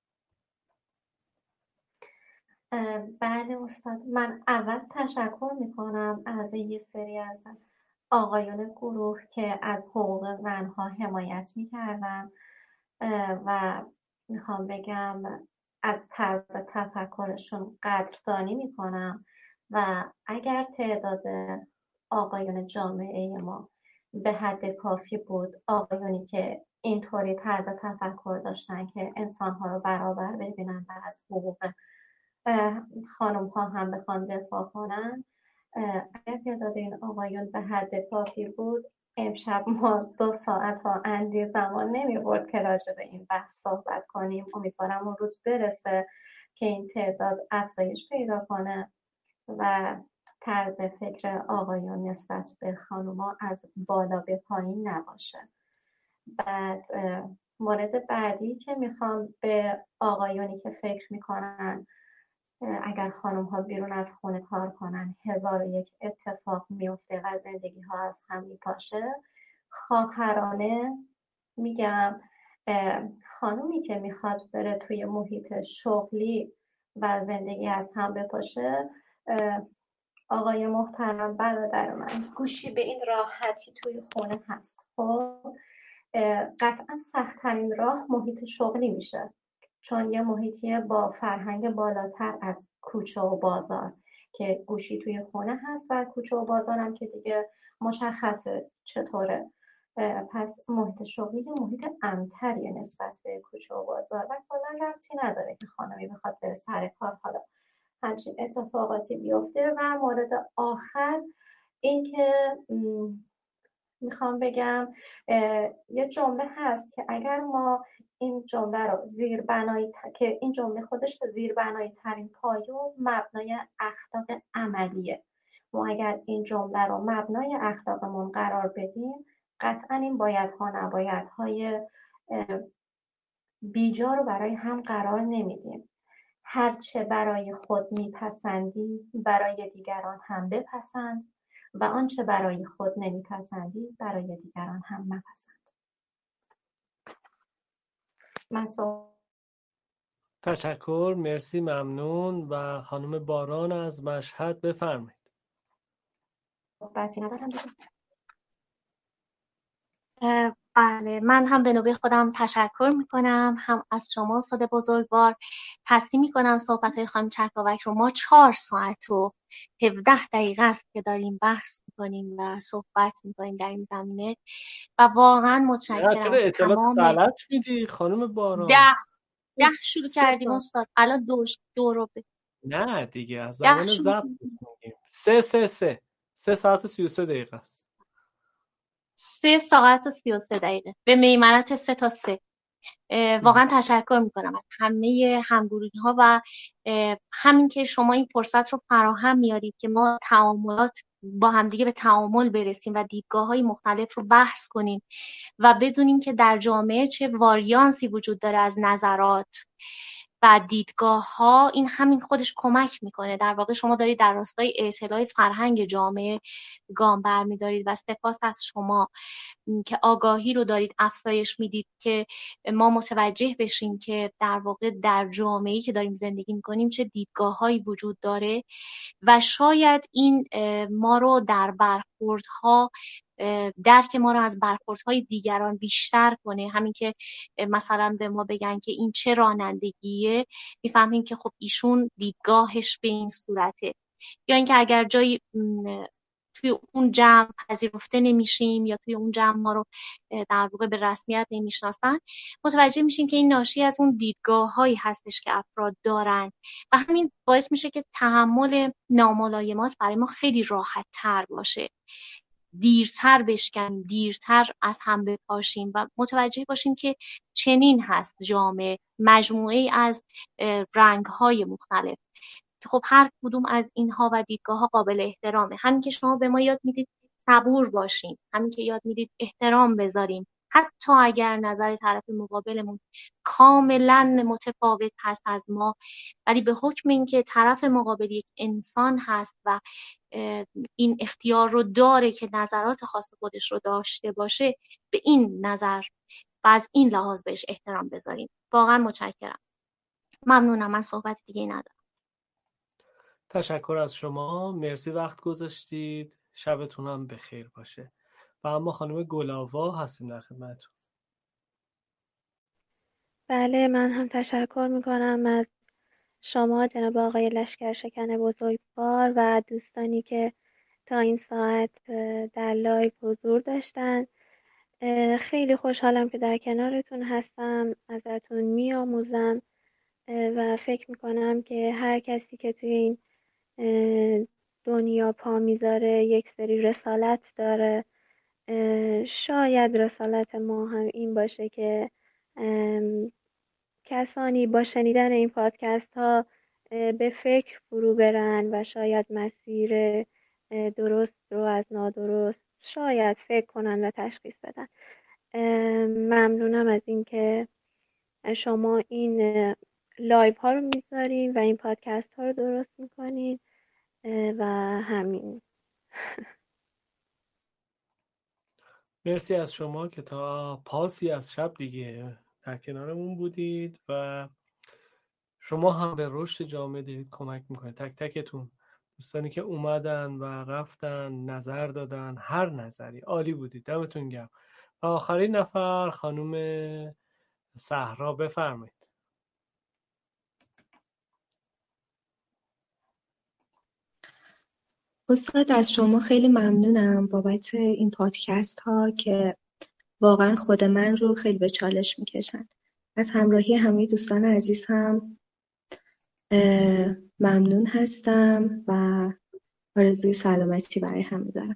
بله استاد، من اول تشکر میکنم از یه سری از آقایان گروه که از حقوق زنها حمایت میکردن و میخوام بگم از طرز تفکرشون قدردانی میکنم و اگر تعداد آقایان جامعه ما به حد کافی بود، آقایانی که اینطوری طرز تفکر داشتن که انسانها رو برابر ببینن و از حقوق خانم ها هم بخوان دفاع کنن، اگر تعداد این آقایان به حد کافی بود، امشب ما دو ساعت ها اندی زمان نمی برد که راجع به این بحث صحبت کنیم. امیدوارم اون روز برسه که این تعداد افزایش پیدا کنه و طرز فکر آقایان نسبت به خانوما از بالا به پایین نباشه. بعد مورد بعدی که میخوام به آقایانی که فکر میکنن اگر خانم ها بیرون از خونه کار کنن هزار و یک اتفاق میفته و زندگی ها از هم میپاشه، خواهرانه میگم خانومی که میخواد بره توی محیط شغلی و زندگی از هم بپاشه، آقای محترم برادر من، گوشی به این راحتی توی خونه هست. خب قطعا سخت‌ترین راه محیط شغلی میشه، چون یه محیطیه با فرهنگ بالاتر از کوچه و بازار که گوشی توی خونه هست و کوچه و بازار هم که دیگه مشخصه چطوره. پس محیط شغلی یه محیط امن‌تریه نسبت به کوچه و بازار و کلا ربطی نداره که خانمی بخواد بره سر کار حالا همچین اتفاقاتی بیفته. و مورد آخر این که میخوام بگم یه جمله هست که اگر ما این جمله رو زیربنایی ت... که این جمله خودش زیربنایی ترین پایه و مبنای اخلاق عملیه. ما اگر این جمله رو مبنای اخلاقمون قرار بدیم، قطعا این بایدها نبایدهای بیجا رو برای هم قرار نمیدیم. هرچه برای خود میپسندی برای دیگران هم بپسند و آنچه برای خود نمیپسندی برای دیگران هم مپسند. من سو... تشکر، مرسی، ممنون. و خانم باران از مشهد بفرمایید. صحبتی ندارم دیگه. بله، من هم به نوبه خودم تشکر میکنم، هم از شما استاد بزرگوار. تصدیق میکنم صحبت های خانم چکاوک رو. ما چهار ساعت و هفده دقیقه است که داریم بحث میکنیم و صحبت میکنیم در این زمینه و واقعا نه متشکرم چرا از اطلاعات تمام. غلط میدی خانم باران؟ ده ده شروع سه کردیم تا استاد، الان دو دو رو به نه دیگه از ده زمان شروع ضبط کردیم. میگیم. سه سه سه سه ساعت و سی و سه دقیقه است. سه ساعت و سی و سه دقیقه به میمنت سه تا سه. واقعا تشکر میکنم از همه همگروهی ها و همین که شما این فرصت رو فراهم میارید که ما تعاملات با همدیگه به تعامل برسیم و دیدگاه های مختلف رو بحث کنیم و بدونیم که در جامعه چه واریانسی وجود داره از نظرات و دیدگاه ها. این همین خودش کمک میکنه. در واقع شما دارید در راستای اطلاع فرهنگ جامعه گام برمیدارید و سپاس از شما که آگاهی رو دارید افزایش میدید که ما متوجه بشیم که در واقع در جامعه‌ای که داریم زندگی میکنیم چه دیدگاه‌هایی وجود داره و شاید این ما رو در برخوردها درک ما رو از برخوردهای دیگران بیشتر کنه. همین که مثلا به ما بگن که این چه رانندگیه، میفهمیم که خب ایشون دیدگاهش به این صورته. یا اینکه اگر جایی توی اون جمع پذیرفته نمیشیم یا توی اون جمع ما رو در واقع به رسمیت نمیشناسن، متوجه میشیم که این ناشی از اون دیدگاه‌هایی هستش که افراد دارن و همین باعث میشه که تحمل ناملایمات برای ما خیلی راحت تر باشه، دیرتر بشکنیم، دیرتر از هم بپاشیم و متوجه باشیم که چنین هست جامعه، مجموعه از رنگ‌های مختلف. خب هر کدوم از اینها و دیدگاه‌ها قابل احترامه. همین که شما به ما یاد میدید صبور باشیم، همین که یاد میدید احترام بذاریم، حتی اگر نظر طرف مقابلمون کاملا متفاوت هست از ما، ولی به حکم اینکه طرف مقابل یک انسان هست و این اختیار رو داره که نظرات خاص خودش رو داشته باشه، به این نظر و از این لحاظ بهش احترام بذاریم. واقعا متشکرم. ممنونم. من صحبت دیگه ندارم. تشکر از شما، مرسی وقت گذاشتید، شبتون هم بخیر باشه. و اما خانم گلاوا هستیم در خدمتتون. بله، من هم تشکر میکنم از شما جناب آقای لشکرشکن بزرگوار و دوستانی که تا این ساعت در لایو حضور داشتن. خیلی خوشحالم که در کنارتون هستم، ازتون میآموزم و فکر میکنم که هر کسی که توی این دنیا پا میذاره یک سری رسالت داره. شاید رسالت ما هم این باشه که کسانی با شنیدن این پادکست ها به فکر فرو برن و شاید مسیر درست رو از نادرست شاید فکر کنن و تشخیص بدن. ممنونم از اینکه شما این لایو ها رو میذارین و این پادکست ها رو درست میکنین و همین. مرسی از شما که تا پاسی از شب دیگه در کنارمون بودید و شما هم به رشد جامعه دارید کمک میکنید. تک تکتون، دوستانی که اومدن و رفتن، نظر دادن، هر نظری عالی بودید، دمتون گرم. و آخرین نفر خانم صحرا، بفرمایید. استاد از شما خیلی ممنونم بابت این پادکست ها که واقعا خود من رو خیلی به چالش میکشن. از همراهی همه دوستان عزیز هم ممنون هستم و آرزوی سلامتی برای همه دارم.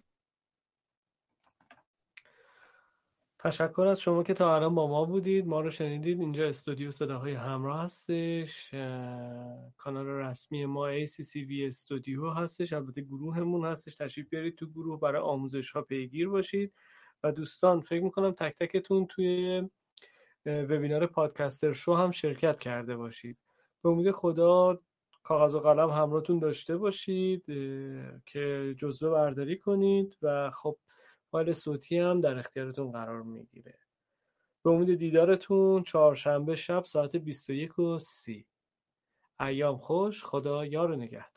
تشکر از شما که تا الان با ما بودید، ما رو شنیدید. اینجا استودیو صداهای همراه هستش، کانال رسمی ما ای سی سی وی استودیو هستش، البته گروهمون هستش، تشریف بیارید تو گروه برای آموزش ها پیگیر باشید. و دوستان فکر میکنم تک تکتون توی وبینار پادکستر شو هم شرکت کرده باشید. به امید خدا کاغذ و قلم همراهتون داشته باشید که جزوه برداری کنید و خب فایل صوتی هم در اختیارتون قرار میگیره. به امید دیدارتون چهارشنبه شب ساعت بیست و یک و سی. ایام خوش، خدا یار و نگهدار.